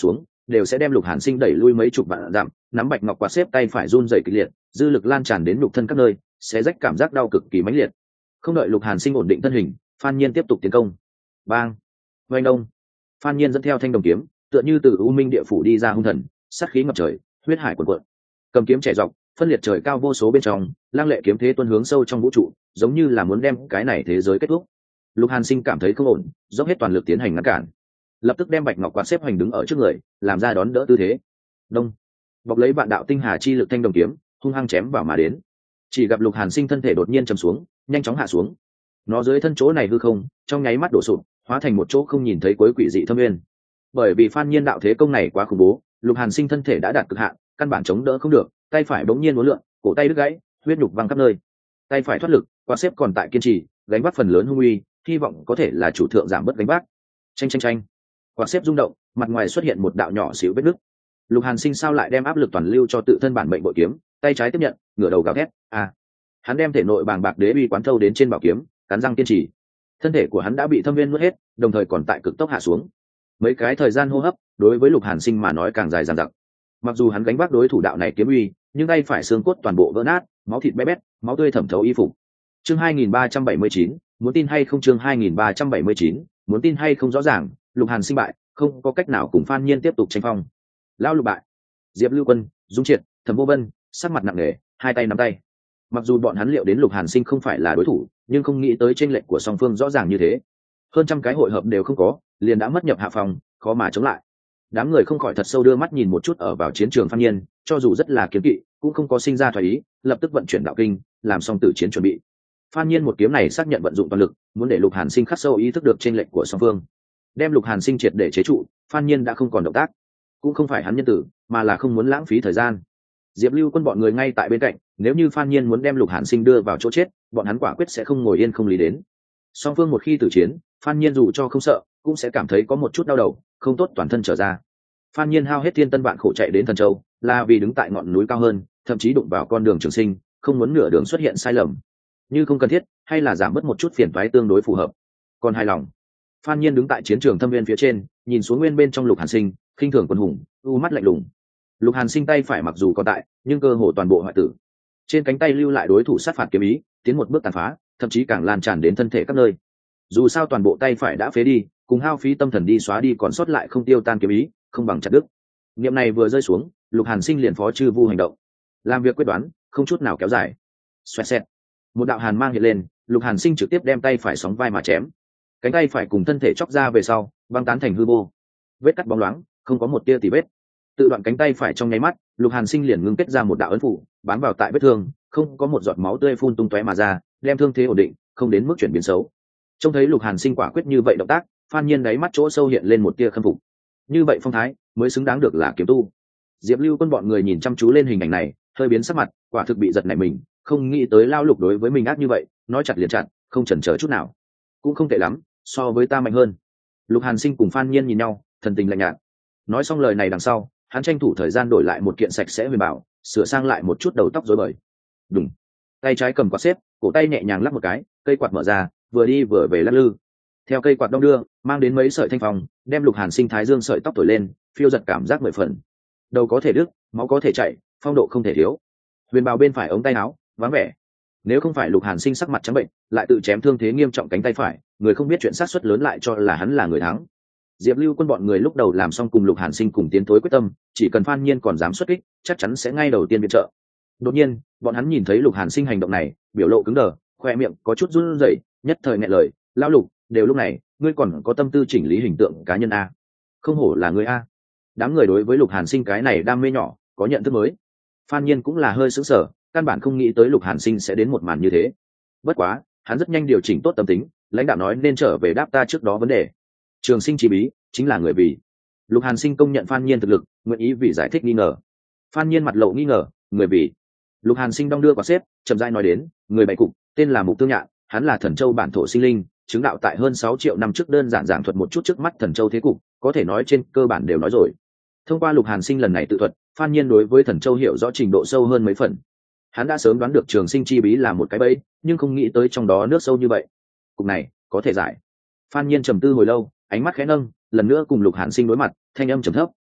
đều sẽ đem Lục Hàn Sinh đẩy lui mấy chục vạn dặm. Nắm bạch ngọc quạt xếp tay phải run rẩy kịch liệt, dư lực lan tràn đến nhục thân các nơi, sẽ rách cảm giác đau cực kỳ mãnh liệt. Không đợi Lục Hàn Sinh ổn định thân hình, Phan Nhiên tiếp tục tiến công. Bang! Oanh đông! Phan Nhiên dẫn theo thanh đồng kiếm, tựa như từ u minh địa phủ đi ra hung thần, sát khí ngập trời, huyết hải cuồn cuộn. Cầm kiếm chẻ dọc, phân liệt trời cao vô số bên trong, lang lệ kiếm thế tuôn hướng sâu trong vũ trụ, giống như là muốn đem cái này thế giới kết thúc. Lục Hàn Sinh cảm thấy không ổn, dốc hết toàn lực tiến hành ngăn cản. Lập tức đem bạch ngọc quạt xếp hoành đứng ở trước người, làm ra đón đỡ tư thế. Đông! Bọc lấy vạn đạo tinh hà chi lực thanh đồng kiếm, hung hăng chém vào mà đến. Chỉ gặp Lục Hàn Sinh thân thể đột nhiên trầm xuống, nhanh chóng hạ xuống. Nó dưới thân chỗ này hư không, trong nháy mắt đổ sụp, hóa thành một chỗ không nhìn thấy cuối quỷ dị thâm nguyên. Bởi vì Phan Nhiên đạo thế công này quá khủng bố, Lục Hàn Sinh thân thể đã đạt cực hạn, căn bản chống đỡ không được, tay phải bỗng nhiên uốn lượn, cổ tay đứt gãy, huyết nhục văng khắp nơi. Tay phải thoát lực, quạt xếp còn tại kiên trì, gánh vác phần lớn hung uy, hy vọng có thể là chủ thượng giảm bớt gánh vác. Chanh chanh chanh, quạt xếp rung động, mặt ngoài xuất hiện một đạo nhỏ xíu vết nứt. Lục Hàn Sinh sao lại đem áp lực toàn lưu cho tự thân bản mệnh bội kiếm, tay trái tiếp nhận, ngửa đầu gào thét, à. Hắn đem thể nội bàng bạc đế uy quán thâu đến trên bảo kiếm, cắn răng kiên trì. Thân thể của hắn đã bị thâm viên nuốt hết, đồng thời còn tại cực tốc hạ xuống. Mấy cái thời gian hô hấp, đối với Lục Hàn Sinh mà nói càng dài dằng dặc. Mặc dù hắn gánh vác đối thủ đạo này kiếm uy, nhưng tay phải xương cốt toàn bộ vỡ nát, máu thịt bé bét, máu tươi thẩm thấu y phục. Chương hai nghìn ba trăm bảy mươi chín, muốn tin hay không? Chương hai nghìn ba trăm bảy mươi chín, muốn tin hay không? Rõ ràng, Lục Hàn Sinh bại, không có cách nào cùng Phan Nhiên tiếp tục tranh phong. Lao Lục bại. Diệp Lưu Quân, Dung Triệt, Thẩm Vô Vân, sắc mặt nặng nề, hai tay nắm tay. Mặc dù bọn hắn liệu đến Lục Hàn Sinh không phải là đối thủ, nhưng không nghĩ tới chênh lệch của song phương rõ ràng như thế. Hơn trăm cái hội hợp đều không có, liền đã mất nhập hạ phòng, khó mà chống lại. Đám người không khỏi thật sâu đưa mắt nhìn một chút ở vào chiến trường Phan Nhiên, cho dù rất là kiếm kỵ, cũng không có sinh ra thoái ý, lập tức vận chuyển đạo kinh, làm xong tử chiến chuẩn bị. Phan Nhiên một kiếm này xác nhận vận dụng toàn lực, muốn để Lục Hàn Sinh khắc sâu ý thức được chênh lệch của song phương, đem Lục Hàn Sinh triệt để chế trụ. Phan Nhiên đã không còn động tác, cũng không phải hắn nhân tử, mà là không muốn lãng phí thời gian. Diệp Lưu Quân bọn người ngay tại bên cạnh, nếu như Phan Nhiên muốn đem Lục Hàn Sinh đưa vào chỗ chết, bọn hắn quả quyết sẽ không ngồi yên không lý đến. Song phương một khi tử chiến, Phan Nhiên dù cho không sợ, cũng sẽ cảm thấy có một chút đau đầu, không tốt toàn thân trở ra. Phan Nhiên hao hết thiên tân vạn khổ chạy đến Thần Châu, là vì đứng tại ngọn núi cao hơn, thậm chí đụng vào con đường trường sinh, không muốn nửa đường xuất hiện sai lầm. Như không cần thiết, hay là giảm bớt một chút phiền toái tương đối phù hợp. Còn hài lòng. Phan Nhiên đứng tại chiến trường thâm viên phía trên, nhìn xuống nguyên bên trong Lục Hàn Sinh, khinh thường quân hùng, u mắt lạnh lùng. Lục Hàn Sinh tay phải mặc dù còn tại, nhưng cơ hồ toàn bộ hoại tử. Trên cánh tay lưu lại đối thủ sát phạt kiếm ý, tiến một bước tàn phá, thậm chí càng lan tràn đến thân thể các nơi. Dù sao toàn bộ tay phải đã phế đi, cùng hao phí tâm thần đi xóa đi còn sót lại không tiêu tan kiếm ý, không bằng chặt đứt. Niệm này vừa rơi xuống, Lục Hàn Sinh liền phó chư vu hành động, làm việc quyết đoán, không chút nào kéo dài. Xoẹt xẹt, một đạo hàn mang hiện lên, Lục Hàn Sinh trực tiếp đem tay phải sóng vai mà chém. Cánh tay phải cùng thân thể chóc ra về sau, băng tán thành hư vô. Vết cắt bóng loáng, không có một tia tì vết. Tự đoạn cánh tay phải trong nháy mắt, Lục Hàn Sinh liền ngưng kết ra một đạo ấn phủ, bám vào tại vết thương, không có một giọt máu tươi phun tung tóe mà ra, đem thương thế ổn định, không đến mức chuyển biến xấu. Trông thấy Lục Hàn Sinh quả quyết như vậy động tác, Phan Nhiên đáy mắt chỗ sâu hiện lên một tia khâm phục. Như vậy phong thái, mới xứng đáng được là kiếm tu. Diệp Lưu Quân bọn người nhìn chăm chú lên hình ảnh này, hơi biến sắc mặt, quả thực bị giật nảy mình, không nghĩ tới Lao Lục đối với mình ác như vậy, nói chặt liền chặt, không chần chờ chút nào. Cũng không tệ lắm, so với ta mạnh hơn. Lục Hàn Sinh cùng Phan Nhiên nhìn nhau, thần tình lạnh nhạt. Nói xong lời này đằng sau, hắn tranh thủ thời gian đổi lại một kiện sạch sẽ huyền bảo, sửa sang lại một chút đầu tóc rối bời. Đùng, tay trái cầm quạt xếp, cổ tay nhẹ nhàng lắc một cái, cây quạt mở ra, vừa đi vừa về lắc lư. Theo cây quạt đông đưa, mang đến mấy sợi thanh phong, đem Lục Hàn Sinh thái dương sợi tóc thổi lên, phiêu giật cảm giác mười phần. Đầu có thể đứt, máu có thể chảy, phong độ không thể thiếu. Huyền bào bên phải ống tay áo vắng vẻ. Nếu không phải Lục Hàn Sinh sắc mặt trắng bệnh, lại tự chém thương thế nghiêm trọng cánh tay phải, người không biết chuyện sát suất lớn lại cho là hắn là người thắng. Diệp Lưu Quân bọn người lúc đầu làm xong cùng Lục Hàn Sinh cùng tiến thối quyết tâm, chỉ cần Phan Nhiên còn dám xuất kích, chắc chắn sẽ ngay đầu tiên viện trợ. Đột nhiên, bọn hắn nhìn thấy Lục Hàn Sinh hành động này, biểu lộ cứng đờ, khoe miệng có chút run rẩy, nhất thời nghẹn lời, "Lão Lục, đều lúc này, ngươi còn có tâm tư chỉnh lý hình tượng cá nhân a? Không hổ là ngươi a." Đám người đối với Lục Hàn Sinh cái này đam mê nhỏ, có nhận thức mới. Phan Nhiên cũng là hơi sững sờ, căn bản không nghĩ tới Lục Hàn Sinh sẽ đến một màn như thế. Bất quá, hắn rất nhanh điều chỉnh tốt tâm tính, lãnh đạo nói nên trở về đáp ta trước đó vấn đề. Trường sinh chi bí chính là người vì. Lục Hàn Sinh công nhận Phan Nhiên thực lực, nguyện ý vì giải thích nghi ngờ. Phan Nhiên mặt lộ nghi ngờ, người vì. Lục Hàn Sinh đong đưa quả xếp, chậm rãi nói đến, người bảy cục, tên là Mục Tương Nhạn, hắn là Thần Châu bản thổ sinh linh, chứng đạo tại hơn sáu triệu năm trước, đơn giản giảng thuật một chút trước mắt Thần Châu thế cục, có thể nói trên cơ bản đều nói rồi. Thông qua Lục Hàn Sinh lần này tự thuật, Phan Nhiên đối với Thần Châu hiểu rõ trình độ sâu hơn mấy phần. Hắn đã sớm đoán được trường sinh chi bí là một cái bẫy, nhưng không nghĩ tới trong đó nước sâu như vậy. Cục này có thể giải. Phan Nhiên trầm tư hồi lâu, ánh mắt khẽ nâng, lần nữa cùng Lục Hàn Sinh đối mặt, thanh âm trầm thấp.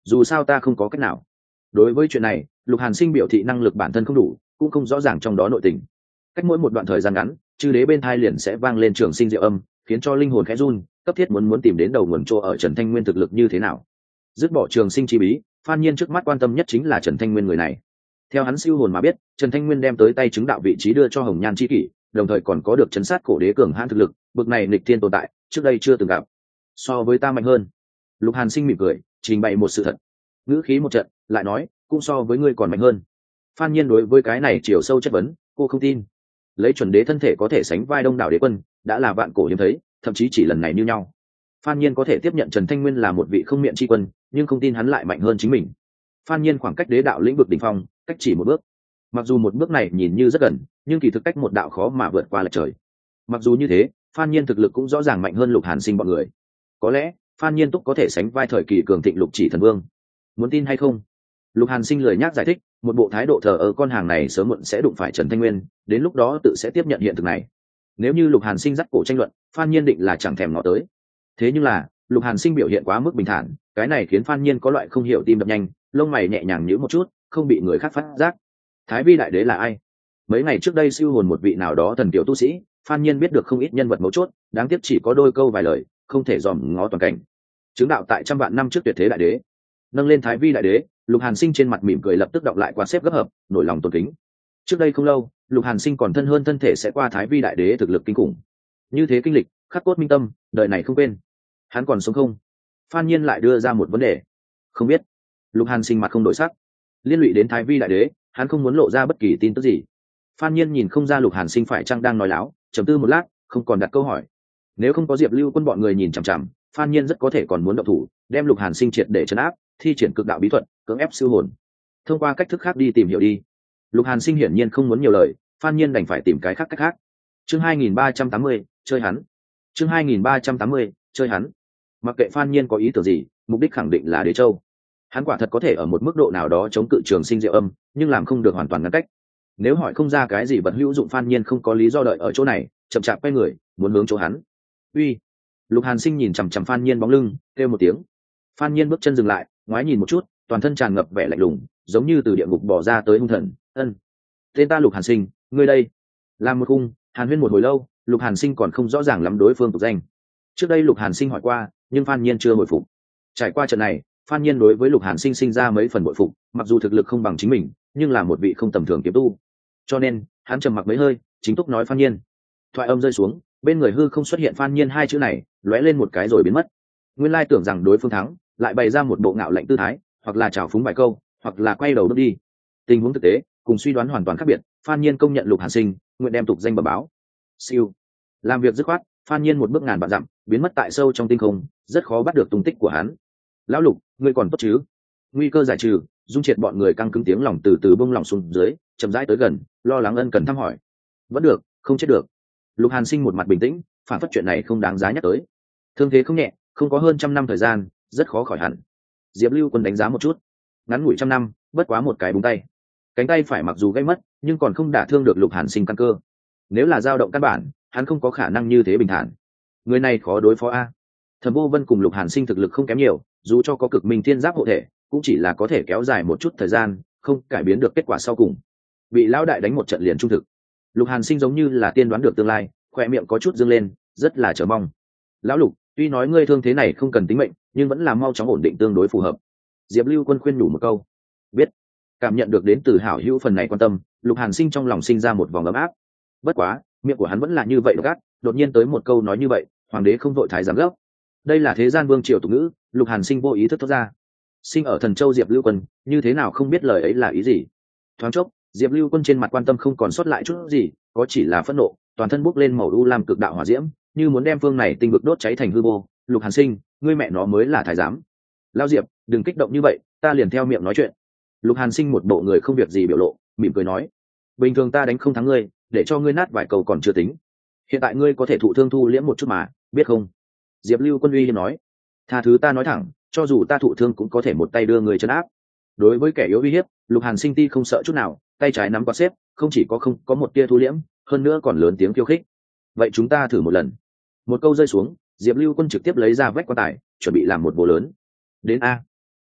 dù sao ta không có cách nào. Đối với chuyện này, Lục Hàn Sinh biểu thị năng lực bản thân không đủ, cũng không rõ ràng trong đó nội tình. Cách mỗi một đoạn thời gian ngắn, chư đế bên thai liền sẽ vang lên trường sinh diệu âm, khiến cho linh hồn khẽ run, cấp thiết muốn muốn tìm đến đầu nguồn chỗ ở Trần Thanh Nguyên thực lực như thế nào. Dứt bỏ trường sinh chi bí, Phan Nhiên trước mắt quan tâm nhất chính là Trần Thanh Nguyên người này. Theo hắn siêu hồn mà biết, Trần Thanh Nguyên đem tới tay chứng đạo vị trí đưa cho Hồng Nhan chi kỷ, đồng thời còn có được chấn sát cổ đế cường hãn thực lực, bực này nghịch thiên tồn tại, trước đây chưa từng gặp. So với ta mạnh hơn. Lục Hàn Sinh mỉm cười, trình bày một sự thật. Ngữ khí một trận, lại nói, cũng so với ngươi còn mạnh hơn. Phan Nhiên đối với cái này chiều sâu chất vấn, cô không tin. Lấy chuẩn đế thân thể có thể sánh vai đông đảo đế quân, đã là vạn cổ hiếm thấy, thậm chí chỉ lần này như nhau. Phan Nhiên có thể tiếp nhận Trần Thanh Nguyên là một vị không miệng chi quân, nhưng không tin hắn lại mạnh hơn chính mình. Phan Nhiên khoảng cách đế đạo lĩnh vực đỉnh phong, cách chỉ một bước. Mặc dù một bước này nhìn như rất gần, nhưng kỳ thực cách một đạo khó mà vượt qua lệch trời. Mặc dù như thế, Phan Nhiên thực lực cũng rõ ràng mạnh hơn Lục Hàn Sinh bọn người. Có lẽ, Phan Nhiên túc có thể sánh vai thời kỳ cường thịnh Lục Chỉ Thần Vương. Muốn tin hay không? Lục Hàn Sinh lười nhác giải thích, một bộ thái độ thờ ơ con hàng này sớm muộn sẽ đụng phải Trần Thanh Nguyên, đến lúc đó tự sẽ tiếp nhận hiện thực này. Nếu như Lục Hàn Sinh dắt cổ tranh luận, Phan Nhiên định là chẳng thèm ngó tới. Thế nhưng là, Lục Hàn Sinh biểu hiện quá mức bình thản, cái này khiến Phan Nhiên có loại không hiểu tim đập nhanh, lông mày nhẹ nhàng nhíu một chút, không bị người khác phát giác. Thái Vi đại đế là ai? Mấy ngày trước đây siêu hồn một vị nào đó thần tiểu tu sĩ, Phan Nhiên biết được không ít nhân vật mấu chốt, đáng tiếc chỉ có đôi câu vài lời, không thể dòm ngó toàn cảnh. Chứng đạo tại trăm vạn năm trước tuyệt thế đại đế, nâng lên Thái Vi đại đế, Lục Hàn Sinh trên mặt mỉm cười lập tức đọc lại qua xếp gấp hợp, nổi lòng tôn kính. Trước đây không lâu, Lục Hàn Sinh còn thân hơn thân thể sẽ qua Thái Vi đại đế thực lực kinh khủng. Như thế kinh lịch, khắc cốt minh tâm, đời này không quên. Hắn còn sống không? Phan Nhiên lại đưa ra một vấn đề. Không biết. Lục Hàn Sinh mặt không đổi sắc. Liên lụy đến Thái Vi đại đế, hắn không muốn lộ ra bất kỳ tin tức gì. Phan Nhiên nhìn không ra Lục Hàn Sinh phải chăng đang nói láo, trầm tư một lát, không còn đặt câu hỏi. Nếu không có Diệp Lưu Quân bọn người nhìn chằm chằm, Phan Nhiên rất có thể còn muốn động thủ, đem Lục Hàn Sinh triệt để trấn áp, thi triển cực đạo bí thuật, cưỡng ép siêu hồn. Thông qua cách thức khác đi tìm hiểu đi. Lục Hàn Sinh hiển nhiên không muốn nhiều lời, Phan Nhiên đành phải tìm cái khác cách khác. Chương hai nghìn ba trăm tám mươi, chơi hắn. Chương hai nghìn ba trăm tám mươi, chơi hắn. Mặc kệ Phan Nhiên có ý tưởng gì, mục đích khẳng định là Đế Châu. Hắn quả thật có thể ở một mức độ nào đó chống cự trường sinh diệu âm, nhưng làm không được hoàn toàn ngăn cách. Nếu hỏi không ra cái gì vật hữu dụng, Phan Nhiên không có lý do đợi ở chỗ này, chậm chạp quay người, muốn hướng chỗ hắn. Uy! Lục Hàn Sinh nhìn chằm chằm Phan Nhiên bóng lưng, kêu một tiếng. Phan Nhiên bước chân dừng lại, ngoái nhìn một chút, toàn thân tràn ngập vẻ lạnh lùng, giống như từ địa ngục bỏ ra tới hung thần. Ân, tên ta Lục Hàn Sinh, ngươi đây. Làm một khung, Hàn Huyên một hồi lâu, Lục Hàn Sinh còn không rõ ràng lắm đối phương tục danh. Trước đây Lục Hàn Sinh hỏi qua, nhưng Phan Nhiên chưa hồi phục. Trải qua trận này, Phan Nhiên đối với Lục Hàn Sinh sinh ra mấy phần bội phục, mặc dù thực lực không bằng chính mình, nhưng là một vị không tầm thường kiếm tu. Cho nên, hắn trầm mặc mấy hơi, chính túc nói Phan Nhiên. Thoại âm rơi xuống, bên người hư không xuất hiện Phan Nhiên hai chữ này, lóe lên một cái rồi biến mất. Nguyên lai tưởng rằng đối phương thắng, lại bày ra một bộ ngạo lạnh tư thái, hoặc là trào phúng vài câu, hoặc là quay đầu bước đi. Tình huống thực tế cùng suy đoán hoàn toàn khác biệt. Phan Nhiên công nhận Lục Hàn Sinh, nguyện đem tục danh bẩm báo. Siêu, làm việc dứt khoát, Phan Nhiên một bước ngàn vạn dặm, biến mất tại sâu trong tinh không, rất khó bắt được tung tích của hắn. Lão Lục, ngươi còn tốt chứ? Nguy cơ giải trừ, Dung Triệt bọn người căng cứng tiếng lòng từ từ bông lòng xuống dưới, chậm rãi tới gần, lo lắng ân cần thăm hỏi. Vẫn được, không chết được. Lục Hàn Sinh một mặt bình tĩnh, phản phất chuyện này không đáng giá nhắc tới. Thương thế không nhẹ, không có hơn trăm năm thời gian, rất khó khỏi hẳn. Diệp Lưu Quân đánh giá một chút, ngắn ngủi trăm năm, bất quá một cái búng tay. Cánh tay phải mặc dù gãy mất, nhưng còn không đả thương được Lục Hàn Sinh căn cơ. Nếu là dao động căn bản, hắn không có khả năng như thế bình thản. Người này khó đối phó a. Thẩm Vô Vân cùng Lục Hàn Sinh thực lực không kém nhiều, dù cho có cực minh thiên giáp hộ thể, cũng chỉ là có thể kéo dài một chút thời gian, không cải biến được kết quả sau cùng. Bị lão đại đánh một trận liền trung thực. Lục Hàn Sinh giống như là tiên đoán được tương lai, khỏe miệng có chút dương lên, rất là chờ mong. Lão Lục, tuy nói ngươi thương thế này không cần tính mệnh, nhưng vẫn là mau chóng ổn định tương đối phù hợp. Diệp Lưu Quân khuyên nhủ một câu. Biết. Cảm nhận được đến từ hảo hữu phần này quan tâm, Lục Hàn Sinh trong lòng sinh ra một vòng ấm áp. Bất quá, miệng của hắn vẫn là như vậy gắt, đột nhiên tới một câu nói như vậy, hoàng đế không vội thái giám gấp. Đây là thế gian vương triều tục ngữ, Lục Hàn Sinh vô ý thức thốt ra. Sinh ở Thần Châu Diệp Lưu Quân, như thế nào không biết lời ấy là ý gì? Thoáng chốc, Diệp Lưu Quân trên mặt quan tâm không còn sót lại chút gì, có chỉ là phẫn nộ, toàn thân bốc lên màu u lam cực đạo hỏa diễm, như muốn đem phương này tinh vực đốt cháy thành hư vô. Lục Hàn Sinh, ngươi mẹ nó mới là thái giám. Lao Diệp, đừng kích động như vậy, ta liền theo miệng nói chuyện. Lục Hàn Sinh một bộ người không việc gì biểu lộ, mỉm cười nói: bình thường ta đánh không thắng ngươi, để cho ngươi nát vài câu còn chưa tính. Hiện tại ngươi có thể thụ thương thu liễm một chút mà, biết không? Diệp Lưu Quân uy hiếp nói: tha thứ ta nói thẳng, cho dù ta thụ thương cũng có thể một tay đưa người trấn áp. Đối với kẻ yếu uy hiếp, Lục Hàn Sinh ti không sợ chút nào, tay trái nắm quạt xếp, không chỉ có không có một tia thu liễm, hơn nữa còn lớn tiếng khiêu khích. Vậy chúng ta thử một lần. Một câu rơi xuống, Diệp Lưu Quân trực tiếp lấy ra vách quan tài, chuẩn bị làm một vố lớn. Đến a.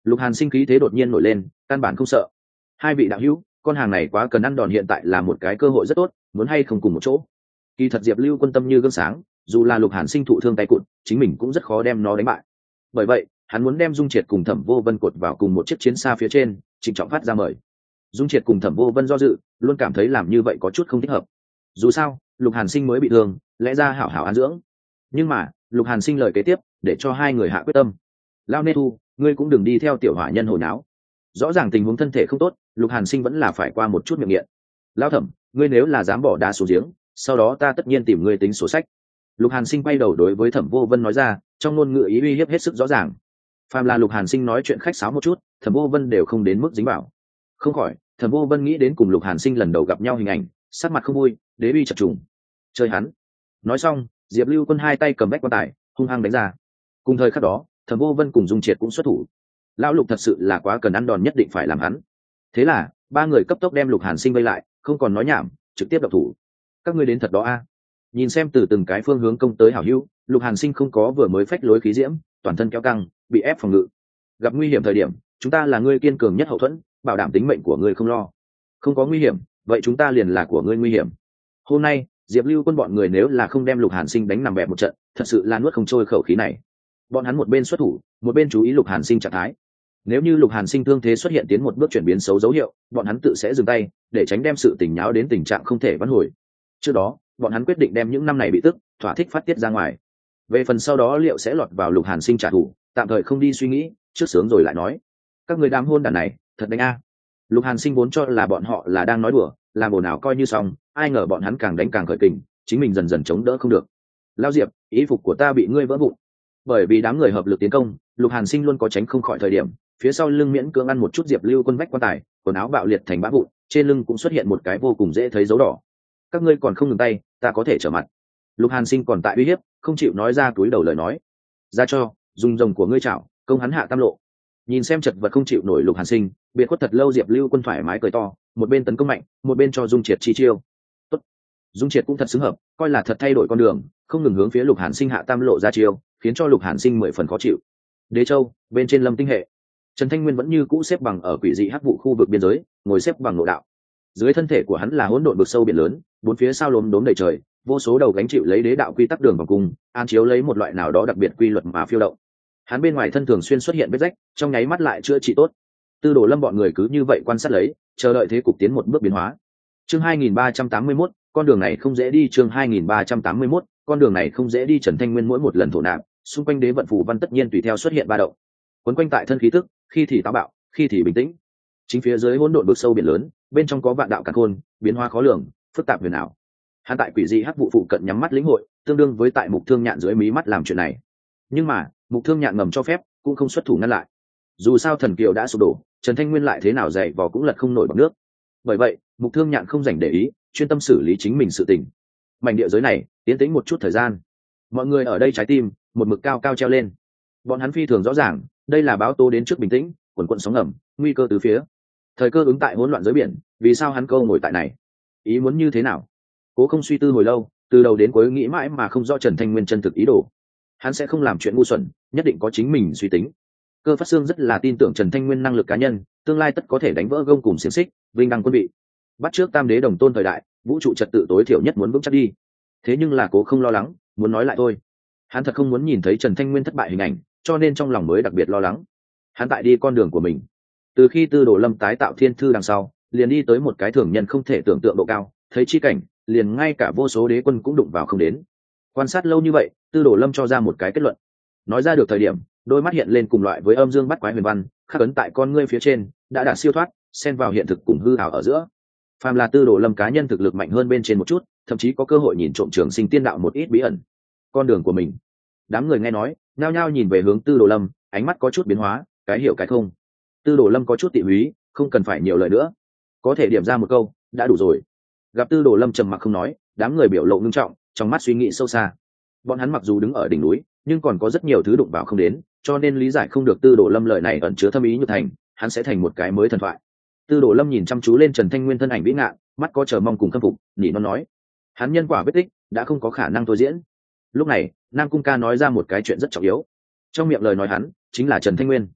Lục Hàn Sinh khí thế đột nhiên nổi lên, căn bản không sợ. Hai vị đạo hữu, con hàng này quá cần ăn đòn, hiện tại là một cái cơ hội rất tốt, muốn hay không cùng một chỗ? Kỳ thật Diệp Lưu Quân tâm như gương sáng, dù là Lục Hàn Sinh thụ thương tay cụt, chính mình cũng rất khó đem nó đánh bại. Bởi vậy, hắn muốn đem Dung Triệt cùng Thẩm Vô Vân cột vào cùng một chiếc chiến xa phía trên, trịnh trọng phát ra mời. Dung Triệt cùng Thẩm Vô Vân do dự, luôn cảm thấy làm như vậy có chút không thích hợp. Dù sao, Lục Hàn Sinh mới bị thương, lẽ ra hảo hảo an dưỡng. Nhưng mà, Lục Hàn Sinh lời kế tiếp, để cho hai người hạ quyết tâm. Lao Nê Thu, ngươi cũng đừng đi theo tiểu hỏa nhân hồi náo. Rõ ràng tình huống thân thể không tốt, Lục Hàn Sinh vẫn là phải qua một chút miệng nghiện. Lao Thẩm, ngươi nếu là dám bỏ đá xuống giếng, sau đó ta tất nhiên tìm ngươi tính sổ sách. Lục Hàn Sinh quay đầu đối với Thẩm Vô Vân nói ra, trong ngôn ngữ ý uy hiếp hết sức rõ ràng. Phàm là Lục Hàn Sinh nói chuyện khách sáo một chút, Thẩm Vô Vân đều không đến mức dính vào. Không khỏi, Thẩm Vô Vân nghĩ đến cùng Lục Hàn Sinh lần đầu gặp nhau hình ảnh, sắc mặt không vui, đế uy chập trùng. Chơi hắn. Nói xong, Diệp Lưu Quân hai tay cầm bách quan tài, hung hăng đánh ra. Cùng thời khắc đó, Thẩm Vô Vân cùng Dung Triệt cũng xuất thủ. Lão Lục thật sự là quá cần ăn đòn, nhất định phải làm hắn. Thế là, ba người cấp tốc đem Lục Hàn Sinh vây lại, không còn nói nhảm, trực tiếp động thủ. Các ngươi đến thật đó a? Nhìn xem từ từng cái phương hướng công tới hảo hữu, Lục Hàn Sinh không có vừa mới phách lối khí diễm, toàn thân kéo căng, bị ép phòng ngự. Gặp nguy hiểm thời điểm, chúng ta là ngươi kiên cường nhất hậu thuẫn, bảo đảm tính mệnh của ngươi không lo. Không có nguy hiểm, vậy chúng ta liền là của ngươi nguy hiểm. Hôm nay, Diệp Lưu Quân bọn người nếu là không đem Lục Hàn Sinh đánh nằm bẹp một trận, thật sự là nuốt không trôi khẩu khí này. Bọn hắn một bên xuất thủ, một bên chú ý Lục Hàn Sinh trạng thái. Nếu như Lục Hàn Sinh thương thế xuất hiện tiến một bước chuyển biến xấu dấu hiệu, bọn hắn tự sẽ dừng tay, để tránh đem sự tình nháo đến tình trạng không thể vãn hồi. Trước đó, bọn hắn quyết định đem những năm này bị tức, thỏa thích phát tiết ra ngoài. Về phần sau đó liệu sẽ lọt vào Lục Hàn Sinh trả thù, tạm thời không đi suy nghĩ, trước sướng rồi lại nói. Các người đám hôn đàn này, thật đánh a. Lục Hàn Sinh vốn cho là bọn họ là đang nói đùa, làm ồn ào coi như xong, ai ngờ bọn hắn càng đánh càng khởi kình, chính mình dần dần chống đỡ không được. Lao Diệp, ý phục của ta bị ngươi vỡ vụn. Bởi vì đám người hợp lực tiến công, Lục Hàn Sinh luôn có tránh không khỏi thời điểm, phía sau lưng miễn cưỡng ăn một chút Diệp Lưu Quân vách quan tài, quần áo bạo liệt thành bã vụn, trên lưng cũng xuất hiện một cái vô cùng dễ thấy dấu đỏ. Các ngươi còn không ngừng tay, ta có thể trở mặt. Lục Hàn Sinh còn tại uy hiếp, không chịu nói ra túi đầu lời nói. Ra cho, dùng rồng của ngươi chảo, công hắn hạ tam lộ. Nhìn xem chật vật không chịu nổi Lục Hàn Sinh, biệt khuất thật lâu Diệp Lưu Quân thoải mái cười to, một bên tấn công mạnh, một bên cho Dung Triệt chi chiêu. Tốt. Dung Triệt cũng thật xứng hợp, coi là thật thay đổi con đường, không ngừng hướng phía Lục Hàn Sinh hạ tam lộ ra chiêu, khiến cho Lục Hàn Sinh mười phần khó chịu. Đế Châu, bên trên Lâm Tinh hệ, Trần Thanh Nguyên vẫn như cũ xếp bằng ở quỷ dị hắc vụ khu vực biên giới, ngồi xếp bằng nội đạo. Dưới thân thể của hắn là hỗn độn vực sâu biển lớn, bốn phía sao lốm đốm đầy trời, vô số đầu gánh chịu lấy đế đạo quy tắc đường vòng cung, an chiếu lấy một loại nào đó đặc biệt quy luật mà phiêu động. Hắn bên ngoài thân thường xuyên xuất hiện vết rách, trong nháy mắt lại chữa trị tốt. Tư Đồ Lâm bọn người cứ như vậy quan sát lấy, chờ đợi thế cục tiến một bước biến hóa. Chương hai nghìn ba trăm tám mươi mốt, con đường này không dễ đi. Chương hai nghìn ba trăm tám mươi mốt, con đường này không dễ đi. Trần Thanh Nguyên mỗi một lần thổ nạp, xung quanh đế vận phù văn tất nhiên tùy theo xuất hiện ba động. Quấn quanh tại thân khí tức, khi thì táo bạo, khi thì bình tĩnh. Chính phía dưới hỗn độn vực sâu biển lớn, bên trong có vạn đạo càn khôn, biến hóa khó lường, phức tạp huyền ảo. Hắn tại quỷ dị hắc vụ phụ cận nhắm mắt lĩnh hội, tương đương với tại Mục Thương Nhạn dưới mí mắt làm chuyện này. Nhưng mà, Mục Thương Nhạn ngầm cho phép, cũng không xuất thủ ngăn lại. Dù sao thần kiều đã sụp đổ, Trần Thanh Nguyên lại thế nào dày vò cũng lật không nổi bằng nước. Bởi vậy, Mục Thương Nhạn không dành để ý, chuyên tâm xử lý chính mình sự tình. Mảnh địa giới này, tiến tĩnh một chút thời gian. Mọi người ở đây trái tim một mực cao cao treo lên. Bọn hắn phi thường rõ ràng, đây là báo tố đến trước bình tĩnh, quần quần sóng ngầm, nguy cơ từ phía. Thời cơ ứng tại hỗn loạn giới biển, vì sao hắn câu ngồi tại này? Ý muốn như thế nào? Cố không suy tư hồi lâu, từ đầu đến cuối nghĩ mãi mà không rõ Trần Thanh Nguyên chân thực ý đồ. Hắn sẽ không làm chuyện ngu xuẩn, nhất định có chính mình suy tính. Cơ Phát Xương rất là tin tưởng Trần Thanh Nguyên năng lực cá nhân, tương lai tất có thể đánh vỡ gông cùng xiềng xích, vinh đăng quân vị. Bắt trước tam đế đồng tôn thời đại, vũ trụ trật tự tối thiểu nhất muốn vững chắc đi. Thế nhưng là Cố không lo lắng, muốn nói lại thôi. Hắn thật không muốn nhìn thấy Trần Thanh Nguyên thất bại hình ảnh, cho nên trong lòng mới đặc biệt lo lắng. Hắn tại đi con đường của mình. Từ khi Tư Đồ Lâm tái tạo thiên thư đằng sau, liền đi tới một cái thường nhân không thể tưởng tượng độ cao, thấy chi cảnh, liền ngay cả vô số đế quân cũng đụng vào không đến. Quan sát lâu như vậy, Tư Đồ Lâm cho ra một cái kết luận. Nói ra được thời điểm, đôi mắt hiện lên cùng loại với âm dương bắt quái huyền văn, khắc ấn tại con ngươi phía trên, đã đạt siêu thoát, xen vào hiện thực cùng hư ảo ở giữa. Phàm là Tư Đồ Lâm cá nhân thực lực mạnh hơn bên trên một chút, thậm chí có cơ hội nhìn trộm Trường Sinh Tiên đạo một ít bí ẩn. Con đường của mình. Đám người nghe nói, nhao nhao nhìn về hướng Tư Đồ Lâm, ánh mắt có chút biến hóa, cái hiểu cái không. Tư Đồ Lâm có chút tị húy, không cần phải nhiều lời nữa, có thể điểm ra một câu đã đủ rồi. Gặp Tư Đồ Lâm trầm mặc không nói, đám người biểu lộ ngưng trọng, trong mắt suy nghĩ sâu xa. Bọn hắn mặc dù đứng ở đỉnh núi, nhưng còn có rất nhiều thứ đụng vào không đến, cho nên lý giải không được Tư Đồ Lâm lời này ẩn chứa thâm ý như thành, hắn sẽ thành một cái mới thần thoại. Tư Đồ Lâm nhìn chăm chú lên Trần Thanh Nguyên thân ảnh vĩ ngạn, mắt có chờ mong cùng khâm phục, nhỉ nó nói, hắn nhân quả vết tích đã không có khả năng thôi diễn. Lúc này, Nam Cung Ca nói ra một cái chuyện rất trọng yếu. Trong miệng lời nói hắn chính là Trần Thanh Nguyên.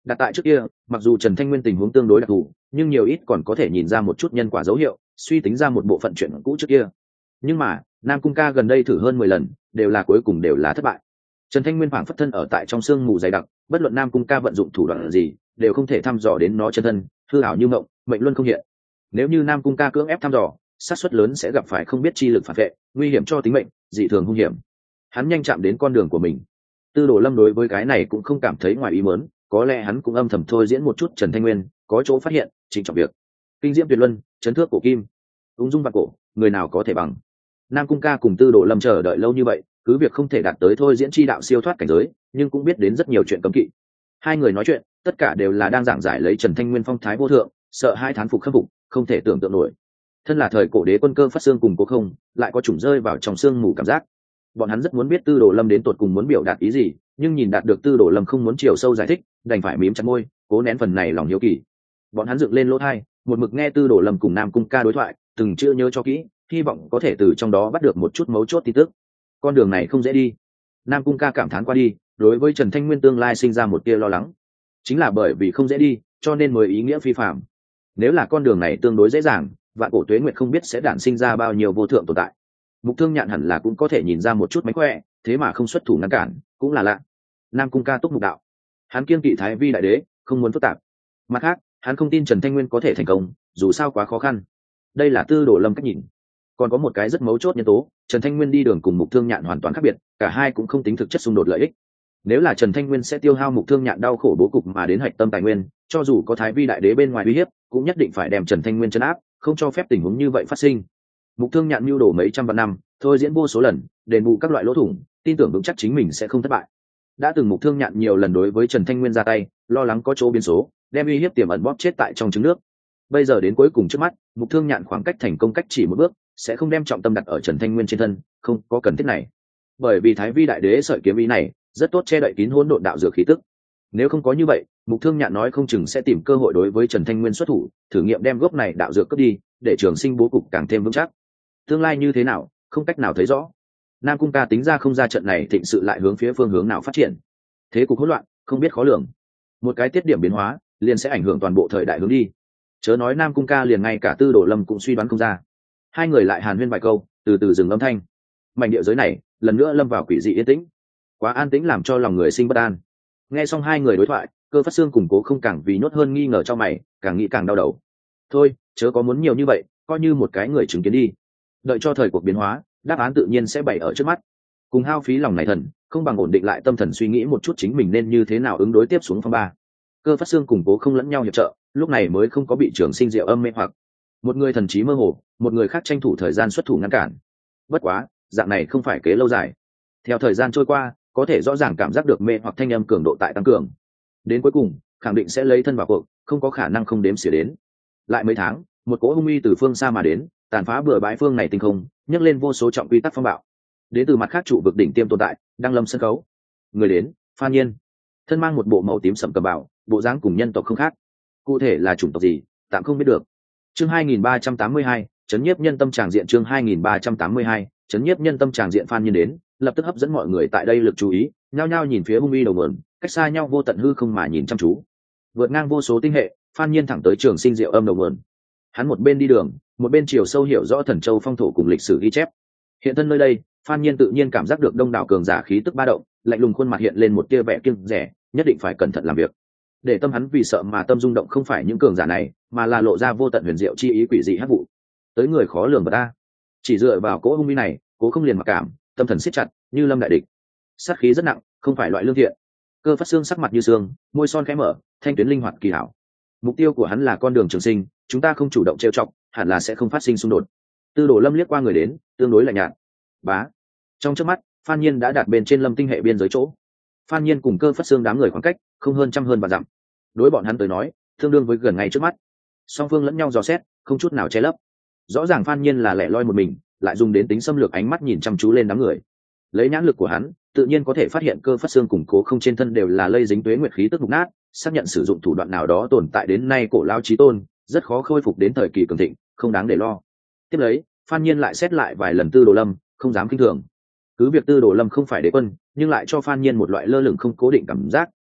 đặt tại trước kia, mặc dù Trần Thanh Nguyên tình huống tương đối đặc thù, nhưng nhiều ít còn có thể nhìn ra một chút nhân quả dấu hiệu, suy tính ra một bộ phận chuyện cũ trước kia. Nhưng mà Nam Cung ca gần đây thử hơn mười lần, đều là cuối cùng đều là thất bại. Trần Thanh Nguyên phảng phất thân ở tại trong sương mù dày đặc, bất luận Nam Cung ca vận dụng thủ đoạn gì, đều không thể thăm dò đến nó chân thân, hư ảo như mộng, mệnh luân không hiện. Nếu như Nam Cung ca cưỡng ép thăm dò, xác suất lớn sẽ gặp phải không biết chi lực phản vệ, nguy hiểm cho tính mệnh, dị thường hung hiểm. Hắn nhanh chạm đến con đường của mình. Tư Đồ Lâm đối với cái này cũng không cảm thấy ngoài ý muốn, có lẽ hắn cũng âm thầm thôi diễn một chút Trần Thanh Nguyên, có chỗ phát hiện, chỉnh trọng việc. Kinh diễm tuyệt luân, chấn thước cổ kim, ung dung vạn cổ, người nào có thể bằng. Nam Cung ca cùng Tư Đồ Lâm chờ đợi lâu như vậy, cứ việc không thể đạt tới thôi diễn chi đạo siêu thoát cảnh giới, nhưng cũng biết đến rất nhiều chuyện cấm kỵ. Hai người nói chuyện, tất cả đều là đang giảng giải lấy Trần Thanh Nguyên phong thái vô thượng, sợ hai thán phục khâm phục, không thể tưởng tượng nổi. Thân là thời cổ đế quân Cơ Phát Xương cùng Cố Không, lại có chủng rơi vào trong xương mù cảm giác. Bọn hắn rất muốn biết Tư Đồ Lâm đến tột cùng muốn biểu đạt ý gì, nhưng nhìn đạt được Tư Đồ Lâm không muốn chiều sâu giải thích, đành phải mím chặt môi, cố nén phần này lòng hiếu kỳ. Bọn hắn dựng lên lỗ tai, một mực nghe Tư Đồ Lâm cùng Nam Cung ca đối thoại, từng chữ nhớ cho kỹ, hy vọng có thể từ trong đó bắt được một chút mấu chốt tin tức. Con đường này không dễ đi. Nam Cung ca cảm thán qua đi, đối với Trần Thanh Nguyên tương lai sinh ra một tia lo lắng. Chính là bởi vì không dễ đi, cho nên mới ý nghĩa phi phàm. Nếu là con đường này tương đối dễ dàng, vạn cổ tuế nguyệt không biết sẽ đản sinh ra bao nhiêu vô thượng tồn tại. Mục Thương Nhạn hẳn là cũng có thể nhìn ra một chút mánh khỏe, thế mà không xuất thủ ngăn cản, cũng là lạ. Nam Cung ca túc mục đạo, hắn kiêng kỵ Thái Vi đại đế, không muốn phức tạp. Mặt khác, hắn không tin Trần Thanh Nguyên có thể thành công, dù sao quá khó khăn. Đây là Tư Đồ Lâm cách nhìn. Còn có một cái rất mấu chốt nhân tố, Trần Thanh Nguyên đi đường cùng Mục Thương Nhạn hoàn toàn khác biệt, cả hai cũng không tính thực chất xung đột lợi ích. Nếu là Trần Thanh Nguyên sẽ tiêu hao Mục Thương Nhạn đau khổ bố cục mà đến hạch tâm tài nguyên, cho dù có Thái Vi đại đế bên ngoài uy hiếp, cũng nhất định phải đem Trần Thanh Nguyên trấn áp, không cho phép tình huống như vậy phát sinh. Mục Thương Nhạn mưu đồ mấy trăm vạn năm, thôi diễn vô số lần, đền bù các loại lỗ thủng, tin tưởng vững chắc chính mình sẽ không thất bại. Đã từng Mục Thương Nhạn nhiều lần đối với Trần Thanh Nguyên ra tay, lo lắng có chỗ biến số, đem uy hiếp tiềm ẩn bóp chết tại trong trứng nước. Bây giờ đến cuối cùng trước mắt, Mục Thương Nhạn khoảng cách thành công cách chỉ một bước, sẽ không đem trọng tâm đặt ở Trần Thanh Nguyên trên thân, không có cần thiết này. Bởi vì Thái Vi đại đế sợi kiếm ý này, rất tốt che đậy kín hỗn độn đạo dược khí tức. Nếu không có như vậy, Mục Thương Nhạn nói không chừng sẽ tìm cơ hội đối với Trần Thanh Nguyên xuất thủ, thử nghiệm đem gốc này đạo dược cướp đi, để trường sinh bố cục càng thêm vững chắc. Tương lai như thế nào, không cách nào thấy rõ. Nam Cung ca tính ra không ra trận này thịnh sự lại hướng phía phương hướng nào phát triển. Thế cục hỗn loạn, không biết khó lường. Một cái tiết điểm biến hóa, liền sẽ ảnh hưởng toàn bộ thời đại hướng đi. Chớ nói Nam Cung ca liền ngay cả Tư Đồ Lâm cũng suy đoán không ra. Hai người lại hàn huyên vài câu, từ từ dừng âm thanh. Mảnh địa giới này, lần nữa lâm vào quỷ dị yên tĩnh. Quá an tĩnh làm cho lòng người sinh bất an. Nghe xong hai người đối thoại, Cơ Phát Xương củng Cố không càng vì nhốt hơn nghi ngờ cho mày, càng nghĩ càng đau đầu. Thôi, chớ có muốn nhiều như vậy, coi như một cái người chứng kiến đi. Đợi cho thời cuộc biến hóa, đáp án tự nhiên sẽ bày ở trước mắt. Cùng hao phí lòng này thần, không bằng ổn định lại tâm thần suy nghĩ một chút chính mình nên như thế nào ứng đối tiếp xuống phong ba. Cơ Phát Xương củng Cố không lẫn nhau hiệp trợ, lúc này mới không có bị Trường Sinh Diệu Âm mê hoặc. Một người thần trí mơ hồ, một người khác tranh thủ thời gian xuất thủ ngăn cản. Bất quá, dạng này không phải kế lâu dài. Theo thời gian trôi qua, có thể rõ ràng cảm giác được mê hoặc thanh âm cường độ tại tăng cường. Đến cuối cùng, khẳng định sẽ lấy thân vào cuộc, không có khả năng không đếm xỉa đến. Lại mấy tháng, một cỗ hung uy từ phương xa mà đến, tàn phá bừa bãi phương này tinh không, nhấc lên vô số trọng quy tắc phong bạo. Đến từ mặt khác trụ vực đỉnh tiêm tồn tại, đang lâm sân khấu. Người đến, Phan Nhiên, thân mang một bộ màu tím sẫm cầm bào, bộ dáng cùng nhân tộc không khác. Cụ thể là chủng tộc gì, tạm không biết được. Chương hai nghìn ba trăm tám mươi hai, chấn nhiếp nhân tâm tràng diện chương hai nghìn ba trăm tám mươi hai, chấn nhiếp nhân tâm tràng diện Phan Nhiên đến, lập tức hấp dẫn mọi người tại đây lực chú ý, nhao nhao nhìn phía hung uy đầu nguồn, cách xa nhau vô tận hư không mà nhìn chăm chú. Vượt ngang vô số tinh hệ, Phan Nhiên thẳng tới Trường Sinh Diệu Âm đầu nguồn. Hắn một bên đi đường, một bên chiều sâu hiểu rõ Thần Châu phong thổ cùng lịch sử ghi chép. Hiện thân nơi đây, Phan Nhiên tự nhiên cảm giác được đông đảo cường giả khí tức ba động, lạnh lùng khuôn mặt hiện lên một tia vẻ kiêng dè, nhất định phải cẩn thận làm việc. Để tâm hắn vì sợ mà tâm rung động không phải những cường giả này, mà là lộ ra vô tận huyền diệu chi ý quỷ dị hắc vụ. Tới người khó lường mà ta. Chỉ dựa vào cỗ hung uy này, Cố không liền mặc cảm, tâm thần siết chặt, như lâm đại địch. Sát khí rất nặng, không phải loại lương thiện. Cơ Phát Xương sắc mặt như xương, môi son khẽ mở, thanh tuyến linh hoạt kỳ hảo. Mục tiêu của hắn là con đường trường sinh, chúng ta không chủ động trêu chọc, hẳn là sẽ không phát sinh xung đột. Tư Đồ Lâm liếc qua người đến, tương đối lạnh nhạt. Bá. Trong chớp mắt, Phan Nhiên đã đạt bên trên Lâm tinh hệ biên giới chỗ. Phan Nhiên cùng Cơ Phát Xương đám người khoảng cách không hơn trăm hơn và dặm. Đối bọn hắn tới nói, tương đương với gần ngay trước mắt. Song phương lẫn nhau dò xét, không chút nào che lấp. Rõ ràng Phan Nhiên là lẻ loi một mình, lại dùng đến tính xâm lược ánh mắt nhìn chăm chú lên đám người. Lấy nhãn lực của hắn, tự nhiên có thể phát hiện Cơ Phát Xương cùng Cố không trên thân đều là lây dính tuế nguyệt khí tức mục nát, xác nhận sử dụng thủ đoạn nào đó tồn tại đến nay cổ lao chí tôn, rất khó khôi phục đến thời kỳ cường thịnh, không đáng để lo. Tiếp lấy, Phan Nhiên lại xét lại vài lần Tư Đồ Lâm, không dám kinh thường. Cứ việc Tư Đồ Lâm không phải đế quân, nhưng lại cho Phan Nhiên một loại lơ lửng không cố định cảm giác,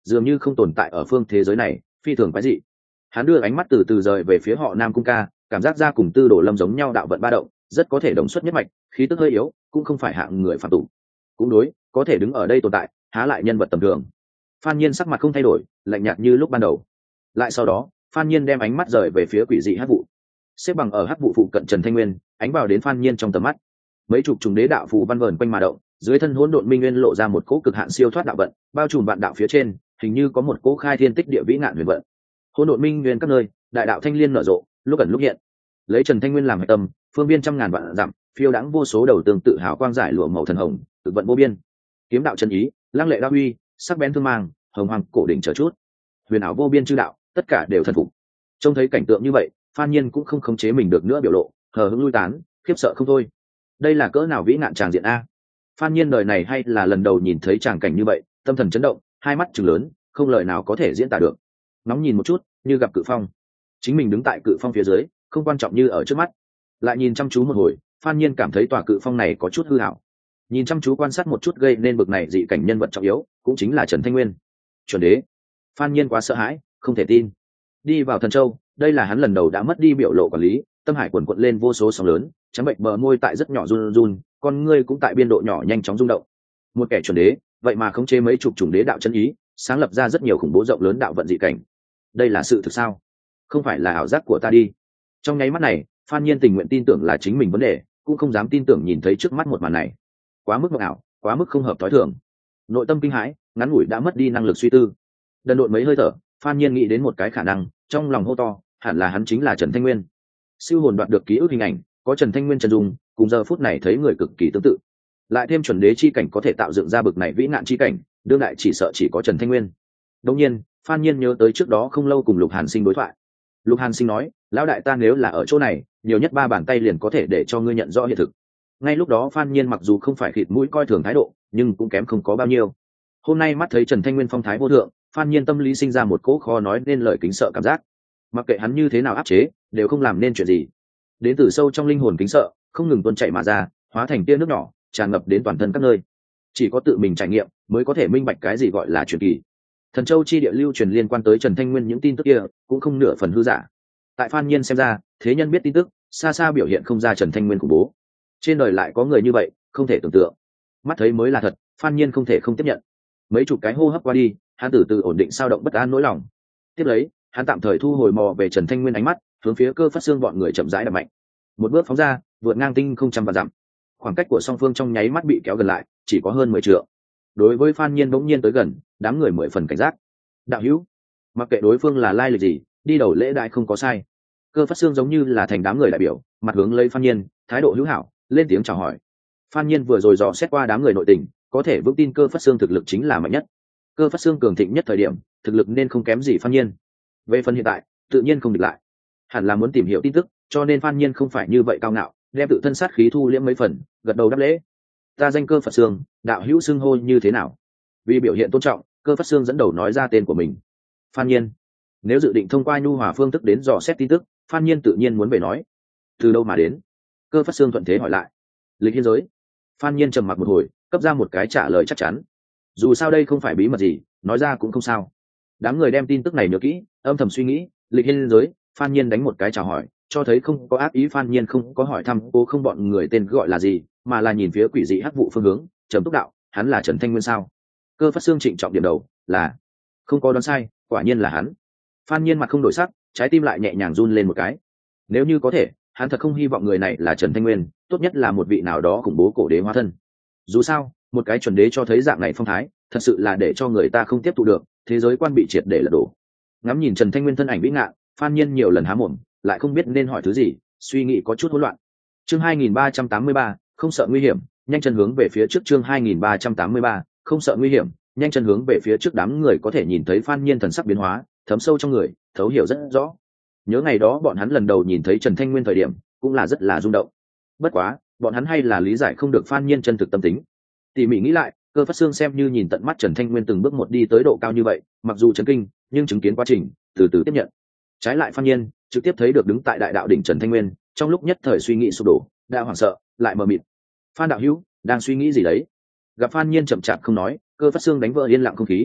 dường như không tồn tại ở phương thế giới này, phi thường quái dị. Hắn đưa ánh mắt từ từ rời về phía họ Nam Cung Ca, cảm giác ra cùng Tư Đồ Lâm giống nhau đạo vận ba động, rất có thể đồng xuất nhất mạch, khí tức hơi yếu, cũng không phải hạng người phạm tục. Cũng đối, có thể đứng ở đây tồn tại, há lại nhân vật tầm thường. Phan Nhiên sắc mặt không thay đổi, lạnh nhạt như lúc ban đầu. Lại sau đó, Phan Nhiên đem ánh mắt rời về phía quỷ dị hắc vụ. Xếp bằng ở hắc vụ phụ cận Trần Thanh Nguyên, ánh vào đến Phan Nhiên trong tầm mắt. Mấy chục trùng đế đạo phù văn vờn quanh mà động, dưới thân hỗn độn minh nguyên lộ ra một cỗ cực hạn siêu thoát đạo vận, bao trùm vạn đạo phía trên, hình như có một cỗ khai thiên tích địa vĩ ngạn huyền vận. Hỗn độn minh nguyên các nơi, đại đạo thanh liên nở rộ, lúc ẩn lúc hiện. Lấy Trần Thanh Nguyên làm hệ tâm, phương biên trăm ngàn vạn dặm, phiêu đãng vô số đầu tương tự hào quang giải lụa màu thần hồng, cực vận vô biên. Kiếm đạo chân ý, lăng lệ đao uy, sắc bén thương mang, hồng hoàng cổ đỉnh chờ chút. Huyền ảo vô biên chư đạo, tất cả đều thần phục. Trông thấy cảnh tượng như vậy, Phan Nhiên cũng không khống chế mình được nữa biểu lộ, hờ hững lui tán, khiếp sợ không thôi. Đây là cỡ nào vĩ nạn tràng diện a. Phan Nhiên đời này hay là lần đầu nhìn thấy tràng cảnh như vậy, tâm thần chấn động, hai mắt trừng lớn, không lời nào có thể diễn tả được. Nóng nhìn một chút, như gặp cự phong. Chính mình đứng tại cự phong phía dưới, không quan trọng như ở trước mắt. Lại nhìn chăm chú một hồi, Phan Nhiên cảm thấy tòa cự phong này có chút hư hảo. Nhìn chăm chú quan sát một chút gây nên bực này dị cảnh nhân vật trọng yếu, cũng chính là Trần Thanh Nguyên. Chuẩn đế. Phan Nhiên quá sợ hãi, không thể tin. Đi vào Thần Châu, đây là hắn lần đầu đã mất đi biểu lộ quản lý, tâm hải quần quật lên vô số sóng lớn, trắng bệnh bờ môi tại rất nhỏ run run, con ngươi cũng tại biên độ nhỏ nhanh chóng rung động. Một kẻ chuẩn đế, vậy mà khống chế mấy chục chủng đế đạo chân ý, sáng lập ra rất nhiều khủng bố rộng lớn đạo vận dị cảnh. Đây là sự thực sao? Không phải là ảo giác của ta đi. Trong nháy mắt này, Phan Nhiên tình nguyện tin tưởng là chính mình vấn đề, cũng không dám tin tưởng nhìn thấy trước mắt một màn này. Quá mức mộng ảo, quá mức không hợp thói thường. Nội tâm kinh hãi, ngắn ngủi đã mất đi năng lực suy tư. Đần độn mấy hơi thở, Phan Nhiên nghĩ đến một cái khả năng, trong lòng hô to, hẳn là hắn chính là Trần Thanh Nguyên. Siêu hồn đoạt được ký ức hình ảnh, có Trần Thanh Nguyên chân dung, cùng giờ phút này thấy người cực kỳ tương tự. Lại thêm chuẩn đế chi cảnh có thể tạo dựng ra bực này vĩ nạn chi cảnh, đương đại chỉ sợ chỉ có Trần Thanh Nguyên. Đương nhiên, Phan Nhiên nhớ tới trước đó không lâu cùng Lục Hàn Sinh đối thoại. Lục Hàn Sinh nói, lão đại ta nếu là ở chỗ này, nhiều nhất ba bàn tay liền có thể để cho ngươi nhận rõ hiện thực. Ngay lúc đó Phan Nhiên mặc dù không phải khịt mũi coi thường thái độ, nhưng cũng kém không có bao nhiêu. Hôm nay mắt thấy Trần Thanh Nguyên phong thái vô thượng, Phan Nhiên tâm lý sinh ra một cỗ khó nói nên lời kính sợ cảm giác. Mặc kệ hắn như thế nào áp chế, đều không làm nên chuyện gì. Đến từ sâu trong linh hồn kính sợ, không ngừng tuôn chảy mà ra, hóa thành tia nước nhỏ, tràn ngập đến toàn thân các nơi. Chỉ có tự mình trải nghiệm, mới có thể minh bạch cái gì gọi là truyền kỳ. Thần Châu chi địa lưu truyền liên quan tới Trần Thanh Nguyên những tin tức kia, cũng không nửa phần hư giả. Tại Phan Nhiên xem ra, thế nhân biết tin tức, xa xa biểu hiện không ra Trần Thanh Nguyên khủng bố. Trên đời lại có người như vậy, không thể tưởng tượng. Mắt thấy mới là thật, Phan Nhiên không thể không tiếp nhận. Mấy chục cái hô hấp qua đi, hắn từ từ ổn định sao động bất an nỗi lòng. Tiếp lấy, hắn tạm thời thu hồi mò về Trần Thanh Nguyên ánh mắt, hướng phía Cơ Phát Xương bọn người chậm rãi đập mạnh. Một bước phóng ra, vượt ngang tinh không trăm vạn dặm. Khoảng cách của song phương trong nháy mắt bị kéo gần lại, chỉ có hơn mười trượng. Đối với Phan Nhiên bỗng nhiên tới gần, đám người mười phần cảnh giác. Đạo hữu, mặc kệ đối phương là lai lịch gì, đi đầu lễ đại không có sai. Cơ Phát Xương giống như là thành đám người đại biểu, mặt hướng lấy Phan Nhiên, thái độ hữu hảo, lên tiếng chào hỏi. Phan Nhiên vừa rồi dò xét qua đám người nội tình, có thể vững tin Cơ Phát Xương thực lực chính là mạnh nhất. Cơ Phát Xương cường thịnh nhất thời điểm, thực lực nên không kém gì Phan Nhiên. Về phần hiện tại, tự nhiên không địch lại. Hẳn là muốn tìm hiểu tin tức, cho nên Phan Nhiên không phải như vậy cao ngạo, đem tự thân sát khí thu liễm mấy phần, gật đầu đáp lễ. Ta danh Cơ Phật Xương, đạo hữu xưng hô như thế nào? Vì biểu hiện tôn trọng, Cơ Phật Xương dẫn đầu nói ra tên của mình. Phan Nhiên. Nếu dự định thông qua nhu hòa phương thức đến dò xét tin tức, Phan Nhiên tự nhiên muốn về nói. Từ đâu mà đến? Cơ Phật Xương thuận thế hỏi lại. Lịch hiên giới. Phan Nhiên trầm mặc một hồi, cấp ra một cái trả lời chắc chắn. Dù sao đây không phải bí mật gì, nói ra cũng không sao. Đám người đem tin tức này nhớ kỹ, âm thầm suy nghĩ. Lịch hiên giới. Phan Nhiên đánh một cái chào hỏi, cho thấy không có ác ý. Phan Nhiên không có hỏi thăm cô không bọn người tên gọi là gì, mà là nhìn phía quỷ dị hắc vụ phương hướng, trầm túc đạo, hắn là Trần Thanh Nguyên sao? Cơ Phát Xương trịnh trọng điểm đầu, là. Không có đoán sai, quả nhiên là hắn. Phan Nhiên mặt không đổi sắc, trái tim lại nhẹ nhàng run lên một cái. Nếu như có thể, hắn thật không hy vọng người này là Trần Thanh Nguyên, tốt nhất là một vị nào đó khủng bố cổ đế hóa thân. Dù sao, một cái chuẩn đế cho thấy dạng này phong thái, thật sự là để cho người ta không tiếp thụ được, thế giới quan bị triệt để lật đổ. Ngắm nhìn Trần Thanh Nguyên thân ảnh vĩ ngạn, Phan Nhiên nhiều lần há mồm, lại không biết nên hỏi thứ gì, suy nghĩ có chút hỗn loạn. Chương hai nghìn ba trăm tám mươi ba, không sợ nguy hiểm, nhanh chân hướng về phía trước. Chương hai nghìn ba trăm tám mươi ba, không sợ nguy hiểm, nhanh chân hướng về phía trước. Đám người có thể nhìn thấy Phan Nhiên thần sắc biến hóa, thấm sâu trong người, thấu hiểu rất rõ. Nhớ ngày đó bọn hắn lần đầu nhìn thấy Trần Thanh Nguyên thời điểm, cũng là rất là rung động. Bất quá, bọn hắn hay là lý giải không được Phan Nhiên chân thực tâm tính. Tỉ mỉ nghĩ lại, Cơ Phát Xương xem như nhìn tận mắt Trần Thanh Nguyên từng bước một đi tới độ cao như vậy, mặc dù chấn kinh, nhưng chứng kiến quá trình, từ từ tiếp nhận. Trái lại Phan Nhiên trực tiếp thấy được đứng tại đại đạo đỉnh Trần Thanh Nguyên, trong lúc nhất thời suy nghĩ sụp đổ, đã hoảng sợ, lại mờ mịt. Phan đạo hữu đang suy nghĩ gì đấy? Gặp Phan Nhiên chậm chạp không nói, Cơ Phát Xương đánh vỡ yên lặng không khí.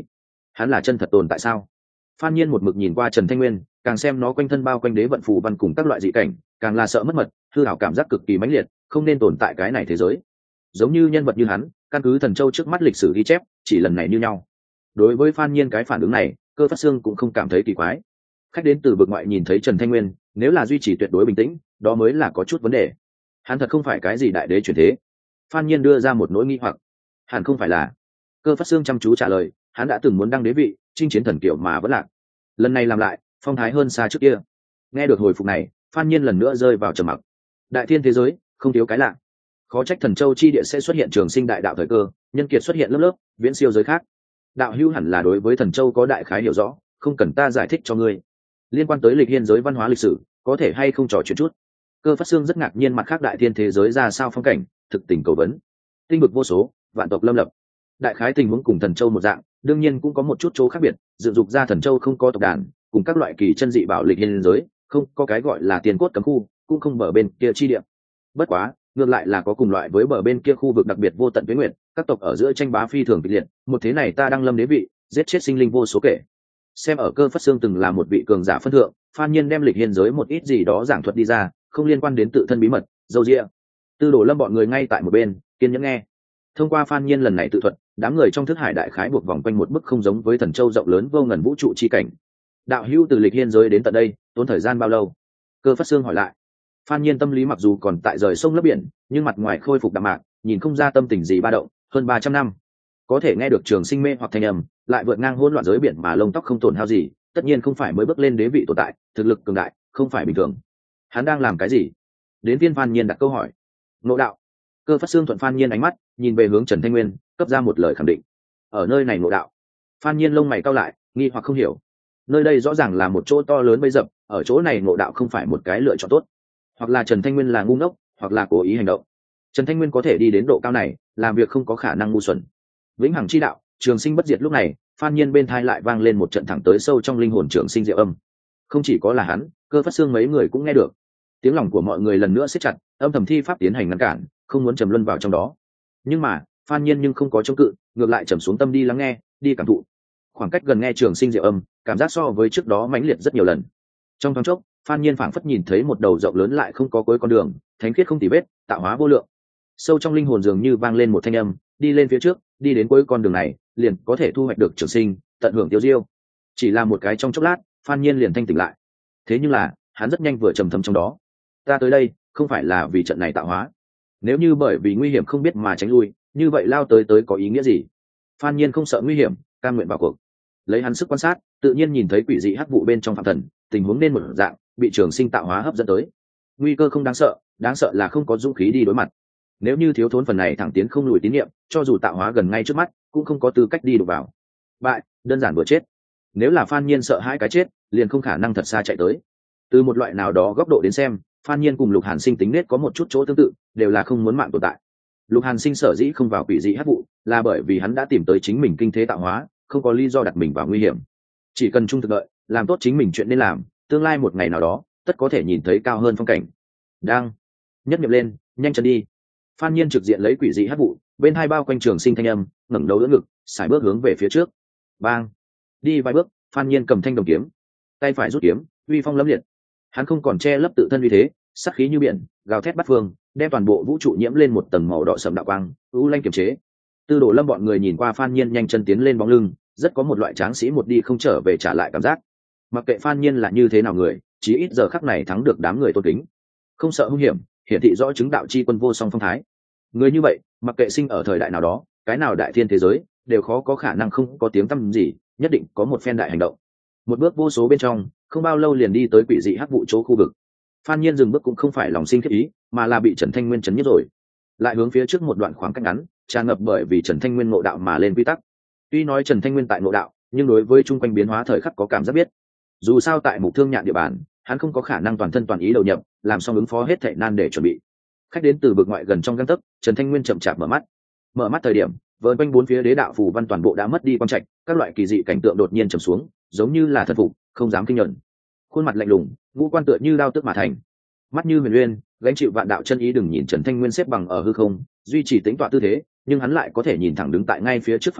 hắn là chân thật tồn tại sao? Phan Nhiên một mực nhìn qua Trần Thanh Nguyên, càng xem nó quanh thân bao quanh đế vận phù văn cùng các loại dị cảnh, càng là sợ mất mật, hư ảo cảm giác cực kỳ mãnh liệt, không nên tồn tại cái này thế giới. Giống như nhân vật như hắn, căn cứ thần châu trước mắt lịch sử ghi chép, chỉ lần này như nhau. Đối với Phan Nhiên cái phản ứng này, Cơ Phát Xương cũng không cảm thấy kỳ quái. Khách đến từ vực ngoại nhìn thấy Trần Thanh Nguyên, nếu là duy trì tuyệt đối bình tĩnh, đó mới là có chút vấn đề. Hắn thật không phải cái gì đại đế chuyển thế. Phan Nhiên đưa ra một nỗi nghi hoặc. Hẳn không phải là. Cơ Phát Xương chăm chú trả lời, hắn đã từng muốn đăng đế vị, chinh chiến thần kiều mà vẫn lạc. Lần này làm lại, phong thái hơn xa trước kia. Nghe được hồi phục này, Phan Nhiên lần nữa rơi vào trầm mặc. Đại thiên thế giới, không thiếu cái lạ. Khó trách thần châu chi địa sẽ xuất hiện trường sinh đại đạo thời cơ, nhân kiệt xuất hiện lớp lớp, viễn siêu giới khác. Đạo hữu hẳn là đối với thần châu có đại khái hiểu rõ, không cần ta giải thích cho ngươi. Liên quan tới lịch hiên giới văn hóa lịch sử, có thể hay không trò chuyện chút? Cơ Phát Xương rất ngạc nhiên mặt khác đại thiên thế giới ra sao phong cảnh, thực tình cầu vấn. Tinh vực vô số, vạn tộc lâm lập. Đại khái tình huống cùng thần châu một dạng, đương nhiên cũng có một chút chỗ khác biệt, dựng dục ra thần châu không có tộc đàn, cùng các loại kỳ chân dị bảo lịch hiên giới, không có cái gọi là tiền cốt cấm khu, cũng không bờ bên kia chi địa. Bất quá, ngược lại là có cùng loại với bờ bên kia khu vực đặc biệt vô tận tuyết nguyệt, các tộc ở giữa tranh bá phi thường kịch liệt, một thế này ta đang lâm đế vị, giết chết sinh linh vô số kể. Xem ở Cơ Phát Xương từng là một vị cường giả phân thượng, Phan Nhiên đem lịch hiên giới một ít gì đó giảng thuật đi ra, không liên quan đến tự thân bí mật, dâu dịa. Tư Đồ Lâm bọn người ngay tại một bên, kiên nhẫn nghe. Thông qua Phan Nhiên lần này tự thuật, đám người trong thức hải đại khái buộc vòng quanh một bức không giống với thần châu rộng lớn vô ngần vũ trụ chi cảnh. Đạo hữu từ lịch hiên giới đến tận đây, tốn thời gian bao lâu? Cơ Phát Xương hỏi lại. Phan Nhiên tâm lý mặc dù còn tại rời sông lấp biển, nhưng mặt ngoài khôi phục đạm mạc, nhìn không ra tâm tình gì ba động, hơn ba trăm năm. Có thể nghe được trường sinh mê hoặc thanh âm, lại vượt ngang hỗn loạn giới biển mà lông tóc không tổn hao gì, tất nhiên không phải mới bước lên đế vị tồn tại, thực lực cường đại, không phải bình thường. Hắn đang làm cái gì? Đến viên Phan Nhiên đặt câu hỏi. Ngộ đạo. Cơ Phát Xương thuận Phan Nhiên ánh mắt, nhìn về hướng Trần Thanh Nguyên, cấp ra một lời khẳng định. Ở nơi này ngộ đạo. Phan Nhiên lông mày cau lại, nghi hoặc không hiểu. Nơi đây rõ ràng là một chỗ to lớn bấy dập, ở chỗ này ngộ đạo không phải một cái lựa chọn tốt. Hoặc là Trần Thanh Nguyên là ngu ngốc, hoặc là cố ý hành động. Trần Thanh Nguyên có thể đi đến độ cao này, làm việc không có khả năng ngu xuẩn. Vĩnh hằng chi đạo, trường sinh bất diệt lúc này, Phan Nhiên bên thai lại vang lên một trận thẳng tới sâu trong linh hồn trường sinh diệu âm. Không chỉ có là hắn, Cơ Phát Xương mấy người cũng nghe được. Tiếng lòng của mọi người lần nữa siết chặt, âm thầm thi pháp tiến hành ngăn cản, không muốn trầm luân vào trong đó. Nhưng mà, Phan Nhiên nhưng không có chống cự, ngược lại trầm xuống tâm đi lắng nghe, đi cảm thụ. Khoảng cách gần nghe trường sinh diệu âm, cảm giác so với trước đó mãnh liệt rất nhiều lần. Trong thoáng chốc, Phan Nhiên phảng phất nhìn thấy một đầu rộng lớn lại không có cuối con đường, thánh khiết không tì vết, tạo hóa vô lượng. Sâu trong linh hồn dường như vang lên một thanh âm, đi lên phía trước, đi đến cuối con đường này, liền có thể thu hoạch được trường sinh, tận hưởng tiêu diêu. Chỉ là một cái trong chốc lát, Phan Nhiên liền thanh tỉnh lại. Thế nhưng là, hắn rất nhanh vừa trầm thầm trong đó. Ta tới đây, không phải là vì trận này tạo hóa. Nếu như bởi vì nguy hiểm không biết mà tránh lui, như vậy lao tới tới có ý nghĩa gì? Phan Nhiên không sợ nguy hiểm, cam nguyện vào cuộc. Lấy hắn sức quan sát, tự nhiên nhìn thấy quỷ dị hắc vụ bên trong phạm thần, tình huống nên một dạng, bị trường sinh tạo hóa hấp dẫn tới. Nguy cơ không đáng sợ, đáng sợ là không có dũng khí đi đối mặt. Nếu như thiếu thốn phần này thẳng tiến không lùi tín niệm, cho dù tạo hóa gần ngay trước mắt, cũng không có tư cách đi đụng vào. Bại, đơn giản vừa chết. Nếu là Phan Nhiên sợ hãi cái chết, liền không khả năng thật xa chạy tới. Từ một loại nào đó góc độ đến xem, Phan Nhiên cùng Lục Hàn Sinh tính nết có một chút chỗ tương tự, đều là không muốn mạng tồn tại. Lục Hàn Sinh sở dĩ không vào quỷ dị hắc vụ, là bởi vì hắn đã tìm tới chính mình kinh thế tạo hóa, không có lý do đặt mình vào nguy hiểm. Chỉ cần trung thực đợi, làm tốt chính mình chuyện nên làm, tương lai một ngày nào đó, tất có thể nhìn thấy cao hơn phong cảnh. Đang nhất niệm lên, nhanh chân đi. Phan Nhiên trực diện lấy quỷ dị hắc vụ, bên hai bao quanh trường sinh thanh âm, ngẩng đầu đỡ ngực, sải bước hướng về phía trước. Bang! Đi vài bước, Phan Nhiên cầm thanh đồng kiếm, tay phải rút kiếm, uy phong lẫm liệt. Hắn không còn che lấp tự thân uy thế, sắc khí như biển, gào thét bắt phương, đem toàn bộ vũ trụ nhiễm lên một tầng màu đỏ sẫm đạo quang, u lanh kiềm chế. Tư Đồ Lâm bọn người nhìn qua Phan Nhiên nhanh chân tiến lên bóng lưng, rất có một loại tráng sĩ một đi không trở về trả lại cảm giác. Mặc kệ Phan Nhiên là như thế nào người, chí ít giờ khắc này thắng được đám người tôn kính. Không sợ hung hiểm, hiển thị rõ chứng đạo chi quân vô song phong thái. Người như vậy, mặc kệ sinh ở thời đại nào đó, cái nào đại thiên thế giới, đều khó có khả năng không có tiếng tăm gì, nhất định có một phen đại hành động. Một bước vô số bên trong, không bao lâu liền đi tới quỷ dị hắc vụ chỗ khu vực. Phan Nhiên dừng bước cũng không phải lòng sinh khiếp ý, mà là bị Trần Thanh Nguyên chấn nhất rồi. Lại hướng phía trước một đoạn khoảng cách ngắn, tràn ngập bởi vì Trần Thanh Nguyên ngộ đạo mà lên quy tắc. Tuy nói Trần Thanh Nguyên tại ngộ đạo, nhưng đối với chung quanh biến hóa thời khắc có cảm giác biết. Dù sao tại Mục Thương Nhạn địa bàn, hắn không có khả năng toàn thân toàn ý đầu nhập, làm xong ứng phó hết thảy nan để chuẩn bị. Khách đến từ vực ngoại gần trong gang tấc, Trần Thanh Nguyên chậm chạp mở mắt. Mở mắt thời điểm, vờn quanh bốn phía đế đạo phù văn toàn bộ đã mất đi quang trạch, các loại kỳ dị cảnh tượng đột nhiên trầm xuống, giống như là thần phục, không dám kinh nhẫn. Khuôn mặt lạnh lùng, ngũ quan tựa như đao tức mà thành. Mắt như huyền uyên, gánh chịu vạn đạo chân ý đừng nhìn Trần Thanh Nguyên xếp bằng ở hư không, duy trì tĩnh tọa tư thế, nhưng hắn lại có thể nhìn thẳng đứng tại ngay phía trước Phan Nhiên,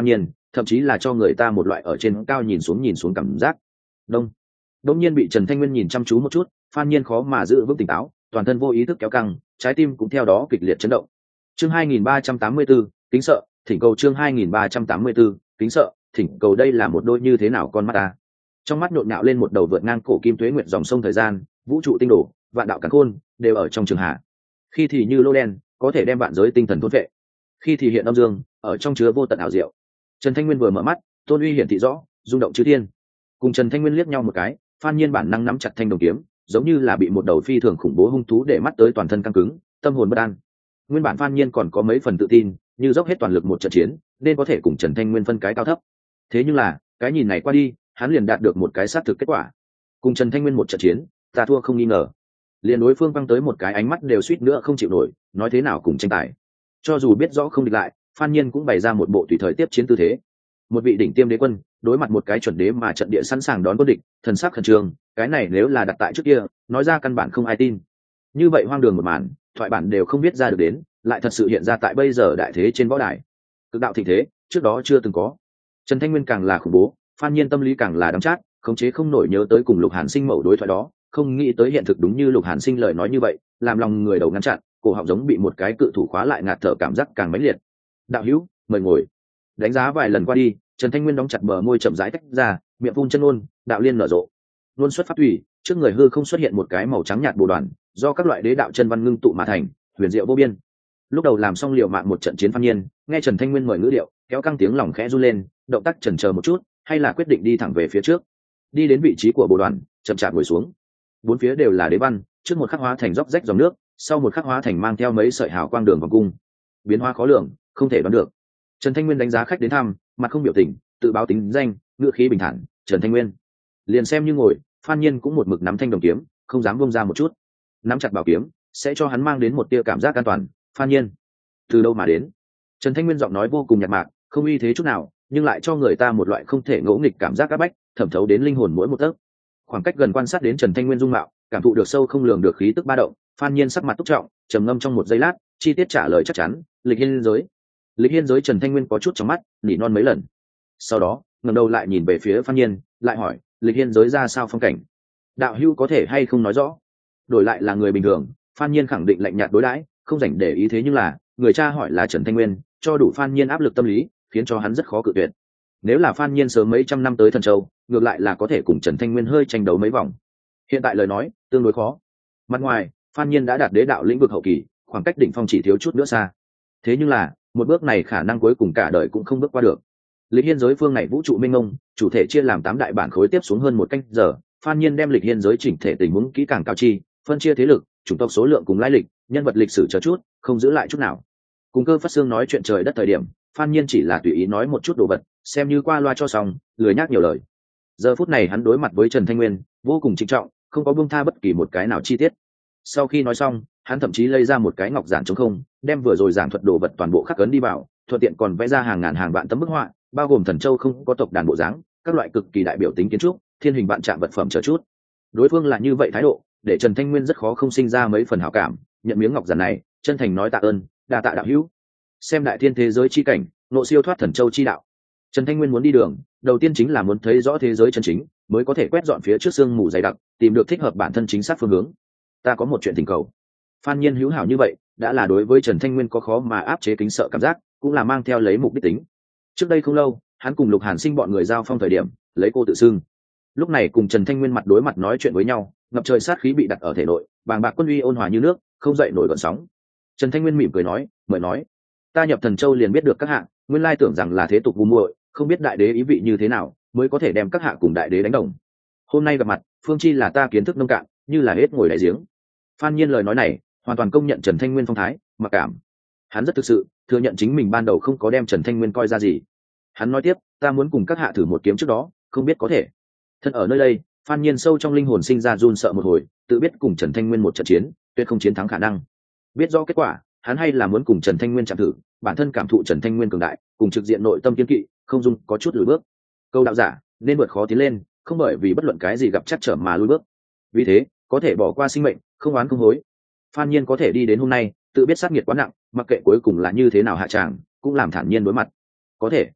thậm chí là cho người ta một loại ở trên cao nhìn xuống nhìn xuống cảm giác. Đông đông nhiên bị Trần Thanh Nguyên nhìn chăm chú một chút, Phan Nhiên khó mà giữ vững tỉnh táo, toàn thân vô ý thức kéo căng, trái tim cũng theo đó kịch liệt chấn động. Chương hai nghìn ba trăm tám mươi tư, kính sợ, thỉnh cầu chương hai nghìn ba trăm tám mươi tư, kính sợ, thỉnh cầu. Đây là một đôi như thế nào con mắt ta. Trong mắt nhộn nhạo lên một đầu vượt ngang cổ kim tuế nguyệt dòng sông thời gian, vũ trụ tinh đồ, vạn đạo càn khôn đều ở trong trường hạ. Khi thì như lô đen, có thể đem vạn giới tinh thần thôn vệ. Khi thì hiện âm dương, ở trong chứa vô tận ảo diệu. Trần Thanh Nguyên vừa mở mắt, tôn uy hiển thị rõ, rung động chư thiên. Cùng Trần Thanh Nguyên liếc nhau một cái, Phan Nhiên bản năng nắm chặt thanh đồng kiếm, giống như là bị một đầu phi thường khủng bố hung thú để mắt tới toàn thân căng cứng, tâm hồn bất an. Nguyên bản Phan Nhiên còn có mấy phần tự tin, như dốc hết toàn lực một trận chiến, nên có thể cùng Trần Thanh Nguyên phân cái cao thấp. Thế nhưng là, cái nhìn này qua đi, hắn liền đạt được một cái xác thực kết quả. Cùng Trần Thanh Nguyên một trận chiến, ta thua không nghi ngờ. Liền đối phương văng tới một cái ánh mắt đều suýt nữa không chịu nổi, nói thế nào cùng tranh tài. Cho dù biết rõ không địch lại, Phan Nhiên cũng bày ra một bộ tùy thời tiếp chiến tư thế. Một vị đỉnh tiêm đế quân, đối mặt một cái chuẩn đế mà trận địa sẵn sàng đón quân địch, thần sắc khẩn trương, cái này nếu là đặt tại trước kia, nói ra căn bản không ai tin. Như vậy hoang đường một màn, thoại bản đều không biết ra được đến, lại thật sự hiện ra tại bây giờ đại thế trên võ đài. Cực đạo thịnh thế, trước đó chưa từng có. Trần Thanh Nguyên càng là khủng bố, Phan Nhiên tâm lý càng là đắm chát, khống chế không nổi nhớ tới cùng Lục Hàn Sinh mẩu đối thoại đó, không nghĩ tới hiện thực đúng như Lục Hàn Sinh lời nói như vậy, làm lòng người đầu ngăn chặn, cổ họng giống bị một cái cự thủ khóa lại, ngạt thở cảm giác càng mãnh liệt. Đạo hữu, mời ngồi. Đánh giá vài lần qua đi, Trần Thanh Nguyên đóng chặt bờ môi chậm rãi tách ra, miệng phun chân ngôn, đạo liên nở rộ. Luân xuất pháp thủy, trước người hư không xuất hiện một cái màu trắng nhạt bồ đoàn, do các loại đế đạo chân văn ngưng tụ mà thành, huyền diệu vô biên. Lúc đầu làm xong liều mạng một trận chiến Phan Nhiên, nghe Trần Thanh Nguyên mời ngữ điệu, kéo căng tiếng lòng khẽ run lên, động tác chần chờ một chút, hay là quyết định đi thẳng về phía trước. Đi đến vị trí của bồ đoàn, chậm chạp ngồi xuống. Bốn phía đều là đế văn, trước một khắc hóa thành róc rách dòng nước, sau một khắc hóa thành mang theo mấy sợi hào quang đường vòng cung. Biến hóa khó lường, không thể đoán được. Trần Thanh Nguyên đánh giá khách đến thăm, mặt không biểu tình, tự báo tính danh, ngữ khí bình thản, Trần Thanh Nguyên. Liền xem như ngồi, Phan Nhiên cũng một mực nắm thanh đồng kiếm, không dám buông ra một chút. Nắm chặt bảo kiếm, sẽ cho hắn mang đến một tia cảm giác an toàn. Phan Nhiên, từ đâu mà đến? Trần Thanh Nguyên giọng nói vô cùng nhạt mạc, không uy thế chút nào, nhưng lại cho người ta một loại không thể ngỗ nghịch cảm giác áp bách, thẩm thấu đến linh hồn mỗi một tấc. Khoảng cách gần quan sát đến Trần Thanh Nguyên dung mạo, cảm thụ được sâu không lường được khí tức ba động, Phan Nhiên sắc mặt túc trọng, trầm ngâm trong một giây lát, chi tiết trả lời chắc chắn, lịch hiên giới. Lịch hiên giới. Trần Thanh Nguyên có chút trong mắt, nỉ non mấy lần. Sau đó, ngẩng đầu lại nhìn về phía Phan Nhiên, lại hỏi, lịch hiên giới ra sao phong cảnh? Đạo hữu có thể hay không nói rõ? Đổi lại là người bình thường, Phan Nhiên khẳng định lạnh nhạt đối đãi, không dành để ý, thế nhưng là, người cha hỏi là Trần Thanh Nguyên, cho đủ Phan Nhiên áp lực tâm lý, khiến cho hắn rất khó cự tuyệt. Nếu là Phan Nhiên sớm mấy trăm năm tới Thần Châu, ngược lại là có thể cùng Trần Thanh Nguyên hơi tranh đấu mấy vòng. Hiện tại lời nói, tương đối khó. Mặt ngoài, Phan Nhiên đã đạt đế đạo lĩnh vực hậu kỳ, khoảng cách đỉnh phong chỉ thiếu chút nữa xa. Thế nhưng là, một bước này khả năng cuối cùng cả đời cũng không bước qua được. Lịch hiên giới phương này vũ trụ mênh mông, chủ thể chia làm tám đại bản khối, tiếp xuống hơn một canh giờ, Phan Nhiên đem lịch hiên giới chỉnh thể tình huống kỹ càng cao chi, phân chia thế lực, chủng tộc số lượng cùng lai lịch, nhân vật lịch sử chờ chút, không giữ lại chút nào. Cùng Cơ Phát Xương nói chuyện trời đất thời điểm, Phan Nhiên chỉ là tùy ý nói một chút đồ vật, xem như qua loa cho xong, lười nhác nhiều lời. Giờ phút này hắn đối mặt với Trần Thanh Nguyên, vô cùng trịnh trọng, không có buông tha bất kỳ một cái nào chi tiết. Sau khi nói xong, hắn thậm chí lấy ra một cái ngọc giản trống không, đem vừa rồi giảng thuật đồ vật toàn bộ khắc ấn đi vào, thuận tiện còn vẽ ra hàng ngàn hàng vạn tấm bức họa, bao gồm Thần Châu không có tộc đàn bộ dáng, các loại cực kỳ đại biểu tính kiến trúc, thiên hình vạn trạng vật phẩm chờ chút. Đối phương là như vậy thái độ, để Trần Thanh Nguyên rất khó không sinh ra mấy phần hảo cảm, nhận miếng ngọc giản này, chân thành nói tạ ơn, đa tạ đạo hữu. Xem đại thiên thế giới chi cảnh, nộ siêu thoát Thần Châu chi đạo. Trần Thanh Nguyên muốn đi đường, đầu tiên chính là muốn thấy rõ thế giới chân chính, mới có thể quét dọn phía trước sương mù dày đặc, tìm được thích hợp bản thân chính xác phương hướng. Ta có một chuyện thỉnh cầu. Phan Nhiên hữu hảo như vậy, đã là đối với Trần Thanh Nguyên có khó mà áp chế kính sợ cảm giác, cũng là mang theo lấy mục đích tính. Trước đây không lâu, hắn cùng Lục Hàn Sinh bọn người giao phong thời điểm, lấy cô tự xưng. Lúc này cùng Trần Thanh Nguyên mặt đối mặt nói chuyện với nhau, ngập trời sát khí bị đặt ở thể nội, bàng bạc quân uy ôn hòa như nước, không dậy nổi gợn sóng. Trần Thanh Nguyên mỉm cười nói, mời nói. Ta nhập Thần Châu liền biết được các hạ, nguyên lai tưởng rằng là thế tục ngu muội, không biết đại đế ý vị như thế nào, mới có thể đem các hạ cùng đại đế đánh đồng. Hôm nay gặp mặt, phương chi là ta kiến thức nông cạn, như là hết ngồi đại giếng. Phan Nhiên lời nói này, hoàn toàn công nhận Trần Thanh Nguyên phong thái, mặc cảm. Hắn rất thực sự, thừa nhận chính mình ban đầu không có đem Trần Thanh Nguyên coi ra gì. Hắn nói tiếp, ta muốn cùng các hạ thử một kiếm trước đó, không biết có thể. Thân ở nơi đây, Phan Nhiên sâu trong linh hồn sinh ra run sợ một hồi, tự biết cùng Trần Thanh Nguyên một trận chiến, tuyệt không chiến thắng khả năng. Biết rõ kết quả, hắn hay là muốn cùng Trần Thanh Nguyên chạm thử, bản thân cảm thụ Trần Thanh Nguyên cường đại, cùng trực diện nội tâm kiên kỵ, không dung có chút lùi bước. Câu đạo giả, nên vượt khó tiến lên, không bởi vì bất luận cái gì gặp chắc trở mà lùi bước. Vì thế, có thể bỏ qua sinh mệnh, không oán không hối. Phan Nhiên có thể đi đến hôm nay, tự biết sát nghiệt quá nặng, mặc kệ cuối cùng là như thế nào hạ tràng, cũng làm thản nhiên đối mặt. Có thể.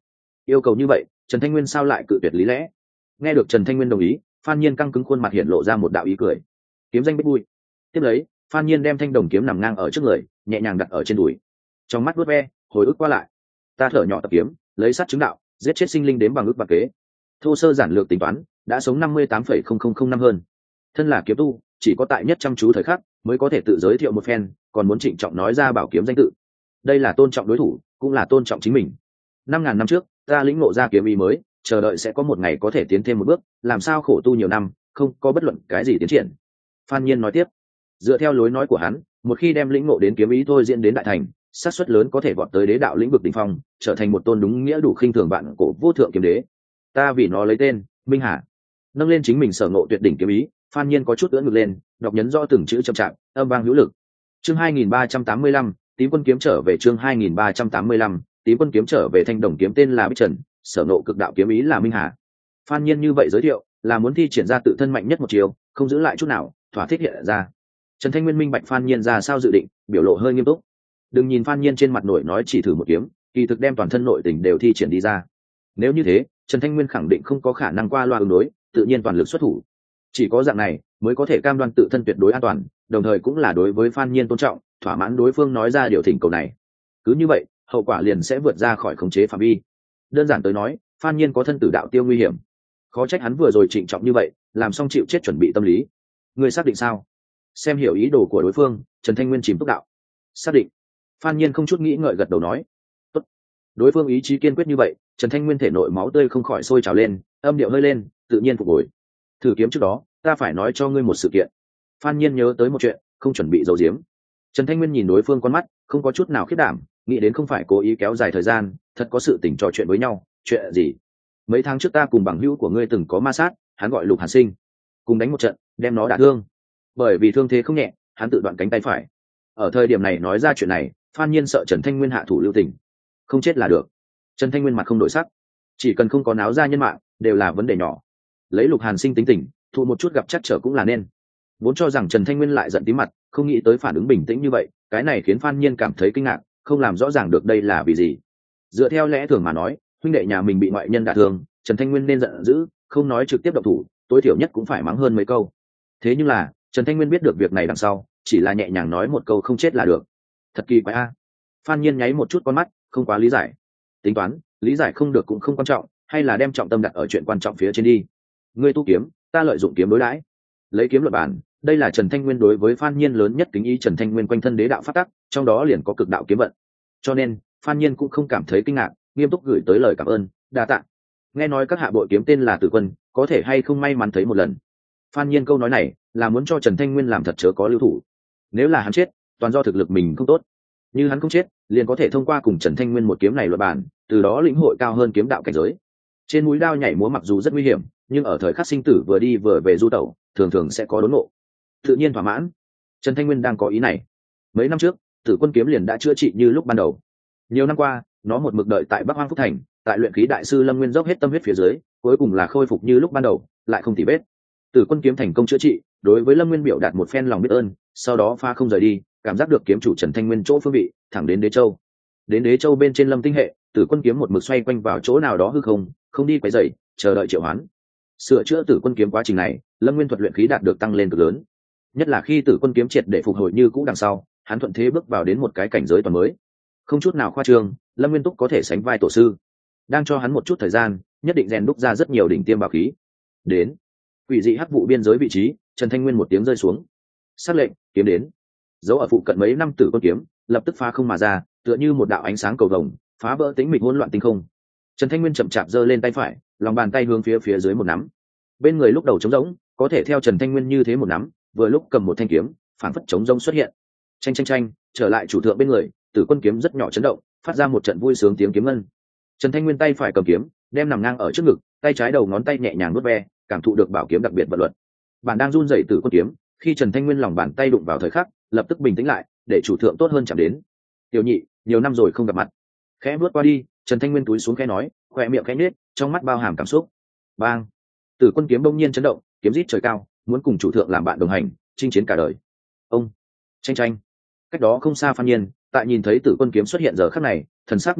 Yêu cầu như vậy Trần Thanh Nguyên sao lại cự tuyệt lý lẽ. Nghe được Trần Thanh Nguyên đồng ý, Phan Nhiên căng cứng khuôn mặt hiện lộ ra một đạo ý cười. Kiếm danh bích vui. Tiếp lấy Phan Nhiên đem thanh đồng kiếm nằm ngang ở trước người, nhẹ nhàng đặt ở trên đùi, trong mắt vuốt ve hồi ức qua lại. Ta thở nhỏ tập kiếm, lấy sắt chứng đạo, giết chết sinh linh đếm bằng ước bạc kế. Thô sơ giản lược tính toán, đã sống năm mươi tám phẩy không không không năm hơn. Thân là kiếm tu, chỉ có tại nhất chăm chú thời khắc mới có thể tự giới thiệu một phen, còn muốn trịnh trọng nói ra bảo kiếm danh tự. Đây là tôn trọng đối thủ, cũng là tôn trọng chính mình. Năm ngàn năm trước, ta lĩnh ngộ ra kiếm ý mới, chờ đợi sẽ có một ngày có thể tiến thêm một bước, làm sao khổ tu nhiều năm, không có bất luận cái gì tiến triển. Phan Nhiên nói tiếp, dựa theo lối nói của hắn, một khi đem lĩnh ngộ đến kiếm ý thôi diễn đến đại thành, xác suất lớn có thể vọt tới đế đạo lĩnh vực đỉnh phong, trở thành một tôn đúng nghĩa đủ khinh thường bạn cổ vô thượng kiếm đế. Ta vì nó lấy tên Minh Hà. Nâng lên chính mình sở ngộ tuyệt đỉnh kiếm ý, Phan Nhiên có chút ưỡn ngực lên, đọc nhấn rõ từng chữ chậm chạp, âm vang hữu lực. Chương hai nghìn ba trăm tám mươi lăm, Tím Quân kiếm trở về. Chương hai nghìn ba trăm tám mươi lăm, Tím Quân kiếm trở về. Thanh đồng kiếm tên là Bích Trần, sở ngộ cực đạo kiếm ý là Minh Hà. Phan Nhiên như vậy giới thiệu, là muốn thi triển ra tự thân mạnh nhất một chiều, không giữ lại chút nào, thỏa thích hiện ra. Trần Thanh Nguyên minh bạch Phan Nhiên ra sao dự định, biểu lộ hơi nghiêm túc. Đừng nhìn Phan Nhiên trên mặt nổi nói chỉ thử một kiếm, kỳ thực đem toàn thân nội tình đều thi triển đi ra. Nếu như thế, Trần Thanh Nguyên khẳng định không có khả năng qua loa ứng đối, tự nhiên toàn lực xuất thủ. Chỉ có dạng này mới có thể cam đoan tự thân tuyệt đối an toàn, đồng thời cũng là đối với Phan Nhiên tôn trọng, thỏa mãn đối phương nói ra điều thỉnh cầu này. Cứ như vậy, hậu quả liền sẽ vượt ra khỏi khống chế phạm vi. Đơn giản tới nói, Phan Nhiên có thân tử đạo tiêu nguy hiểm. Khó trách hắn vừa rồi trịnh trọng như vậy, làm xong chịu chết chuẩn bị tâm lý. Ngươi xác định sao? Xem hiểu ý đồ của đối phương, Trần Thanh Nguyên chìm túc đạo. Xác định. Phan Nhiên không chút nghĩ ngợi gật đầu nói. Tốt. Đối phương ý chí kiên quyết như vậy, Trần Thanh Nguyên thể nội máu tươi không khỏi sôi trào lên, âm điệu hơi lên, tự nhiên phục hồi. Thử kiếm trước đó, ta phải nói cho ngươi một sự kiện. Phan Nhiên nhớ tới một chuyện, không chuẩn bị giấu giếm. Trần Thanh Nguyên nhìn đối phương con mắt, không có chút nào khiếp đảm, nghĩ đến không phải cố ý kéo dài thời gian, thật có sự tình trò chuyện với nhau. Chuyện gì? Mấy tháng trước ta cùng bằng hữu của ngươi từng có ma sát, hắn gọi Lục Hàn Sinh, cùng đánh một trận, đem nó đả thương. Bởi vì thương thế không nhẹ, hắn tự đoạn cánh tay phải. Ở thời điểm này nói ra chuyện này, Phan Nhiên sợ Trần Thanh Nguyên hạ thủ lưu tình, không chết là được. Trần Thanh Nguyên mặt không đổi sắc, chỉ cần không có náo ra nhân mạng, đều là vấn đề nhỏ. Lấy Lục Hàn Sinh tính tình, thụ một chút gặp chắc trở cũng là nên. Vốn cho rằng Trần Thanh Nguyên lại giận tím mặt, không nghĩ tới phản ứng bình tĩnh như vậy, cái này khiến Phan Nhiên cảm thấy kinh ngạc, không làm rõ ràng được đây là vì gì. Dựa theo lẽ thường mà nói, huynh đệ nhà mình bị ngoại nhân đả thương, Trần Thanh Nguyên nên giận dữ, không nói trực tiếp động thủ, tối thiểu nhất cũng phải mắng hơn mấy câu. Thế nhưng là Trần Thanh Nguyên biết được việc này đằng sau, chỉ là nhẹ nhàng nói một câu không chết là được. Thật kỳ quái a. Phan Nhiên nháy một chút con mắt, không quá lý giải. Tính toán, lý giải không được cũng không quan trọng, hay là đem trọng tâm đặt ở chuyện quan trọng phía trên đi. Ngươi tu kiếm, ta lợi dụng kiếm đối đãi, lấy kiếm luận bản, đây là Trần Thanh Nguyên đối với Phan Nhiên lớn nhất kính ý. Trần Thanh Nguyên quanh thân đế đạo phát tắc, trong đó liền có cực đạo kiếm vận, cho nên Phan Nhiên cũng không cảm thấy kinh ngạc, nghiêm túc gửi tới lời cảm ơn, đa tạ. Nghe nói các hạ bội kiếm tên là Tử Quân, có thể hay không may mắn thấy một lần. Phan Nhiên câu nói này là muốn cho Trần Thanh Nguyên làm thật chớ có lưu thủ. Nếu là hắn chết, toàn do thực lực mình không tốt. Như hắn không chết, liền có thể thông qua cùng Trần Thanh Nguyên một kiếm này luận bản, từ đó lĩnh hội cao hơn kiếm đạo cảnh giới. Trên núi đao nhảy múa mặc dù rất nguy hiểm, nhưng ở thời khắc sinh tử vừa đi vừa về du tẩu, thường thường sẽ có đốn ngộ. Tự nhiên thỏa mãn. Trần Thanh Nguyên đang có ý này. Mấy năm trước, Tử Quân kiếm liền đã chữa trị như lúc ban đầu. Nhiều năm qua, nó một mực đợi tại Bắc Hoang Phúc Thành, tại luyện khí đại sư Lâm Nguyên dốc hết tâm huyết phía dưới, cuối cùng là khôi phục như lúc ban đầu, lại không tì vết. Tử Quân kiếm thành công chữa trị, đối với Lâm Nguyên biểu đạt một phen lòng biết ơn, sau đó pha không rời đi, cảm giác được kiếm chủ Trần Thanh Nguyên chỗ phương vị, thẳng đến Đế Châu. Đến Đế Châu bên trên Lâm Tinh hệ, Tử Quân kiếm một mực xoay quanh vào chỗ nào đó hư không, không đi quấy rầy, chờ đợi triệu hoán. Sửa chữa Tử Quân kiếm quá trình này, Lâm Nguyên thuật luyện khí đạt được tăng lên cực lớn. Nhất là khi Tử Quân kiếm triệt để phục hồi như cũ đằng sau, hắn thuận thế bước vào đến một cái cảnh giới toàn mới. Không chút nào khoa trương, Lâm Nguyên Túc có thể sánh vai tổ sư. Đang cho hắn một chút thời gian, nhất định rèn đúc ra rất nhiều đỉnh tiêm bảo khí. Đến quỷ dị hắc vụ biên giới vị trí, Trần Thanh Nguyên một tiếng rơi xuống. Sắc lệnh, kiếm đến. Dấu ở phụ cận mấy năm Tử Quân kiếm, lập tức phá không mà ra, tựa như một đạo ánh sáng cầu vồng, phá vỡ tĩnh mịch hỗn loạn tinh không. Trần Thanh Nguyên chậm chạp giơ lên tay phải, lòng bàn tay hướng phía phía dưới một nắm. Bên người lúc đầu trống rỗng, có thể theo Trần Thanh Nguyên như thế một nắm, vừa lúc cầm một thanh kiếm, phản phất trống rỗng xuất hiện. Chanh chanh chanh, trở lại chủ thượng bên người, Tử Quân kiếm rất nhỏ chấn động, phát ra một trận vui sướng tiếng kiếm ngân. Trần Thanh Nguyên tay phải cầm kiếm, đem nằm ngang ở trước ngực, tay trái đầu ngón tay nhẹ nhàng nuốt ve, cảm thụ được bảo kiếm đặc biệt vận luật. Bản đang run rẩy Tử Quân kiếm, khi Trần Thanh Nguyên lòng bàn tay đụng vào thời khắc, lập tức bình tĩnh lại, để chủ thượng tốt hơn chạm đến. Tiểu nhị, nhiều năm rồi không gặp mặt. Khẽ bước qua đi, Trần Thanh Nguyên túi xuống khẽ nói, khóe miệng khẽ nhếch, trong mắt bao hàm cảm xúc. Bang! Tử Quân kiếm bỗng nhiên chấn động, kiếm rít trời cao, muốn cùng chủ thượng làm bạn đồng hành, chinh chiến cả đời. Ông! Tranh tranh! Cách đó không xa Phan Nhiên, tại nhìn thấy Tử Quân kiếm xuất hiện giờ khắc này, thần sắc nghiêm nghị,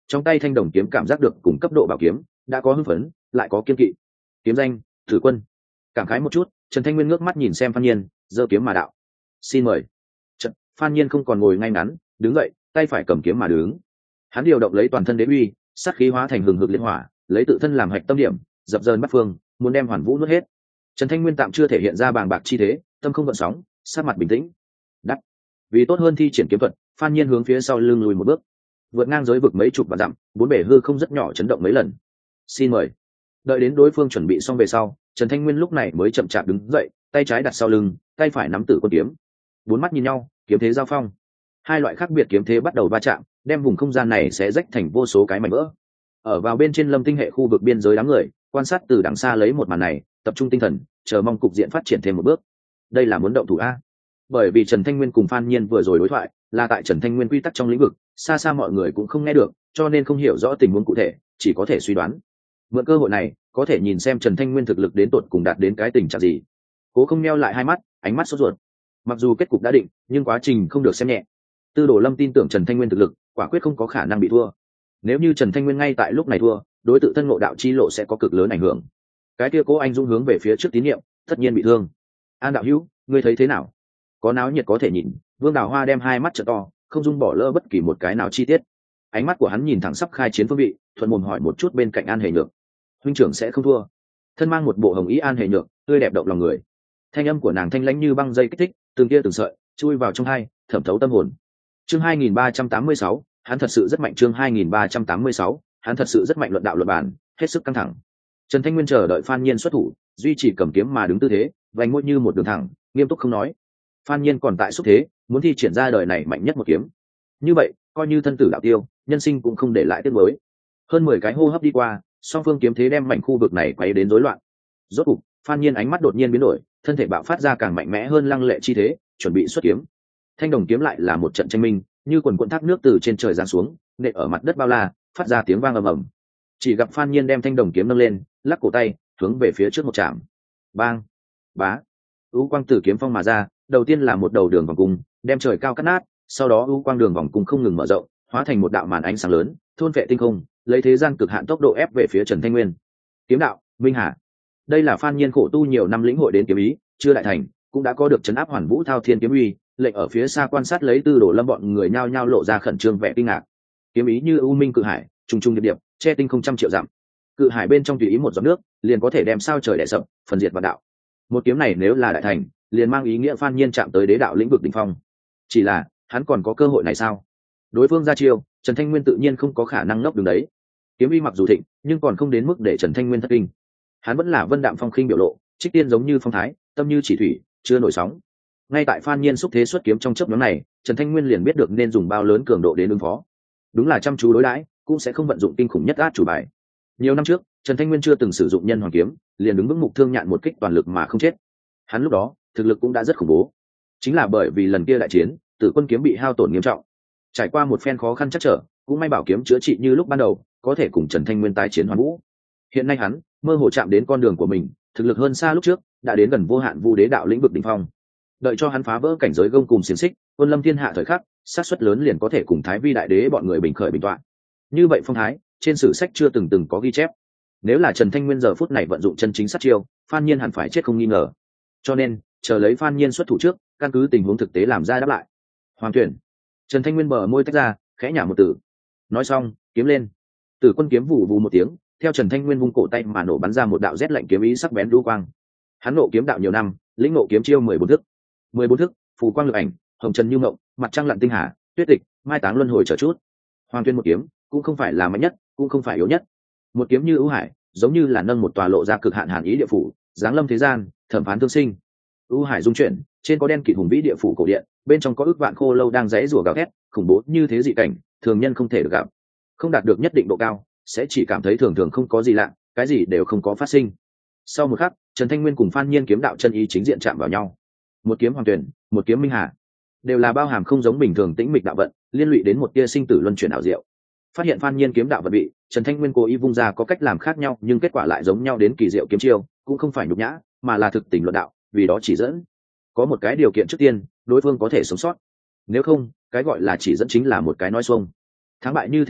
trong tay thanh đồng kiếm cảm giác được cùng cấp độ bảo kiếm đã có hưng phấn lại có kiên kỵ. Kiếm danh Thử Quân. Cảm khái một chút, Trần Thanh Nguyên ngước mắt nhìn xem Phan Nhiên, giơ kiếm mà đạo: xin mời. Trần Phan Nhiên không còn ngồi ngay ngắn, đứng dậy, tay phải cầm kiếm mà đứng. Hắn điều động lấy toàn thân đế uy, sát khí hóa thành hừng hực liệt hỏa, lấy tự thân làm hạch tâm điểm, dập dờn bắt phương, muốn đem Hoàn Vũ nuốt hết. Trần Thanh Nguyên tạm chưa thể hiện ra bàng bạc chi thế, tâm không gợn sóng, sát mặt bình tĩnh. Đắt. Vì tốt hơn thi triển kiếm thuật, Phan Nhiên hướng phía sau lưng lùi một bước, vượt ngang giới vực mấy chục vạn dặm, bốn bể hư không rất nhỏ chấn động mấy lần. Xin mời. Đợi đến đối phương chuẩn bị xong về sau, Trần Thanh Nguyên lúc này mới chậm chạp đứng dậy, tay trái đặt sau lưng, tay phải nắm Tử Quân kiếm. Bốn mắt nhìn nhau, kiếm thế giao phong. Hai loại khác biệt kiếm thế bắt đầu va chạm, đem vùng không gian này sẽ rách thành vô số cái mảnh vỡ. Ở vào bên trên Lâm Tinh hệ khu vực biên giới đám người, quan sát từ đằng xa lấy một màn này, tập trung tinh thần, chờ mong cục diện phát triển thêm một bước. Đây là muốn động thủ a? Bởi vì Trần Thanh Nguyên cùng Phan Nhiên vừa rồi đối thoại, là tại Trần Thanh Nguyên quy tắc trong lĩnh vực, xa xa mọi người cũng không nghe được, cho nên không hiểu rõ tình huống cụ thể, chỉ có thể suy đoán. Mượn cơ hội này, có thể nhìn xem Trần Thanh Nguyên thực lực đến tột cùng đạt đến cái tình trạng gì. Cố không neo lại hai mắt, ánh mắt sốt ruột. Mặc dù kết cục đã định, nhưng quá trình không được xem nhẹ. Tư Đồ Lâm tin tưởng Trần Thanh Nguyên thực lực, quả quyết không có khả năng bị thua. Nếu như Trần Thanh Nguyên ngay tại lúc này thua, đối tự thân ngộ đạo chi lộ sẽ có cực lớn ảnh hưởng. Cái kia Cố Anh Dũng hướng về phía trước tín nhiệm, tất nhiên bị thương. An đạo hữu, ngươi thấy thế nào? Có náo nhiệt có thể nhìn. Vương Đào Hoa đem hai mắt trợ to, không dung bỏ lỡ bất kỳ một cái nào chi tiết. Ánh mắt của hắn nhìn thẳng sắp khai chiến phương vị, thuận mồm hỏi một chút bên cạnh An Hề Nhược. Huynh trưởng sẽ không thua? Thân mang một bộ hồng ý An Hề Nhược, tươi đẹp động lòng người. Thanh âm của nàng thanh lãnh như băng dây kích thích, từng tia từng sợi, chui vào trong hai, thẩm thấu tâm hồn. Chương hai nghìn ba trăm tám mươi sáu, hắn thật sự rất mạnh. Chương hai nghìn ba trăm tám mươi sáu, hắn thật sự rất mạnh. Luận đạo luận bản, hết sức căng thẳng. Trần Thanh Nguyên chờ đợi Phan Nhiên xuất thủ, duy trì cầm kiếm mà đứng tư thế, vành môi như một đường thẳng, nghiêm túc không nói. Phan Nhiên còn tại xúc thế, muốn thi triển ra đời này mạnh nhất một kiếm. Như vậy, coi như thân tử đạo tiêu, nhân sinh cũng không để lại tiếc nuối. Hơn mười cái hô hấp đi qua, song phương kiếm thế đem mảnh khu vực này quấy đến rối loạn. Rốt cục, Phan Nhiên ánh mắt đột nhiên biến đổi, thân thể bạo phát ra càng mạnh mẽ hơn lăng lệ chi thế, chuẩn bị xuất kiếm. Thanh đồng kiếm lại là một trận tranh minh, như quần quần thác nước từ trên trời giáng xuống, nện ở mặt đất bao la, phát ra tiếng vang ầm ầm. Chỉ gặp Phan Nhiên đem thanh đồng kiếm nâng lên, lắc cổ tay, hướng về phía trước một chạm. Bang! Bá! U quang tử kiếm phong mà ra, đầu tiên là một đầu đường vòng cung, đem trời cao cắt nát, sau đó u quang đường vòng cung không ngừng mở rộng, hóa thành một đạo màn ánh sáng lớn, thôn vệ tinh không, lấy thế gian cực hạn tốc độ ép về phía Trần Thanh Nguyên. Kiếm đạo, Minh Hà. Đây là Phan Nhiên khổ tu nhiều năm lĩnh hội đến kiếm ý, chưa đại thành, cũng đã có được trấn áp Hoàn Vũ Thao Thiên kiếm uy, lệnh ở phía xa quan sát lấy Tư Đồ Lâm bọn người nhao nhao lộ ra khẩn trương vẻ kinh ngạc. Kiếm ý như u minh cự hải, trùng trùng điệp điệp, che tinh không trăm triệu dặm. Cự hải bên trong tùy ý một giọt nước, liền có thể đem sao trời đè sập, phần diệt vạn đạo. Một kiếm này nếu là đại thành, liền mang ý nghĩa Phan Nhiên chạm tới đế đạo lĩnh vực đỉnh phong. Chỉ là, hắn còn có cơ hội này sao? Đối phương ra chiêu, Trần Thanh Nguyên tự nhiên không có khả năng ngốc đứng đấy. Kiếm uy mặc dù thịnh, nhưng còn không đến mức để Trần Thanh Nguyên thất kinh. Hắn vẫn là vân đạm phong khinh biểu lộ, trích tiên giống như phong thái, tâm như chỉ thủy, chưa nổi sóng. Ngay tại Phan Nhiên xúc thế xuất kiếm trong chớp nhoáng này, Trần Thanh Nguyên liền biết được nên dùng bao lớn cường độ đến ứng phó. Đúng là chăm chú đối đãi, cũng sẽ không vận dụng kinh khủng nhất át chủ bài. Nhiều năm trước, Trần Thanh Nguyên chưa từng sử dụng nhân hoàng kiếm, liền đứng vững mục thương nhạn một kích toàn lực mà không chết. Hắn lúc đó, thực lực cũng đã rất khủng bố. Chính là bởi vì lần kia đại chiến, Tử Quân kiếm bị hao tổn nghiêm trọng. Trải qua một phen khó khăn chắc trở, cũng may bảo kiếm chữa trị như lúc ban đầu, có thể cùng Trần Thanh Nguyên tái chiến Hoàn Vũ. Hiện nay hắn mơ hồ chạm đến con đường của mình, thực lực hơn xa lúc trước, đã đến gần vô hạn vu đế đạo lĩnh vực đỉnh phong. Đợi cho hắn phá vỡ cảnh giới gông cùng xiềng xích, quân lâm thiên hạ thời khắc, sát suất lớn liền có thể cùng Thái Vi đại đế bọn người bình khởi bình tọa. Như vậy phong thái, trên sử sách chưa từng từng có ghi chép. Nếu là Trần Thanh Nguyên giờ phút này vận dụng chân chính sát chiêu, Phan Nhiên hẳn phải chết không nghi ngờ. Cho nên, chờ lấy Phan Nhiên xuất thủ trước, căn cứ tình huống thực tế làm ra đáp lại. Hoàng tuyển. Trần Thanh Nguyên bờ môi tách ra, khẽ nhả một từ. Nói xong, kiếm lên. Tử Quân kiếm vụ vù một tiếng, theo Trần Thanh Nguyên vung cổ tay mà nổ bắn ra một đạo rét lạnh kiếm ý sắc bén đu quang. Hắn nộ kiếm đạo nhiều năm, lĩnh nộ kiếm chiêu mười bốn thức. mười bốn thức, phù quang lực ảnh, hồng trần như ngộng, mặt trăng lặn tinh hà, tuyết tịch, mai táng luân hồi chờ chút. Hoàng tuyên một kiếm, cũng không phải là mạnh nhất, cũng không phải yếu nhất. Một kiếm như ưu hải, giống như là nâng một tòa lộ ra cực hạn hàn ý địa phủ, giáng lâm thế gian, thẩm phán thương sinh. Ưu hải dung chuyển, trên có đen kịt hùng vĩ địa phủ cổ điện, bên trong có ước vạn khô lâu đang rẽ rủa gào thét, khủng bố như thế dị cảnh, thường nhân không thể được gặp. Không đạt được nhất định độ cao, sẽ chỉ cảm thấy thường thường không có gì lạ, cái gì đều không có phát sinh. Sau một khắc, Trần Thanh Nguyên cùng Phan Nhiên kiếm đạo chân ý chính diện chạm vào nhau. Một kiếm hoàng tuyển, một kiếm minh hà, đều là bao hàm không giống bình thường tĩnh mịch đạo vận, liên lụy đến một tia sinh tử luân chuyển ảo diệu. Phát hiện Phan Nhiên kiếm đạo vận bị Trần Thanh Nguyên cố ý vung ra có cách làm khác nhau, nhưng kết quả lại giống nhau đến kỳ diệu kiếm chiêu, cũng không phải nhục nhã, mà là thực tình luận đạo, vì đó chỉ dẫn. Có một cái điều kiện trước tiên, đối phương có thể sống sót. Nếu không, cái gọi là chỉ dẫn chính là một cái nói xuông. Thắng bại như thế nào,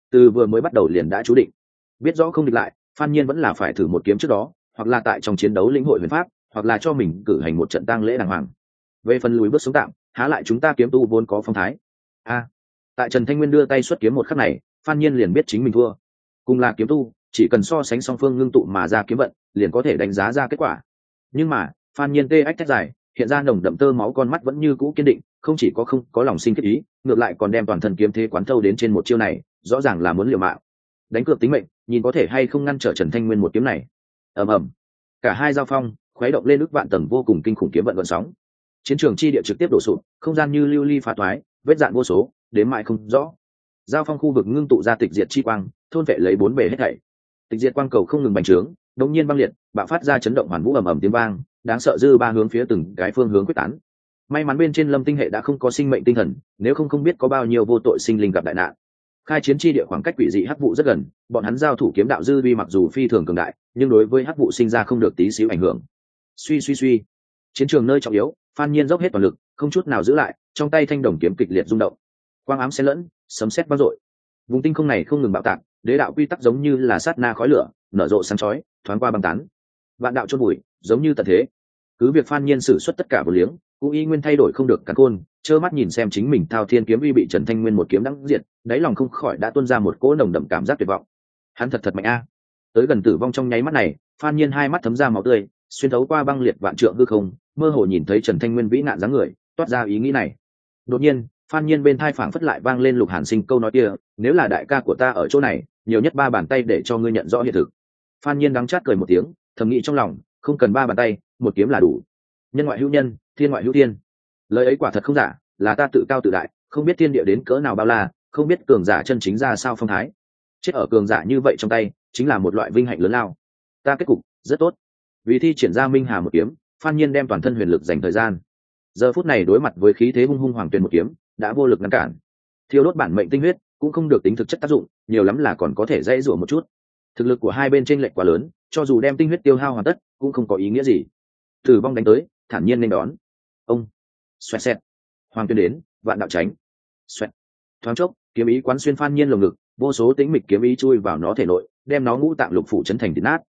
từ vừa mới bắt đầu liền đã chú định. Biết rõ không địch lại, Phan Nhiên vẫn là phải thử một kiếm trước đó, hoặc là tại trong chiến đấu lĩnh hội huyền pháp, hoặc là cho mình cử hành một trận tang lễ đàng hoàng. Về phần lùi bước sống tạm, há lại chúng ta kiếm tu vốn có phong thái. A. Tại Trần Thanh Nguyên đưa tay xuất kiếm một khắc này, Phan Nhiên liền biết chính mình thua. Cùng là kiếm tu, chỉ cần so sánh song phương ngưng tụ mà ra kiếm vận, liền có thể đánh giá ra kết quả. Nhưng mà, Phan Nhiên tê ách thét dài, hiện ra nồng đậm tơ máu, con mắt vẫn như cũ kiên định, không chỉ có không có lòng sinh kết ý, ngược lại còn đem toàn thân kiếm thế quán thâu đến trên một chiêu này, rõ ràng là muốn liều mạng. Đánh cược tính mệnh, nhìn có thể hay không ngăn trở Trần Thanh Nguyên một kiếm này. Ầm ầm. Cả hai giao phong, khuấy động lên ức vạn tầng vô cùng kinh khủng kiếm vận gợn sóng. Chiến trường chi địa trực tiếp đổ sụp, không gian như lưu ly phá toái, vết dạn vô số, đến mãi không rõ. Giao phong khu vực ngưng tụ ra tịch diệt chi quang, thôn vệ lấy bốn bề hết thảy. Tịch diệt quang cầu không ngừng bành trướng, đột nhiên băng liệt, bạo phát ra chấn động hoàn vũ ầm ầm tiếng vang, đáng sợ dư ba hướng phía từng cái phương hướng quyết tán. May mắn bên trên Lâm Tinh hệ đã không có sinh mệnh tinh thần, nếu không không biết có bao nhiêu vô tội sinh linh gặp đại nạn. Khai chiến chi địa khoảng cách quỷ dị hắc vụ rất gần, bọn hắn giao thủ kiếm đạo dư vi mặc dù phi thường cường đại, nhưng đối với hắc vụ sinh ra không được tí xíu ảnh hưởng. Suy suy suy, chiến trường nơi trọng yếu, Phan Nhiên dốc hết toàn lực, không chút nào giữ lại, trong tay thanh đồng kiếm kịch liệt rung động, quang ám xen lẫn, sấm sét vang dội. Vùng tinh không này không ngừng bạo tạc, đế đạo quy tắc giống như là sát na khói lửa, nở rộ sáng chói, thoáng qua băng tán. Vạn đạo chôn bụi, giống như tận thế. Cứ việc Phan Nhiên sử xuất tất cả vô liếng, cũng y nguyên thay đổi không được càn khôn, trơ mắt nhìn xem chính mình thao thiên kiếm uy bị Trần Thanh Nguyên một kiếm đắng diệt, đáy lòng không khỏi đã tuôn ra một cỗ nồng đậm cảm giác tuyệt vọng. Hắn thật thật mạnh a. Tới gần tử vong trong nháy mắt này, Phan Nhiên hai mắt thấm ra máu tươi, xuyên thấu qua băng liệt vạn trượng hư không, mơ hồ nhìn thấy Trần Thanh Nguyên vĩ nạn dáng người, toát ra ý nghĩ này. Đột nhiên, Phan Nhiên bên thai phảng phất lại vang lên Lục Hàn Sinh câu nói kia, nếu là đại ca của ta ở chỗ này, nhiều nhất ba bàn tay để cho ngươi nhận rõ hiện thực. Phan Nhiên đắng chát cười một tiếng, thầm nghĩ trong lòng, không cần ba bàn tay, một kiếm là đủ. Nhân ngoại hữu nhân, thiên ngoại hữu thiên. Lời ấy quả thật không giả, là ta tự cao tự đại, không biết thiên địa đến cỡ nào bao la, không biết cường giả chân chính ra sao phong thái. Chết ở cường giả như vậy trong tay, chính là một loại vinh hạnh lớn lao. Ta kết cục rất tốt. Vì thi triển ra Minh Hà một kiếm, Phan Nhiên đem toàn thân huyền lực dành thời gian. Giờ phút này đối mặt với khí thế hung hung hoàng tuyền một kiếm, đã vô lực ngăn cản. Thiêu đốt bản mệnh tinh huyết, cũng không được tính thực chất tác dụng, nhiều lắm là còn có thể dãy rủa một chút. Thực lực của hai bên chênh lệch quá lớn, cho dù đem tinh huyết tiêu hao hoàn tất, cũng không có ý nghĩa gì. Tử vong đánh tới, thản nhiên nên đón. Ông, xoẹt xẹt, hoàng tuyền đến, vạn đạo tránh. Xoẹt. Thoáng chốc, kiếm ý quán xuyên Phan Nhiên lồng ngực, vô số tĩnh mịch kiếm ý chui vào nó thể nội, đem nó ngũ tạng lục phủ chấn thành thịt nát.